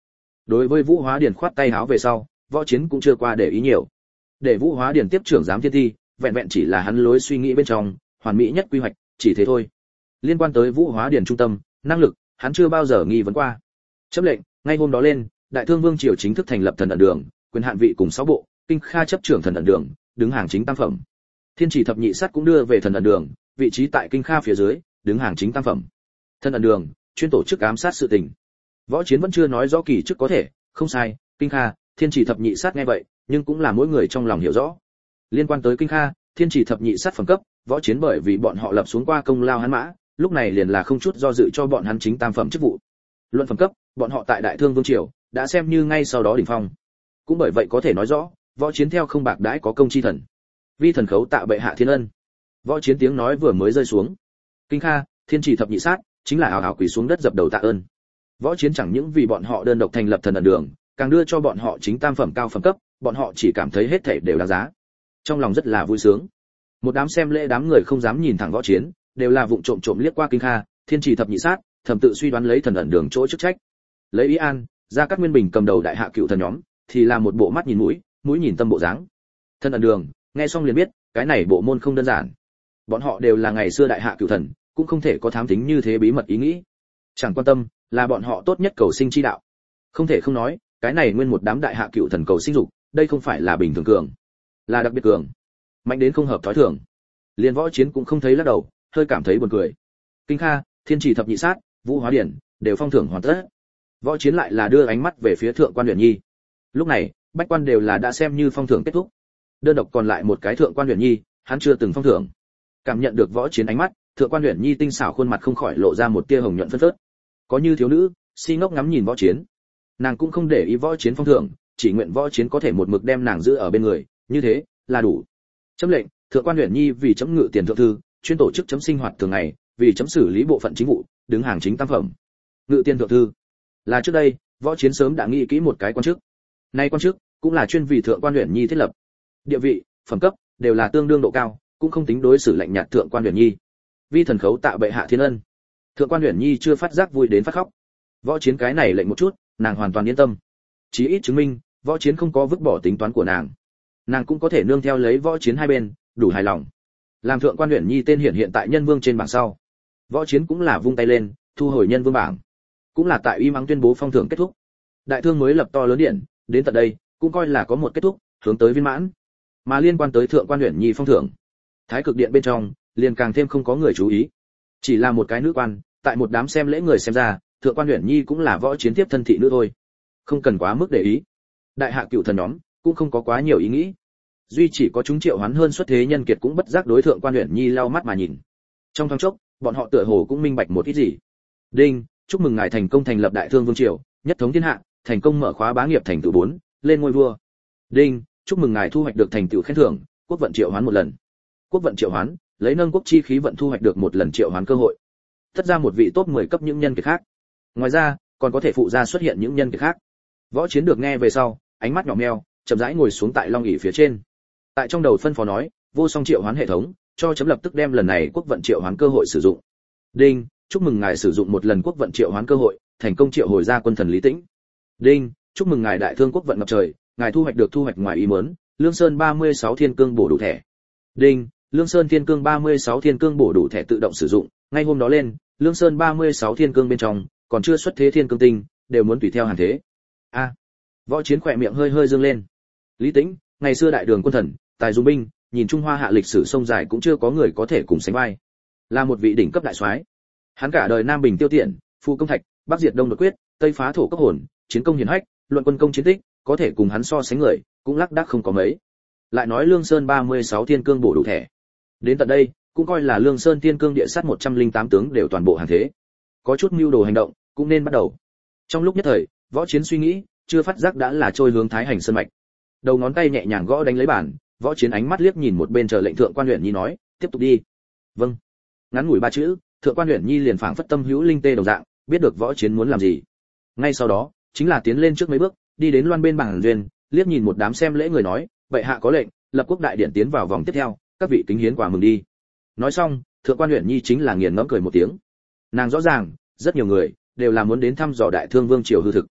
Đối với Vũ Hóa Điền khoát tay háo về sau, Võ Chiến cũng chưa qua để ý nhiều. Để Vũ Hóa Điền tiếp trưởng giám thiên thi, vẹn vẹn chỉ là hắn lối suy nghĩ bên trong, hoàn mỹ nhất quy hoạch, chỉ thế thôi. Liên quan tới Vũ Hóa Điền trung tâm, năng lực, hắn chưa bao giờ nghi vấn qua. Chấm lệnh, ngay hôm đó lên, Đại Thương Vương triều chính thức thành lập Thần ẩn đường, quyền hạn vị cùng sáu bộ, Kinh Kha chấp trưởng Thần ẩn đường, đứng hàng chính tam phẩm. Thiên Chỉ thập nhị sát cũng đưa về Thần ẩn đường, vị trí tại Kinh Kha phía dưới, đứng hàng chính tam phẩm. Thần ẩn đường chuyên tổ chức ám sát sự tình. Võ Chiến vẫn chưa nói rõ kỳ chức có thể, không sai, Kinh Kha, Thiên Chỉ thập nhị sát nghe vậy, nhưng cũng là mỗi người trong lòng hiểu rõ. Liên quan tới Kinh Kha, Thiên Chỉ thập nhị sát phẩm cấp, Võ Chiến bởi vì bọn họ lập xuống qua công lao hắn mã, lúc này liền là không chút do dự cho bọn hắn chính tam phẩm chức vụ. Luận phẩm cấp, bọn họ tại Đại Thương Vương triều đã xem như ngay sau đó đỉnh phong. Cũng bởi vậy có thể nói rõ, Võ Chiến theo không bạc đãi có công chi thần. Vi thần khấu tạ bệ hạ thiên ân. Võ Chiến tiếng nói vừa mới rơi xuống, Kinh Kha, Thiên Chỉ thập nhị sát chính là ảo ảo quỳ xuống đất dập đầu tạ ơn. Võ Chiến chẳng những vì bọn họ đơn độc thành lập Thần ẩn đường, càng đưa cho bọn họ chính tam phẩm cao phẩm cấp, bọn họ chỉ cảm thấy hết thảy đều đáng giá. Trong lòng rất là vui sướng. Một đám xem lễ đám người không dám nhìn thẳng Võ Chiến, đều là vụng trộm trộm liếc qua Kinh Kha, Thiên Chỉ thập nhị sát, thầm tự suy đoán lấy Thần ẩn đường chỗ chức trách. Lấy Ý An, Gia Cát Nguyên Bình cầm đầu đại hạ cựu thần nhóm, thì là một bộ mắt nhìn mũi, mũi nhìn tâm bộ dáng. Thần ẩn đường, nghe xong liền biết, cái này bộ môn không đơn giản. Bọn họ đều là ngày xưa đại hạ cựu thần, cũng không thể có thám tính như thế bí mật ý nghĩ. Chẳng quan tâm, là bọn họ tốt nhất cầu sinh chi đạo. Không thể không nói, cái này nguyên một đám đại hạ cựu thần cầu sinh dục, đây không phải là bình thường cường, là đặc biệt cường, mạnh đến không hợp thói thường. Liên Võ Chiến cũng không thấy lắc đầu, hơi cảm thấy buồn cười. Kinh Kha, Thiên Chỉ thập nhị sát, Vũ Hóa Điển đều phong thưởng hoàn tất. Võ Chiến lại là đưa ánh mắt về phía Thượng Quan Uyển Nhi. Lúc này, bách quan đều là đã xem như phong thưởng kết thúc. Đơn độc còn lại một cái Thượng Quan Uyển Nhi, hắn chưa từng phong thưởng. Cảm nhận được Võ Chiến ánh mắt, Thượng Quan Uyển Nhi tinh xảo khuôn mặt không khỏi lộ ra một tia hồng nhuận phấn phớt. Có như thiếu nữ, si ngốc ngắm nhìn Võ Chiến. Nàng cũng không để ý Võ Chiến phong thưởng, chỉ nguyện Võ Chiến có thể một mực đem nàng giữ ở bên người, như thế là đủ. Chấm lệnh, Thượng Quan Uyển Nhi vì chấm ngự tiền thượng thư, chuyên tổ chức chấm sinh hoạt thường ngày, vì chấm xử lý bộ phận chính vụ, đứng hàng chính tam phẩm. Ngự tiền thượng thư là trước đây Võ Chiến sớm đã nghĩ kỹ một cái quan chức. Nay quan chức cũng là chuyên vì Thượng Quan Uyển Nhi thiết lập. Địa vị, phẩm cấp đều là tương đương độ cao, cũng không tính đối xử lạnh nhạt Thượng Quan Uyển Nhi. Vi thần khấu tạ bệ hạ thiên ân. Thượng Quan Uyển Nhi chưa phát giác vui đến phát khóc. Võ Chiến cái này lệnh một chút, nàng hoàn toàn yên tâm. Chí ít chứng minh, Võ Chiến không có vứt bỏ tính toán của nàng. Nàng cũng có thể nương theo lấy Võ Chiến hai bên, đủ hài lòng. Làm Thượng Quan Uyển Nhi tên hiện hiện tại nhân vương trên bảng sau, Võ Chiến cũng là vung tay lên, thu hồi nhân vương bảng. Cũng là tại uy mắng tuyên bố phong thưởng kết thúc. Đại Thương mới lập to lớn điện, đến tận đây, cũng coi là có một kết thúc, hướng tới viên mãn. Mà liên quan tới Thượng Quan Uyển Nhi phong thưởng, Thái Cực Điện bên trong, liền càng thêm không có người chú ý. Chỉ là một cái nữ quan, tại một đám xem lễ người xem ra, Thượng Quan Uyển Nhi cũng là Võ Chiến tiếp thân thị nữ thôi, không cần quá mức để ý. Đại hạ cựu thần nhóm cũng không có quá nhiều ý nghĩ, duy chỉ có chúng triệu hoán hơn xuất thế nhân kiệt cũng bất giác đối Thượng Quan Uyển Nhi lau mắt mà nhìn. Trong thoáng chốc, bọn họ tựa hồ cũng minh bạch một ít gì. Đinh, chúc mừng ngài thành công thành lập Đại Thương Vương triều, nhất thống thiên hạ, thành công mở khóa bá nghiệp thành tựu bốn, lên ngôi vua. Đinh, chúc mừng ngài thu hoạch được thành tựu khen thưởng, quốc vận triệu hoán một lần. Quốc vận triệu hoán, lấy nâng quốc chi khí vận thu hoạch được một lần triệu hoán cơ hội. Tất ra một vị top mười cấp những nhân kiệt khác. Ngoài ra, còn có thể phụ ra xuất hiện những nhân kiệt khác. Võ Chiến được nghe về sau, ánh mắt nhỏ meo, chậm rãi ngồi xuống tại long ỷ phía trên. Tại trong đầu phân phó nói, vô song triệu hoán hệ thống, cho chấm lập tức đem lần này quốc vận triệu hoán cơ hội sử dụng. Đinh, chúc mừng ngài sử dụng một lần quốc vận triệu hoán cơ hội, thành công triệu hồi ra quân thần Lý Tĩnh. Đinh, chúc mừng ngài đại thương quốc vận ngập trời, ngài thu hoạch được thu hoạch ngoài ý muốn, Lương Sơn ba mươi sáu thiên cương bổ đủ thẻ. Đinh, Lương Sơn thiên cương ba mươi sáu thiên cương bổ đủ thẻ tự động sử dụng, ngay hôm đó lên, Lương Sơn ba mươi sáu thiên cương bên trong, còn chưa xuất thế thiên cương tinh, đều muốn tùy theo hàn thế. A. À, Võ Chiến khỏe miệng hơi hơi dương lên. Lý Tĩnh, ngày xưa đại đường quân thần, tài dung binh, nhìn Trung Hoa hạ lịch sử sông dài cũng chưa có người có thể cùng sánh vai. Là một vị đỉnh cấp đại soái. Hắn cả đời Nam Bình tiêu tiện, Phu công thạch, Bắc diệt Đông đột quyết, Tây phá thổ cấp hồn, chiến công hiển hách, luận quân công chiến tích, có thể cùng hắn so sánh người, cũng lác đác không có mấy. Lại nói Lương Sơn ba mươi sáu thiên cương bổ đủ thẻ. Đến tận đây, cũng coi là Lương Sơn thiên cương địa sát một trăm lẻ tám tướng đều toàn bộ hàng thế. Có chút mưu đồ hành động, cũng nên bắt đầu. Trong lúc nhất thời, Võ Chiến suy nghĩ, chưa phát giác đã là trôi hướng Thái Hành sơn mạch. Đầu ngón tay nhẹ nhàng gõ đánh lấy bàn, Võ Chiến ánh mắt liếc nhìn một bên chờ lệnh Thượng Quan Uyển Nhi nói, tiếp tục đi. Vâng. Ngắn ngủi ba chữ, Thượng Quan Uyển Nhi liền phảng phất tâm hữu linh tê đồng dạng, biết được Võ Chiến muốn làm gì. Ngay sau đó, chính là tiến lên trước mấy bước, đi đến loan bên bảng duyên, liếc nhìn một đám xem lễ người nói, vậy hạ có lệnh, lập quốc đại điện tiến vào vòng tiếp theo, các vị kính hiến quà mừng đi. Nói xong, Thượng Quan Uyển Nhi chính là nghiền ngẫm cười một tiếng. Nàng rõ ràng, rất nhiều người đều là muốn đến thăm dò Đại Thương Vương triều hư thực.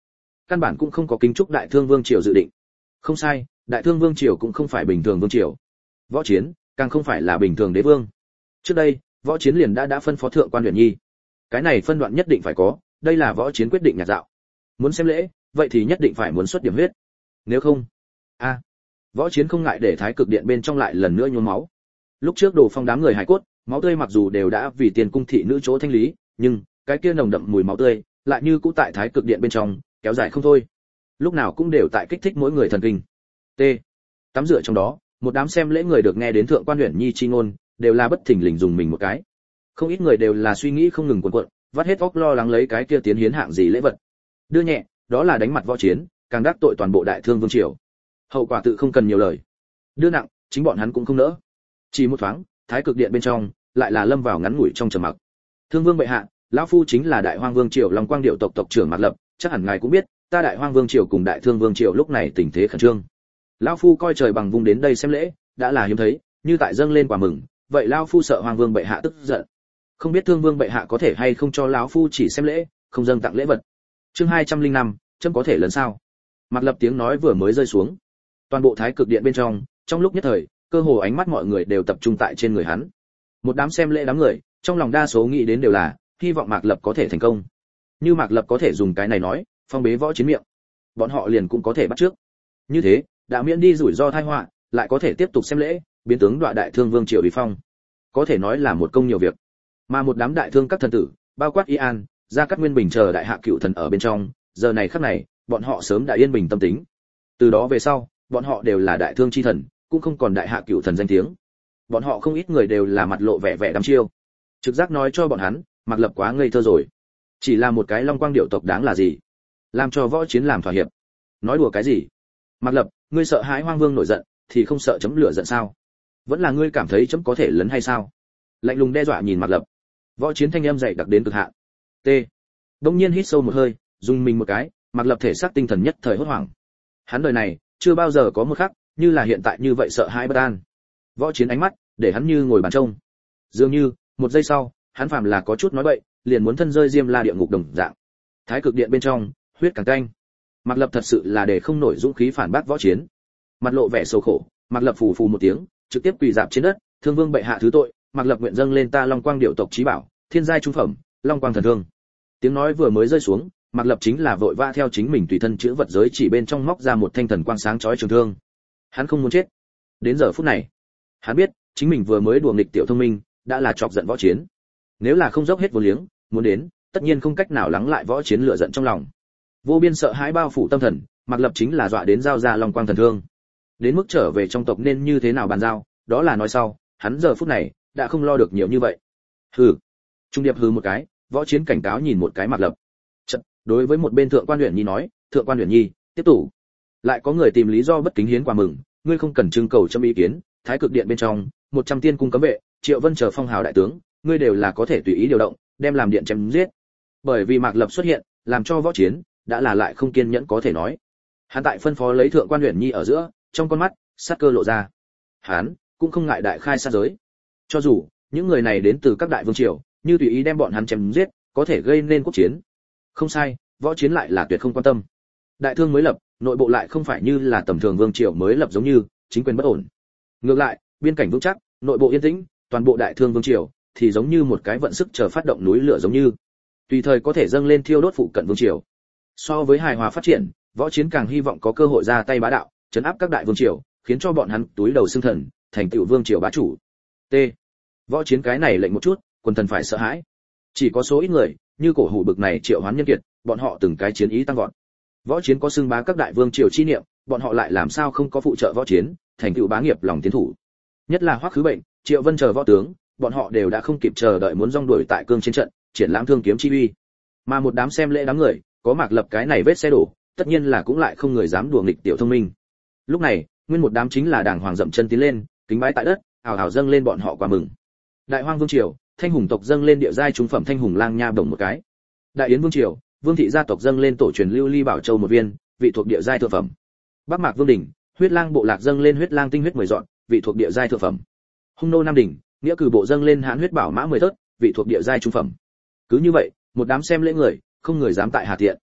căn bản cũng không có kính chúc đại thương vương triều dự định. Không sai, đại thương vương triều cũng không phải bình thường vương triều. Võ Chiến càng không phải là bình thường đế vương. Trước đây, Võ Chiến liền đã đã phân phó thượng quan Uyển Nhi. Cái này phân đoạn nhất định phải có, đây là Võ Chiến quyết định nhạc dạo. Muốn xem lễ, vậy thì nhất định phải muốn xuất điểm huyết. Nếu không, a, à, Võ Chiến không ngại để Thái Cực Điện bên trong lại lần nữa nhuốm máu. Lúc trước Đồ Phong đám người hài cốt, máu tươi mặc dù đều đã vì tiền cung thị nữ chỗ thanh lý, nhưng cái kia nồng đậm mùi máu tươi lại như cũ tại Thái Cực Điện bên trong, kéo dài không thôi. Lúc nào cũng đều tại kích thích mỗi người thần kinh. T. Tắm rửa trong đó, một đám xem lễ người được nghe đến thượng quan Uyển Nhi chi ngôn, đều là bất thình lình dùng mình một cái. Không ít người đều là suy nghĩ không ngừng cuộn cuộn, vắt hết óc lo lắng lấy cái kia tiến hiến hạng gì lễ vật. Đưa nhẹ, đó là đánh mặt Võ Chiến, càng đắc tội toàn bộ đại thương vương triều. Hậu quả tự không cần nhiều lời. Đưa nặng, chính bọn hắn cũng không nỡ. Chỉ một thoáng, Thái Cực Điện bên trong lại là lâm vào ngắn ngủi trong trầm mặc. Thương vương bệ hạ, lão phu chính là đại hoang vương triều Long Quang Điệu tộc tộc trưởng Mạc Lập, chắc hẳn ngài cũng biết, ta đại hoang vương triều cùng đại thương vương triều lúc này tình thế khẩn trương. Lão phu coi trời bằng vùng đến đây xem lễ, đã là hiếm thấy, như tại dâng lên quà mừng, vậy lão phu sợ hoàng vương bệ hạ tức giận. Không biết thương vương bệ hạ có thể hay không cho lão phu chỉ xem lễ, không dâng tặng lễ vật. Chương hai trăm linh năm, chấm có thể lần sao? Mạc Lập tiếng nói vừa mới rơi xuống, toàn bộ Thái Cực Điện bên trong, trong lúc nhất thời, cơ hồ ánh mắt mọi người đều tập trung tại trên người hắn. Một đám xem lễ đám người, trong lòng đa số nghĩ đến đều là hy vọng Mạc Lập có thể thành công. Như Mạc Lập có thể dùng cái này nói, phong bế Võ Chiến miệng, bọn họ liền cũng có thể bắt trước. Như thế, đã miễn đi rủi ro tai họa, lại có thể tiếp tục xem lễ, biến tướng đoạ đại thương vương triều uy phong. Có thể nói là một công nhiều việc. Mà một đám đại thương các thần tử, bao quát Y An, Gia Cát Nguyên Bình chờ đại hạ cựu thần ở bên trong, giờ này khắc này, bọn họ sớm đã yên bình tâm tính. Từ đó về sau, bọn họ đều là đại thương chi thần, cũng không còn đại hạ cựu thần danh tiếng. Bọn họ không ít người đều là mặt lộ vẻ vẻ đăm chiêu. Trực giác nói cho bọn hắn, Mạc Lập quá ngây thơ rồi. Chỉ là một cái Long Quang Điệu tộc đáng là gì? Làm cho Võ Chiến làm thỏa hiệp. Nói đùa cái gì? Mạc Lập, ngươi sợ hãi Hoang Vương nổi giận, thì không sợ chấm lửa giận sao? Vẫn là ngươi cảm thấy chấm có thể lấn hay sao? Lạnh lùng đe dọa nhìn Mạc Lập. Võ Chiến thanh âm dậy đặc đến cực hạn. T. Đông nhiên hít sâu một hơi, dùng mình một cái, Mạc Lập thể xác tinh thần nhất thời hốt hoảng. Hắn đời này chưa bao giờ có một khắc như là hiện tại như vậy sợ hãi bất an. Võ Chiến ánh mắt để hắn như ngồi bàn trông. Dường như một giây sau, hắn phàm là có chút nói bậy, liền muốn thân rơi diêm la địa ngục đồng dạng. Thái Cực Điện bên trong, huyết càng tanh. Mạc Lập thật sự là để không nổi dũng khí phản bác Võ Chiến. Mặt lộ vẻ sầu khổ, Mạc Lập phù phù một tiếng, trực tiếp quỳ rạp trên đất, thương vương bệ hạ thứ tội, Mạc Lập nguyện dâng lên ta Long Quang Điệu tộc chí bảo, thiên giai trung phẩm, Long Quang thần thương. Tiếng nói vừa mới rơi xuống, Mạc Lập chính là vội vã theo chính mình tùy thân chữ vật giới chỉ bên trong móc ra một thanh thần quang sáng chói trường thương. Hắn không muốn chết. Đến giờ phút này, hắn biết, chính mình vừa mới đùa nghịch tiểu thông minh, đã là chọc giận Võ Chiến. Nếu là không dốc hết vô liếng, muốn đến, tất nhiên không cách nào lắng lại Võ Chiến lửa giận trong lòng. Vô biên sợ hãi bao phủ tâm thần, Mạc Lập chính là dọa đến giao ra Long Quang thần thương. Đến mức trở về trong tộc nên như thế nào bàn giao, đó là nói sau, hắn giờ phút này đã không lo được nhiều như vậy. Hừ. Trung điệp hừ một cái, Võ Chiến cảnh cáo nhìn một cái Mạc Lập. Chật, đối với một bên thượng quan Uyển Nhi nói, thượng quan Uyển Nhi, tiếp tục. Lại có người tìm lý do bất kính hiến quà mừng, ngươi không cần trưng cầu chấm ý kiến, Thái Cực Điện bên trong, một trăm tiên cung cấm vệ, Triệu Vân chờ phong hào đại tướng, ngươi đều là có thể tùy ý điều động, đem làm điện chém giết. Bởi vì Mạc Lập xuất hiện, làm cho Võ Chiến đã là lại không kiên nhẫn có thể nói. Hắn tại phân phó lấy thượng quan Uyển Nhi ở giữa, trong con mắt sát cơ lộ ra. Hắn cũng không ngại đại khai sát giới. Cho dù những người này đến từ các đại vương triều, như tùy ý đem bọn hắn chém giết, có thể gây nên quốc chiến. Không sai, Võ Chiến lại là tuyệt không quan tâm. Đại thương mới lập, nội bộ lại không phải như là tầm thường vương triều mới lập giống như chính quyền bất ổn. Ngược lại, biên cảnh vững chắc, nội bộ yên tĩnh, toàn bộ đại thương vương triều thì giống như một cái vận sức chờ phát động núi lửa giống như, tùy thời có thể dâng lên thiêu đốt phụ cận vương triều. So với hài hòa phát triển, Võ Chiến càng hy vọng có cơ hội ra tay bá đạo, trấn áp các đại vương triều, khiến cho bọn hắn túi đầu xương thần, thành tựu vương triều bá chủ. T. Võ Chiến cái này lệnh một chút, quần thần phải sợ hãi. Chỉ có số ít người, như cổ hủ bực này triệu hoán nhân kiệt, bọn họ từng cái chiến ý tăng vọt. Võ Chiến có xưng bá các đại vương triều chi niệm, bọn họ lại làm sao không có phụ trợ Võ Chiến, thành tựu bá nghiệp lòng tiến thủ. Nhất là Hoắc Khứ Bệnh, Triệu Vân chờ võ tướng, bọn họ đều đã không kịp chờ đợi muốn rong đuổi tại cương chiến trận, triển lãm thương kiếm chi uy. Mà một đám xem lễ đám người, có Mạc Lập cái này vết xe đổ, tất nhiên là cũng lại không người dám đùa nghịch tiểu thông minh. Lúc này, nguyên một đám chính là đàng hoàng dậm chân tiến lên, kính bái tại đất, hào hào dâng lên bọn họ quà mừng. Đại Hoang Vương triều, Thanh Hùng tộc dâng lên địa giai trung phẩm Thanh Hùng Lang Nha đồng một cái. Đại Yến Vương triều, Vương thị gia tộc dâng lên tổ truyền lưu ly bảo châu một viên, vị thuộc địa giai thượng phẩm. Bắc Mạc Vương đỉnh, Huyết Lang bộ lạc dâng lên huyết lang tinh huyết mười dọn, vị thuộc địa giai thượng phẩm. Hung nô Nam đỉnh, Nghĩa cử bộ dâng lên hãn huyết bảo mã mười thớt, vị thuộc địa giai trung phẩm. Cứ như vậy, một đám xem lễ người, không người dám tại hà tiện.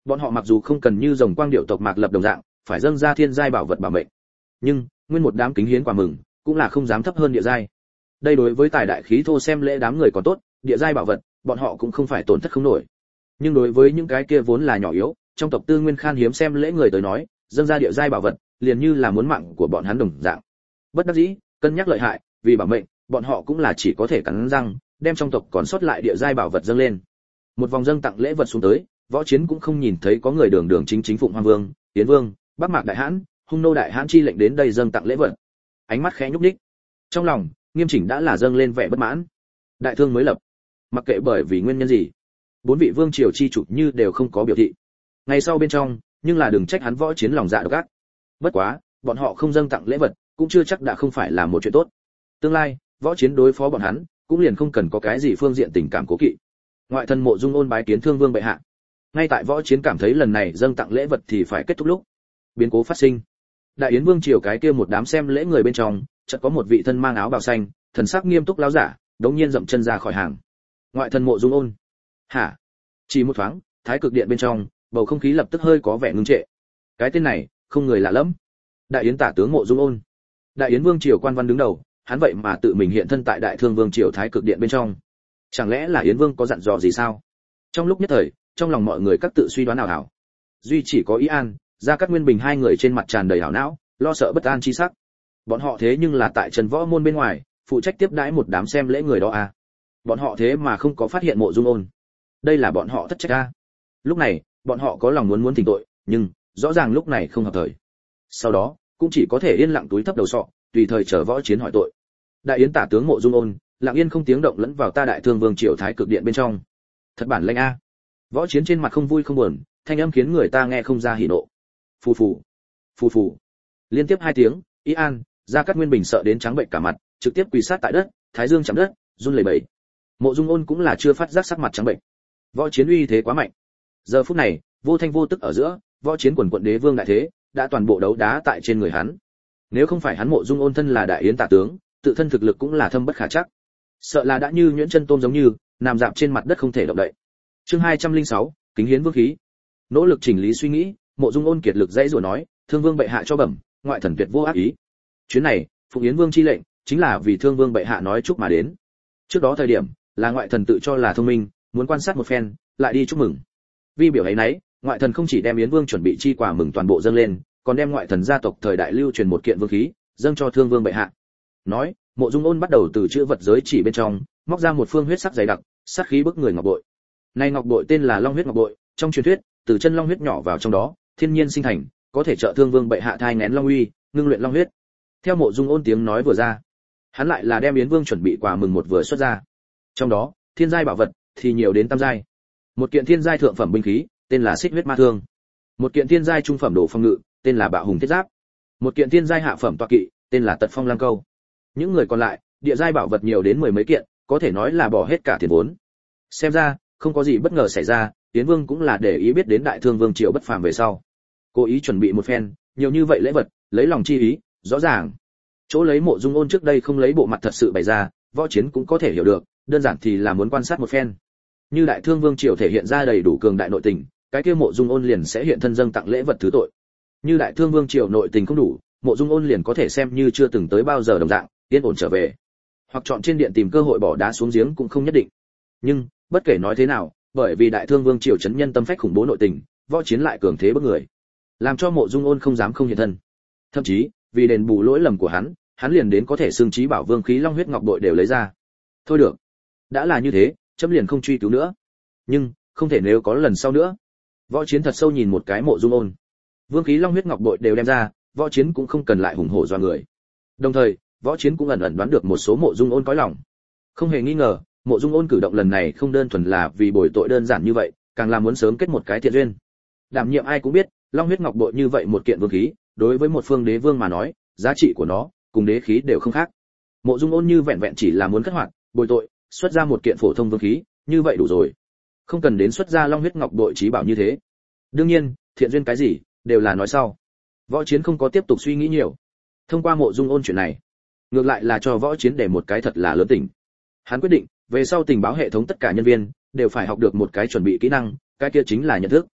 Bọn họ mặc dù không cần như rồng quang điệu tộc Mạc Lập đồng dạng, phải dâng ra thiên giai bảo vật bảo mệnh, nhưng nguyên một đám kính hiến quả mừng, cũng là không dám thấp hơn địa giai. Đây đối với tài đại khí thô xem lễ đám người còn tốt, địa giai bảo vật, bọn họ cũng không phải tổn thất không nổi. Nhưng đối với những cái kia vốn là nhỏ yếu, trong tộc tư nguyên khan hiếm xem lễ người tới nói, dâng ra địa giai bảo vật, liền như là muốn mạng của bọn hắn đồng dạng. Bất đắc dĩ, cân nhắc lợi hại, vì bảo mệnh, bọn họ cũng là chỉ có thể cắn răng, đem trong tộc còn sót lại địa giai bảo vật dâng lên. Một vòng dâng tặng lễ vật xuống tới, Võ Chiến cũng không nhìn thấy có người đường đường chính chính phụng Hoàng Vương, Tiến Vương, Bắc Mạc đại hãn, Hung nô đại hãn chi lệnh đến đây dâng tặng lễ vật. Ánh mắt khẽ nhúc nhích. Trong lòng, Nghiêm Chỉnh đã là dâng lên vẻ bất mãn. Đại thương mới lập, mặc kệ bởi vì nguyên nhân gì, bốn vị vương triều chi chủ như đều không có biểu thị. Ngày sau bên trong, nhưng là đừng trách hắn Võ Chiến lòng dạ độc ác. Bất quá, bọn họ không dâng tặng lễ vật, cũng chưa chắc đã không phải là một chuyện tốt. Tương lai, Võ Chiến đối phó bọn hắn, cũng liền không cần có cái gì phương diện tình cảm cố kỵ. Ngoại thân Mộ Dung Ôn bái kiến Thương Vương bệ hạ. Ngay tại Võ Chiến cảm thấy lần này dâng tặng lễ vật thì phải kết thúc lúc, biến cố phát sinh. Đại Yến Vương triều cái kia một đám xem lễ người bên trong, chợt có một vị thân mang áo bào xanh, thần sắc nghiêm túc lão giả, đống nhiên dậm chân ra khỏi hàng. Ngoại thân Mộ Dung Ôn. Hả? Chỉ một thoáng, Thái Cực Điện bên trong, bầu không khí lập tức hơi có vẻ ngưng trệ. Cái tên này, không người lạ lắm. Đại Yến tả tướng Mộ Dung Ôn. Đại Yến Vương triều quan văn đứng đầu, hắn vậy mà tự mình hiện thân tại Đại Thương Vương triều Thái Cực Điện bên trong. Chẳng lẽ là Yến Vương có dặn dò gì sao? Trong lúc nhất thời, trong lòng mọi người các tự suy đoán ảo ảo. Duy chỉ có Ý An, Gia Cát Nguyên Bình hai người trên mặt tràn đầy ảo não, lo sợ bất an chi sắc. Bọn họ thế nhưng là tại Trần Võ môn bên ngoài, phụ trách tiếp đãi một đám xem lễ người đó à? Bọn họ thế mà không có phát hiện Mộ Dung Ôn. Đây là bọn họ thất trách a. Lúc này, bọn họ có lòng muốn muốn thỉnh tội, nhưng rõ ràng lúc này không hợp thời. Sau đó, cũng chỉ có thể yên lặng túi thấp đầu sọ, tùy thời chờ Võ Chiến hỏi tội. Đại Yến tả tướng Mộ Dung Ôn, lặng yên không tiếng động lẫn vào ta Đại Thương Vương triều Thái Cực Điện bên trong. Thật bản lĩnh a. Võ Chiến trên mặt không vui không buồn, thanh âm khiến người ta nghe không ra hỉ nộ. Phù phù, phù phù. Liên tiếp hai tiếng, Ý An, Gia Cát Nguyên Bình sợ đến trắng bệnh cả mặt, trực tiếp quỳ sát tại đất, thái dương chạm đất, run lẩy bẩy. Mộ Dung Ôn cũng là chưa phát giác sắc mặt trắng bệnh. Võ Chiến uy thế quá mạnh. Giờ phút này, vô thanh vô tức ở giữa, Võ Chiến quần quận đế vương đại thế, đã toàn bộ đấu đá tại trên người hắn. Nếu không phải hắn Mộ Dung Ôn thân là Đại Yến tả tướng, tự thân thực lực cũng là thâm bất khả trắc. Sợ là đã như nhuyễn chân tôm giống như, nằm dạp trên mặt đất không thể động đậy. Chương hai trăm lẻ sáu, kính hiến vương khí. Nỗ lực chỉnh lý suy nghĩ, Mộ Dung Ôn kiệt lực dãy rủa nói, Thương Vương bệ hạ cho bẩm, ngoại thần tuyệt vô ác ý. Chuyến này, Phụng Yến Vương chi lệnh, chính là vì Thương Vương bệ hạ nói chúc mà đến. Trước đó thời điểm, là ngoại thần tự cho là thông minh, muốn quan sát một phen, lại đi chúc mừng. Vì biểu ấy nấy, ngoại thần không chỉ đem Yến Vương chuẩn bị chi quà mừng toàn bộ dâng lên, còn đem ngoại thần gia tộc thời đại lưu truyền một kiện vương khí, dâng cho Thương Vương bệ hạ. Nói, Mộ Dung Ôn bắt đầu từ chữ vật giới chỉ bên trong, móc ra một phương huyết sắc dày đặc, sát khí bức người ngọc bội. Này ngọc bội tên là Long huyết ngọc bội, trong truyền thuyết, từ chân long huyết nhỏ vào trong đó, thiên nhiên sinh thành, có thể trợ Thương Vương bệ hạ thai nghén long uy, ngưng luyện long huyết. Theo Mộ Dung Ôn tiếng nói vừa ra, hắn lại là đem Yến Vương chuẩn bị quà mừng một vừa xuất ra. Trong đó, thiên giai bảo vật thì nhiều đến tam giai. Một kiện thiên giai thượng phẩm binh khí, tên là Xích huyết ma thương. Một kiện thiên giai trung phẩm đồ phong ngự, tên là Bạo hùng thiết giáp. Một kiện thiên giai hạ phẩm tọa kỵ, tên là Tật phong lang câu. Những người còn lại, địa giai bảo vật nhiều đến mười mấy kiện, có thể nói là bỏ hết cả tiền vốn. Xem ra, không có gì bất ngờ xảy ra, Yến Vương cũng là để ý biết đến Đại Thương Vương triều bất phàm về sau. Cố ý chuẩn bị một phen, nhiều như vậy lễ vật, lấy lòng chi ý, rõ ràng. Chỗ lấy Mộ Dung Ôn trước đây không lấy bộ mặt thật sự bày ra, Võ Chiến cũng có thể hiểu được, đơn giản thì là muốn quan sát một phen. Như Đại Thương Vương triều thể hiện ra đầy đủ cường đại nội tình, cái kia Mộ Dung Ôn liền sẽ hiện thân dâng tặng lễ vật thứ tội. Như Đại Thương Vương triều nội tình không đủ, Mộ Dung Ôn liền có thể xem như chưa từng tới bao giờ đồng dạng, yên ổn trở về. Hoặc chọn trên điện tìm cơ hội bỏ đá xuống giếng cũng không nhất định. Nhưng, bất kể nói thế nào, bởi vì Đại Thương Vương triều chấn nhân tâm phách khủng bố nội tình, Võ Chiến lại cường thế bức người, làm cho Mộ Dung Ôn không dám không hiện thân. Thậm chí, vì đền bù lỗi lầm của hắn, hắn liền đến có thể xương chí bảo vương khí Long huyết ngọc bội đều lấy ra. Thôi được, đã là như thế, chấm liền không truy cứu nữa. Nhưng, không thể nếu có lần sau nữa. Võ Chiến thật sâu nhìn một cái Mộ Dung Ôn. Vương khí Long huyết ngọc bội đều đem ra, Võ Chiến cũng không cần lại hùng hổ doa người. Đồng thời, Võ Chiến cũng ẩn ẩn đoán được một số Mộ Dung Ôn cõi lòng. Không hề nghi ngờ, Mộ Dung Ôn cử động lần này không đơn thuần là vì bồi tội đơn giản như vậy, càng là muốn sớm kết một cái thiện duyên. Đảm nhiệm ai cũng biết, Long huyết ngọc bội như vậy một kiện vương khí, đối với một phương đế vương mà nói, giá trị của nó cùng đế khí đều không khác. Mộ Dung Ôn như vẹn vẹn chỉ là muốn cất hoạt, bồi tội, xuất ra một kiện phổ thông vương khí, như vậy đủ rồi. Không cần đến xuất ra Long huyết ngọc bội chí bảo như thế. Đương nhiên, thiện duyên cái gì, đều là nói sau. Võ Chiến không có tiếp tục suy nghĩ nhiều. Thông qua Mộ Dung Ôn chuyện này, ngược lại là cho Võ Chiến để một cái thật là lớn tỉnh. Hắn quyết định, về sau tình báo hệ thống tất cả nhân viên đều phải học được một cái chuẩn bị kỹ năng, cái kia chính là nhận thức.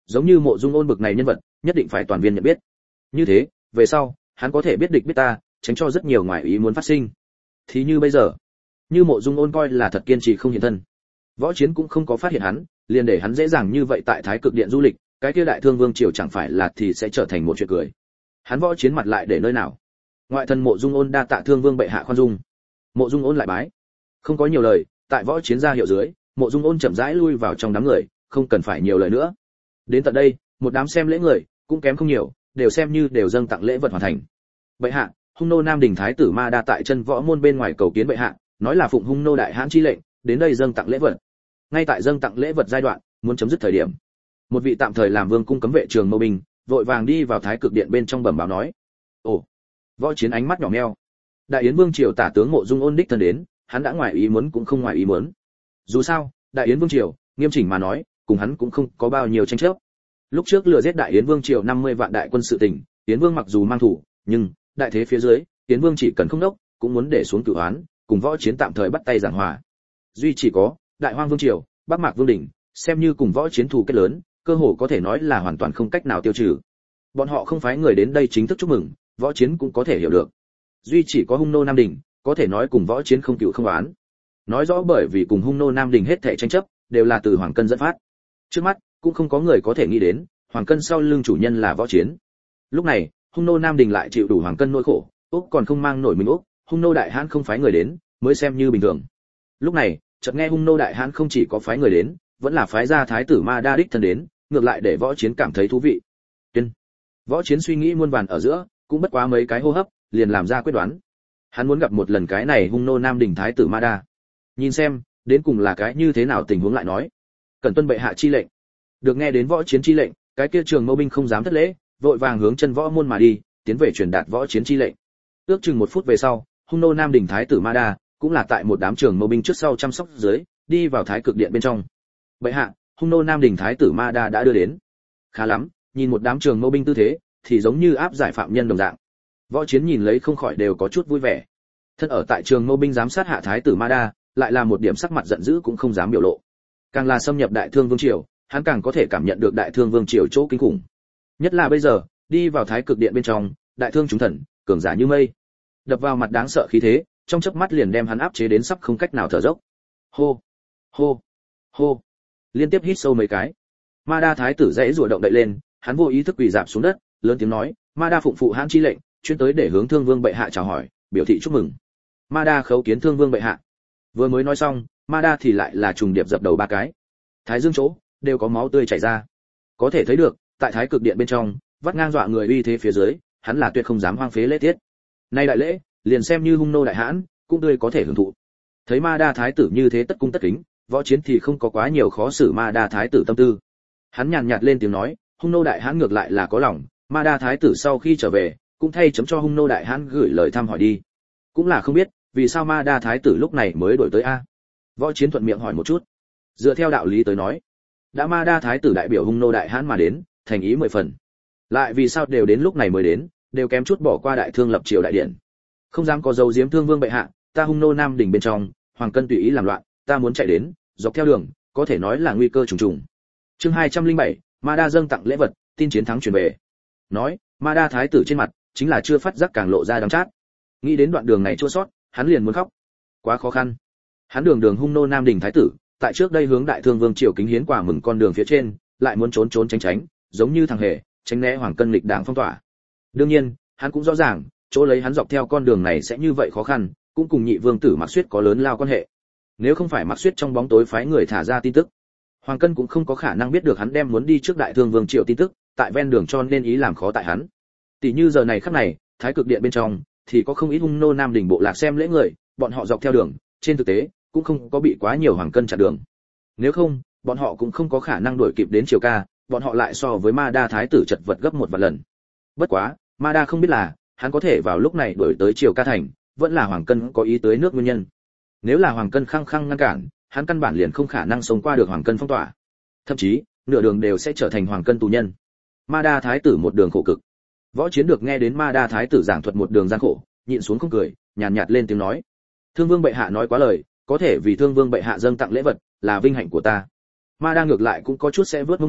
giống như Mộ Dung Ôn bực này nhân vật, nhất định phải toàn viên nhận biết. Như thế, về sau, hắn có thể biết địch biết ta, tránh cho rất nhiều ngoại ý muốn phát sinh. Thì như bây giờ, như Mộ Dung Ôn coi là thật kiên trì không hiện thân, Võ Chiến cũng không có phát hiện hắn, liền để hắn dễ dàng như vậy tại Thái Cực Điện du lịch, cái kia Đại Thương Vương triều chẳng phải là thì sẽ trở thành một chuyện cười. Hắn Võ Chiến mặt lại để nơi nào? Ngoại thân Mộ Dung Ôn đa tạ Thương Vương bệ hạ khoan dung. Mộ Dung Ôn lại bái. Không có nhiều lời, tại Võ Chiến ra hiệu dưới, Mộ Dung Ôn chậm rãi lui vào trong đám người, không cần phải nhiều lời nữa. Đến tận đây, một đám xem lễ người, cũng kém không nhiều, đều xem như đều dâng tặng lễ vật hoàn thành. Bệ hạ, Hung nô Nam Đình thái tử Ma Đa tại chân võ môn bên ngoài cầu kiến bệ hạ, nói là phụng Hung nô đại hãn chi lệnh, đến đây dâng tặng lễ vật. Ngay tại dâng tặng lễ vật giai đoạn, muốn chấm dứt thời điểm, một vị tạm thời làm vương cung cấm vệ trường Mâu Binh, vội vàng đi vào Thái Cực Điện bên trong bẩm báo nói: "Ồ." Võ Chiến ánh mắt nhỏ meo. Đại Yến Vương triều tả tướng Mộ Dung Ôn đích thân đến, hắn đã ngoài ý muốn cũng không ngoài ý muốn. Dù sao, Đại Yến Vương triều, nghiêm chỉnh mà nói, cùng hắn cũng không có bao nhiêu tranh chấp. Lúc trước lừa giết Đại Yến Vương triều năm mươi vạn đại quân sự tình, Yến Vương mặc dù mang thủ, nhưng đại thế phía dưới, Yến Vương chỉ cần không đốc, cũng muốn để xuống cửu oán, cùng Võ Chiến tạm thời bắt tay giảng hòa. Duy chỉ có Đại Hoang Vương triều, Bắc Mạc Vương đỉnh, xem như cùng Võ Chiến thù kết lớn, cơ hồ có thể nói là hoàn toàn không cách nào tiêu trừ. Bọn họ không phái người đến đây chính thức chúc mừng, Võ Chiến cũng có thể hiểu được. Duy chỉ có Hung nô Nam Đình, có thể nói cùng Võ Chiến không cựu không oán. Nói rõ bởi vì cùng Hung nô Nam Đình hết thảy tranh chấp, đều là từ Hoàng Cân dẫn phát. Trước mắt, cũng không có người có thể nghĩ đến, Hoàng Cân sau lưng chủ nhân là Võ Chiến. Lúc này, Hung nô Nam Đình lại chịu đủ Hoàng Cân nỗi khổ, Úc còn không mang nổi mình Úc, Hung nô đại hãn không phái người đến, mới xem như bình thường. Lúc này, chợt nghe Hung nô đại hãn không chỉ có phái người đến, vẫn là phái ra thái tử Ma Đa đích thân đến, ngược lại để Võ Chiến cảm thấy thú vị. Tuyên. Võ Chiến suy nghĩ muôn vàn ở giữa, cũng bất quá mấy cái hô hấp, liền làm ra quyết đoán. Hắn muốn gặp một lần cái này Hung nô Nam Đình thái tử Ma Đa, nhìn xem, đến cùng là cái như thế nào tình huống lại nói. Cần tuân bệ hạ chi lệnh. Được nghe đến Võ Chiến chi lệnh, cái kia Trường Mâu Binh không dám thất lễ, vội vàng hướng chân võ môn mà đi, tiến về truyền đạt Võ Chiến chi lệnh. Ước chừng một phút về sau, Hung nô Nam Đình thái tử Ma Đa, cũng là tại một đám Trường Mâu Binh trước sau chăm sóc dưới, đi vào Thái Cực Điện bên trong. Bệ hạ, Hung nô Nam Đình thái tử Ma Đa đã đưa đến. Khá lắm, nhìn một đám Trường Mâu Binh tư thế, thì giống như áp giải phạm nhân đồng dạng. Võ Chiến nhìn lấy không khỏi đều có chút vui vẻ. Thân ở tại Trường Mâu Binh giám sát hạ thái tử Ma Đa, lại là một điểm sắc mặt giận dữ cũng không dám biểu lộ. Càng là xâm nhập Đại Thương Vương triều, hắn càng có thể cảm nhận được Đại Thương Vương triều chỗ kinh khủng. Nhất là bây giờ, đi vào Thái Cực Điện bên trong, Đại Thương chúng thần, cường giả như mây, đập vào mặt đáng sợ khí thế, trong chớp mắt liền đem hắn áp chế đến sắp không cách nào thở dốc. Hô, hô, hô, liên tiếp hít sâu mấy cái. Ma Đa thái tử dãy rủa động đậy lên, hắn vô ý thức quỳ rạp xuống đất, lớn tiếng nói: Ma Đa phụng phụ hãn chi lệnh, chuyên tới để hướng Thương Vương bệ hạ chào hỏi, biểu thị chúc mừng. Ma Đa khấu kiến Thương Vương bệ hạ. Vừa mới nói xong, Ma Đa thì lại là trùng điệp dập đầu ba cái. Thái dương chỗ đều có máu tươi chảy ra. Có thể thấy được, tại Thái Cực Điện bên trong, vắt ngang dọa người uy thế phía dưới, hắn là tuyệt không dám hoang phế lễ tiết. Nay đại lễ, liền xem như Hung nô đại hãn, cũng tươi có thể hưởng thụ. Thấy Ma Đa thái tử như thế tất cung tất kính, Võ Chiến thì không có quá nhiều khó xử Ma Đa thái tử tâm tư. Hắn nhàn nhạt lên tiếng nói: Hung nô đại hãn ngược lại là có lòng, Ma Đa thái tử sau khi trở về, cũng thay chấm cho Hung nô đại hãn gửi lời thăm hỏi đi. Cũng là không biết, vì sao Ma Đa thái tử lúc này mới đổi tới a? Võ Chiến thuận miệng hỏi một chút. Dựa theo đạo lý tới nói, đã Ma Đa thái tử đại biểu Hung nô đại hãn mà đến, thành ý mười phần. Lại vì sao đều đến lúc này mới đến, đều kém chút bỏ qua Đại Thương lập triều đại điện. Không dám có dấu giếm Thương Vương bệ hạ, ta Hung nô Nam Đình bên trong, Hoàng Cân tùy ý làm loạn, ta muốn chạy đến, dọc theo đường, có thể nói là nguy cơ trùng trùng. Chương hai trăm linh bảy, Ma Đa dâng tặng lễ vật, tin chiến thắng truyền về. Nói, Ma Đa thái tử trên mặt chính là chưa phát giác càng lộ ra đắng chát. Nghĩ đến đoạn đường này chua sót, hắn liền muốn khóc. Quá khó khăn. Hắn đường đường Hung nô Nam Đình thái tử, tại trước đây hướng Đại Thương Vương triều kính hiến quà mừng con đường phía trên, lại muốn trốn trốn tránh tránh, giống như thằng hề, tránh né Hoàng Cân lịch đảng phong tỏa. Đương nhiên, hắn cũng rõ ràng, chỗ lấy hắn dọc theo con đường này sẽ như vậy khó khăn, cũng cùng nhị vương tử Mạc Xuyết có lớn lao quan hệ. Nếu không phải Mạc Xuyết trong bóng tối phái người thả ra tin tức, Hoàng Cân cũng không có khả năng biết được hắn đem muốn đi trước Đại Thương Vương triều tin tức, tại ven đường cho nên ý làm khó tại hắn. Tỷ như giờ này khắc này, Thái Cực Điện bên trong thì có không ít Hung nô Nam Đình bộ lạc xem lễ người, bọn họ dọc theo đường, trên thực tế cũng không có bị quá nhiều Hoàng Cân chặn đường. Nếu không, bọn họ cũng không có khả năng đuổi kịp đến triều ca, bọn họ lại so với Ma Đa thái tử chật vật gấp một vạn lần. Bất quá, Ma Đa không biết là, hắn có thể vào lúc này đuổi tới triều ca thành, vẫn là Hoàng Cân có ý tới nước nguyên nhân. Nếu là Hoàng Cân khăng khăng ngăn cản, hắn căn bản liền không khả năng sống qua được Hoàng Cân phong tỏa. Thậm chí, nửa đường đều sẽ trở thành Hoàng Cân tù nhân. Ma Đa thái tử một đường khổ cực. Võ Chiến được nghe đến Ma Đa thái tử giảng thuật một đường gian khổ, nhịn xuống không cười, nhàn nhạt, nhạt lên tiếng nói: Thương Vương bệ hạ nói quá lời, có thể vì Thương Vương bệ hạ dâng tặng lễ vật, là vinh hạnh của ta. Ma Đa ngược lại cũng có chút sẽ vớt mông ngựa,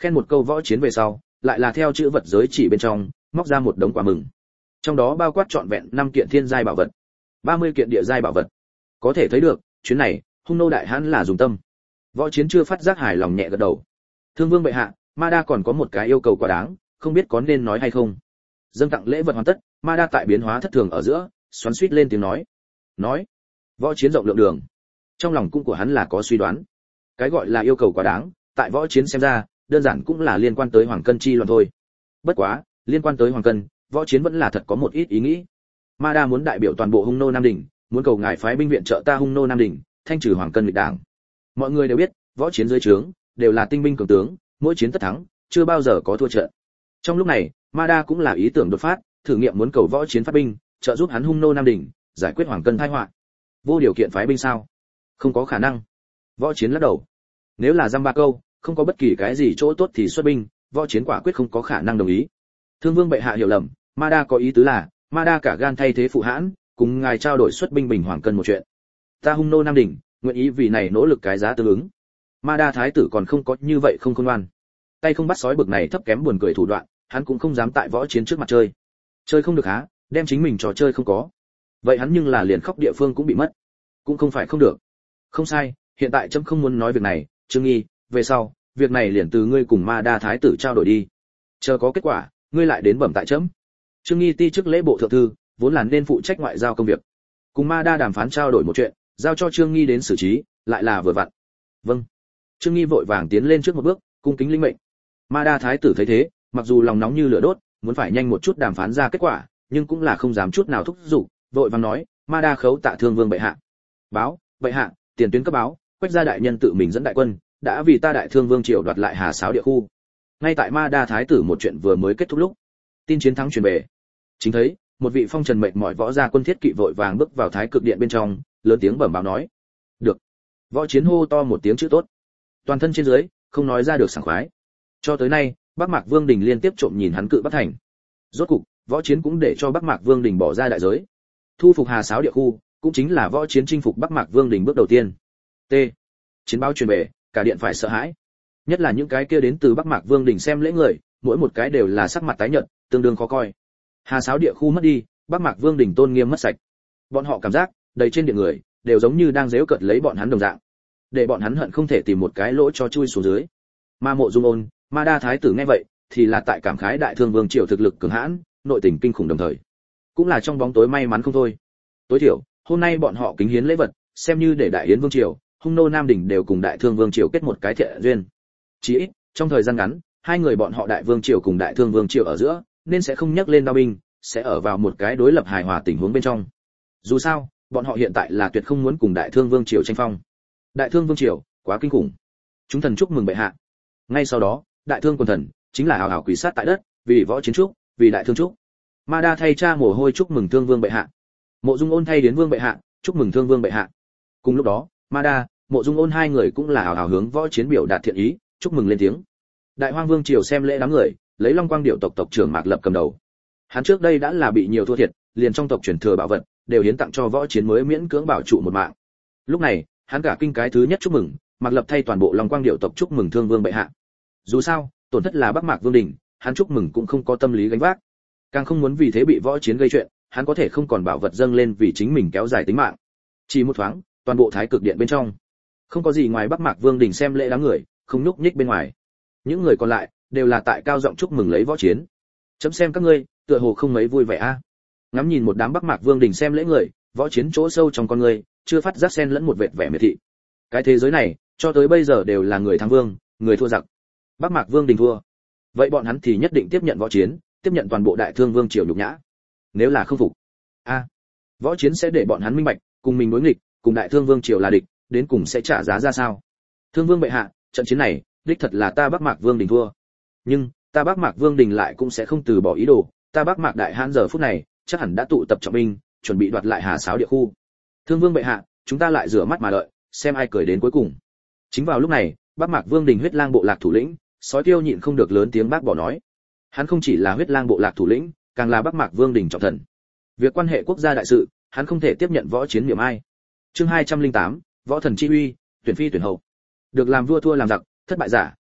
Khen một câu võ chiến về sau, lại là theo chữ vật giới chỉ bên trong, móc ra một đống quà mừng. Trong đó bao quát trọn vẹn năm kiện thiên giai bảo vật, ba mươi kiện địa giai bảo vật. Có thể thấy được, chuyến này, hung nô đại hãn là dùng tâm. Võ chiến chưa phát giác hài lòng nhẹ gật đầu. Thương vương bệ hạ, Ma Đa còn có một cái yêu cầu quá đáng, không biết có nên nói hay không. Dâng tặng lễ vật hoàn tất, Ma Đa tại biến hóa thất thường ở giữa, xoắn xuýt lên tiếng nói. Nói. Võ chiến rộng lượng đường. Trong lòng cũng của hắn là có suy đoán. Cái gọi là yêu cầu quá đáng, tại võ chiến xem ra, đơn giản cũng là liên quan tới hoàng cân chi loạn thôi. Bất quá, liên quan tới hoàng cân, võ chiến vẫn là thật có một ít ý nghĩ. Ma Đa muốn đại biểu toàn bộ hung nô Nam Đỉnh, muốn cầu ngài phái binh viện trợ ta hung nô Nam Đỉnh, thanh trừ hoàng cân nghịch đảng. Mọi người đều biết, võ chiến dưới trướng đều là tinh binh cường tướng, mỗi chiến tất thắng, chưa bao giờ có thua trận. Trong lúc này, Ma Đa cũng là ý tưởng đột phát, thử nghiệm muốn cầu võ chiến phát binh, trợ giúp hắn hung nô Nam Đỉnh, giải quyết hoàng cân tai họa. Vô điều kiện phái binh sao? Không có khả năng. Võ chiến lắc đầu. Nếu là dăm ba câu, không có bất kỳ cái gì chỗ tốt thì xuất binh, võ chiến quả quyết không có khả năng đồng ý. Thương vương bệ hạ hiểu lầm, Ma Đa có ý tứ là, Ma Đa cả gan thay thế phụ hãn, cùng ngài trao đổi xuất binh bình hoàng cân một chuyện. Ta hung nô Nam Đỉnh, nguyện ý vì này nỗ lực cái giá tương ứng. Ma Đa thái tử còn không có như vậy không khôn ngoan. Tay không bắt sói bực này thấp kém buồn cười thủ đoạn, hắn cũng không dám tại võ chiến trước mặt chơi. Chơi không được há, đem chính mình trò chơi không có. Vậy hắn nhưng là liền khóc địa phương cũng bị mất. Cũng không phải không được. Không sai, hiện tại trẫm không muốn nói việc này, Trương Nghi, về sau, việc này liền từ ngươi cùng Ma Đa thái tử trao đổi đi. Chờ có kết quả, ngươi lại đến bẩm tại trẫm. Trương Nghi ti chức lễ bộ thượng thư, vốn là nên phụ trách ngoại giao công việc. Cùng Ma Đa đàm phán trao đổi một chuyện, giao cho Trương Nghi đến xử trí, lại là vừa vặn. Vâng. Trương Nghi vội vàng tiến lên trước một bước, cung kính linh mệnh. Ma Đa thái tử thấy thế, mặc dù lòng nóng như lửa đốt, muốn phải nhanh một chút đàm phán ra kết quả, nhưng cũng là không dám chút nào thúc giục, vội vàng nói, Ma Đa khấu tạ Thương vương bệ hạ. Báo, bệ hạ, tiền tuyến cấp báo, Quách gia đại nhân tự mình dẫn đại quân, đã vì ta đại thương vương triều đoạt lại Hà Sáo địa khu. Ngay tại Ma Đa thái tử một chuyện vừa mới kết thúc lúc, tin chiến thắng truyền về. Chính thấy, một vị phong trần mệt mỏi võ gia quân thiết kỵ vội vàng bước vào thái cực điện bên trong, lớn tiếng bẩm báo nói: "Được." Võ chiến hô to một tiếng chữ tốt. Toàn thân trên dưới không nói ra được sảng khoái. Cho tới nay, Bắc Mạc Vương Đình liên tiếp trộm nhìn hắn cự Bắc thành. Rốt cục, võ chiến cũng để cho Bắc Mạc Vương Đình bỏ ra đại giới. Thu phục Hà Sáo địa khu, cũng chính là võ chiến chinh phục Bắc Mạc Vương Đình bước đầu tiên. T. Chiến báo truyền về, cả điện phải sợ hãi. Nhất là những cái kia đến từ Bắc Mạc Vương Đình xem lễ người, mỗi một cái đều là sắc mặt tái nhợt, tương đương khó coi. Hà Sáo địa khu mất đi, Bắc Mạc Vương Đình tôn nghiêm mất sạch. Bọn họ cảm giác, đầy trên điện người đều giống như đang giễu cợt lấy bọn hắn đồng dạng, để bọn hắn hận không thể tìm một cái lỗ cho chui xuống dưới. Ma Mộ Dung Ôn, Ma Đa thái tử nghe vậy, thì là tại cảm khái đại thương vương triều thực lực cường hãn, nội tình kinh khủng đồng thời, cũng là trong bóng tối may mắn không thôi. Tối thiểu, hôm nay bọn họ kính hiến lễ vật, xem như để đại yến vương triều, hung nô Nam Đỉnh đều cùng đại thương vương triều kết một cái thiện duyên. Chỉ ít, trong thời gian ngắn, hai người bọn họ đại vương triều cùng đại thương vương triều ở giữa, nên sẽ không nhắc lên đao binh, sẽ ở vào một cái đối lập hài hòa tình huống bên trong. Dù sao, bọn họ hiện tại là tuyệt không muốn cùng đại thương vương triều tranh phong. Đại thương vương triều quá kinh khủng. Chúng thần chúc mừng bệ hạ. Ngay sau đó, đại thương quần thần chính là hào hào quỳ sát tại đất, vì võ chiến trúc, vì đại thương trúc. Ma Đa thay cha mồ hôi chúc mừng Thương vương bệ hạ. Mộ Dung Ôn thay Điến vương bệ hạ, chúc mừng Thương vương bệ hạ. Cùng lúc đó, Ma Đa, Mộ Dung Ôn hai người cũng là hào hào hướng võ chiến biểu đạt thiện ý, chúc mừng lên tiếng. Đại Hoang vương triều xem lễ đám người, lấy Long Quang điệu tộc tộc trưởng Mạc Lập cầm đầu. Hắn trước đây đã là bị nhiều thua thiệt, liền trong tộc truyền thừa bảo vật đều hiến tặng cho võ chiến mới miễn cưỡng bảo trụ một mạng. Lúc này, hắn cả kinh cái thứ nhất chúc mừng, Mạc Lập thay toàn bộ Long Quang điệu tộc chúc mừng Thương vương bệ hạ. Dù sao, tổn thất là Bắc Mạc Vương Đình, hắn chúc mừng cũng không có tâm lý gánh vác, càng không muốn vì thế bị võ chiến gây chuyện, hắn có thể không còn bảo vật dâng lên vì chính mình kéo dài tính mạng. Chỉ một thoáng, toàn bộ thái cực điện bên trong, không có gì ngoài Bắc Mạc Vương Đình xem lễ đám người, không nhúc nhích bên ngoài. Những người còn lại đều là tại cao giọng chúc mừng lấy võ chiến. Chấm xem các ngươi, tựa hồ không mấy vui vẻ a. À. Ngắm nhìn một đám Bắc Mạc Vương Đình xem lễ người, võ chiến chỗ sâu trong con người, chưa phát giác xen lẫn một vệt vẻ miệt thị. Cái thế giới này, cho tới bây giờ đều là người thắng vương, người thua giặc. Bắc Mạc Vương Đình thua, vậy bọn hắn thì nhất định tiếp nhận võ chiến, tiếp nhận toàn bộ đại thương vương triều nhục nhã. Nếu là không phục, a, à, võ chiến sẽ để bọn hắn minh bạch, cùng mình đối nghịch, cùng đại thương vương triều là địch, đến cùng sẽ trả giá ra sao. Thương vương bệ hạ, trận chiến này, đích thật là ta Bắc Mạc Vương Đình thua. Nhưng, ta Bắc Mạc Vương Đình lại cũng sẽ không từ bỏ ý đồ, ta Bắc Mạc đại hãn giờ phút này, chắc hẳn đã tụ tập trọng binh, chuẩn bị đoạt lại Hà Sáo địa khu. Thương vương bệ hạ, chúng ta lại rửa mắt mà đợi, xem ai cười đến cuối cùng. Chính vào lúc này, Bắc Mạc Vương Đình huyết lang bộ lạc thủ lĩnh, Sói Tiêu nhịn không được lớn tiếng bác bỏ nói. Hắn không chỉ là huyết lang bộ lạc thủ lĩnh, càng là Bắc Mạc Vương Đình trọng thần. Việc quan hệ quốc gia đại sự, hắn không thể tiếp nhận võ chiến niệm ai. Chương hai trăm linh tám, võ thần chi uy, tuyển phi tuyển hậu. Được làm vua thua làm giặc, thất bại giả,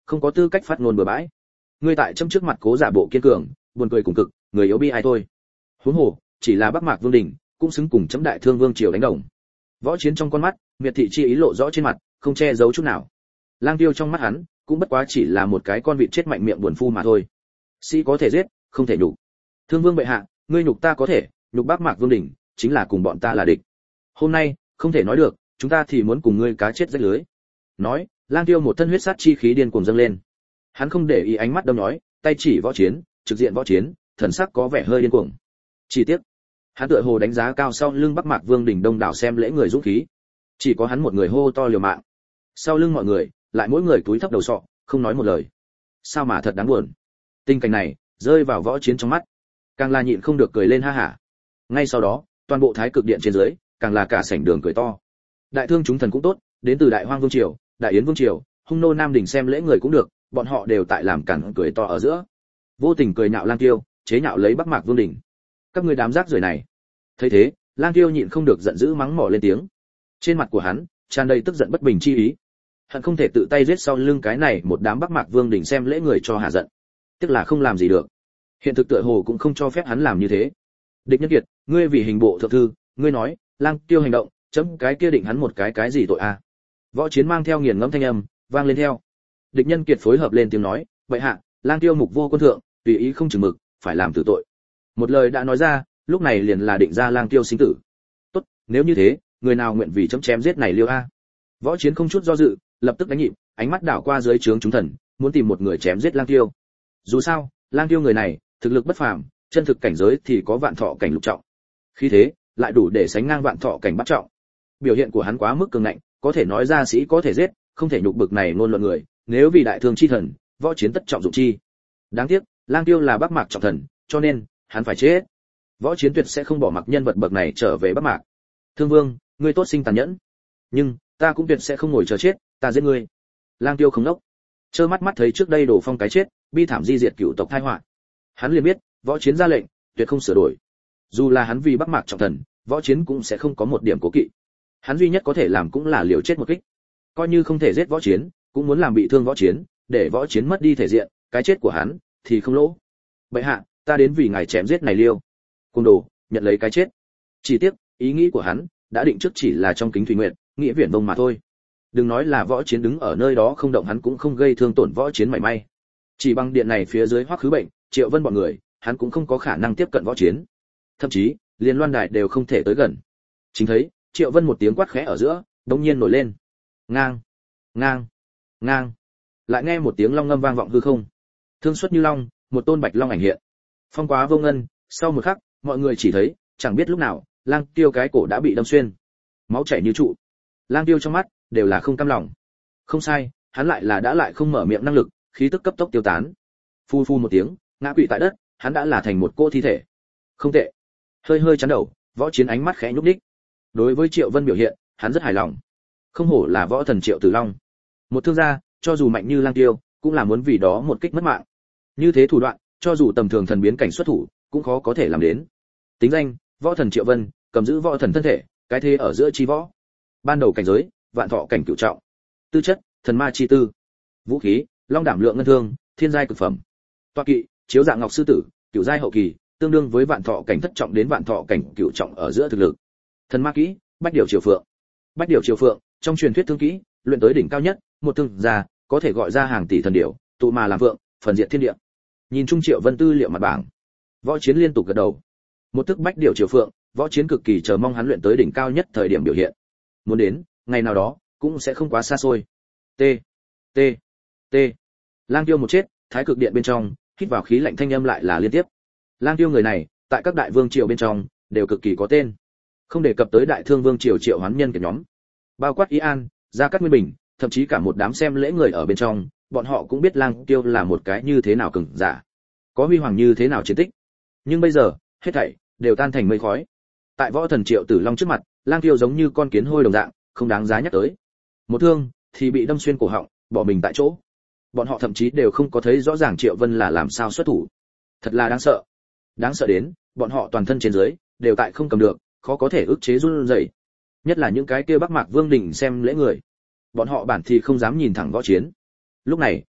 không có tư cách phát ngôn bừa bãi. Ngươi tại chấm trước mặt cố giả bộ kiên cường, buồn cười cùng cực, người yếu bi ai thôi. Huống hồ, chỉ là Bắc Mạc Vương Đình, cũng xứng cùng chấm đại thương vương triều đánh đồng. Võ Chiến trong con mắt, miệt thị chi ý lộ rõ trên mặt, không che giấu chút nào. Lang Tiêu trong mắt hắn, cũng bất quá chỉ là một cái con vịt chết mạnh miệng buồn phu mà thôi. Sĩ có thể giết, không thể nhục. Thương Vương bệ hạ, ngươi nhục ta có thể, nhục Bắc Mạc Vương Đình, chính là cùng bọn ta là địch. Hôm nay, không thể nói được, chúng ta thì muốn cùng ngươi cá chết rách lưới. Nói, Lang Tiêu một thân huyết sát chi khí điên cuồng dâng lên. Hắn không để ý ánh mắt đâm nói, tay chỉ Võ Chiến, trực diện Võ Chiến, thần sắc có vẻ hơi điên cuồng. Chi tiết, hắn tựa hồ đánh giá cao sau lưng Bắc Mạc Vương Đình đông đảo xem lễ người dũng khí. Chỉ có hắn một người hô to liều mạng. Sau lưng mọi người, lại mỗi người cúi thấp đầu sọ, không nói một lời. Sao mà thật đáng buồn. Tình cảnh này rơi vào Võ Chiến trong mắt, càng là nhịn không được cười lên ha hả. Ngay sau đó, toàn bộ Thái Cực Điện trên dưới, càng là cả sảnh đường cười to. Đại thương chúng thần cũng tốt, đến từ Đại Hoang Vương triều, Đại Yến Vương triều, Hung nô Nam đỉnh xem lễ người cũng được, bọn họ đều tại làm cản cười to ở giữa. Vô tình cười nhạo Lang Tiêu, chế nhạo lấy Bắc Mạc Vương đỉnh. Các ngươi đám rác rưởi này. Thấy thế, Lang Tiêu nhịn không được giận dữ mắng mỏ lên tiếng. Trên mặt của hắn tràn đầy tức giận bất bình chi ý. Hắn không thể tự tay giết sau lưng cái này một đám Bắc Mạc Vương đỉnh xem lễ người cho hạ giận. Tức là không làm gì được. Hiện thực tựa hồ cũng không cho phép hắn làm như thế. Địch Nhân Kiệt, ngươi vì hình bộ thượng thư, ngươi nói, Lang Tiêu hành động, chấm cái kia định hắn một cái cái gì tội a? À? Võ Chiến mang theo nghiền ngẫm thanh âm, vang lên theo. Địch Nhân Kiệt phối hợp lên tiếng nói, vậy hạ, Lang Tiêu mục vô quân thượng, tùy ý không chừng mực, phải làm tử tội. Một lời đã nói ra, lúc này liền là định ra Lang Tiêu sinh tử. Tốt, nếu như thế, người nào nguyện vì chấm chém giết này liêu a? Võ Chiến không chút do dự, lập tức đánh nhịp, ánh mắt đảo qua dưới trướng chúng thần, muốn tìm một người chém giết Lang Tiêu. Dù sao, Lang Tiêu người này, thực lực bất phàm, chân thực cảnh giới thì có vạn thọ cảnh lục trọng. Khi thế, lại đủ để sánh ngang vạn thọ cảnh bát trọng. Biểu hiện của hắn quá mức cường ngạnh, có thể nói ra sĩ có thể giết, không thể nhục bực này ngôn luận người, nếu vì đại thương chi thần, Võ Chiến tất trọng dụng chi. Đáng tiếc, Lang Tiêu là Bắc Mạc trọng thần, cho nên hắn phải chết. Võ Chiến tuyệt sẽ không bỏ mặc nhân vật bậc này trở về Bắc Mạc. Thương Vương, ngươi tốt sinh tàn nhẫn, nhưng ta cũng tuyệt sẽ không ngồi chờ chết, ta giết ngươi. Lang Tiêu không nốc, trơ mắt mắt thấy trước đây đổ phong cái chết, bi thảm di diệt cựu tộc tai họa. Hắn liền biết, Võ Chiến ra lệnh, tuyệt không sửa đổi. Dù là hắn vì Bắc Mạc trọng thần, Võ Chiến cũng sẽ không có một điểm cố kỵ. Hắn duy nhất có thể làm cũng là liều chết một kích. Coi như không thể giết Võ Chiến, cũng muốn làm bị thương Võ Chiến, để Võ Chiến mất đi thể diện, cái chết của hắn thì không lỗ. Bệ hạ, ta đến vì ngài chém giết này liêu. Cung đồ, nhận lấy cái chết. Chỉ tiếc, ý nghĩ của hắn đã định trước chỉ là trong kính thủy nguyện, nghĩa viển vông mà thôi. Đừng nói là Võ Chiến đứng ở nơi đó không động hắn cũng không gây thương tổn Võ Chiến mảy may. Chỉ bằng điện này phía dưới Hoắc Khứ Bệnh, Triệu Vân bọn người, hắn cũng không có khả năng tiếp cận Võ Chiến. Thậm chí, liên loan đài đều không thể tới gần. Chính thấy, Triệu Vân một tiếng quát khẽ ở giữa, đột nhiên nổi lên. Ngang, ngang, ngang. Lại nghe một tiếng long ngâm vang vọng hư không. Thương xuất như long, một tôn bạch long ảnh hiện. Phong quá vô ngân, sau một khắc, mọi người chỉ thấy, chẳng biết lúc nào, Lang Tiêu cái cổ đã bị đâm xuyên. Máu chảy như trụ. Lang Tiêu trong mắt đều là không cam lòng. Không sai, hắn lại là đã lại không mở miệng năng lực, khí tức cấp tốc tiêu tán. Phu phu một tiếng, ngã quỵ tại đất, hắn đã là thành một cô thi thể. Không tệ. Hơi hơi chán đầu, Võ Chiến ánh mắt khẽ nhúc nhích. Đối với Triệu Vân biểu hiện, hắn rất hài lòng. Không hổ là võ thần Triệu Tử Long. Một thương gia, cho dù mạnh như Lang Tiêu, cũng là muốn vì đó một kích mất mạng. Như thế thủ đoạn, cho dù tầm thường thần biến cảnh xuất thủ, cũng khó có thể làm đến. Tính danh, võ thần Triệu Vân, cầm giữ võ thần thân thể, cái thế ở giữa chi võ. Ban đầu cảnh giới, vạn thọ cảnh cửu trọng. Tư chất, thần ma chi tư. Vũ khí, long đảm lượng ngân thương, thiên giai cực phẩm. Toa kỵ, chiếu dạng ngọc sư tử, cửu giai hậu kỳ, tương đương với vạn thọ cảnh thất trọng đến vạn thọ cảnh cửu trọng ở giữa thực lực. Thần ma kỹ, bách điều triều phượng. Bách điều triều phượng, trong truyền thuyết thương kỹ, luyện tới đỉnh cao nhất, một thương gia có thể gọi ra hàng tỷ thần điểu, tụ mà làm phượng, phần diệt thiên địa. Nhìn Trung Triệu Vân tư liệu mặt bảng, Võ Chiến liên tục gật đầu. Một thức bách điều triều phượng, Võ Chiến cực kỳ chờ mong hắn luyện tới đỉnh cao nhất thời điểm biểu hiện. Muốn đến, ngày nào đó, cũng sẽ không quá xa xôi. T, T, T. Lang Tiêu một chết, Thái Cực Điện bên trong, hít vào khí lạnh thanh âm lại là liên tiếp. Lang Tiêu người này, tại các đại vương triều bên trong, đều cực kỳ có tên. Không đề cập tới đại thương vương triều Triệu Hoán Nhân của nhóm, bao quát Ý An, Gia Cát Nguyên Bình, thậm chí cả một đám xem lễ người ở bên trong, bọn họ cũng biết Lang Tiêu là một cái như thế nào cường giả, có huy hoàng như thế nào chiến tích. Nhưng bây giờ, hết thảy đều tan thành mây khói. Tại võ thần Triệu Tử Long trước mặt, Lang Tiêu giống như con kiến hôi đồng dạng, không đáng giá nhắc tới. Một thương thì bị đâm xuyên cổ họng, bỏ mình tại chỗ. Bọn họ thậm chí đều không có thấy rõ ràng Triệu Vân là làm sao xuất thủ. Thật là đáng sợ. Đáng sợ đến, bọn họ toàn thân trên dưới đều tại không cầm được, khó có thể ức chế run rẩy. Nhất là những cái kia Bắc Mạc Vương đỉnh xem lễ người, bọn họ bản thì không dám nhìn thẳng Võ Chiến. Lúc này,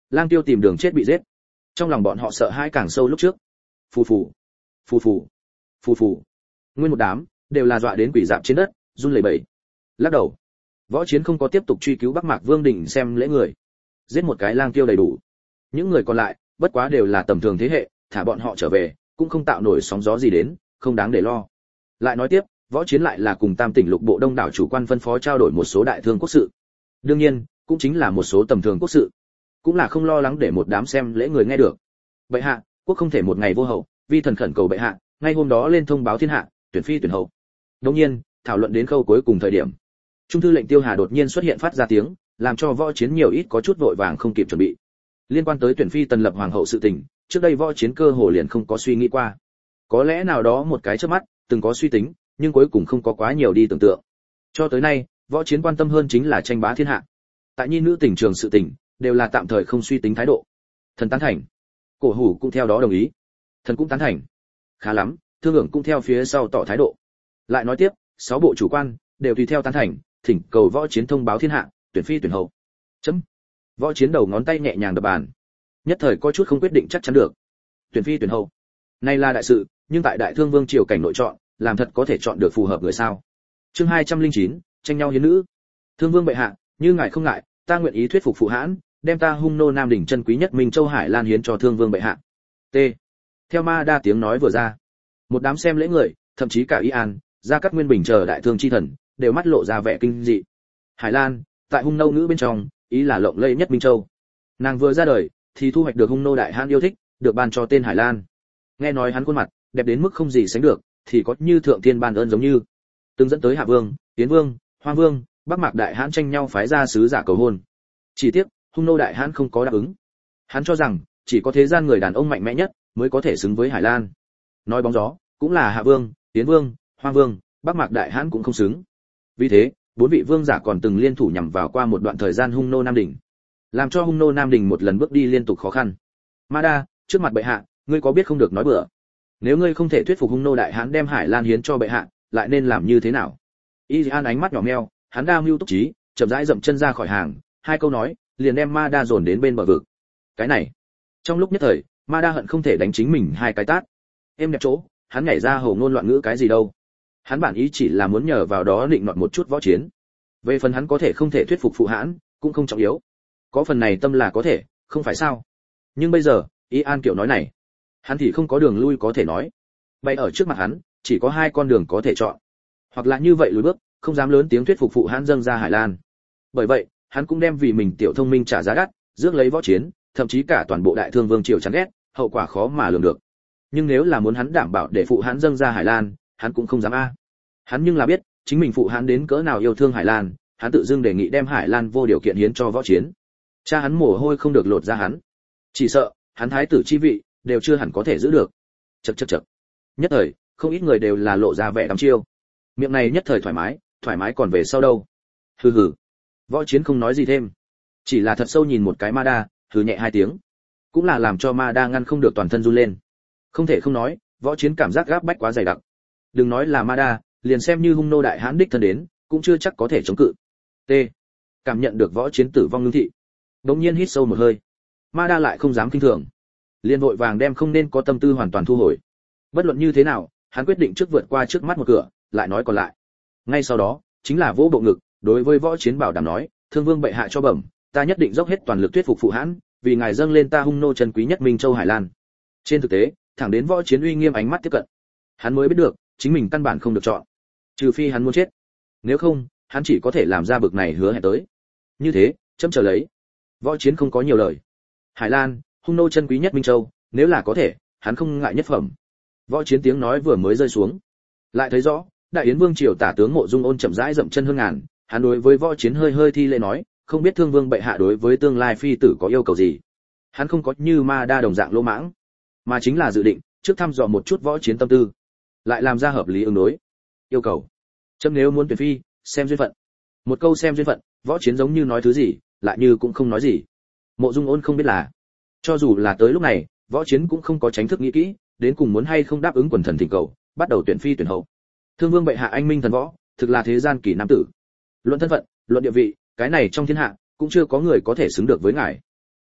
Lang Tiêu tìm đường chết bị giết. Trong lòng bọn họ sợ hãi càng sâu lúc trước. Phù phù, phù phù, phù phù. Nguyên một đám đều là dọa đến quỷ dạp trên đất, run lẩy bẩy. Lắc đầu, Võ Chiến không có tiếp tục truy cứu Bắc Mạc Vương đỉnh xem lễ người. Giết một cái Lang Tiêu đầy đủ. Những người còn lại, bất quá đều là tầm thường thế hệ, thả bọn họ trở về, cũng không tạo nổi sóng gió gì đến, không đáng để lo. Lại nói tiếp, Võ Chiến lại là cùng Tam tỉnh lục bộ đông đảo chủ quan phân phó trao đổi một số đại thương quốc sự. Đương nhiên, cũng chính là một số tầm thường quốc sự, cũng là không lo lắng để một đám xem lễ người nghe được. Bệ hạ, quốc không thể một ngày vô hậu, vi thần khẩn cầu bệ hạ, ngay hôm đó lên thông báo thiên hạ, tuyển phi tuyển hậu. Đương nhiên, thảo luận đến khâu cuối cùng thời điểm, Trung thư lệnh Tiêu Hà đột nhiên xuất hiện phát ra tiếng, làm cho Võ Chiến nhiều ít có chút vội vàng không kịp chuẩn bị. Liên quan tới tuyển phi tần lập hoàng hậu sự tình, trước đây Võ Chiến cơ hồ liền không có suy nghĩ qua. Có lẽ nào đó một cái chớp mắt, từng có suy tính, nhưng cuối cùng không có quá nhiều đi tưởng tượng. Cho tới nay, Võ Chiến quan tâm hơn chính là tranh bá thiên hạ. Tại nhi nữ tình trường sự tình, đều là tạm thời không suy tính thái độ. Thần tán thành, Cổ Hủ cũng theo đó đồng ý. Thần cũng tán thành. Khá lắm, Thương Ưởng cũng theo phía sau tỏ thái độ. Lại nói tiếp, sáu bộ chủ quan đều tùy theo tán thành, thỉnh cầu Võ Chiến thông báo thiên hạ, tuyển phi tuyển hậu. Chấm. Võ Chiến đầu ngón tay nhẹ nhàng đập bàn. Nhất thời có chút không quyết định chắc chắn được. Tuyển phi tuyển hậu, này là đại sự, nhưng tại Đại Thương Vương triều cảnh nội chọn, làm thật có thể chọn được phù hợp người sao? Chương hai trăm lẻ chín, tranh nhau hiến nữ. Thương Vương bệ hạ, như ngài không ngại, ta nguyện ý thuyết phục phụ hãn, đem ta hung nô Nam đỉnh chân quý nhất Minh Châu Hải Lan hiến cho Thương Vương bệ hạ. T. Theo ma đa tiếng nói vừa ra, một đám xem lễ người, thậm chí cả Y An, Gia Cát Nguyên Bình chờ đại thương chi thần, đều mắt lộ ra vẻ kinh dị. Hải Lan, tại hung nô ngữ bên trong, ý là lộng lẫy nhất Minh Châu. Nàng vừa ra đời, thì thu hoạch được hung nô đại hãn yêu thích, được ban cho tên Hải Lan. Nghe nói hắn khuôn mặt đẹp đến mức không gì sánh được, thì có như thượng thiên ban ơn giống như. Từng dẫn tới Hạ Vương, Tiến Vương, Hoa Vương, Bắc Mạc đại hãn tranh nhau phái ra sứ giả cầu hôn. Chỉ tiếc, hung nô đại hãn không có đáp ứng. Hắn cho rằng, chỉ có thế gian người đàn ông mạnh mẽ nhất mới có thể xứng với Hải Lan. Nói bóng gió, cũng là Hạ Vương, Tiến Vương, Hoa Vương, Bắc Mạc đại hãn cũng không xứng. Vì thế, bốn vị vương giả còn từng liên thủ nhằm vào qua một đoạn thời gian hung nô Nam đỉnh, làm cho hung nô Nam đỉnh một lần bước đi liên tục khó khăn. Ma Đa, trước mặt bệ hạ, ngươi có biết không được nói bừa. Nếu ngươi không thể thuyết phục hung nô đại hãn đem Hải Lan hiến cho bệ hạ, lại nên làm như thế nào? Y An ánh mắt nhỏ meo, hắn đa mưu túc trí, chậm rãi dậm chân ra khỏi hàng, hai câu nói, liền đem Ma Đa dồn đến bên bờ vực. Cái này, trong lúc nhất thời, Ma Đa hận không thể đánh chính mình hai cái tát. Em đẹp chỗ, hắn nhảy ra hồ ngôn loạn ngữ cái gì đâu? Hắn bản ý chỉ là muốn nhờ vào đó định nọt một chút Võ Chiến. Về phần hắn có thể không thể thuyết phục phụ hãn, cũng không trọng yếu. Có phần này tâm là có thể, không phải sao? Nhưng bây giờ, Y An kiểu nói này, hắn thì không có đường lui có thể nói. Bay ở trước mặt hắn, chỉ có hai con đường có thể chọn. Hoặc là như vậy lùi bước, không dám lớn tiếng thuyết phục phụ hãn dâng ra Hải Lan. Bởi vậy, hắn cũng đem vì mình tiểu thông minh trả giá đắt, rước lấy Võ Chiến, thậm chí cả toàn bộ Đại Thương Vương triều chán ghét, hậu quả khó mà lường được. Nhưng nếu là muốn hắn đảm bảo để phụ hãn dâng ra Hải Lan, hắn cũng không dám a. Hắn nhưng là biết, chính mình phụ hãn đến cỡ nào yêu thương Hải Lan, hắn tự dưng đề nghị đem Hải Lan vô điều kiện hiến cho Võ Chiến. Cha hắn mồ hôi không được lột ra hắn. Chỉ sợ, hắn thái tử chi vị đều chưa hẳn có thể giữ được. Chậc chậc chậc. Nhất thời, không ít người đều là lộ ra vẻ đăm chiêu. Miệng này nhất thời thoải mái, thoải mái còn về sau đâu. Hừ hừ. Võ Chiến không nói gì thêm, chỉ là thật sâu nhìn một cái Ma Đa, hừ nhẹ hai tiếng. Cũng là làm cho Ma Đa ngăn không được toàn thân run lên. Không thể không nói, Võ Chiến cảm giác gáp bách quá dày đặc. Đừng nói là Ma Đa, liền xem như hung nô đại hãn đích thân đến, cũng chưa chắc có thể chống cự. T. Cảm nhận được Võ Chiến tử vong ngưng thị, đống nhiên hít sâu một hơi. Ma Đa lại không dám kinh thường, liền vội vàng đem không nên có tâm tư hoàn toàn thu hồi. Bất luận như thế nào, hắn quyết định trước vượt qua trước mắt một cửa, lại nói còn lại. Ngay sau đó, chính là vỗ bộ ngực, đối với Võ Chiến bảo đảm nói, Thương Vương bệ hạ cho bẩm, ta nhất định dốc hết toàn lực thuyết phục phụ hãn, vì ngài dâng lên ta hung nô trần quý nhất Minh Châu Hải Lan. Trên thực tế, thẳng đến Võ Chiến uy nghiêm ánh mắt tiếp cận, hắn mới biết được, chính mình căn bản không được chọn, trừ phi hắn muốn chết. Nếu không, hắn chỉ có thể làm ra bực này hứa hẹn tới. Như thế, chấm chờ lấy. Võ Chiến không có nhiều lời. Hải Lan, hung nô chân quý nhất Minh Châu, nếu là có thể, hắn không ngại nhất phẩm. Võ Chiến tiếng nói vừa mới rơi xuống, lại thấy rõ, Đại Yến Vương triều tả tướng Mộ Dung Ôn chậm rãi dậm chân hơn ngàn, hắn đối với Võ Chiến hơi hơi thi lễ nói, không biết Thương Vương bệ hạ đối với tương lai phi tử có yêu cầu gì. Hắn không có như Ma Đa đồng dạng lỗ mãng, mà chính là dự định trước thăm dò một chút Võ Chiến tâm tư, lại làm ra hợp lý ứng đối. Yêu cầu, chấm nếu muốn tuyển phi, xem duyên phận. Một câu xem duyên phận, Võ Chiến giống như nói thứ gì, lại như cũng không nói gì. Mộ Dung Ôn không biết là, cho dù là tới lúc này, Võ Chiến cũng không có tránh thức nghĩ kỹ, đến cùng muốn hay không đáp ứng quần thần thỉnh cầu, bắt đầu tuyển phi tuyển hậu. Thương Vương bệ hạ anh minh thần võ, thực là thế gian kỳ nam tử. Luận thân phận, luận địa vị, cái này trong thiên hạ cũng chưa có người có thể xứng được với ngài.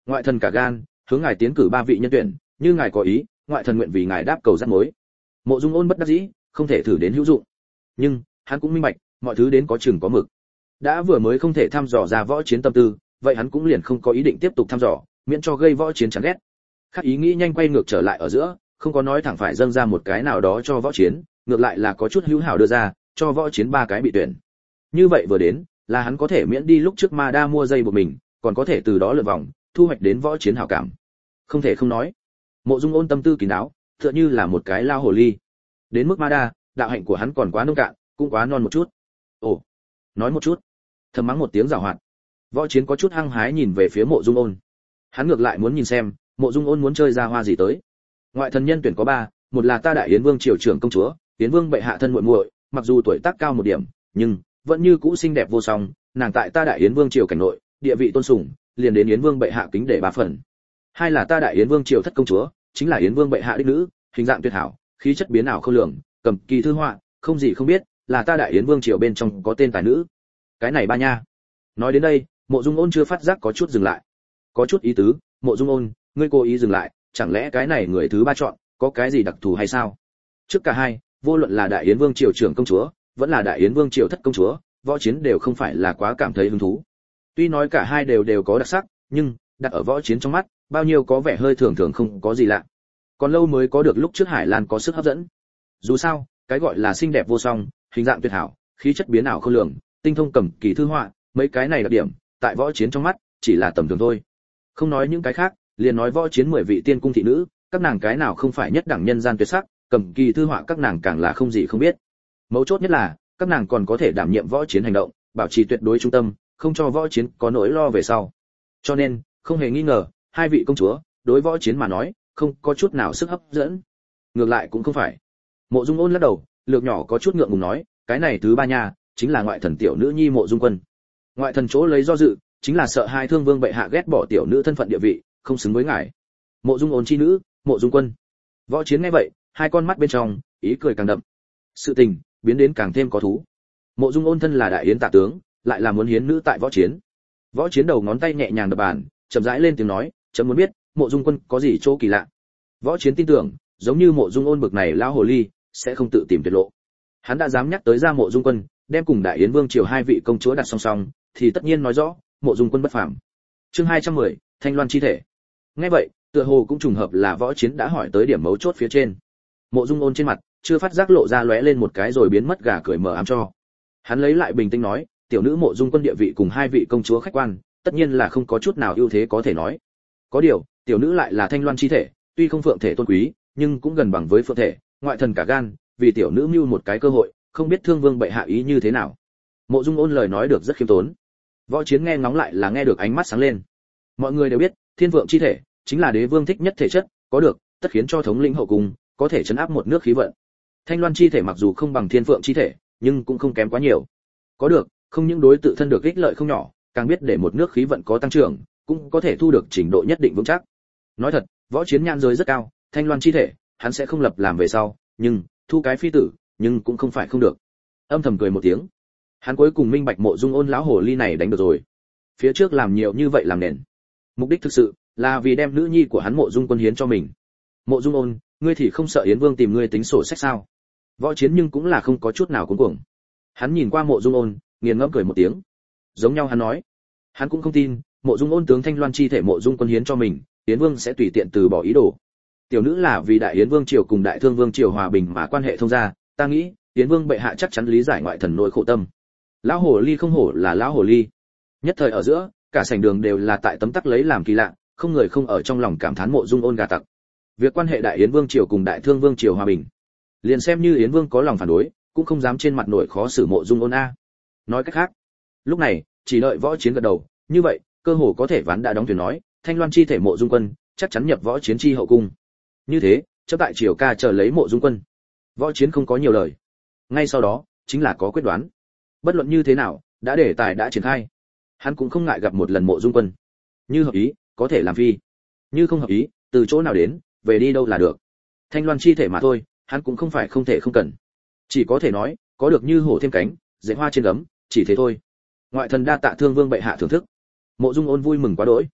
Ngoại thần cả gan, hướng ngài tiến cử ba vị nhân tuyển, như ngài có ý, ngoại thần nguyện vì ngài đáp cầu dắt mối. Mộ Dung Ôn bất đắc dĩ, không thể thử đến hữu dụng. Nhưng, hắn cũng minh bạch, mọi thứ đến có chừng có mực. Đã vừa mới không thể thăm dò ra võ chiến tâm tư, vậy hắn cũng liền không có ý định tiếp tục thăm dò, miễn cho gây võ chiến chán ghét. Khác ý nghĩ nhanh quay ngược trở lại ở giữa, không có nói thẳng phải dâng ra một cái nào đó cho võ chiến, ngược lại là có chút hữu hảo đưa ra, cho võ chiến ba cái bị tuyển. Như vậy vừa đến, là hắn có thể miễn đi lúc trước ma đa mua dây buộc mình, còn có thể từ đó lượn vòng, thu hoạch đến võ chiến hảo cảm. Không thể không nói, Mộ Dung Ôn tâm tư kín đáo, tựa như là một cái lao hồ ly. Đến mức ma đa, đạo hạnh của hắn còn quá nông cạn, cũng quá non một chút. Ồ, nói một chút. Thầm mắng một tiếng giảo hoạt. Võ chiến có chút hăng hái nhìn về phía Mộ Dung Ôn. Hắn ngược lại muốn nhìn xem, Mộ Dung Ôn muốn chơi ra hoa gì tới. Ngoại thần nhân tuyển có ba, một là ta Đại Yến Vương triều trưởng công chúa, Yến Vương bệ hạ thân muội muội, mặc dù tuổi tác cao một điểm, nhưng vẫn như cũ xinh đẹp vô song, nàng tại ta Đại Yến Vương triều cảnh nội, địa vị tôn sùng, liền đến Yến Vương bệ hạ kính để ba phần. Hai là ta Đại Yến Vương triều thất công chúa, chính là Yến Vương bệ hạ đích nữ, hình dạng tuyệt hảo, khí chất biến ảo không lường, cầm kỳ thư họa, không gì không biết, là ta Đại Yến Vương triều bên trong có tên tài nữ. Cái này ba nha. Nói đến đây, Mộ Dung Ôn chưa phát giác có chút dừng lại. Có chút ý tứ, Mộ Dung Ôn, ngươi cố ý dừng lại, chẳng lẽ cái này người thứ ba chọn, có cái gì đặc thù hay sao? Trước cả hai, vô luận là Đại Yến Vương triều trưởng công chúa, vẫn là Đại Yến Vương triều thất công chúa, võ chiến đều không phải là quá cảm thấy hứng thú. Tuy nói cả hai đều đều có đặc sắc, nhưng đặt ở võ chiến trong mắt, bao nhiêu có vẻ hơi thường thường không có gì lạ. Còn lâu mới có được lúc trước Hải Lan có sức hấp dẫn. Dù sao, cái gọi là xinh đẹp vô song, hình dạng tuyệt hảo, khí chất biến ảo không lường, tinh thông cầm kỳ thư họa, mấy cái này đặc điểm, tại võ chiến trong mắt, chỉ là tầm thường thôi. Không nói những cái khác, liền nói võ chiến mười vị tiên cung thị nữ, các nàng cái nào không phải nhất đẳng nhân gian tuyệt sắc, cầm kỳ thư họa các nàng càng là không gì không biết. Mấu chốt nhất là, các nàng còn có thể đảm nhiệm võ chiến hành động, bảo trì tuyệt đối trung tâm, không cho võ chiến có nỗi lo về sau. Cho nên, không hề nghi ngờ, hai vị công chúa, đối võ chiến mà nói, không có chút nào sức hấp dẫn. Ngược lại cũng không phải. Mộ Dung Ôn lắc đầu, lược nhỏ có chút ngượng ngùng nói, cái này thứ ba nha, chính là ngoại thần tiểu nữ nhi Mộ Dung Quân. Ngoại thần chỗ lấy do dự, chính là sợ hai Thương Vương bệ hạ ghét bỏ tiểu nữ thân phận địa vị, không xứng với ngài. Mộ Dung Ôn chi nữ, Mộ Dung Quân. Võ chiến nghe vậy, hai con mắt bên trong, ý cười càng đậm. Sự tình biến đến càng thêm có thú. Mộ Dung Ôn thân là đại yến tạ tướng, lại là muốn hiến nữ tại võ chiến. Võ chiến đầu ngón tay nhẹ nhàng đập bàn, chậm rãi lên tiếng nói, chấm muốn biết, Mộ Dung Quân có gì chỗ kỳ lạ. Võ chiến tin tưởng, giống như Mộ Dung Ôn bực này lão hồ ly, sẽ không tự tìm tuyệt lộ. Hắn đã dám nhắc tới ra Mộ Dung Quân, đem cùng Đại Yến Vương triều hai vị công chúa đặt song song, thì tất nhiên nói rõ, Mộ Dung Quân bất phàm. Chương hai trăm mười, Thanh Loan chi thể. Nghe vậy, tựa hồ cũng trùng hợp là võ chiến đã hỏi tới điểm mấu chốt phía trên. Mộ Dung Ôn trên mặt chưa phát giác lộ ra lóe lên một cái rồi biến mất gà cười mờ ám cho. Hắn lấy lại bình tĩnh nói, tiểu nữ Mộ Dung Quân địa vị cùng hai vị công chúa khách quan, tất nhiên là không có chút nào ưu thế có thể nói. Có điều, tiểu nữ lại là Thanh Loan chi thể, tuy không phượng thể tôn quý, nhưng cũng gần bằng với phượng thể, ngoại thần cả gan, vì tiểu nữ mưu một cái cơ hội, không biết Thương Vương bệ hạ ý như thế nào. Mộ Dung Ôn lời nói được rất khiêm tốn. Võ chiến nghe ngóng lại là nghe được ánh mắt sáng lên. Mọi người đều biết, Thiên Vượng chi thể chính là đế vương thích nhất thể chất, có được, tất khiến cho thống lĩnh hậu cung có thể chấn áp một nước khí vận. Thanh Loan chi thể mặc dù không bằng Thiên Vượng chi thể, nhưng cũng không kém quá nhiều. Có được, không những đối tự thân được ích lợi không nhỏ, càng biết để một nước khí vận có tăng trưởng, cũng có thể thu được trình độ nhất định vững chắc. Nói thật, võ chiến nhãn giới rất cao, Thanh Loan chi thể, hắn sẽ không lập làm về sau, nhưng thu cái phi tử, nhưng cũng không phải không được. Âm thầm cười một tiếng, hắn cuối cùng minh bạch Mộ Dung Ôn lão hồ ly này đánh được rồi. Phía trước làm nhiều như vậy làm nền, mục đích thực sự là vì đem nữ nhi của hắn Mộ Dung Quân hiến cho mình. Mộ Dung Ôn, ngươi thì không sợ Yến Vương tìm ngươi tính sổ sách sao? Võ chiến nhưng cũng là không có chút nào cuống cuồng. Hắn nhìn qua Mộ Dung Ôn, nghiền ngẫm cười một tiếng. Giống nhau hắn nói, hắn cũng không tin, Mộ Dung Ôn tướng Thanh Loan chi thể Mộ Dung Quân hiến cho mình, Yến Vương sẽ tùy tiện từ bỏ ý đồ. Tiểu nữ là vì Đại Yến Vương triều cùng Đại Thương Vương triều hòa bình mà quan hệ thông gia, ta nghĩ, Yến Vương bệ hạ chắc chắn lý giải ngoại thần nỗi khổ tâm. Lão hồ ly không hổ là lão hồ ly. Nhất thời ở giữa, cả sảnh đường đều là tại tấm tắc lấy làm kỳ lạ, không người không ở trong lòng cảm thán Mộ Dung Ôn gà tặc. Việc quan hệ Đại Yến Vương triều cùng Đại Thương Vương triều hòa bình, liền xem như Yến Vương có lòng phản đối, cũng không dám trên mặt nổi khó xử Mộ Dung Ôn a. Nói cách khác, lúc này, chỉ đợi võ chiến gật đầu, như vậy, cơ hồ có thể ván đã đóng thuyền nói, Thanh Loan chi thể Mộ Dung Quân, chắc chắn nhập võ chiến chi hậu cung. Như thế, chấp tại triều ca chờ lấy Mộ Dung Quân. Võ chiến không có nhiều lời. Ngay sau đó, chính là có quyết đoán. Bất luận như thế nào, đã để tài đã triển khai. Hắn cũng không ngại gặp một lần Mộ Dung Quân. Như hợp ý, có thể làm phi. Như không hợp ý, từ chỗ nào đến, về đi đâu là được. Thanh Loan chi thể mà thôi, hắn cũng không phải không thể không cần. Chỉ có thể nói, có được như hổ thêm cánh, dệt hoa trên gấm, chỉ thế thôi. Ngoại thần đa tạ Thương Vương bệ hạ thưởng thức. Mộ Dung Ôn vui mừng quá đỗi.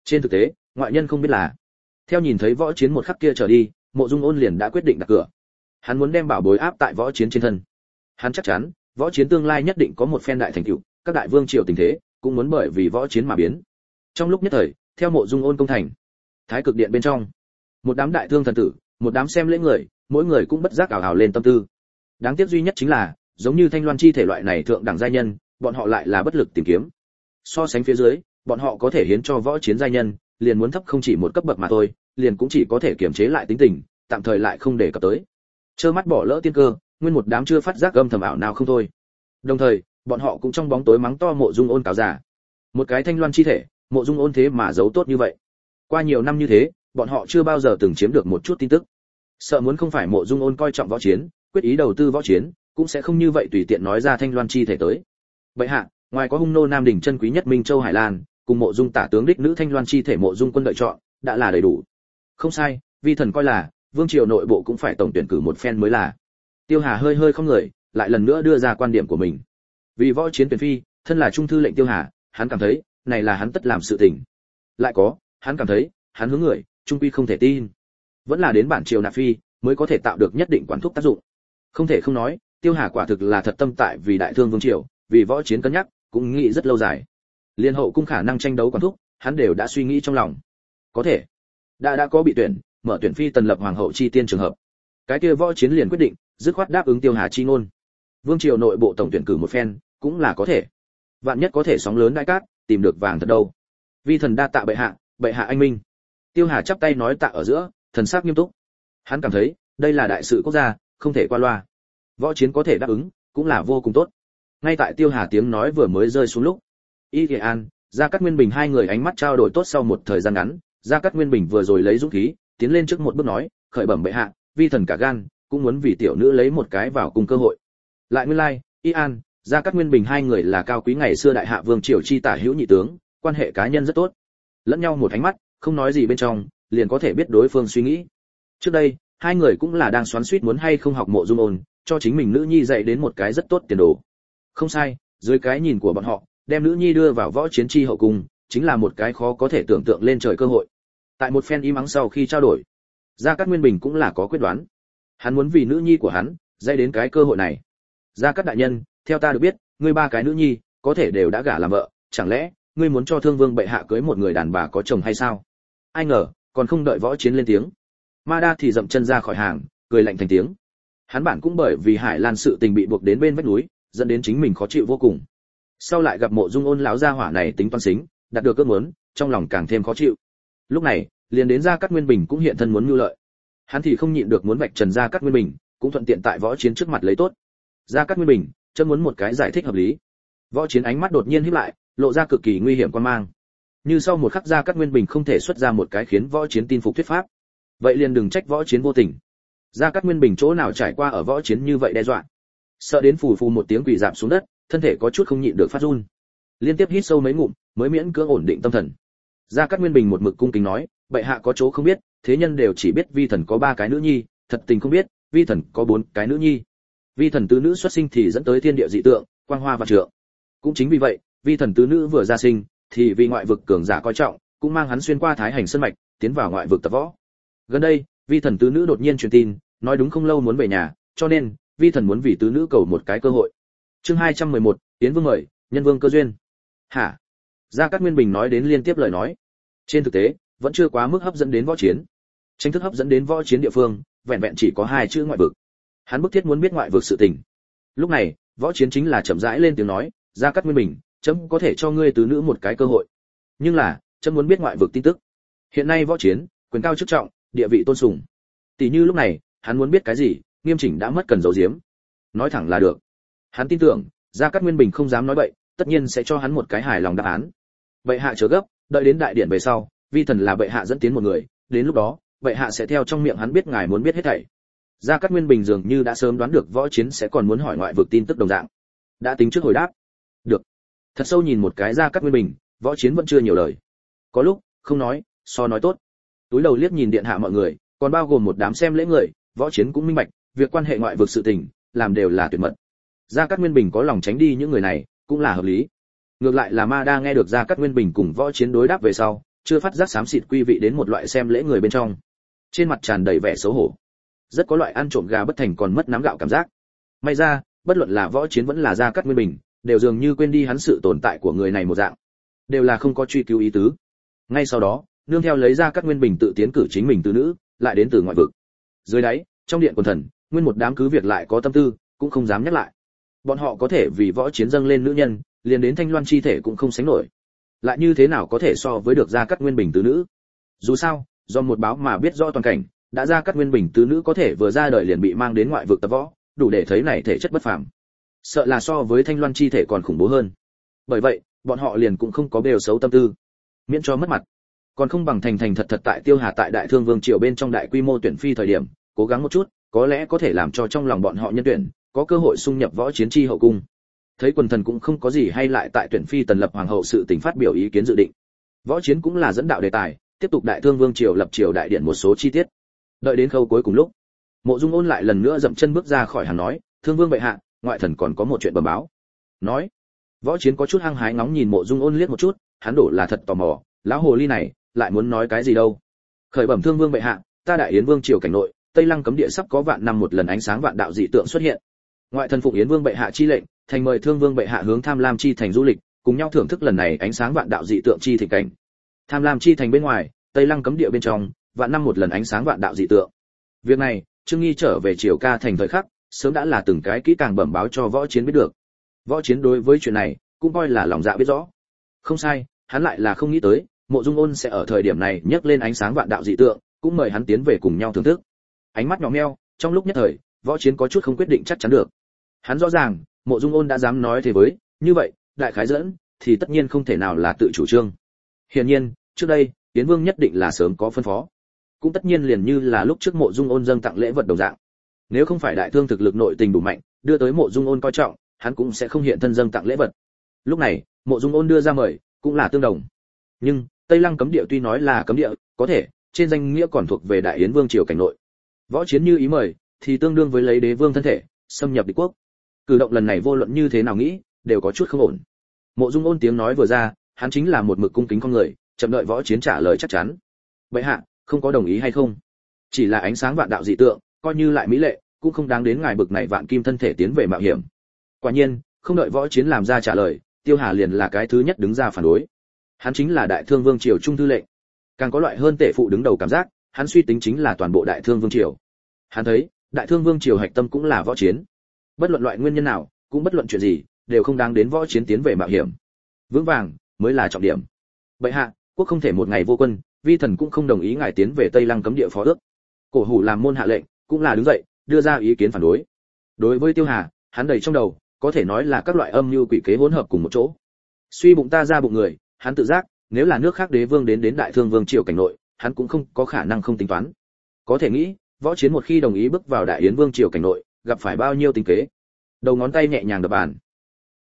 Trên thực tế, ngoại nhân không biết là, theo nhìn thấy võ chiến một khắc kia trở đi, Mộ Dung Ôn liền đã quyết định đặt cửa. Hắn muốn đem bảo bối áp tại võ chiến trên thân. Hắn chắc chắn, võ chiến tương lai nhất định có một phen đại thành tựu, các đại vương triều tình thế cũng muốn bởi vì võ chiến mà biến. Trong lúc nhất thời, theo Mộ Dung Ôn công thành, Thái Cực Điện bên trong, một đám đại thương thần tử, một đám xem lễ người, mỗi người cũng bất giác ảo ảo lên tâm tư. Đáng tiếc duy nhất chính là, giống như Thanh Loan chi thể loại này thượng đẳng giai nhân, bọn họ lại là bất lực tìm kiếm. So sánh phía dưới, bọn họ có thể hiến cho võ chiến giai nhân, liền muốn thấp không chỉ một cấp bậc mà thôi, liền cũng chỉ có thể kiềm chế lại tính tình, tạm thời lại không để cập tới. Trơ mắt bỏ lỡ tiên cơ, nguyên một đám chưa phát giác âm thầm ảo nào không thôi. Đồng thời, bọn họ cũng trong bóng tối mắng to Mộ Dung Ôn cáo giả. Một cái Thanh Loan chi thể, Mộ Dung Ôn thế mà giấu tốt như vậy. Qua nhiều năm như thế, bọn họ chưa bao giờ từng chiếm được một chút tin tức. Sợ muốn không phải Mộ Dung Ôn coi trọng võ chiến, quyết ý đầu tư võ chiến, cũng sẽ không như vậy tùy tiện nói ra Thanh Loan chi thể tới. Vậy hạ, ngoài có hung nô Nam đỉnh chân quý nhất Minh Châu Hải Lan, cùng Mộ Dung tả tướng đích nữ Thanh Loan chi thể Mộ Dung Quân đợi chọn, đã là đầy đủ. Không sai, vi thần coi là vương triều nội bộ cũng phải tổng tuyển cử một phen mới là. Tiêu Hà hơi hơi không người, lại lần nữa đưa ra quan điểm của mình. Vì võ chiến tuyển phi, thân là trung thư lệnh Tiêu Hà, hắn cảm thấy, này là hắn tất làm sự tình. Lại có, hắn cảm thấy, hắn hướng người, trung quy không thể tin. Vẫn là đến bản triều nạp phi, mới có thể tạo được nhất định quản thúc tác dụng. Không thể không nói, Tiêu Hà quả thực là thật tâm tại vì đại thương vương triều, vì võ chiến cân nhắc, cũng nghĩ rất lâu dài. Liên hậu cung khả năng tranh đấu quản thúc, hắn đều đã suy nghĩ trong lòng. Có thể, đã đã có bị tuyển, mở tuyển phi tần lập hoàng hậu chi tiên trường hợp. Cái kia võ chiến liền quyết định, dứt khoát đáp ứng Tiêu Hà chi ngôn. Vương triều nội bộ tổng tuyển cử một phen, cũng là có thể. Vạn nhất có thể sóng lớn đại cát, tìm được vàng thật đâu. Vi thần đa tạ bệ hạ, bệ hạ anh minh. Tiêu Hà chắp tay nói tạ ở giữa, thần sắc nghiêm túc. Hắn cảm thấy, đây là đại sự quốc gia, không thể qua loa. Võ chiến có thể đáp ứng, cũng là vô cùng tốt. Ngay tại Tiêu Hà tiếng nói vừa mới rơi xuống lúc, Y Kỳ An, Gia Cát Nguyên Bình hai người ánh mắt trao đổi tốt sau một thời gian ngắn, Gia Cát Nguyên Bình vừa rồi lấy dũng khí, tiến lên trước một bước nói, khởi bẩm bệ hạ, vi thần cả gan, cũng muốn vì tiểu nữ lấy một cái vào cùng cơ hội. Lại nguyên lai, like, Y An, Gia Cát Nguyên Bình hai người là cao quý ngày xưa đại hạ vương triều chi tả hữu nhị tướng, quan hệ cá nhân rất tốt. Lẫn nhau một ánh mắt, không nói gì bên trong, liền có thể biết đối phương suy nghĩ. Trước đây, hai người cũng là đang xoắn xuýt muốn hay không học Mộ Dung Ôn, cho chính mình nữ nhi dạy đến một cái rất tốt tiền đồ. Không sai, dưới cái nhìn của bọn họ, đem nữ nhi đưa vào võ chiến chi hậu cung, chính là một cái khó có thể tưởng tượng lên trời cơ hội. Tại một phen im ắng sau khi trao đổi, Gia Cát Nguyên Bình cũng là có quyết đoán. Hắn muốn vì nữ nhi của hắn, dạy đến cái cơ hội này. Gia Cát đại nhân, theo ta được biết, ngươi ba cái nữ nhi, có thể đều đã gả làm vợ, chẳng lẽ ngươi muốn cho Thương Vương bệ hạ cưới một người đàn bà có chồng hay sao? Ai ngờ, còn không đợi võ chiến lên tiếng, Ma Đa thì dậm chân ra khỏi hàng, cười lạnh thành tiếng. Hắn bản cũng bởi vì Hải Lan sự tình bị buộc đến bên vách núi, dẫn đến chính mình khó chịu vô cùng. Sau lại gặp Mộ Dung Ôn lão gia hỏa này tính toán xính, đạt được ước muốn, trong lòng càng thêm khó chịu. Lúc này, liền đến Gia Cát Nguyên Bình cũng hiện thân muốn mưu lợi. Hắn thì không nhịn được muốn vạch trần Gia Cát Nguyên Bình, cũng thuận tiện tại võ chiến trước mặt lấy tốt. Gia Cát Nguyên Bình, chân muốn một cái giải thích hợp lý. Võ chiến ánh mắt đột nhiên híp lại, lộ ra cực kỳ nguy hiểm quan mang. Như sau một khắc Gia Cát Nguyên Bình không thể xuất ra một cái khiến võ chiến tin phục thuyết pháp. Vậy liền đừng trách võ chiến vô tình. Gia Cát Nguyên Bình chỗ nào trải qua ở võ chiến như vậy đe dọa, sợ đến phù phù một tiếng quỳ rạp xuống đất, thân thể có chút không nhịn được phát run. Liên tiếp hít sâu mấy ngụm, mới miễn cưỡng ổn định tâm thần. Gia Cát Nguyên Bình một mực cung kính nói, bệ hạ có chỗ không biết, thế nhân đều chỉ biết vi thần có ba cái nữ nhi, thật tình không biết, vi thần có bốn cái nữ nhi. Vi thần tứ nữ xuất sinh thì dẫn tới thiên địa dị tượng, quang hoa và trượng. Cũng chính vì vậy, vi thần tứ nữ vừa ra sinh, thì vì ngoại vực cường giả coi trọng, cũng mang hắn xuyên qua thái hành sơn mạch, tiến vào ngoại vực tập võ. Gần đây, vi thần tứ nữ đột nhiên truyền tin, nói đúng không lâu muốn về nhà, cho nên vi thần muốn vì tứ nữ cầu một cái cơ hội. Chương hai trăm mười một, Tiến Vương mời, nhân vương cơ duyên. Hả? Gia Cát Nguyên Bình nói đến liên tiếp lời nói. Trên thực tế, vẫn chưa quá mức hấp dẫn đến võ chiến. Tranh thức hấp dẫn đến võ chiến địa phương, vẹn vẹn chỉ có hai chữ ngoại vực. Hắn bức thiết muốn biết ngoại vực sự tình. Lúc này, võ chiến chính là chậm rãi lên tiếng nói, Gia Cát Nguyên Bình, chấm có thể cho ngươi tứ nữ một cái cơ hội. Nhưng là, chấm muốn biết ngoại vực tin tức. Hiện nay võ chiến, quyền cao chức trọng, địa vị tôn sùng. Tỷ như lúc này, hắn muốn biết cái gì, nghiêm chỉnh đã mất cần giấu giếm. Nói thẳng là được. Hắn tin tưởng, Gia Cát Nguyên Bình không dám nói bậy, tất nhiên sẽ cho hắn một cái hài lòng đáp án. Bệ hạ chờ gấp, đợi đến đại điện về sau, vi thần là bệ hạ dẫn tiến một người, đến lúc đó, bệ hạ sẽ theo trong miệng hắn biết ngài muốn biết hết thảy. Gia Cát Nguyên Bình dường như đã sớm đoán được võ chiến sẽ còn muốn hỏi ngoại vực tin tức đồng dạng. Đã tính trước hồi đáp. Được. Thật sâu nhìn một cái Gia Cát Nguyên Bình, võ chiến vẫn chưa nhiều lời. Có lúc, không nói, so nói tốt. Túi đầu liếc nhìn điện hạ mọi người, còn bao gồm một đám xem lễ người, võ chiến cũng minh bạch, việc quan hệ ngoại vực sự tình, làm đều là tuyệt mật. Gia Cát Nguyên Bình có lòng tránh đi những người này, cũng là hợp lý. Ngược lại là Ma Đa nghe được Gia Cát Nguyên Bình cùng võ chiến đối đáp về sau, chưa phát giác xám xịt quy vị đến một loại xem lễ người bên trong, trên mặt tràn đầy vẻ xấu hổ, rất có loại ăn trộm gà bất thành còn mất nắm gạo cảm giác. May ra, bất luận là Võ Chiến vẫn là Gia Cát Nguyên Bình, đều dường như quên đi hắn sự tồn tại của người này một dạng, đều là không có truy cứu ý tứ. Ngay sau đó, nương theo lấy Gia Cát Nguyên Bình tự tiến cử chính mình từ nữ, lại đến từ ngoại vực. Dưới đáy, trong điện quần thần, nguyên một đám cứ việc lại có tâm tư, cũng không dám nhắc lại. Bọn họ có thể vì Võ Chiến dâng lên nữ nhân, liền đến Thanh Loan chi thể cũng không sánh nổi. Lại như thế nào có thể so với được Gia Cát Nguyên Bình từ nữ? Dù sao, do một báo mà biết rõ toàn cảnh, đã Gia Cát Nguyên Bình từ nữ có thể vừa ra đời liền bị mang đến ngoại vực tập võ, đủ để thấy này thể chất bất phàm. Sợ là so với Thanh Loan chi thể còn khủng bố hơn. Bởi vậy, bọn họ liền cũng không có bêu xấu tâm tư, miễn cho mất mặt. Còn không bằng thành thành thật thật tại Tiêu Hà tại Đại Thương Vương triều bên trong đại quy mô tuyển phi thời điểm, cố gắng một chút, có lẽ có thể làm cho trong lòng bọn họ nhân tuyển có cơ hội xung nhập Võ Chiến chi hậu cung. Thấy quần thần cũng không có gì hay lại tại tuyển phi tần lập hoàng hậu sự tình phát biểu ý kiến dự định. Võ Chiến cũng là dẫn đạo đề tài, tiếp tục Đại Thương Vương triều lập triều đại điện một số chi tiết. Đợi đến khâu cuối cùng lúc, Mộ Dung Ôn lại lần nữa dậm chân bước ra khỏi hàng nói, "Thương Vương bệ hạ, ngoại thần còn có một chuyện bẩm báo." Nói, Võ Chiến có chút hăng hái ngóng nhìn Mộ Dung Ôn liếc một chút, hắn đổ là thật tò mò, lão hồ ly này lại muốn nói cái gì đâu. Khởi bẩm Thương Vương bệ hạ, ta Đại Yến Vương triều cảnh nội, Tây Lăng cấm địa sắp có vạn năm một lần ánh sáng vạn đạo dị tượng xuất hiện. Ngoại thần phụng Yến Vương bệ hạ chi lệnh, thành mời Thương Vương bệ hạ hướng Tham Lam chi thành du lịch, cùng nhau thưởng thức lần này ánh sáng vạn đạo dị tượng chi thịnh cảnh. Tham Lam chi thành bên ngoài, Tây Lăng cấm địa bên trong, vạn năm một lần ánh sáng vạn đạo dị tượng. Việc này, Trương Nghi trở về Triều Ca thành thời khắc, sớm đã là từng cái kỹ càng bẩm báo cho Võ Chiến biết được. Võ Chiến đối với chuyện này, cũng coi là lòng dạ biết rõ. Không sai, hắn lại là không nghĩ tới, Mộ Dung Ôn sẽ ở thời điểm này nhấc lên ánh sáng vạn đạo dị tượng, cũng mời hắn tiến về cùng nhau thưởng thức. Ánh mắt nhỏ meo, trong lúc nhất thời, Võ Chiến có chút không quyết định chắc chắn được. Hắn rõ ràng, Mộ Dung Ôn đã dám nói thế với, như vậy, đại khái dẫn thì tất nhiên không thể nào là tự chủ trương. Hiển nhiên, trước đây, Yến Vương nhất định là sớm có phân phó. Cũng tất nhiên liền như là lúc trước Mộ Dung Ôn dâng tặng lễ vật đồng dạng. Nếu không phải đại thương thực lực nội tình đủ mạnh, đưa tới Mộ Dung Ôn coi trọng, hắn cũng sẽ không hiện thân dâng tặng lễ vật. Lúc này, Mộ Dung Ôn đưa ra mời, cũng là tương đồng. Nhưng, Tây Lăng cấm địa tuy nói là cấm địa, có thể trên danh nghĩa còn thuộc về Đại Yến Vương triều cảnh nội. Võ Chiến như ý mời, thì tương đương với lấy đế vương thân thể, xâm nhập địch quốc. Cử động lần này vô luận như thế nào nghĩ, đều có chút không ổn. Mộ Dung Ôn tiếng nói vừa ra, hắn chính là một mực cung kính con người, chậm đợi Võ Chiến trả lời chắc chắn. Bệ hạ, không có đồng ý hay không? Chỉ là ánh sáng vạn đạo dị tượng, coi như lại mỹ lệ, cũng không đáng đến ngài bực này vạn kim thân thể tiến về mạo hiểm. Quả nhiên, không đợi Võ Chiến làm ra trả lời, Tiêu Hà liền là cái thứ nhất đứng ra phản đối. Hắn chính là Đại Thương Vương triều trung thư lệnh, càng có loại hơn tể phụ đứng đầu cảm giác, hắn suy tính chính là toàn bộ Đại Thương Vương triều. Hắn thấy, Đại Thương Vương triều hạch tâm cũng là Võ Chiến. Bất luận loại nguyên nhân nào, cũng bất luận chuyện gì, đều không đáng đến Võ Chiến tiến về mạo hiểm. Vững vàng mới là trọng điểm. Bệ hạ, quốc không thể một ngày vô quân, vi thần cũng không đồng ý ngài tiến về Tây Lăng cấm địa phó ước. Cổ Hủ làm môn hạ lệnh, cũng là đứng dậy, đưa ra ý kiến phản đối. Đối với Tiêu Hà, hắn đầy trong đầu, có thể nói là các loại âm mưu quỷ kế hỗn hợp cùng một chỗ. Suy bụng ta ra bụng người, hắn tự giác, nếu là nước khác đế vương đến đến Đại Thương Vương triều cảnh nội, hắn cũng không có khả năng không tính toán. Có thể nghĩ, Võ Chiến một khi đồng ý bước vào Đại Yến Vương triều cảnh nội, gặp phải bao nhiêu tính kế. Đầu ngón tay nhẹ nhàng đập bàn.